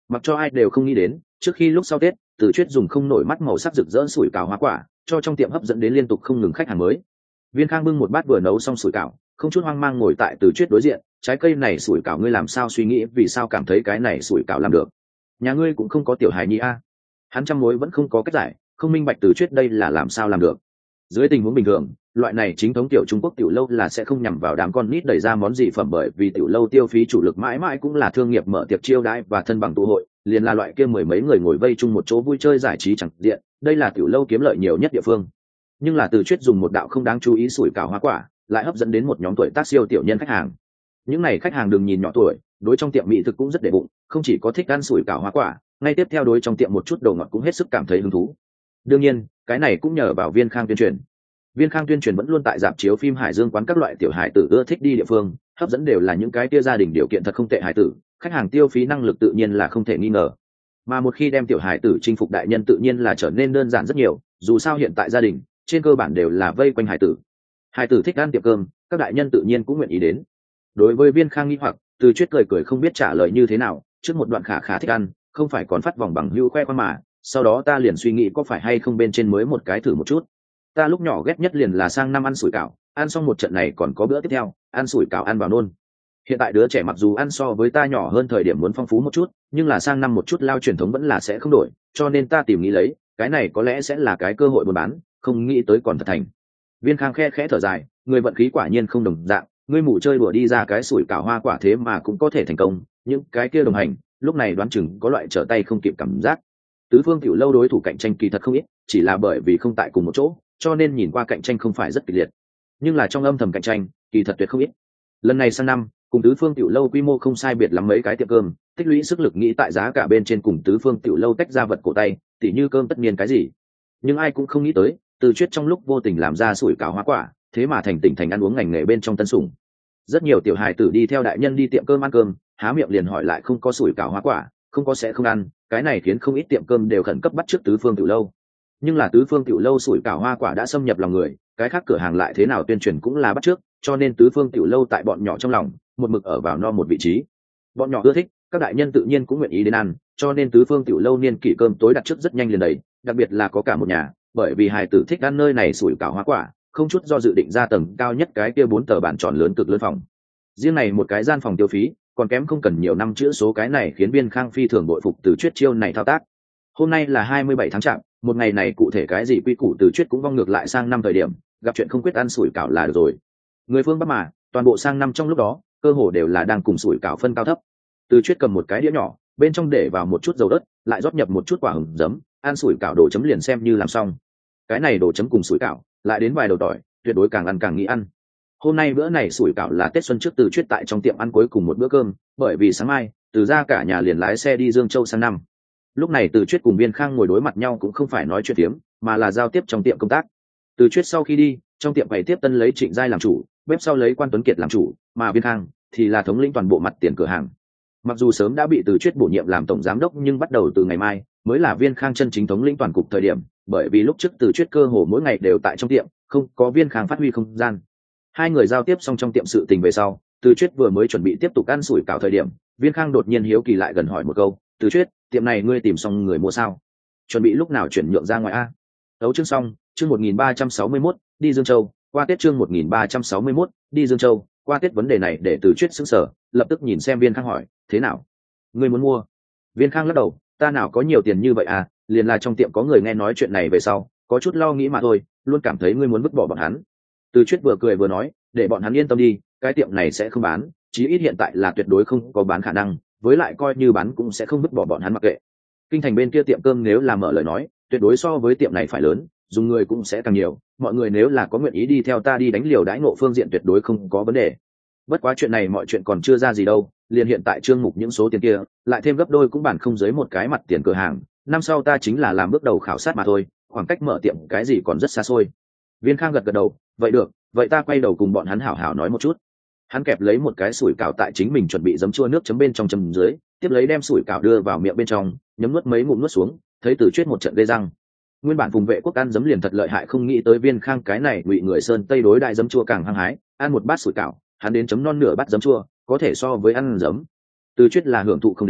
mặc cho ai đều không nghĩ đến trước khi lúc sau tết Từ Chuyết dùng không nổi mắt màu sắc rực rỡ sủi cảo hoa quả cho trong tiệm hấp dẫn đến liên tục không ngừng khách hàng mới. Viên Khang bưng một bát vừa nấu xong sủi cảo, không chút hoang mang ngồi tại Từ Chuyết đối diện. Trái cây này sủi cảo ngươi làm sao suy nghĩ, vì sao cảm thấy cái này sủi cảo làm được? Nhà ngươi cũng không có tiểu hài nhi a? Hắn trăm mối vẫn không có cách giải, không minh bạch Từ Chuyết đây là làm sao làm được. Dưới tình huống bình thường, loại này chính thống tiểu Trung Quốc tiểu lâu là sẽ không nhằm vào đám con nít đẩy ra món gì phẩm, bởi vì tiểu lâu tiêu phí chủ lực mãi mãi cũng là thương nghiệp mở tiệc chiêu đãi và thân bằng tụ hội, liền là loại kia mười mấy người ngồi vây chung một chỗ vui chơi giải trí chẳng diện, đây là tiểu lâu kiếm lợi nhiều nhất địa phương. Nhưng là Từ Chuyết dùng một đạo không đáng chú ý sủi cảo hoa quả, lại hấp dẫn đến một nhóm tuổi tác siêu tiểu nhân khách hàng. Những này khách hàng đừng nhìn nhỏ tuổi, đối trong tiệm mỹ thực cũng rất để bụng, không chỉ có thích ăn sủi cảo hoa quả, ngay tiếp theo đối trong tiệm một chút đồ ngọt cũng hết sức cảm thấy hứng thú. Đương nhiên, cái này cũng nhờ vào Viên Khang tuyên truyền. Viên Khang tuyên truyền vẫn luôn tại rạp chiếu phim Hải Dương quán các loại tiểu hải tử ưa thích đi địa phương, hấp dẫn đều là những cái tia gia đình điều kiện thật không tệ hải tử, khách hàng tiêu phí năng lực tự nhiên là không thể nghi ngờ. Mà một khi đem tiểu hải tử chinh phục đại nhân tự nhiên là trở nên đơn giản rất nhiều, dù sao hiện tại gia đình trên cơ bản đều là vây quanh hải tử. Hải tử thích ăn tiệm cơm, các đại nhân tự nhiên cũng nguyện ý đến. Đối với Viên Khang nghi hoặc, Từ Chuyết cười cười không biết trả lời như thế nào, trước một đoạn khả khả thích ăn, không phải còn phát vòng bằng hữu khoe khoang mà, sau đó ta liền suy nghĩ có phải hay không bên trên mới một cái thử một chút. Ta lúc nhỏ ghét nhất liền là sang năm ăn sủi cảo, ăn xong một trận này còn có bữa tiếp theo, ăn sủi cảo ăn vào nôn. Hiện tại đứa trẻ mặc dù ăn so với ta nhỏ hơn thời điểm muốn phong phú một chút, nhưng là sang năm một chút lao truyền thống vẫn là sẽ không đổi, cho nên ta tìm nghĩ lấy, cái này có lẽ sẽ là cái cơ hội buôn bán, không nghĩ tới còn thật thành. Viên Khang khe khẽ thở dài, người vận khí quả nhiên không đồng dạng, ngươi mù chơi đùa đi ra cái sủi cảo hoa quả thế mà cũng có thể thành công, những cái kia đồng hành, lúc này đoán chừng có loại trở tay không kịp cảm giác. Tứ phương tiểu lâu đối thủ cạnh tranh kỳ thật không ít, chỉ là bởi vì không tại cùng một chỗ, cho nên nhìn qua cạnh tranh không phải rất kịch liệt, nhưng là trong âm thầm cạnh tranh kỳ thật tuyệt không ít. Lần này sang năm cùng tứ phương tiểu lâu quy mô không sai biệt lắm mấy cái tiệm cơm, tích lũy sức lực nghĩ tại giá cả bên trên cùng tứ phương tiểu lâu tách ra vật cổ tay, tỉ như cơm tất niên cái gì. Nhưng ai cũng không nghĩ tới, Từ Chuyết trong lúc vô tình làm ra sủi cảo hoa quả, thế mà thành tỉnh thành ăn uống ngành nghề bên trong tân sủng. Rất nhiều tiểu hài tử đi theo đại nhân đi tiệm cơm ăn cơm, há miệng liền hỏi lại không có sủi cảo hoa quả, không có sẽ không ăn, cái này khiến không ít tiệm cơm đều khẩn cấp bắt trước tứ phương tiểu lâu. Nhưng là tứ phương tiểu lâu sủi cảo hoa quả đã xâm nhập lòng người, cái khác cửa hàng lại thế nào tuyên truyền cũng là bắt trước, cho nên tứ phương tiểu lâu tại bọn nhỏ trong lòng một mực ở vào no một vị trí. Bọn nhỏ ưa thích, các đại nhân tự nhiên cũng nguyện ý đến ăn, cho nên tứ phương tiểu lâu niên kỷ cơm tối đặt trước rất nhanh liền đầy, đặc biệt là có cả một nhà, bởi vì hài tử thích ăn nơi này sủi cảo hoa quả, không chút do dự định ra tầng cao nhất cái kia bốn tờ bàn tròn lớn cực lớn phòng. Riêng này một cái gian phòng tiêu phí còn kém không cần nhiều năm chữa số, cái này khiến Viên Khang phi thường bội phục Từ Chuyết chiêu này thao tác. Hôm nay là hai mươi bảy tháng chạp, một ngày này cụ thể cái gì quy củ Từ Chuyết cũng vong ngược lại sang năm thời điểm, gặp chuyện không quyết ăn sủi cảo là được rồi. Người phương Bắc mà, toàn bộ sang năm trong lúc đó, cơ hồ đều là đang cùng sủi cảo phân cao thấp. Từ Chuyết cầm một cái đĩa nhỏ, bên trong để vào một chút dầu đất, lại rót nhập một chút quả hồng giấm, ăn sủi cảo đồ chấm liền xem như làm xong. Cái này đồ chấm cùng sủi cảo, lại đến vài đầu tỏi, tuyệt đối càng ăn càng nghĩ ăn. Hôm nay bữa này sủi cảo là Tết xuân trước Từ Chuyết tại trong tiệm ăn cuối cùng một bữa cơm, bởi vì sáng mai, Từ ra cả nhà liền lái xe đi Dương Châu sang năm. Lúc này Từ Chuyết cùng Viên Khang ngồi đối mặt nhau cũng không phải nói chuyện phiếm, mà là giao tiếp trong tiệm công tác. Từ Chuyết sau khi đi, trong tiệm bày tiếp tân lấy Trịnh Giai làm chủ, bếp sau lấy Quan Tuấn Kiệt làm chủ, mà Viên Khang thì là thống lĩnh toàn bộ mặt tiền cửa hàng. Mặc dù sớm đã bị Từ Chuyết bổ nhiệm làm tổng giám đốc, nhưng bắt đầu từ ngày mai mới là Viên Khang chân chính thống lĩnh toàn cục thời điểm, bởi vì lúc trước Từ Chuyết cơ hồ mỗi ngày đều tại trong tiệm, không có Viên Khang phát huy không gian. Hai người giao tiếp xong trong tiệm sự tình về sau, Từ Chuyết vừa mới chuẩn bị tiếp tục ăn sủi cảo thời điểm, Viên Khang đột nhiên hiếu kỳ lại gần hỏi một câu, Từ Chuyết, tiệm này ngươi tìm xong người mua sao? Chuẩn bị lúc nào chuyển nhượng ra ngoài a? Tấu chương xong, chương một nghìn ba trăm sáu mươi mốt, đi Dương Châu, qua Tết chương một nghìn ba trăm sáu mươi mốt, đi Dương Châu, qua Tết. Vấn đề này để Từ Chuyết sững sờ, lập tức nhìn xem Viên Khang hỏi, thế nào? Ngươi muốn mua? Viên Khang lắc đầu, ta nào có nhiều tiền như vậy à, liền là trong tiệm có người nghe nói chuyện này về sau, có chút lo nghĩ mà thôi, luôn cảm thấy ngươi muốn vứt bỏ bọn hắn. Từ Chuyết vừa cười vừa nói, để bọn hắn yên tâm đi, cái tiệm này sẽ không bán, chí ít hiện tại là tuyệt đối không có bán khả năng, với lại coi như bán cũng sẽ không vứt bỏ bọn hắn mặc kệ. Kinh thành bên kia tiệm cơm nếu là mở lời nói, tuyệt đối so với tiệm này phải lớn, dùng người cũng sẽ càng nhiều, mọi người nếu là có nguyện ý đi theo ta đi đánh liều đãi ngộ phương diện tuyệt đối không có vấn đề. Bất quá chuyện này mọi chuyện còn chưa ra gì đâu, liền hiện tại trương mục những số tiền kia, lại thêm gấp đôi cũng bản không dưới một cái mặt tiền cửa hàng, năm sau ta chính là làm bước đầu khảo sát mà thôi, khoảng cách mở tiệm cái gì còn rất xa xôi. Viên Khang gật gật đầu, vậy được, vậy ta quay đầu cùng bọn hắn hảo hảo nói một chút. Hắn kẹp lấy một cái sủi cảo tại chính mình chuẩn bị giấm chua nước chấm bên trong chấm dưới, tiếp lấy đem sủi cảo đưa vào miệng bên trong, nhấm nuốt mấy ngụm nuốt xuống, thấy Từ Chuyết một trận gây răng. Nguyên bản vùng vệ quốc ăn giấm liền thật lợi hại, không nghĩ tới Viên Khang cái này ngụy người sơn tây đối đại giấm chua càng hăng hái, ăn một bát sủi cảo, hắn đến chấm non nửa bát giấm chua, có thể so với ăn giấm. Từ Chuyết là hưởng thụ không đến,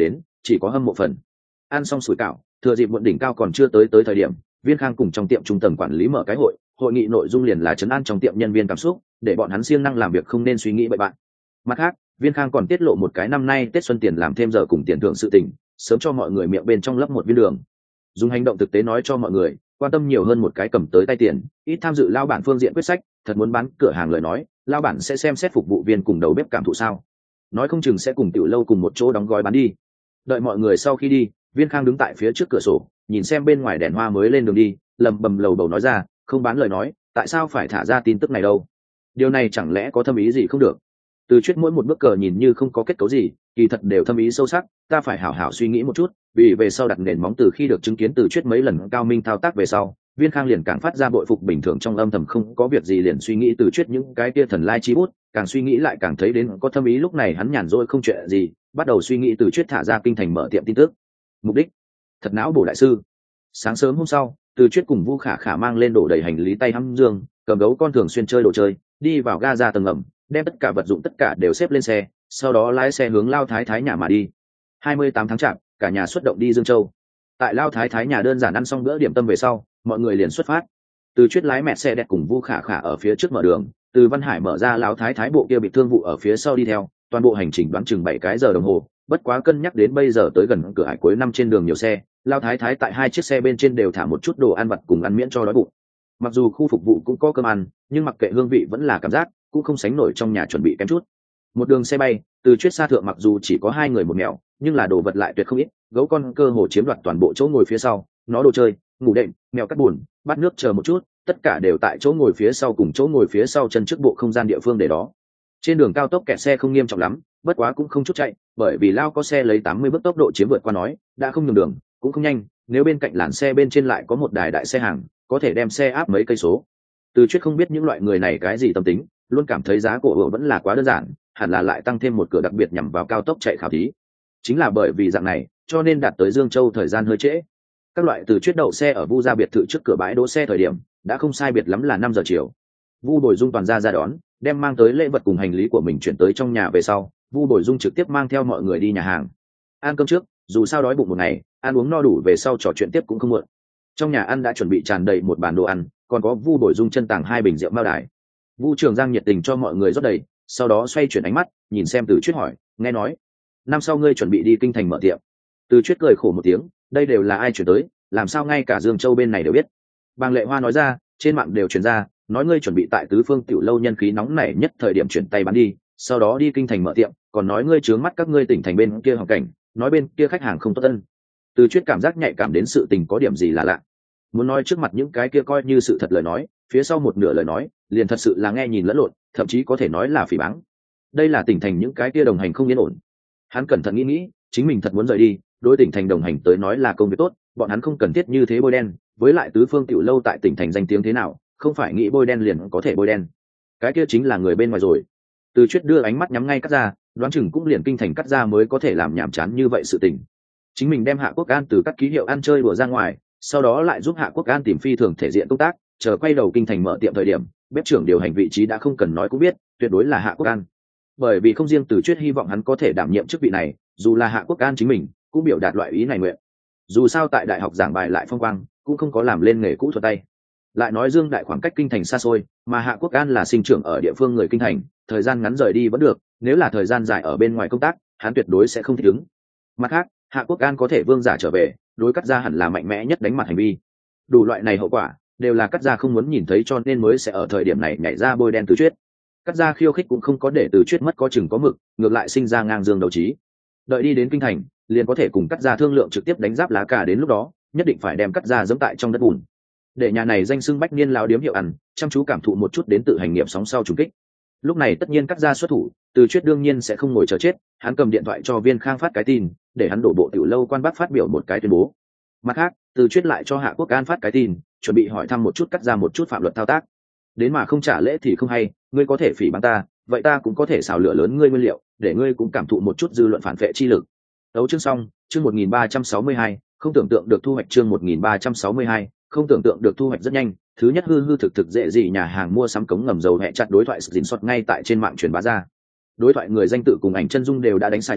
chỉ có hâm mộ phần. Ăn xong sủi cảo, thừa dịp muộn đỉnh cao còn chưa tới tới thời điểm, Viên Khang cùng trong tiệm trung tầng quản lý mở cái hội, hội nghị nội dung liền là trấn an trong tiệm nhân viên cảm xúc, để bọn hắn siêng năng làm việc không nên suy nghĩ bậy bạn. Mặt khác, Viên Khang còn tiết lộ một cái năm nay Tết xuân tiền làm thêm giờ cùng tiền thưởng sự tình, sớm cho mọi người miệng bên trong lấp một viên đường. Dùng hành động thực tế nói cho mọi người, quan tâm nhiều hơn một cái cầm tới tay tiền, ít tham dự lao bản phương diện quyết sách, thật muốn bán cửa hàng lời nói, lao bản sẽ xem xét phục vụ viên cùng đầu bếp cảm thụ sao? Nói không chừng sẽ cùng tiểu lâu cùng một chỗ đóng gói bán đi. Đợi mọi người sau khi đi, Viên Khang đứng tại phía trước cửa sổ, nhìn xem bên ngoài đèn hoa mới lên đường đi, lầm bầm lầu bầu nói ra, không bán lời nói, tại sao phải thả ra tin tức này đâu? Điều này chẳng lẽ có thâm ý gì không được? Từ Chuyết mỗi một bước cờ nhìn như không có kết cấu gì, kỳ thật đều thâm ý sâu sắc, ta phải hảo hảo suy nghĩ một chút, vì về sau đặt nền móng. Từ khi được chứng kiến Từ Chuyết mấy lần cao minh thao tác về sau, Viên Khang liền càng phát ra bội phục bình thường, trong âm thầm không có việc gì liền suy nghĩ Từ Chuyết những cái kia thần lai chi bút, càng suy nghĩ lại càng thấy đến có thâm ý. Lúc này hắn nhàn rỗi không chuyện gì, bắt đầu suy nghĩ Từ Chuyết thả ra kinh thành mở tiệm tin tức. Mục đích, thật não bổ đại sư. Sáng sớm hôm sau, Từ Chuyết cùng Vu Khả Khả mang lên đổ đầy hành lý tay hăm dương, cầm gấu con thường xuyên chơi đồ chơi, đi vào ga ra tầng ngầm, đem tất cả vật dụng tất cả đều xếp lên xe, sau đó lái xe hướng Lao Thái Thái nhà mà đi. hai mươi tám tháng chạp, cả nhà xuất động đi Dương Châu. Tại Lao Thái Thái nhà đơn giản ăn xong bữa điểm tâm về sau, mọi người liền xuất phát. Từ Chuyết lái mẹ xe đẹp cùng Vu Khả Khả ở phía trước mở đường, Từ Văn Hải mở ra Lao Thái Thái bộ kia bị thương vụ ở phía sau đi theo, toàn bộ hành trình đoán chừng bảy cái giờ đồng hồ. Bất quá cân nhắc đến bây giờ tới gần cửa hải cuối năm, trên đường nhiều xe, Lao Thái Thái tại hai chiếc xe bên trên đều thả một chút đồ ăn vặt cùng ăn miễn cho đói bụng. Mặc dù khu phục vụ cũng có cơm ăn, nhưng mặc kệ hương vị vẫn là cảm giác, cũng không sánh nổi trong nhà chuẩn bị kém chút. Một đường xe bay, Từ Chuyết xa thượng mặc dù chỉ có hai người một mèo, nhưng là đồ vật lại tuyệt không ít, gấu con cơ hồ chiếm đoạt toàn bộ chỗ ngồi phía sau, nó đồ chơi, ngủ đệm, mèo cắt bùn, bát nước chờ một chút, tất cả đều tại chỗ ngồi phía sau cùng chỗ ngồi phía sau chân trước bộ không gian địa phương để đó. Trên đường cao tốc kẹt xe không nghiêm trọng lắm, bất quá cũng không chút chạy, bởi vì Lao có xe lấy tám mươi bước tốc độ chiếm vượt qua nói, đã không nhường đường, cũng không nhanh, nếu bên cạnh làn xe bên trên lại có một đài đại xe hàng, có thể đem xe áp mấy cây số. Từ Chuyết không biết những loại người này cái gì tâm tính, luôn cảm thấy giá cổ vẫn là quá đơn giản, hẳn là lại tăng thêm một cửa đặc biệt nhằm vào cao tốc chạy khảo thí. Chính là bởi vì dạng này, cho nên đạt tới Dương Châu thời gian hơi trễ. Các loại Từ Chuyết đậu xe ở Vu gia biệt thự trước cửa bãi đỗ xe thời điểm, đã không sai biệt lắm là năm giờ chiều. Vu Bồi Dung toàn ra ra đón, đem mang tới lễ vật cùng hành lý của mình chuyển tới trong nhà về sau, Vu Bồi Dung trực tiếp mang theo mọi người đi nhà hàng. Ăn cơm trước, dù sao đói bụng một ngày, ăn uống no đủ về sau trò chuyện tiếp cũng không muộn. Trong nhà ăn đã chuẩn bị tràn đầy một bàn đồ ăn, còn có Vu Bồi Dung chân tàng hai bình rượu mao đài. Vu Trường Giang nhiệt tình cho mọi người rót đầy, sau đó xoay chuyển ánh mắt, nhìn xem Từ Chuyết hỏi, nghe nói năm sau ngươi chuẩn bị đi kinh thành mở tiệm. Từ Chuyết cười khổ một tiếng, đây đều là ai chuyển tới, làm sao ngay cả Dương Châu bên này đều biết. Bàng Lệ Hoa nói ra, trên mạng đều truyền ra, nói ngươi chuẩn bị tại tứ phương tiểu lâu nhân khí nóng nảy nhất thời điểm chuyển tay bán đi, sau đó đi kinh thành mở tiệm, còn nói ngươi trướng mắt các ngươi tỉnh thành bên kia hoàn cảnh, nói bên kia khách hàng không tốt ân. Từ Chuyết cảm giác nhạy cảm đến sự tình có điểm gì là lạ. Muốn nói trước mặt những cái kia coi như sự thật lời nói, phía sau một nửa lời nói liền thật sự là nghe nhìn lẫn lộn, thậm chí có thể nói là phỉ báng. Đây là tỉnh thành những cái kia đồng hành không yên ổn. Hắn cẩn thận nghĩ nghĩ, chính mình thật muốn rời đi, đối tỉnh thành đồng hành tới nói là công việc tốt, bọn hắn không cần thiết như thế bôi đen, với lại tứ phương tiểu lâu tại tỉnh thành danh tiếng thế nào, không phải nghĩ bôi đen liền có thể bôi đen. Cái kia chính là người bên ngoài rồi. Từ Chuyết đưa ánh mắt nhắm ngay cắt ra, đoán chừng cũng liền kinh thành cắt ra mới có thể làm nhảm chán như vậy sự tình. Chính mình đem Hạ Quốc An từ các ký hiệu ăn chơi đùa ra ngoài, sau đó lại giúp Hạ Quốc An tìm phi thường thể diện công tác, chờ quay đầu kinh thành mở tiệm thời điểm, bếp trưởng điều hành vị trí đã không cần nói cũng biết, tuyệt đối là Hạ Quốc An. Bởi vì không riêng Từ Chuyết hy vọng hắn có thể đảm nhiệm chức vị này, dù là Hạ Quốc An chính mình cũng biểu đạt loại ý này nguyện. Dù sao tại đại học giảng bài lại phong quang, cũng không có làm lên nghề cũ thuật tay. Lại nói Dương Đại khoảng cách kinh thành xa xôi, mà Hạ Quốc An là sinh trưởng ở địa phương người kinh thành, thời gian ngắn rời đi vẫn được, nếu là thời gian dài ở bên ngoài công tác, hắn tuyệt đối sẽ không thích ứng. Mặt khác, Hạ Quốc An có thể vương giả trở về, đối cắt ra hẳn là mạnh mẽ nhất đánh mặt hành vi. Đủ loại này hậu quả đều là cắt ra không muốn nhìn thấy, cho nên mới sẽ ở thời điểm này nhảy ra bôi đen Từ Chuyết. Cắt ra khiêu khích cũng không có để Từ Chuyết mất có chừng có mực, ngược lại sinh ra ngang dương đấu trí. Đợi đi đến kinh thành, liền có thể cùng cắt ra thương lượng trực tiếp đánh giáp lá cà, đến lúc đó nhất định phải đem cắt ra giẫm tại trong đất bùn. Để nhà này danh xưng bách niên lão điếm hiệu ăn, chăm chú cảm thụ một chút đến tự hành nghiệm sóng sau trùng kích. Lúc này tất nhiên cắt ra xuất thủ, Từ Chuyết đương nhiên sẽ không ngồi chờ chết, hắn cầm điện thoại cho Viên Khang phát cái tin, để hắn đổ bộ tiểu lâu quan bác phát biểu một cái tuyên bố. Mặt khác, Từ Chuyết lại cho Hạ Quốc An phát cái tin, chuẩn bị hỏi thăm một chút cắt ra một chút phạm luật thao tác. Đến mà không trả lễ thì không hay, ngươi có thể phỉ báng ta, vậy ta cũng có thể xào lửa lớn ngươi nguyên liệu, để ngươi cũng cảm thụ một chút dư luận phản vệ chi lực. Đấu chương xong, chương một nghìn ba trăm sáu mươi hai, không tưởng tượng được thu hoạch, chương một nghìn ba trăm sáu mươi hai, không tưởng tượng được thu hoạch rất nhanh. Thứ nhất hư hư thực thực dễ gì nhà hàng mua sắm cống ngầm dầu hẹ chặt đối thoại dính sọt ngay tại trên mạng truyền bá ra. Đối thoại người danh tự cùng ảnh chân dung đều đã đánh sai giờ,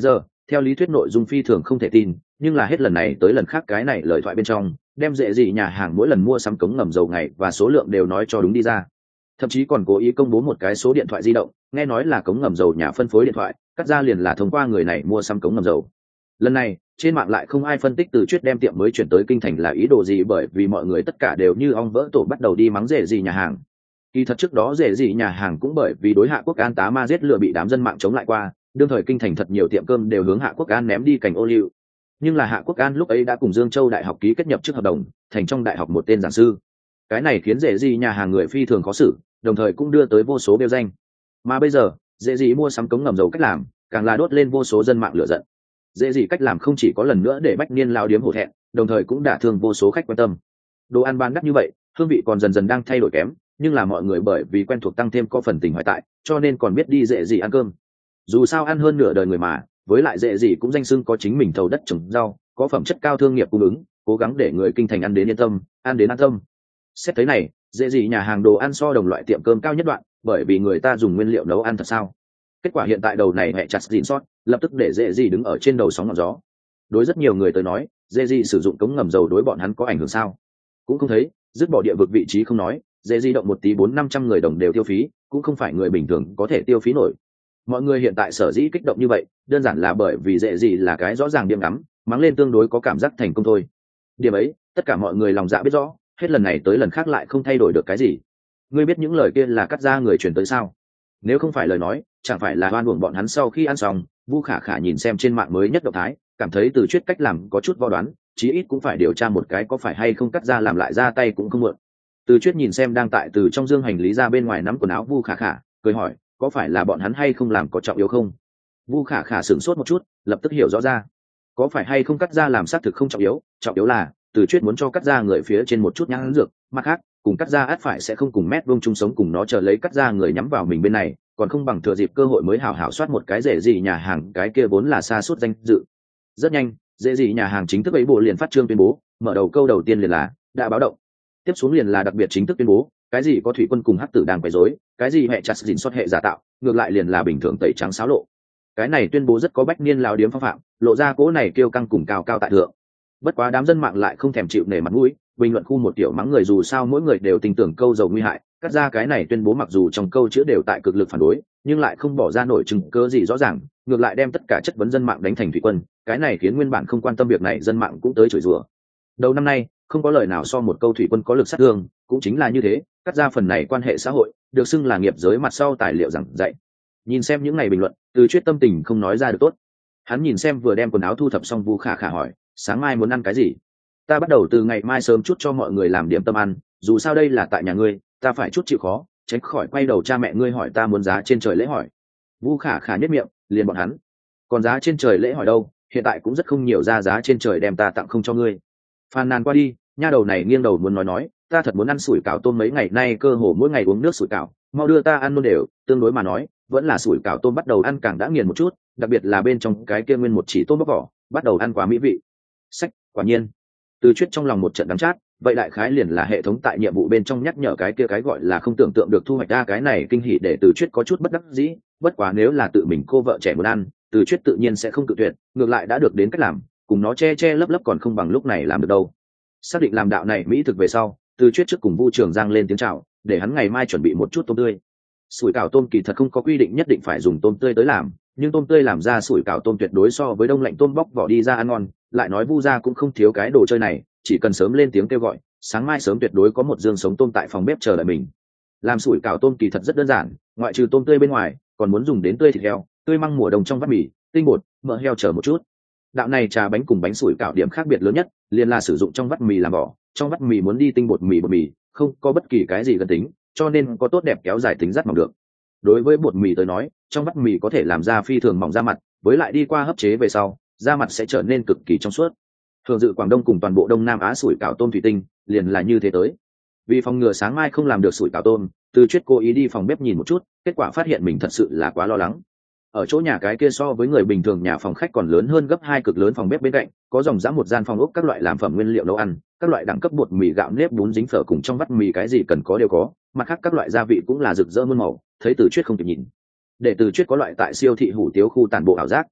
theo lý thuyết nội dung phi thường không thể tin, nhưng là hết lần này tới lần khác cái này lời thoại bên trong đem dễ gì nhà hàng mỗi lần mua sắm cống ngầm dầu ngày và số lượng đều nói cho đúng đi ra, thậm chí còn cố ý công bố một cái số điện thoại di động, nghe nói là cống ngầm dầu nhà phân phối điện thoại, cắt ra liền là thông qua người này mua sắm cống ngầm dầu. Lần này trên mạng lại không ai phân tích Từ Chuyết đem tiệm mới chuyển tới kinh thành là ý đồ gì, bởi vì mọi người tất cả đều như ong vỡ tổ bắt đầu đi mắng dễ gì nhà hàng. Kỳ thật trước đó dễ gì nhà hàng cũng bởi vì đối Hạ Quốc An tá ma giết lừa bị đám dân mạng chống lại qua, đương thời kinh thành thật nhiều tiệm cơm đều hướng Hạ Quốc An ném đi cảnh ô liu. Nhưng là Hạ Quốc An lúc ấy đã cùng Dương Châu Đại học ký kết nhập chức hợp đồng, thành trong đại học một tên giảng sư. Cái này khiến dễ gì nhà hàng người phi thường khó xử, đồng thời cũng đưa tới vô số bêu danh. Mà bây giờ dễ gì mua sắm cống ngầm dầu cách làm càng là đốt lên vô số dân mạng lửa giận. Dễ gì cách làm không chỉ có lần nữa để Bách Niên lao điếm hổ thẹn, đồng thời cũng đả thương vô số khách quan tâm. Đồ ăn bán đắt như vậy, hương vị còn dần dần đang thay đổi kém, nhưng là mọi người bởi vì quen thuộc tăng thêm có phần tình hoài tại, cho nên còn biết đi dễ gì ăn cơm. Dù sao ăn hơn nửa đời người mà, với lại dễ gì cũng danh xưng có chính mình thầu đất trồng rau, có phẩm chất cao thương nghiệp cung ứng, cố gắng để người kinh thành ăn đến yên tâm, ăn đến an tâm. Xét thấy này, dễ gì nhà hàng đồ ăn so đồng loại tiệm cơm cao nhất đoạn, bởi vì người ta dùng nguyên liệu nấu ăn thật sao. Kết quả hiện tại đầu này hẹ chặt dịn sót, lập tức để dễ gì đứng ở trên đầu sóng ngọn gió. Đối rất nhiều người tới nói, dễ gì sử dụng cống ngầm dầu đối bọn hắn có ảnh hưởng sao? Cũng không thấy, dứt bỏ địa vực vị trí không nói, dễ gì động một tí bốn năm trăm người đồng đều tiêu phí, cũng không phải người bình thường có thể tiêu phí nổi. Mọi người hiện tại sở dĩ kích động như vậy, đơn giản là bởi vì dễ gì là cái rõ ràng điểm ngắm, mắng lên tương đối có cảm giác thành công thôi. Điểm ấy, tất cả mọi người lòng dạ biết rõ, hết lần này tới lần khác lại không thay đổi được cái gì. Ngươi biết những lời kia là cắt ra người truyền tới sao? Nếu không phải lời nói, chẳng phải là oan uổng bọn hắn. Sau khi ăn xong, Vu Khả Khả nhìn xem trên mạng mới nhất động thái, cảm thấy Từ Chuyết cách làm có chút vo đoán, chí ít cũng phải điều tra một cái có phải hay không cắt ra làm lại ra tay cũng không muộn. Từ Chuyết nhìn xem đang tại từ trong dương hành lý ra bên ngoài nắm quần áo Vu Khả Khả, cười hỏi, có phải là bọn hắn hay không làm có trọng yếu không? Vu Khả Khả sửng sốt một chút, lập tức hiểu rõ ra, có phải hay không cắt ra làm xác thực không trọng yếu, trọng yếu là Từ Chuyết muốn cho cắt ra người phía trên một chút nhãn dược, mặt khác cùng cắt ra át phải sẽ không cùng mét vuông chung sống cùng nó chờ lấy cắt ra người nhắm vào mình bên này, còn không bằng thừa dịp cơ hội mới hảo hảo soát một cái rẻ gì nhà hàng, cái kia vốn là xa suốt danh dự. Rất nhanh, dễ gì nhà hàng chính thức ấy bộ liền phát trương tuyên bố, mở đầu câu đầu tiên liền là đã báo động, tiếp xuống liền là đặc biệt chính thức tuyên bố, cái gì có thủy quân cùng hắc tử đang quấy rối, cái gì hệ chặt dịn xuất hệ giả tạo, ngược lại liền là bình thường tẩy trắng xáo lộ. Cái này tuyên bố rất có Bách Niên lao điếm phong phạm, lộ ra cố này kêu căng cùng cao cao tại thượng. Bất quá đám dân mạng lại không thèm chịu nể mặt mũi, bình luận khu một tiểu mắng người, dù sao mỗi người đều tin tưởng câu dầu nguy hại, cắt ra cái này tuyên bố mặc dù trong câu chữ đều tại cực lực phản đối, nhưng lại không bỏ ra nổi chứng cứ gì rõ ràng, ngược lại đem tất cả chất vấn dân mạng đánh thành thủy quân, cái này khiến nguyên bản không quan tâm việc này dân mạng cũng tới chửi rủa. Đầu năm nay, không có lời nào so một câu thủy quân có lực sát thương, cũng chính là như thế, cắt ra phần này quan hệ xã hội, được xưng là nghiệp giới mặt sau tài liệu giảng dạy. Nhìn xem những ngày bình luận, Từ Chuyết tâm tình không nói ra được tốt. Hắn nhìn xem vừa đem quần áo thu thập xong Vu Khả Khả hỏi, sáng mai muốn ăn cái gì? Ta bắt đầu từ ngày mai sớm chút cho mọi người làm điểm tâm ăn, dù sao đây là tại nhà ngươi, ta phải chút chịu khó, tránh khỏi quay đầu cha mẹ ngươi hỏi ta muốn giá trên trời lễ hỏi. Vu Khả Khả nhếch miệng, liền bọn hắn. Còn giá trên trời lễ hỏi đâu, hiện tại cũng rất không nhiều ra giá trên trời đem ta tặng không cho ngươi. Phàn nàn qua đi, nha đầu này nghiêng đầu muốn nói nói, ta thật muốn ăn sủi cảo tôm, mấy ngày nay cơ hồ mỗi ngày uống nước sủi cảo, mau đưa ta ăn luôn đều, tương đối mà nói, vẫn là sủi cảo tôm bắt đầu ăn càng đã nghiền một chút, đặc biệt là bên trong cái kia nguyên một chỉ tôm bóc vỏ, bắt đầu ăn quá mỹ vị. Sách, quả nhiên. Từ Chuyết trong lòng một trận đắng chát, vậy đại khái liền là hệ thống tại nhiệm vụ bên trong nhắc nhở cái kia cái gọi là không tưởng tượng được thu hoạch ra, cái này kinh hỉ để Từ Chuyết có chút bất đắc dĩ, bất quá nếu là tự mình cô vợ trẻ muốn ăn, Từ Chuyết tự nhiên sẽ không cự tuyệt, ngược lại đã được đến cách làm, cùng nó che che lấp lấp còn không bằng lúc này làm được đâu. Xác định làm đạo này mỹ thực về sau, Từ Chuyết trước cùng Vu Trường Giang lên tiếng chào, để hắn ngày mai chuẩn bị một chút tôm tươi. Sủi cảo tôm kỳ thật không có quy định nhất định phải dùng tôm tươi tới làm, nhưng tôm tươi làm ra sủi cảo tôm tuyệt đối so với đông lạnh tôm bóc vỏ đi ra ăn ngon, lại nói Vu gia cũng không thiếu cái đồ chơi này, chỉ cần sớm lên tiếng kêu gọi, sáng mai sớm tuyệt đối có một dương sống tôm tại phòng bếp chờ đợi mình. Làm sủi cảo tôm kỳ thật rất đơn giản, ngoại trừ tôm tươi bên ngoài, còn muốn dùng đến tươi thịt heo, tươi măng mùa đông trong vắt mì, tinh bột, mỡ heo chờ một chút. Đạo này trà bánh cùng bánh sủi cảo điểm khác biệt lớn nhất, liền là sử dụng trong vắt mì làm vỏ, trong vắt mì muốn đi tinh bột mì bột mì, không có bất kỳ cái gì gần tính, cho nên có tốt đẹp kéo dài tính rất mỏng được. Đối với bột mì tới nói, trong vắt mì có thể làm ra phi thường mỏng da mặt, với lại đi qua hấp chế về sau, da mặt sẽ trở nên cực kỳ trong suốt. Thường dự Quảng Đông cùng toàn bộ Đông Nam Á sủi cảo tôm thủy tinh, liền là như thế tới. Vì phòng ngừa sáng mai không làm được sủi cảo tôm, Từ Chuyết cố ý đi phòng bếp nhìn một chút, kết quả phát hiện mình thật sự là quá lo lắng. Ở chỗ nhà cái kia so với người bình thường nhà phòng khách còn lớn hơn gấp hai cực lớn phòng bếp bên cạnh, có dòng dã một gian phòng ốc các loại làm phẩm nguyên liệu nấu ăn, các loại đẳng cấp bột mì gạo nếp bún dính phở cùng trong vắt mì cái gì cần có đều có, mặt khác các loại gia vị cũng là rực rỡ muôn màu, thấy Từ Chuyết không kịp nhìn. Để Từ Chuyết có loại tại siêu thị hủ tiếu khu tản bộ ảo giác.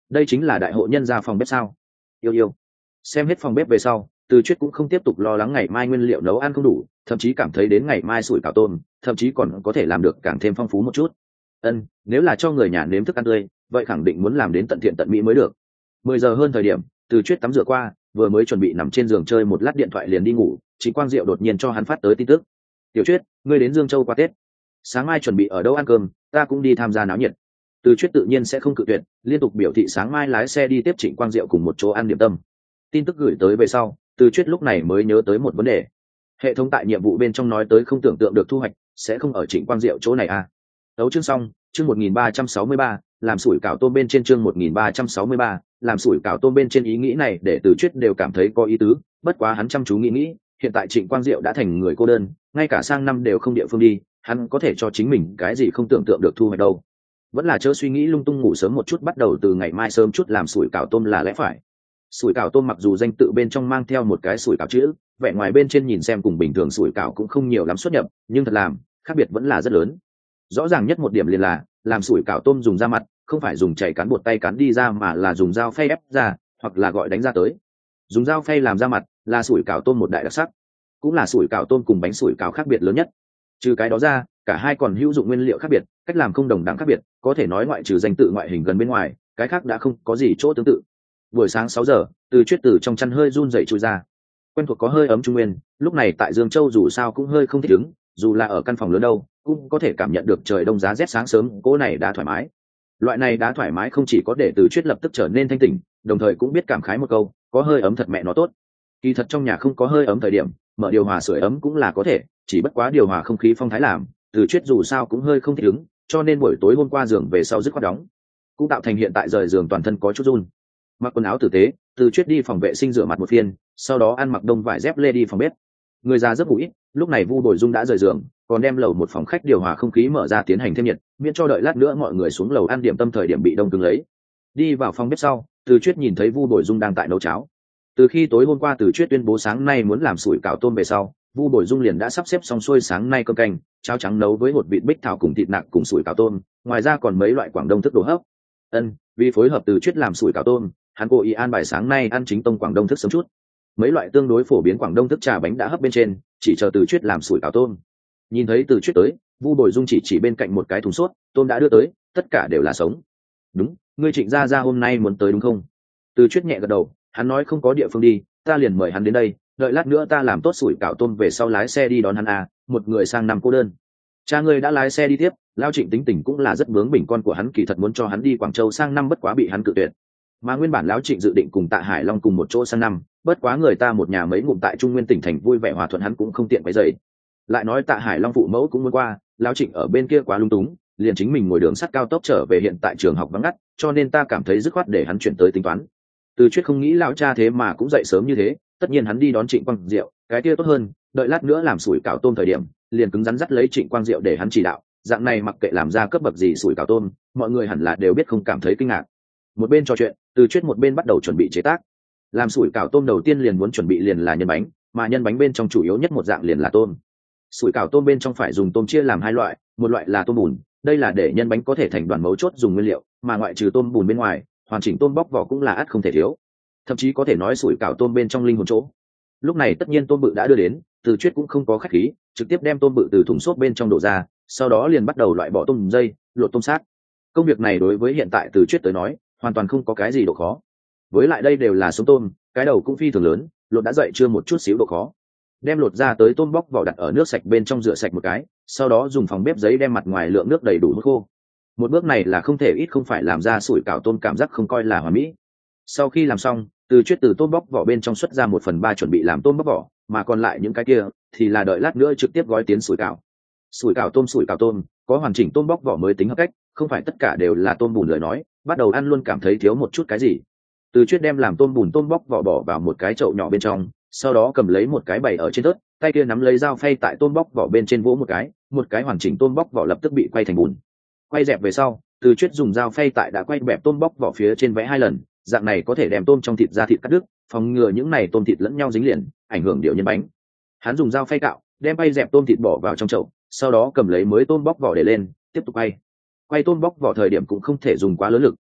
đây chính là đại hộ nhân ra phòng bếp sao? Yêu yêu. Xem hết phòng bếp về sau, Từ Chuyết cũng không tiếp tục lo lắng ngày mai nguyên liệu nấu ăn không đủ, thậm chí cảm thấy đến ngày mai sủi cảo tôm, thậm chí còn có thể làm được càng thêm phong phú một chút. Ân, nếu là cho người nhà nếm thức ăn tươi, vậy khẳng định muốn làm đến tận thiện tận mỹ mới được. Mười giờ hơn thời điểm, Từ Chuyết tắm rửa qua, vừa mới chuẩn bị nằm trên giường chơi một lát điện thoại liền đi ngủ, Trịnh Quang Diệu đột nhiên cho hắn phát tới tin tức. "Tiểu Chuyết, ngươi đến Dương Châu qua Tết, sáng mai chuẩn bị ở đâu ăn cơm, ta cũng đi tham gia náo nhiệt." Từ Chuyết tự nhiên sẽ không cự tuyệt, liên tục biểu thị sáng mai lái xe đi tiếp Trịnh Quang Diệu cùng một chỗ ăn điểm tâm. Tin tức gửi tới về sau, Từ Chuyết lúc này mới nhớ tới một vấn đề. Hệ thống tại nhiệm vụ bên trong nói tới không tưởng tượng được thu hoạch, sẽ không ở Trịnh Quang Diệu chỗ này à? Đấu chương xong, chương một nghìn ba trăm sáu mươi ba, làm sủi cảo tôm bên trên chương một nghìn ba trăm sáu mươi ba, làm sủi cảo tôm bên trên ý nghĩ này để Từ Chuyết đều cảm thấy có ý tứ, bất quá hắn chăm chú nghĩ nghĩ, hiện tại Trịnh Quang Diệu đã thành người cô đơn, ngay cả sang năm đều không địa phương đi, hắn có thể cho chính mình cái gì không tưởng tượng được thu hoạch đâu. Vẫn là chớ suy nghĩ lung tung, ngủ sớm một chút, bắt đầu từ ngày mai sớm chút làm sủi cảo tôm là lẽ phải. Sủi cảo tôm mặc dù danh tự bên trong mang theo một cái sủi cảo chữ, vẻ ngoài bên trên nhìn xem cùng bình thường sủi cảo cũng không nhiều lắm xuất nhập, nhưng thật làm khác biệt vẫn là rất lớn. Rõ ràng nhất một điểm liền là làm sủi cảo tôm dùng da mặt, không phải dùng chảy cán bột tay cán đi ra, mà là dùng dao phay ép ra, hoặc là gọi đánh ra tới. Dùng dao phay làm da mặt là sủi cảo tôm một đại đặc sắc, cũng là sủi cảo tôm cùng bánh sủi cảo khác biệt lớn nhất. Trừ cái đó ra, cả hai còn hữu dụng nguyên liệu khác biệt, cách làm không đồng đẳng khác biệt, có thể nói ngoại trừ danh tự ngoại hình gần bên ngoài, cái khác đã không có gì chỗ tương tự. Buổi sáng sáu giờ, Từ Chuyết từ trong chăn hơi run rẩy chui ra. Quen thuộc có hơi ấm trung nguyên, lúc này tại Dương Châu dù sao cũng hơi không thích ứng, dù là ở căn phòng lớn đâu, cũng có thể cảm nhận được trời đông giá rét sáng sớm, cỗ này đã thoải mái. Loại này đã thoải mái không chỉ có để Từ Chuyết lập tức trở nên thanh tỉnh, đồng thời cũng biết cảm khái một câu, có hơi ấm thật mẹ nó tốt. Kỳ thật trong nhà không có hơi ấm thời điểm, mở điều hòa sưởi ấm cũng là có thể, chỉ bất quá điều hòa không khí phong thái làm, Từ Chuyết dù sao cũng hơi không thích ứng, cho nên buổi tối hôm qua giường về sau dứt khoát đóng, cũng tạo thành hiện tại rời giường toàn thân có chút run. Mặc quần áo tử tế, Từ Chuyết đi phòng vệ sinh rửa mặt một phiên, sau đó ăn mặc đông vải dép lê đi phòng bếp. Người già giấc ngủ ít, lúc này Vu Bồi Dung đã rời giường, còn đem lầu một phòng khách điều hòa không khí mở ra tiến hành thêm nhiệt, miễn cho đợi lát nữa mọi người xuống lầu ăn điểm tâm thời điểm bị đông cứng lấy. Đi vào phòng bếp sau, Từ Chuyết nhìn thấy Vu Bồi Dung đang tại nấu cháo. Từ khi tối hôm qua Từ Chuyết tuyên bố sáng nay muốn làm sủi cảo tôm về sau, Vu Bồi Dung liền đã sắp xếp xong xuôi sáng nay cơm canh, cháo trắng nấu với hột vịt bích thảo cùng thịt nạc cùng sủi cảo tôm, ngoài ra còn mấy loại Quảng Đông thức đồ hấp. Ân, vì phối hợp Từ Chuyết làm sủi cảo tôm, hắn cố ý an bài sáng nay ăn chính tông Quảng Đông thức sớm chút. Mấy loại tương đối phổ biến Quảng Đông thức trà bánh đã hấp bên trên, chỉ chờ Từ Chuyết làm sủi cảo tôm. Nhìn thấy Từ Chuyết tới, Vu Bồi Dung chỉ chỉ bên cạnh một cái thùng sốt, tôm đã đưa tới, tất cả đều là sống. Đúng, ngươi Trịnh gia gia hôm nay muốn tới đúng không? Từ Chuyết nhẹ gật đầu, hắn nói không có địa phương đi, ta liền mời hắn đến đây, đợi lát nữa ta làm tốt sủi cảo tôm về sau lái xe đi đón hắn à, một người sang năm cô đơn. Cha ngươi đã lái xe đi tiếp, Lao Trịnh tính tình cũng là rất bướng bỉnh, con của hắn kỳ thật muốn cho hắn đi Quảng Châu sang năm, bất quá bị hắn cự tuyệt. Mà nguyên bản Lão Trịnh dự định cùng Tạ Hải Long cùng một chỗ sang năm, bất quá người ta một nhà mấy ngụm tại Trung Nguyên tỉnh thành vui vẻ hòa thuận, hắn cũng không tiện quấy rầy. Lại nói Tạ Hải Long phụ mẫu cũng muốn qua, Lão Trịnh ở bên kia quá lung túng, liền chính mình ngồi đường sắt cao tốc trở về, hiện tại trường học vắng ngắt, cho nên ta cảm thấy dứt khoát để hắn chuyển tới tính toán. Từ Chuyết không nghĩ lão cha thế mà cũng dậy sớm như thế, tất nhiên hắn đi đón Trịnh Quang Diệu, cái kia tốt hơn, đợi lát nữa làm sủi cảo tôm thời điểm, liền cứng rắn dắt lấy Trịnh Quang Diệu để hắn chỉ đạo, dạng này mặc kệ làm ra cấp bậc gì sủi cảo tôm, mọi người hẳn là đều biết, không cảm thấy kinh ngạc. Một bên trò chuyện, Từ Chuyết một bên bắt đầu chuẩn bị chế tác. Làm sủi cảo tôm đầu tiên liền muốn chuẩn bị liền là nhân bánh, mà nhân bánh bên trong chủ yếu nhất một dạng liền là tôm. Sủi cảo tôm bên trong phải dùng tôm chia làm hai loại, một loại là tôm bùn, đây là để nhân bánh có thể thành đoàn mấu chốt dùng nguyên liệu, mà ngoại trừ tôm bùn bên ngoài, hoàn chỉnh tôm bóc vỏ cũng là ắt không thể thiếu, thậm chí có thể nói sủi cảo tôm bên trong linh hồn chỗ. Lúc này tất nhiên tôm bự đã đưa đến, Từ Chuyết cũng không có khách khí, trực tiếp đem tôm bự từ thùng xốp bên trong đổ ra, sau đó liền bắt đầu loại bỏ tôm dây, luộc tôm xác. Công việc này đối với hiện tại Từ Chuyết tới nói, hoàn toàn không có cái gì độ khó. Với lại đây đều là sống tôm, cái đầu cũng phi thường lớn, lột đã dậy chưa một chút xíu độ khó. Đem lột ra tới tôm bóc vỏ đặt ở nước sạch bên trong rửa sạch một cái, sau đó dùng phòng bếp giấy đem mặt ngoài lượng nước đầy đủ hút khô. Một bước này là không thể ít, không phải làm ra sủi cảo tôm cảm giác không coi là hoàn mỹ. Sau khi làm xong, Từ Chuyết từ tôm bóc vỏ bên trong xuất ra một phần ba chuẩn bị làm tôm bóc vỏ, mà còn lại những cái kia thì là đợi lát nữa trực tiếp gói tiến sủi cảo. Sủi cảo tôm sủi cảo tôm, có hoàn chỉnh tôm bóc vỏ mới tính hợp cách, không phải tất cả đều là tôm bùn lời nói, bắt đầu ăn luôn cảm thấy thiếu một chút cái gì. Từ Chuyết đem làm tôm bùn tôm bóc vỏ bỏ vào một cái chậu nhỏ bên trong, sau đó cầm lấy một cái bày ở trên tớt, tay kia nắm lấy dao phay tại tôm bóc vỏ bên trên vỗ một cái, một cái hoàn chỉnh tôm bóc vỏ lập tức bị quay thành bùn. Quay dẹp về sau, Từ Chuyết dùng dao phay tại đã quay bẹp tôm bóc vỏ phía trên vẽ hai lần, dạng này có thể đem tôm trong thịt ra thịt cắt đứt, phòng ngừa những này tôm thịt lẫn nhau dính liền, ảnh hưởng điệu nhân bánh. Hắn dùng dao phay cạo, đem bay dẹp tôm thịt bỏ vào trong chậu, sau đó cầm lấy mới tôm bóc vỏ để lên, tiếp tục quay. Quay tôm bóc vỏ thời điểm cũng không thể dùng quá lớn lực,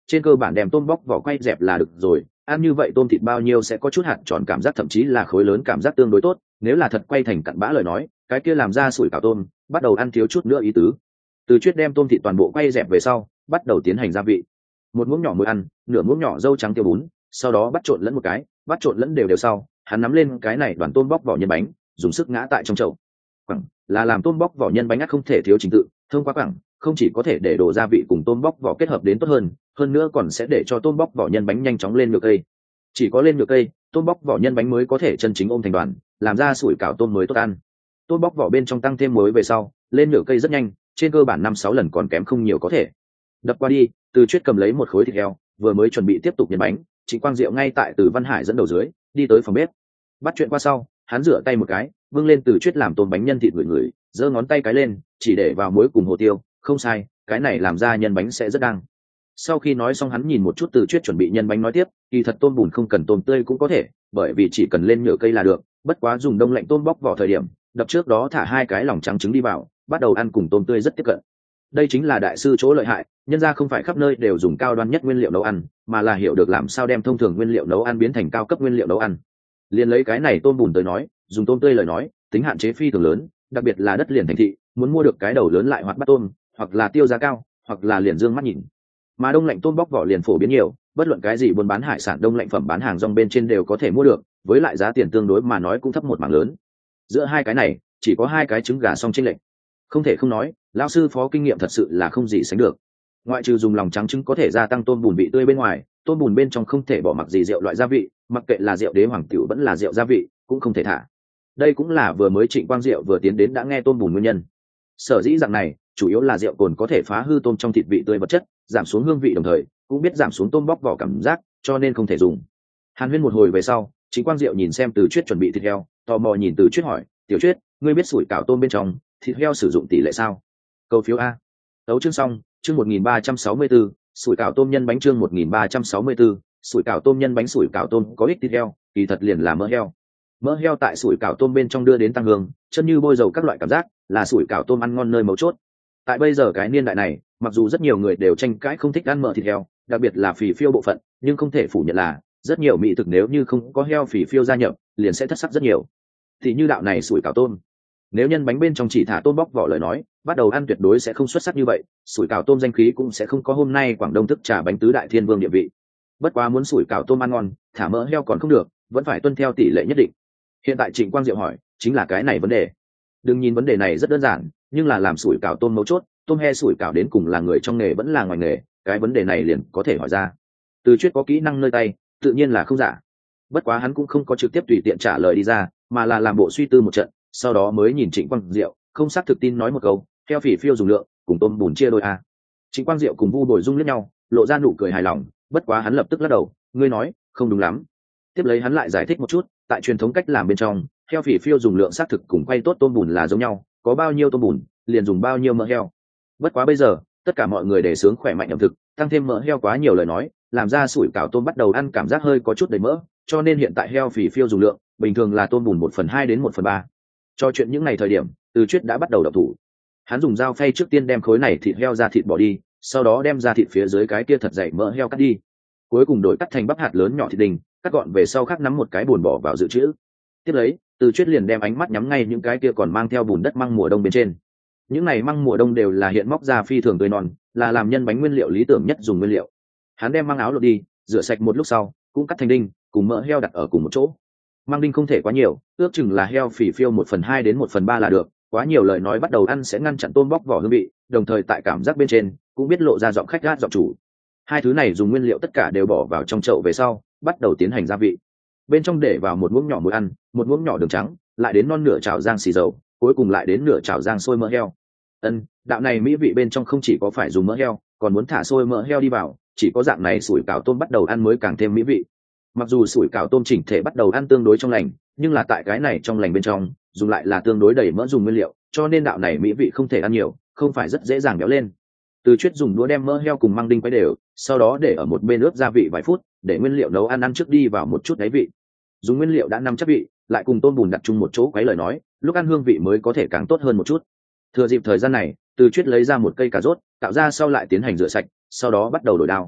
trên cơ bản đem tôm bóc vỏ quay dẹp là được rồi. Ăn như vậy tôm thịt bao nhiêu sẽ có chút hạt tròn cảm giác, thậm chí là khối lớn cảm giác tương đối tốt. Nếu là thật quay thành cặn bã lời nói, cái kia làm ra sủi cảo tôm bắt đầu ăn thiếu chút nữa ý tứ. Từ Chuyết đem tôm thịt toàn bộ quay dẹp về sau, bắt đầu tiến hành gia vị. Một muỗng nhỏ muối ăn, nửa muỗng nhỏ dâu trắng tiêu bún, sau đó bắt trộn lẫn một cái, bắt trộn lẫn đều đều sau, hắn nắm lên cái này đoàn tôm bóc vỏ nhân bánh, dùng sức ngã tại trong chậu. Quẳng là làm tôm bóc vỏ nhân bánh ắt không thể thiếu trình tự, thông qua quẳng không chỉ có thể để đổ gia vị cùng tôm bóc vỏ kết hợp đến tốt hơn, hơn nữa còn sẽ để cho tôm bóc vỏ nhân bánh nhanh chóng lên được cây. Chỉ có lên được cây, tôm bóc vỏ nhân bánh mới có thể chân chính ôm thành đoàn, làm ra sủi cảo tôm mới tốt ăn. Tôm bóc vỏ bên trong tăng thêm muối về sau, lên nửa cây rất nhanh, trên cơ bản năm sáu lần còn kém không nhiều có thể. Đập qua đi, Từ Chuyết cầm lấy một khối thịt heo, vừa mới chuẩn bị tiếp tục nhân bánh, Trịnh Quang Diệu ngay tại Từ Văn Hải dẫn đầu dưới, đi tới phòng bếp. Bắt chuyện qua sau, hắn rửa tay một cái, vâng lên Từ Chuyết làm tôm bánh nhân thịt người người, giơ ngón tay cái lên, chỉ để vào muối cùng hồ tiêu, không sai, cái này làm ra nhân bánh sẽ rất đăng. Sau khi nói xong hắn nhìn một chút Từ Chuyết chuẩn bị nhân bánh nói tiếp, kỳ thật tôm bùn không cần tôm tươi cũng có thể, bởi vì chỉ cần lên nửa cây là được, bất quá dùng đông lạnh tôm bóc vỏ thời điểm, đập trước đó thả hai cái lòng trắng trứng đi vào, bắt đầu ăn cùng tôm tươi rất tiếp cận. Đây chính là đại sư chỗ lợi hại, nhân ra không phải khắp nơi đều dùng cao đoan nhất nguyên liệu nấu ăn, mà là hiểu được làm sao đem thông thường nguyên liệu nấu ăn biến thành cao cấp nguyên liệu nấu ăn. Liền lấy cái này tôm bùn tới nói, dùng tôm tươi lời nói, tính hạn chế phi thường lớn, đặc biệt là đất liền thành thị, muốn mua được cái đầu lớn lại hoạt bát tôm, hoặc là tiêu giá cao, hoặc là liền dương mắt nhìn. Mà đông lạnh tôm bóc vỏ liền phổ biến nhiều, bất luận cái gì buôn bán hải sản đông lạnh phẩm bán hàng rong bên trên đều có thể mua được, với lại giá tiền tương đối mà nói cũng thấp một mảng lớn. Giữa hai cái này, chỉ có hai cái trứng gà song chênh lệch. Không thể không nói, lão sư Phó kinh nghiệm thật sự là không gì sánh được. Ngoại trừ dùng lòng trắng trứng có thể gia tăng tôm bùn vị tươi bên ngoài, tôm bùn bên trong không thể bỏ mặc gì rượu loại gia vị, mặc kệ là rượu đế hoàng tiểu vẫn là rượu gia vị, cũng không thể thả. Đây cũng là vừa mới Trịnh Quang Diệu vừa tiến đến đã nghe tôm bùn nguyên nhân. Sở dĩ dạng này, chủ yếu là rượu cồn có thể phá hư tôm trong thịt vị tươi vật chất, giảm xuống hương vị đồng thời, cũng biết giảm xuống tôm bóc vỏ cảm giác, cho nên không thể dùng. Hàn Huyên một hồi về sau, Trịnh Quang Diệu nhìn xem Từ Chuyết chuẩn bị thịt heo, tò mò nhìn Từ Chuyết hỏi, "Tiểu Chuyết, ngươi biết sủi cảo tôm bên trong thịt heo sử dụng tỷ lệ sao?" Câu phiếu a. Tấu chương xong, chương một nghìn ba trăm sáu mươi tư, sủi cảo tôm nhân bánh chương một nghìn ba trăm sáu mươi tư, sủi cảo tôm nhân bánh sủi cảo tôm có ít thịt heo, kỳ thật liền là mỡ heo. Mỡ heo tại sủi cảo tôm bên trong đưa đến tăng hương, chân như bôi dầu các loại cảm giác, là sủi cảo tôm ăn ngon nơi mấu chốt. Tại bây giờ cái niên đại này, mặc dù rất nhiều người đều tranh cãi không thích ăn mỡ thịt heo, đặc biệt là phì phiêu bộ phận, nhưng không thể phủ nhận là rất nhiều mỹ thực nếu như không có heo phì phiêu gia nhập, liền sẽ thất sắc rất nhiều. Thì như đạo này sủi cảo tôm, nếu nhân bánh bên trong chỉ thả tôm bóc vỏ lời nói, bắt đầu ăn tuyệt đối sẽ không xuất sắc như vậy, sủi cảo tôm danh khí cũng sẽ không có hôm nay Quảng Đông thức trà bánh tứ đại thiên vương địa vị. Bất quá muốn sủi cảo tôm ăn ngon, thả mỡ heo còn không được, vẫn phải tuân theo tỷ lệ nhất định. Hiện tại Trịnh Quang Diệu hỏi, chính là cái này vấn đề. Đừng nhìn vấn đề này rất đơn giản, nhưng là làm sủi cảo tôm mấu chốt, tôm he sủi cảo đến cùng là người trong nghề vẫn là ngoài nghề, cái vấn đề này liền có thể hỏi ra. Từ Chuyết có kỹ năng nơi tay, tự nhiên là không giả. Bất quá hắn cũng không có trực tiếp tùy tiện trả lời đi ra, mà là làm bộ suy tư một trận, sau đó mới nhìn Trịnh Quang Diệu, không xác thực tin nói một câu, heo phỉ phiêu dùng lượng, cùng tôm bùn chia đôi a. Trịnh Quang Diệu cùng Vu Bồi Dung liếc nhau, lộ ra nụ cười hài lòng, bất quá hắn lập tức lắc đầu, ngươi nói, không đúng lắm. Tiếp lấy hắn lại giải thích một chút, tại truyền thống cách làm bên trong, heo phỉ phiêu dùng lượng xác thực cùng quay tốt tôm bùn là giống nhau, có bao nhiêu tôm bùn, liền dùng bao nhiêu mỡ heo. Bất quá bây giờ, tất cả mọi người đề xướng khỏe mạnh ẩm thực, tăng thêm mỡ heo quá nhiều lời nói, làm ra sủi cảo tôm bắt đầu ăn cảm giác hơi có chút đầy mỡ, cho nên hiện tại heo phỉ phiêu dùng lượng, bình thường là tôm bùn một phần hai đến một phần ba. Cho chuyện những ngày thời điểm, Từ Chuyết đã bắt đầu độc thủ. Hắn dùng dao phay trước tiên đem khối này thịt heo ra thịt bỏ đi, sau đó đem ra thịt phía dưới cái kia thật dày mỡ heo cắt đi. Cuối cùng đổi cắt thành bắp hạt lớn nhỏ thịt đình, cắt gọn về sau khắc nắm một cái bùn bỏ vào dự trữ. Tiếp lấy, Từ Chuyết liền đem ánh mắt nhắm ngay những cái kia còn mang theo bùn đất măng mùa đông bên trên. Những này măng mùa đông đều là hiện móc ra phi thường tươi non, là làm nhân bánh nguyên liệu lý tưởng nhất dùng nguyên liệu. Hắn đem măng áo lột đi, rửa sạch một lúc sau, cũng cắt thành đinh, cùng mỡ heo đặt ở cùng một chỗ. Măng đinh không thể quá nhiều, ước chừng là heo phì phiêu một phần hai đến một phần ba là được, quá nhiều lời nói bắt đầu ăn sẽ ngăn chặn tôm bóc vỏ hương vị, đồng thời tại cảm giác bên trên cũng biết lộ ra giọng khách gát giọng chủ. Hai thứ này dùng nguyên liệu tất cả đều bỏ vào trong chậu về sau, bắt đầu tiến hành gia vị. Bên trong để vào một muỗng nhỏ muối ăn, một muỗng nhỏ đường trắng, lại đến non nửa chảo rang xì dầu, cuối cùng lại đến nửa chảo rang sôi mỡ heo. Ân, đạo này mỹ vị bên trong không chỉ có phải dùng mỡ heo, còn muốn thả sôi mỡ heo đi vào, chỉ có dạng này sủi cảo tôm bắt đầu ăn mới càng thêm mỹ vị. Mặc dù sủi cảo tôm chỉnh thể bắt đầu ăn tương đối trong lành, nhưng là tại cái này trong lành bên trong, dùng lại là tương đối đầy mỡ dùng nguyên liệu, cho nên đạo này mỹ vị không thể ăn nhiều, không phải rất dễ dàng béo lên. Từ Chuyết dùng đũa đem mỡ heo cùng măng đinh quấy đều, sau đó để ở một bên ướp gia vị vài phút, để nguyên liệu nấu ăn ăn trước đi vào một chút đáy vị. Dùng nguyên liệu đã nắm chắc vị, lại cùng tôm bùn đặt chung một chỗ quấy lời nói, lúc ăn hương vị mới có thể càng tốt hơn một chút. Thừa dịp thời gian này, Từ Chuyết lấy ra một cây cà rốt, tạo ra sau lại tiến hành rửa sạch, sau đó bắt đầu đổi đao.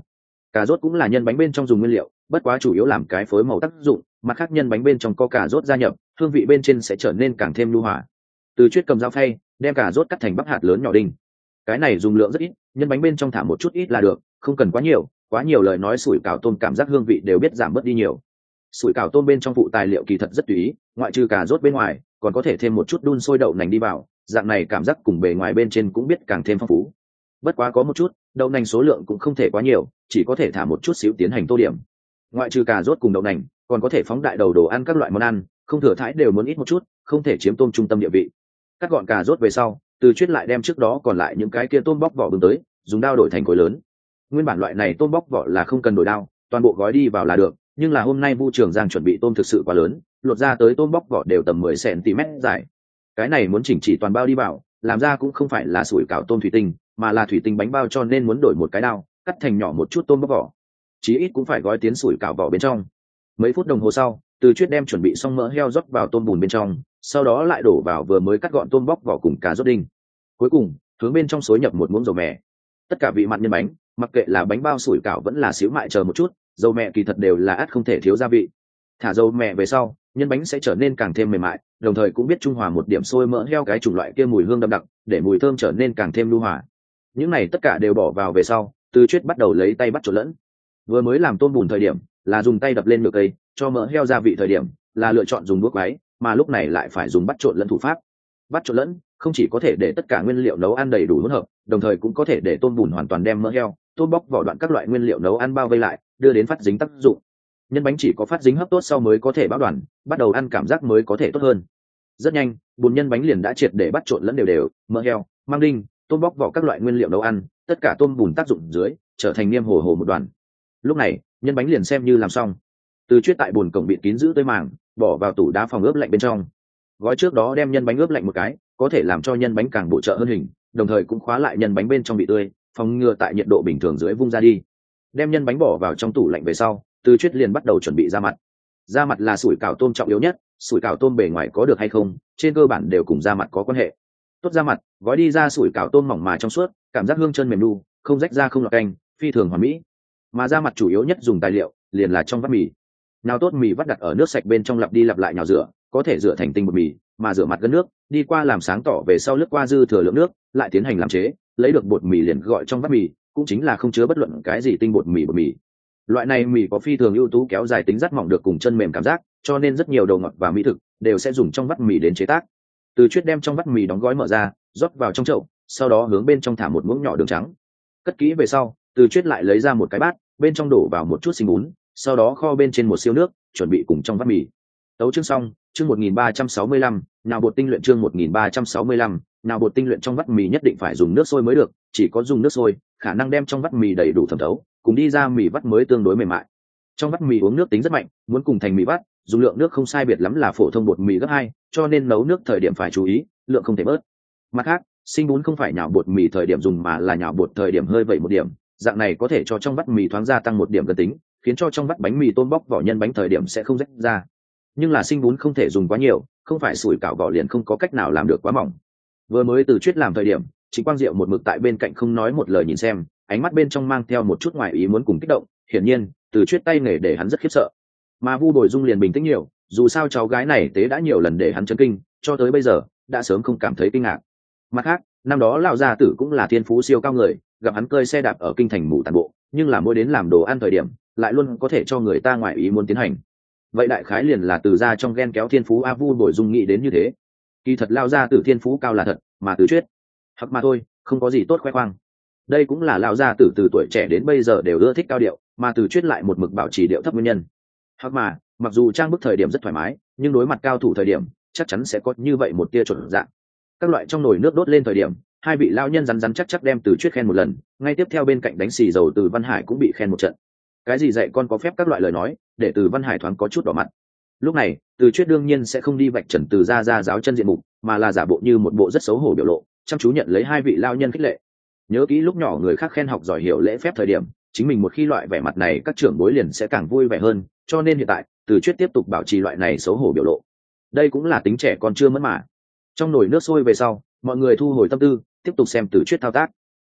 Cà rốt cũng là nhân bánh bên trong dùng nguyên liệu, bất quá chủ yếu làm cái phối màu tác dụng, mặt khác nhân bánh bên trong có cà rốt gia nhập, hương vị bên trên sẽ trở nên càng thêm nhu hòa. Từ Chuyết cầm dao phay, đem cà rốt cắt thành bắp hạt lớn nhỏ đinh. Cái này dùng lượng rất ít, nhân bánh bên trong thả một chút ít là được, không cần quá nhiều, quá nhiều lời nói sủi cảo tôm cảm giác hương vị đều biết giảm bớt đi nhiều. Sủi cảo tôm bên trong phụ tài liệu kỳ thật rất tùy ý, ngoại trừ cà rốt bên ngoài, còn có thể thêm một chút đun sôi đậu nành đi vào, dạng này cảm giác cùng bề ngoài bên trên cũng biết càng thêm phong phú. Bất quá có một chút, đậu nành số lượng cũng không thể quá nhiều, chỉ có thể thả một chút xíu tiến hành tô điểm. Ngoại trừ cà rốt cùng đậu nành, còn có thể phóng đại đầu đồ ăn các loại món ăn, không thừa thãi đều muốn ít một chút, không thể chiếm tôm trung tâm địa vị. Cắt gọn cà rốt về sau, Từ Chuyết lại đem trước đó còn lại những cái kia tôm bóc vỏ bưng tới, dùng dao đổi thành khối lớn. Nguyên bản loại này tôm bóc vỏ là không cần đổi dao, toàn bộ gói đi vào là được, nhưng là hôm nay Vu Trường Giang chuẩn bị tôm thực sự quá lớn, lột ra tới tôm bóc vỏ đều tầm mười xăng-ti-mét dài. Cái này muốn chỉnh chỉ toàn bao đi vào, làm ra cũng không phải là sủi cảo tôm thủy tinh, mà là thủy tinh bánh bao, cho nên muốn đổi một cái dao, cắt thành nhỏ một chút tôm bóc vỏ. Chí ít cũng phải gói tiến sủi cảo vỏ bên trong. Mấy phút đồng hồ sau, Từ Chuyết đem chuẩn bị xong mỡ heo rót vào tôm bùn bên trong, sau đó lại đổ vào vừa mới cắt gọn tôm bóc vỏ cùng cà rốt đinh. Cuối cùng, hướng bên trong xối nhập một muỗng dầu mè. Tất cả vị mặn nhân bánh, mặc kệ là bánh bao sủi cảo vẫn là xíu mại chờ một chút, dầu mè kỳ thật đều là ắt không thể thiếu gia vị. Thả dầu mè về sau, nhân bánh sẽ trở nên càng thêm mềm mại, đồng thời cũng biết trung hòa một điểm sôi mỡ heo cái chủng loại kia mùi hương đậm đặc, để mùi thơm trở nên càng thêm lưu hòa. Những này tất cả đều bỏ vào về sau, Từ Chuyết bắt đầu lấy tay bắt trộn lẫn. Vừa mới làm tôm bùn thời điểm, là dùng tay đập lên nửa cây, cho mỡ heo gia vị thời điểm, là lựa chọn dùng đũa quấy, mà lúc này lại phải dùng bắt trộn lẫn thủ pháp. Bắt trộn lẫn không chỉ có thể để tất cả nguyên liệu nấu ăn đầy đủ hỗn hợp, đồng thời cũng có thể để tôm bùn hoàn toàn đem mỡ heo, tôm bóc vỏ đoạn các loại nguyên liệu nấu ăn bao vây lại, đưa đến phát dính tác dụng. Nhân bánh chỉ có phát dính hấp tốt sau mới có thể bảo đoàn, bắt đầu ăn cảm giác mới có thể tốt hơn. Rất nhanh, bùn nhân bánh liền đã triệt để bắt trộn lẫn đều đều, mỡ heo, mang đinh, tôm bóc vỏ các loại nguyên liệu nấu ăn, tất cả tôm bùn tác dụng dưới, trở thành niêm hồ hồ một đoàn. Lúc này, nhân bánh liền xem như làm xong. Từ Chuyết tại bùn cổng bịt kín giữ tới màng, bỏ vào tủ đá phòng ướp lạnh bên trong. Gói trước đó đem nhân bánh ướp lạnh một cái, có thể làm cho nhân bánh càng bổ trợ hơn hình, đồng thời cũng khóa lại nhân bánh bên trong bị tươi, phòng ngừa tại nhiệt độ bình thường dưới vung ra đi. Đem nhân bánh bỏ vào trong tủ lạnh về sau, Từ Chuyết liền bắt đầu chuẩn bị ra mặt. Da mặt là sủi cảo tôm trọng yếu nhất, sủi cảo tôm bề ngoài có được hay không, trên cơ bản đều cùng da mặt có quan hệ. Tốt da mặt, gói đi ra sủi cảo tôm mỏng mà trong suốt, cảm giác hương chân mềm nu, không rách ra không lọt canh, phi thường hoàn mỹ. Mà da mặt chủ yếu nhất dùng tài liệu liền là trong vắt mì. Nào tốt mì vắt đặt ở nước sạch bên trong lặp đi lặp lại nhào rửa, có thể rửa thành tinh bột mì, mà rửa mặt gân nước, đi qua làm sáng tỏ về sau lướt qua dư thừa lượng nước, lại tiến hành làm chế, lấy được bột mì liền gọi trong vắt mì, cũng chính là không chứa bất luận cái gì tinh bột mì bột mì. Loại này mì có phi thường ưu tú kéo dài tính rất mỏng được cùng chân mềm cảm giác, cho nên rất nhiều đồ ngọt và mỹ thực đều sẽ dùng trong vắt mì đến chế tác. Từ Chuyết đem trong vắt mì đóng gói mở ra, rót vào trong chậu, sau đó hướng bên trong thả một muỗng nhỏ đường trắng. Cất kỹ về sau, Từ Chuyết lại lấy ra một cái bát, bên trong đổ vào một chút sinh bún, sau đó kho bên trên một siêu nước, chuẩn bị cùng trong vắt mì. Tấu chương xong, chương một nghìn ba trăm sáu mươi lăm, nào bột tinh luyện chương một nghìn ba trăm sáu mươi lăm, nào bột tinh luyện trong vắt mì nhất định phải dùng nước sôi mới được, chỉ có dùng nước sôi, khả năng đem trong vắt mì đầy đủ thẩm thấu, cùng đi ra mì vắt mới tương đối mềm mại. Trong vắt mì uống nước tính rất mạnh, muốn cùng thành mì vắt, dùng lượng nước không sai biệt lắm là phổ thông bột mì gấp hai, cho nên nấu nước thời điểm phải chú ý, lượng không thể bớt. Mặt khác, sinh bún không phải nhào bột mì thời điểm dùng mà là nhào bột thời điểm hơi vẩy một điểm, dạng này có thể cho trong vắt mì thoáng gia tăng một điểm gần tính, khiến cho trong vắt bánh mì tôm bóc vỏ nhân bánh thời điểm sẽ không rách ra. Nhưng là sinh bún không thể dùng quá nhiều, không phải sủi cảo vỏ liền không có cách nào làm được quá mỏng. Vừa mới Từ Chuyết làm thời điểm, Trịnh Quang Diệu một mực tại bên cạnh không nói một lời nhìn xem, ánh mắt bên trong mang theo một chút ngoài ý muốn cùng kích động, hiển nhiên, Từ Chuyết tay nghề để hắn rất khiếp sợ. Mà Vu Bồi Dung liền bình tĩnh nhiều, dù sao cháu gái này tế đã nhiều lần để hắn chấn kinh, cho tới bây giờ đã sớm không cảm thấy kinh ngạc. Mặt khác, năm đó lão gia tử cũng là thiên phú siêu cao người, gặp hắn cơi xe đạp ở kinh thành mù tàn bộ, nhưng là mỗi đến làm đồ ăn thời điểm, lại luôn có thể cho người ta ngoài ý muốn tiến hành. Vậy đại khái liền là từ ra trong ghen kéo thiên phú a Vu Bồi Dung nghĩ đến như thế. Kỳ thật lão gia tử thiên phú cao là thật, mà Từ Chuyết hoặc mà thôi, không có gì tốt khoe khoang. Đây cũng là lão gia tử từ tuổi trẻ đến bây giờ đều ưa thích cao điệu, mà Từ Chuyết lại một mực bảo trì điệu thấp nguyên nhân. Hoặc mà, mặc dù trang bức thời điểm rất thoải mái, nhưng đối mặt cao thủ thời điểm, chắc chắn sẽ có như vậy một tia chuẩn dạng. Các loại trong nồi nước đốt lên thời điểm, hai vị lão nhân rắn rắn chắc chắc đem Từ Chuyết khen một lần, ngay tiếp theo bên cạnh đánh xì dầu Từ Văn Hải cũng bị khen một trận. Cái gì dạy con có phép các loại lời nói, để Từ Văn Hải thoáng có chút đỏ mặt. Lúc này, Từ Chuyết đương nhiên sẽ không đi vạch trần Từ gia gia giáo chân diện mục, mà là giả bộ như một bộ rất xấu hổ biểu lộ, chăm chú nhận lấy hai vị lão nhân khích lệ. Nhớ kỹ lúc nhỏ người khác khen học giỏi hiểu lễ phép thời điểm, chính mình một khi loại vẻ mặt này các trưởng bối liền sẽ càng vui vẻ hơn, cho nên hiện tại, Từ Chuyết tiếp tục bảo trì loại này xấu hổ biểu lộ. Đây cũng là tính trẻ con chưa mẫn mà. Trong nồi nước sôi về sau, mọi người thu hồi tâm tư, tiếp tục xem Từ Chuyết thao tác.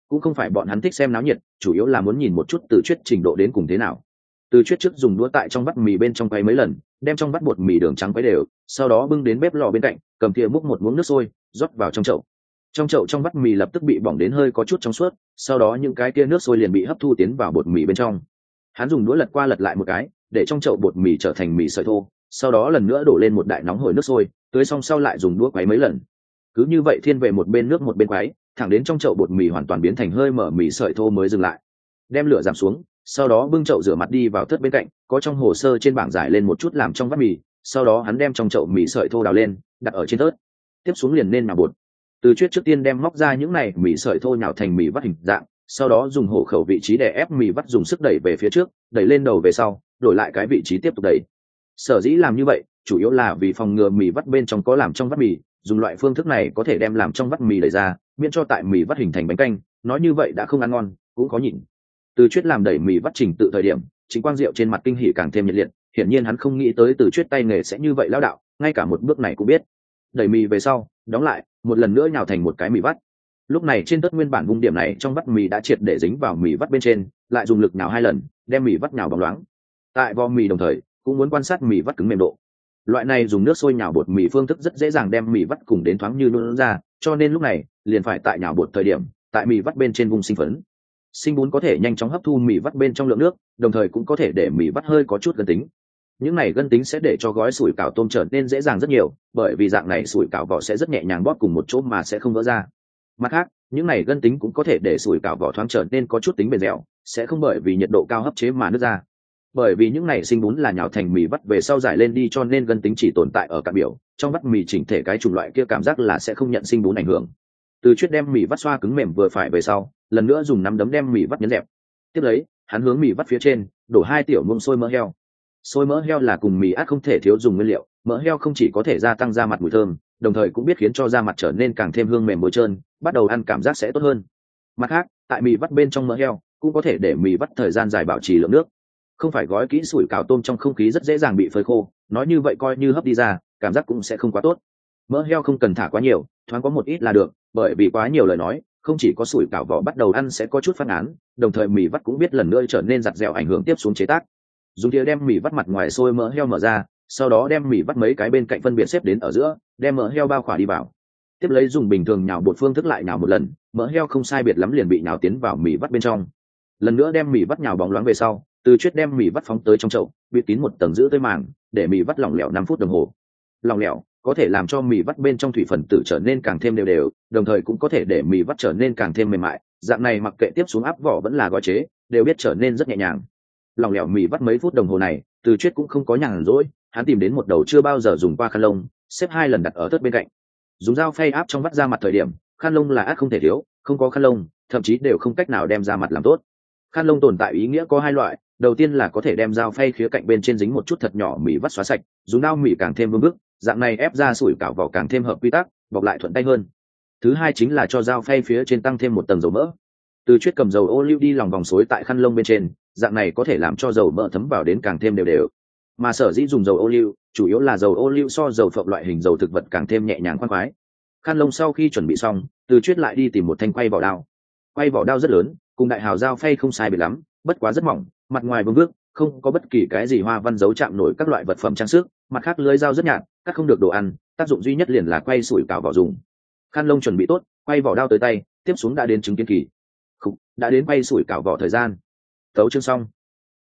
cũng không phải bọn hắn thích xem náo nhiệt, chủ yếu là muốn nhìn một chút Từ Chuyết trình độ đến cùng thế nào. Từ Chuyết trước dùng đũa tại trong vắt mì bên trong quay mấy lần, đem trong vắt bột mì đường trắng quấy đều, sau đó bưng đến bếp lò bên cạnh, cầm thìa múc một muỗng nước sôi, rót vào trong chậu. Trong chậu trong vắt mì lập tức bị bỏng đến hơi có chút trong suốt, sau đó những cái kia nước sôi liền bị hấp thu tiến vào bột mì bên trong. Hắn dùng đũa lật qua lật lại một cái, để trong chậu bột mì trở thành mì sợi thô, sau đó lần nữa đổ lên một đại nóng hổi nước sôi, tưới xong sau lại dùng đũa quấy mấy lần. Cứ như vậy thiên về một bên nước một bên quấy, thẳng đến trong chậu bột mì hoàn toàn biến thành hơi mở mì sợi thô mới dừng lại. Đem lửa giảm xuống, sau đó bưng chậu rửa mặt đi vào thớt bên cạnh, có trong hồ sơ trên bảng giải lên một chút làm trong vắt mì, sau đó hắn đem trong chậu mì sợi thô đào lên, đặt ở trên thớt. Tiếp xuống liền nên nhào bột. Từ Chuyết trước tiên đem móc ra những này mì sợi thô nhào thành mì vắt hình dạng, sau đó dùng hổ khẩu vị trí để ép mì vắt, dùng sức đẩy về phía trước, đẩy lên đầu về sau, đổi lại cái vị trí tiếp tục đẩy. Sở dĩ làm như vậy, chủ yếu là vì phòng ngừa mì vắt bên trong có làm trong vắt mì, dùng loại phương thức này có thể đem làm trong vắt mì đẩy ra, miễn cho tại mì vắt hình thành bánh canh, nói như vậy đã không ăn ngon, cũng khó nhịn. Từ Chuyết làm đẩy mì vắt trình tự thời điểm, Trịnh Quang Diệu trên mặt kinh hỉ càng thêm nhiệt liệt, hiển nhiên hắn không nghĩ tới Từ Chuyết tay nghề sẽ như vậy lão đạo, ngay cả một bước này cũng biết. Đẩy mì về sau, đóng lại, một lần nữa nhào thành một cái mì vắt. Lúc này trên tất nguyên bản vùng điểm này trong vắt mì đã triệt để dính vào mì vắt bên trên, lại dùng lực nhào hai lần, đem mì vắt nhào bóng loáng. Tại vo mì đồng thời, cũng muốn quan sát mì vắt cứng mềm độ. Loại này dùng nước sôi nhào bột mì phương thức rất dễ dàng đem mì vắt cùng đến thoáng như nôn ra, cho nên lúc này liền phải tại nhào bột thời điểm, tại mì vắt bên trên vùng sinh phấn. Sinh bún có thể nhanh chóng hấp thu mì vắt bên trong lượng nước, đồng thời cũng có thể để mì vắt hơi có chút gân tính. Những này gân tính sẽ để cho gói sủi cảo tôm trở nên dễ dàng rất nhiều, bởi vì dạng này sủi cảo vỏ sẽ rất nhẹ nhàng bóp cùng một chỗ mà sẽ không vỡ ra. Mặt khác, những này gân tính cũng có thể để sủi cảo vỏ thoáng trở nên có chút tính bền dẻo, sẽ không bởi vì nhiệt độ cao hấp chế mà nứt ra. Bởi vì những này sinh bún là nhào thành mì vắt về sau giải lên đi, cho nên gân tính chỉ tồn tại ở cạn biểu, trong vắt mì chỉnh thể cái chủng loại kia cảm giác là sẽ không nhận sinh bún ảnh hưởng. Từ Chuyết đem mì vắt xoa cứng mềm vừa phải về sau, lần nữa dùng nắm đấm đem mì vắt nhấn dẹp. Tiếp lấy, hắn hướng mì vắt phía trên đổ hai tiểu muỗng sôi mỡ heo. Sôi mỡ heo là cùng mì át không thể thiếu dùng nguyên liệu, mỡ heo không chỉ có thể gia tăng da mặt mùi thơm, đồng thời cũng biết khiến cho da mặt trở nên càng thêm hương mềm bôi trơn, bắt đầu ăn cảm giác sẽ tốt hơn. Mặt khác, tại mì vắt bên trong mỡ heo cũng có thể để mì vắt thời gian dài bảo trì lượng nước. Không phải gói kỹ sủi cảo tôm trong không khí rất dễ dàng bị phơi khô, nói như vậy coi như hấp đi ra, cảm giác cũng sẽ không quá tốt. Mỡ heo không cần thả quá nhiều, thoáng có một ít là được, bởi vì quá nhiều lời nói, không chỉ có sủi cảo vỏ bắt đầu ăn sẽ có chút phát án, đồng thời mì vắt cũng biết lần nữa trở nên giặt dẻo ảnh hưởng tiếp xuống chế tác. Dùng thìa đem mì vắt mặt ngoài sôi mỡ heo mở ra, sau đó đem mì vắt mấy cái bên cạnh phân biệt xếp đến ở giữa, đem mỡ heo bao khỏa đi vào. Tiếp lấy dùng bình thường nhào bột phương thức lại nhào một lần, mỡ heo không sai biệt lắm liền bị nhào tiến vào mì vắt bên trong. Lần nữa đem mì vắt nhào bóng loáng về sau, Từ Chuyết đem mì vắt phóng tới trong chậu, bịt kín một tầng giữ tơi màng, để mì vắt lỏng lẻo năm phút đồng hồ. Lỏng lẻo có thể làm cho mì vắt bên trong thủy phần tử trở nên càng thêm đều đều, đồng thời cũng có thể để mì vắt trở nên càng thêm mềm mại, dạng này mặc kệ tiếp xuống áp vỏ vẫn là gói chế, đều biết trở nên rất nhẹ nhàng. Lỏng lẻo mì vắt mấy phút đồng hồ này, Từ Chuyết cũng không có nhàn rỗi, hắn tìm đến một đầu chưa bao giờ dùng qua khăn lông, xếp hai lần đặt ở thớt bên cạnh. Dùng dao phay áp trong vắt ra mặt thời điểm, khăn lông là át không thể thiếu, không có khăn lông, thậm chí đều không cách nào đem ra mặt làm tốt. Khăn lông tồn tại ý nghĩa có hai loại, đầu tiên là có thể đem dao phay khía cạnh bên trên dính một chút thật nhỏ mì vắt xóa sạch, dùng dao mì càng thêm vương vức, dạng này ép ra sủi cảo vỏ càng thêm hợp quy tắc, bọc lại thuận tay hơn. Thứ hai chính là cho dao phay phía trên tăng thêm một tầng dầu mỡ. Từ Chuyết cầm dầu ô liu đi lòng vòng xối tại khăn lông bên trên, dạng này có thể làm cho dầu mỡ thấm vào đến càng thêm đều đều. Mà sở dĩ dùng dầu ô liu, chủ yếu là dầu ô liu so dầu phộng loại hình dầu thực vật càng thêm nhẹ nhàng khoan khoái. Khăn lông sau khi chuẩn bị xong, Từ Chuyết lại đi tìm một thanh quay vỏ đao. Quay vỏ đao rất lớn, cùng đại hào dao phay không sai biệt lắm, bất quá rất mỏng, mặt ngoài vương vước, không có bất kỳ cái gì hoa văn dấu chạm nổi các loại vật phẩm trang sức, mặt khác lưỡi dao rất nhạt, cắt không được đồ ăn, tác dụng duy nhất liền là quay sủi cảo vỏ dùng. Khăn lông chuẩn bị tốt, quay vỏ đao tới tay, tiếp xuống đã đến chứng kiến kỳ. Khúc, đã đến quay sủi cảo vỏ thời gian. Tấu chương xong.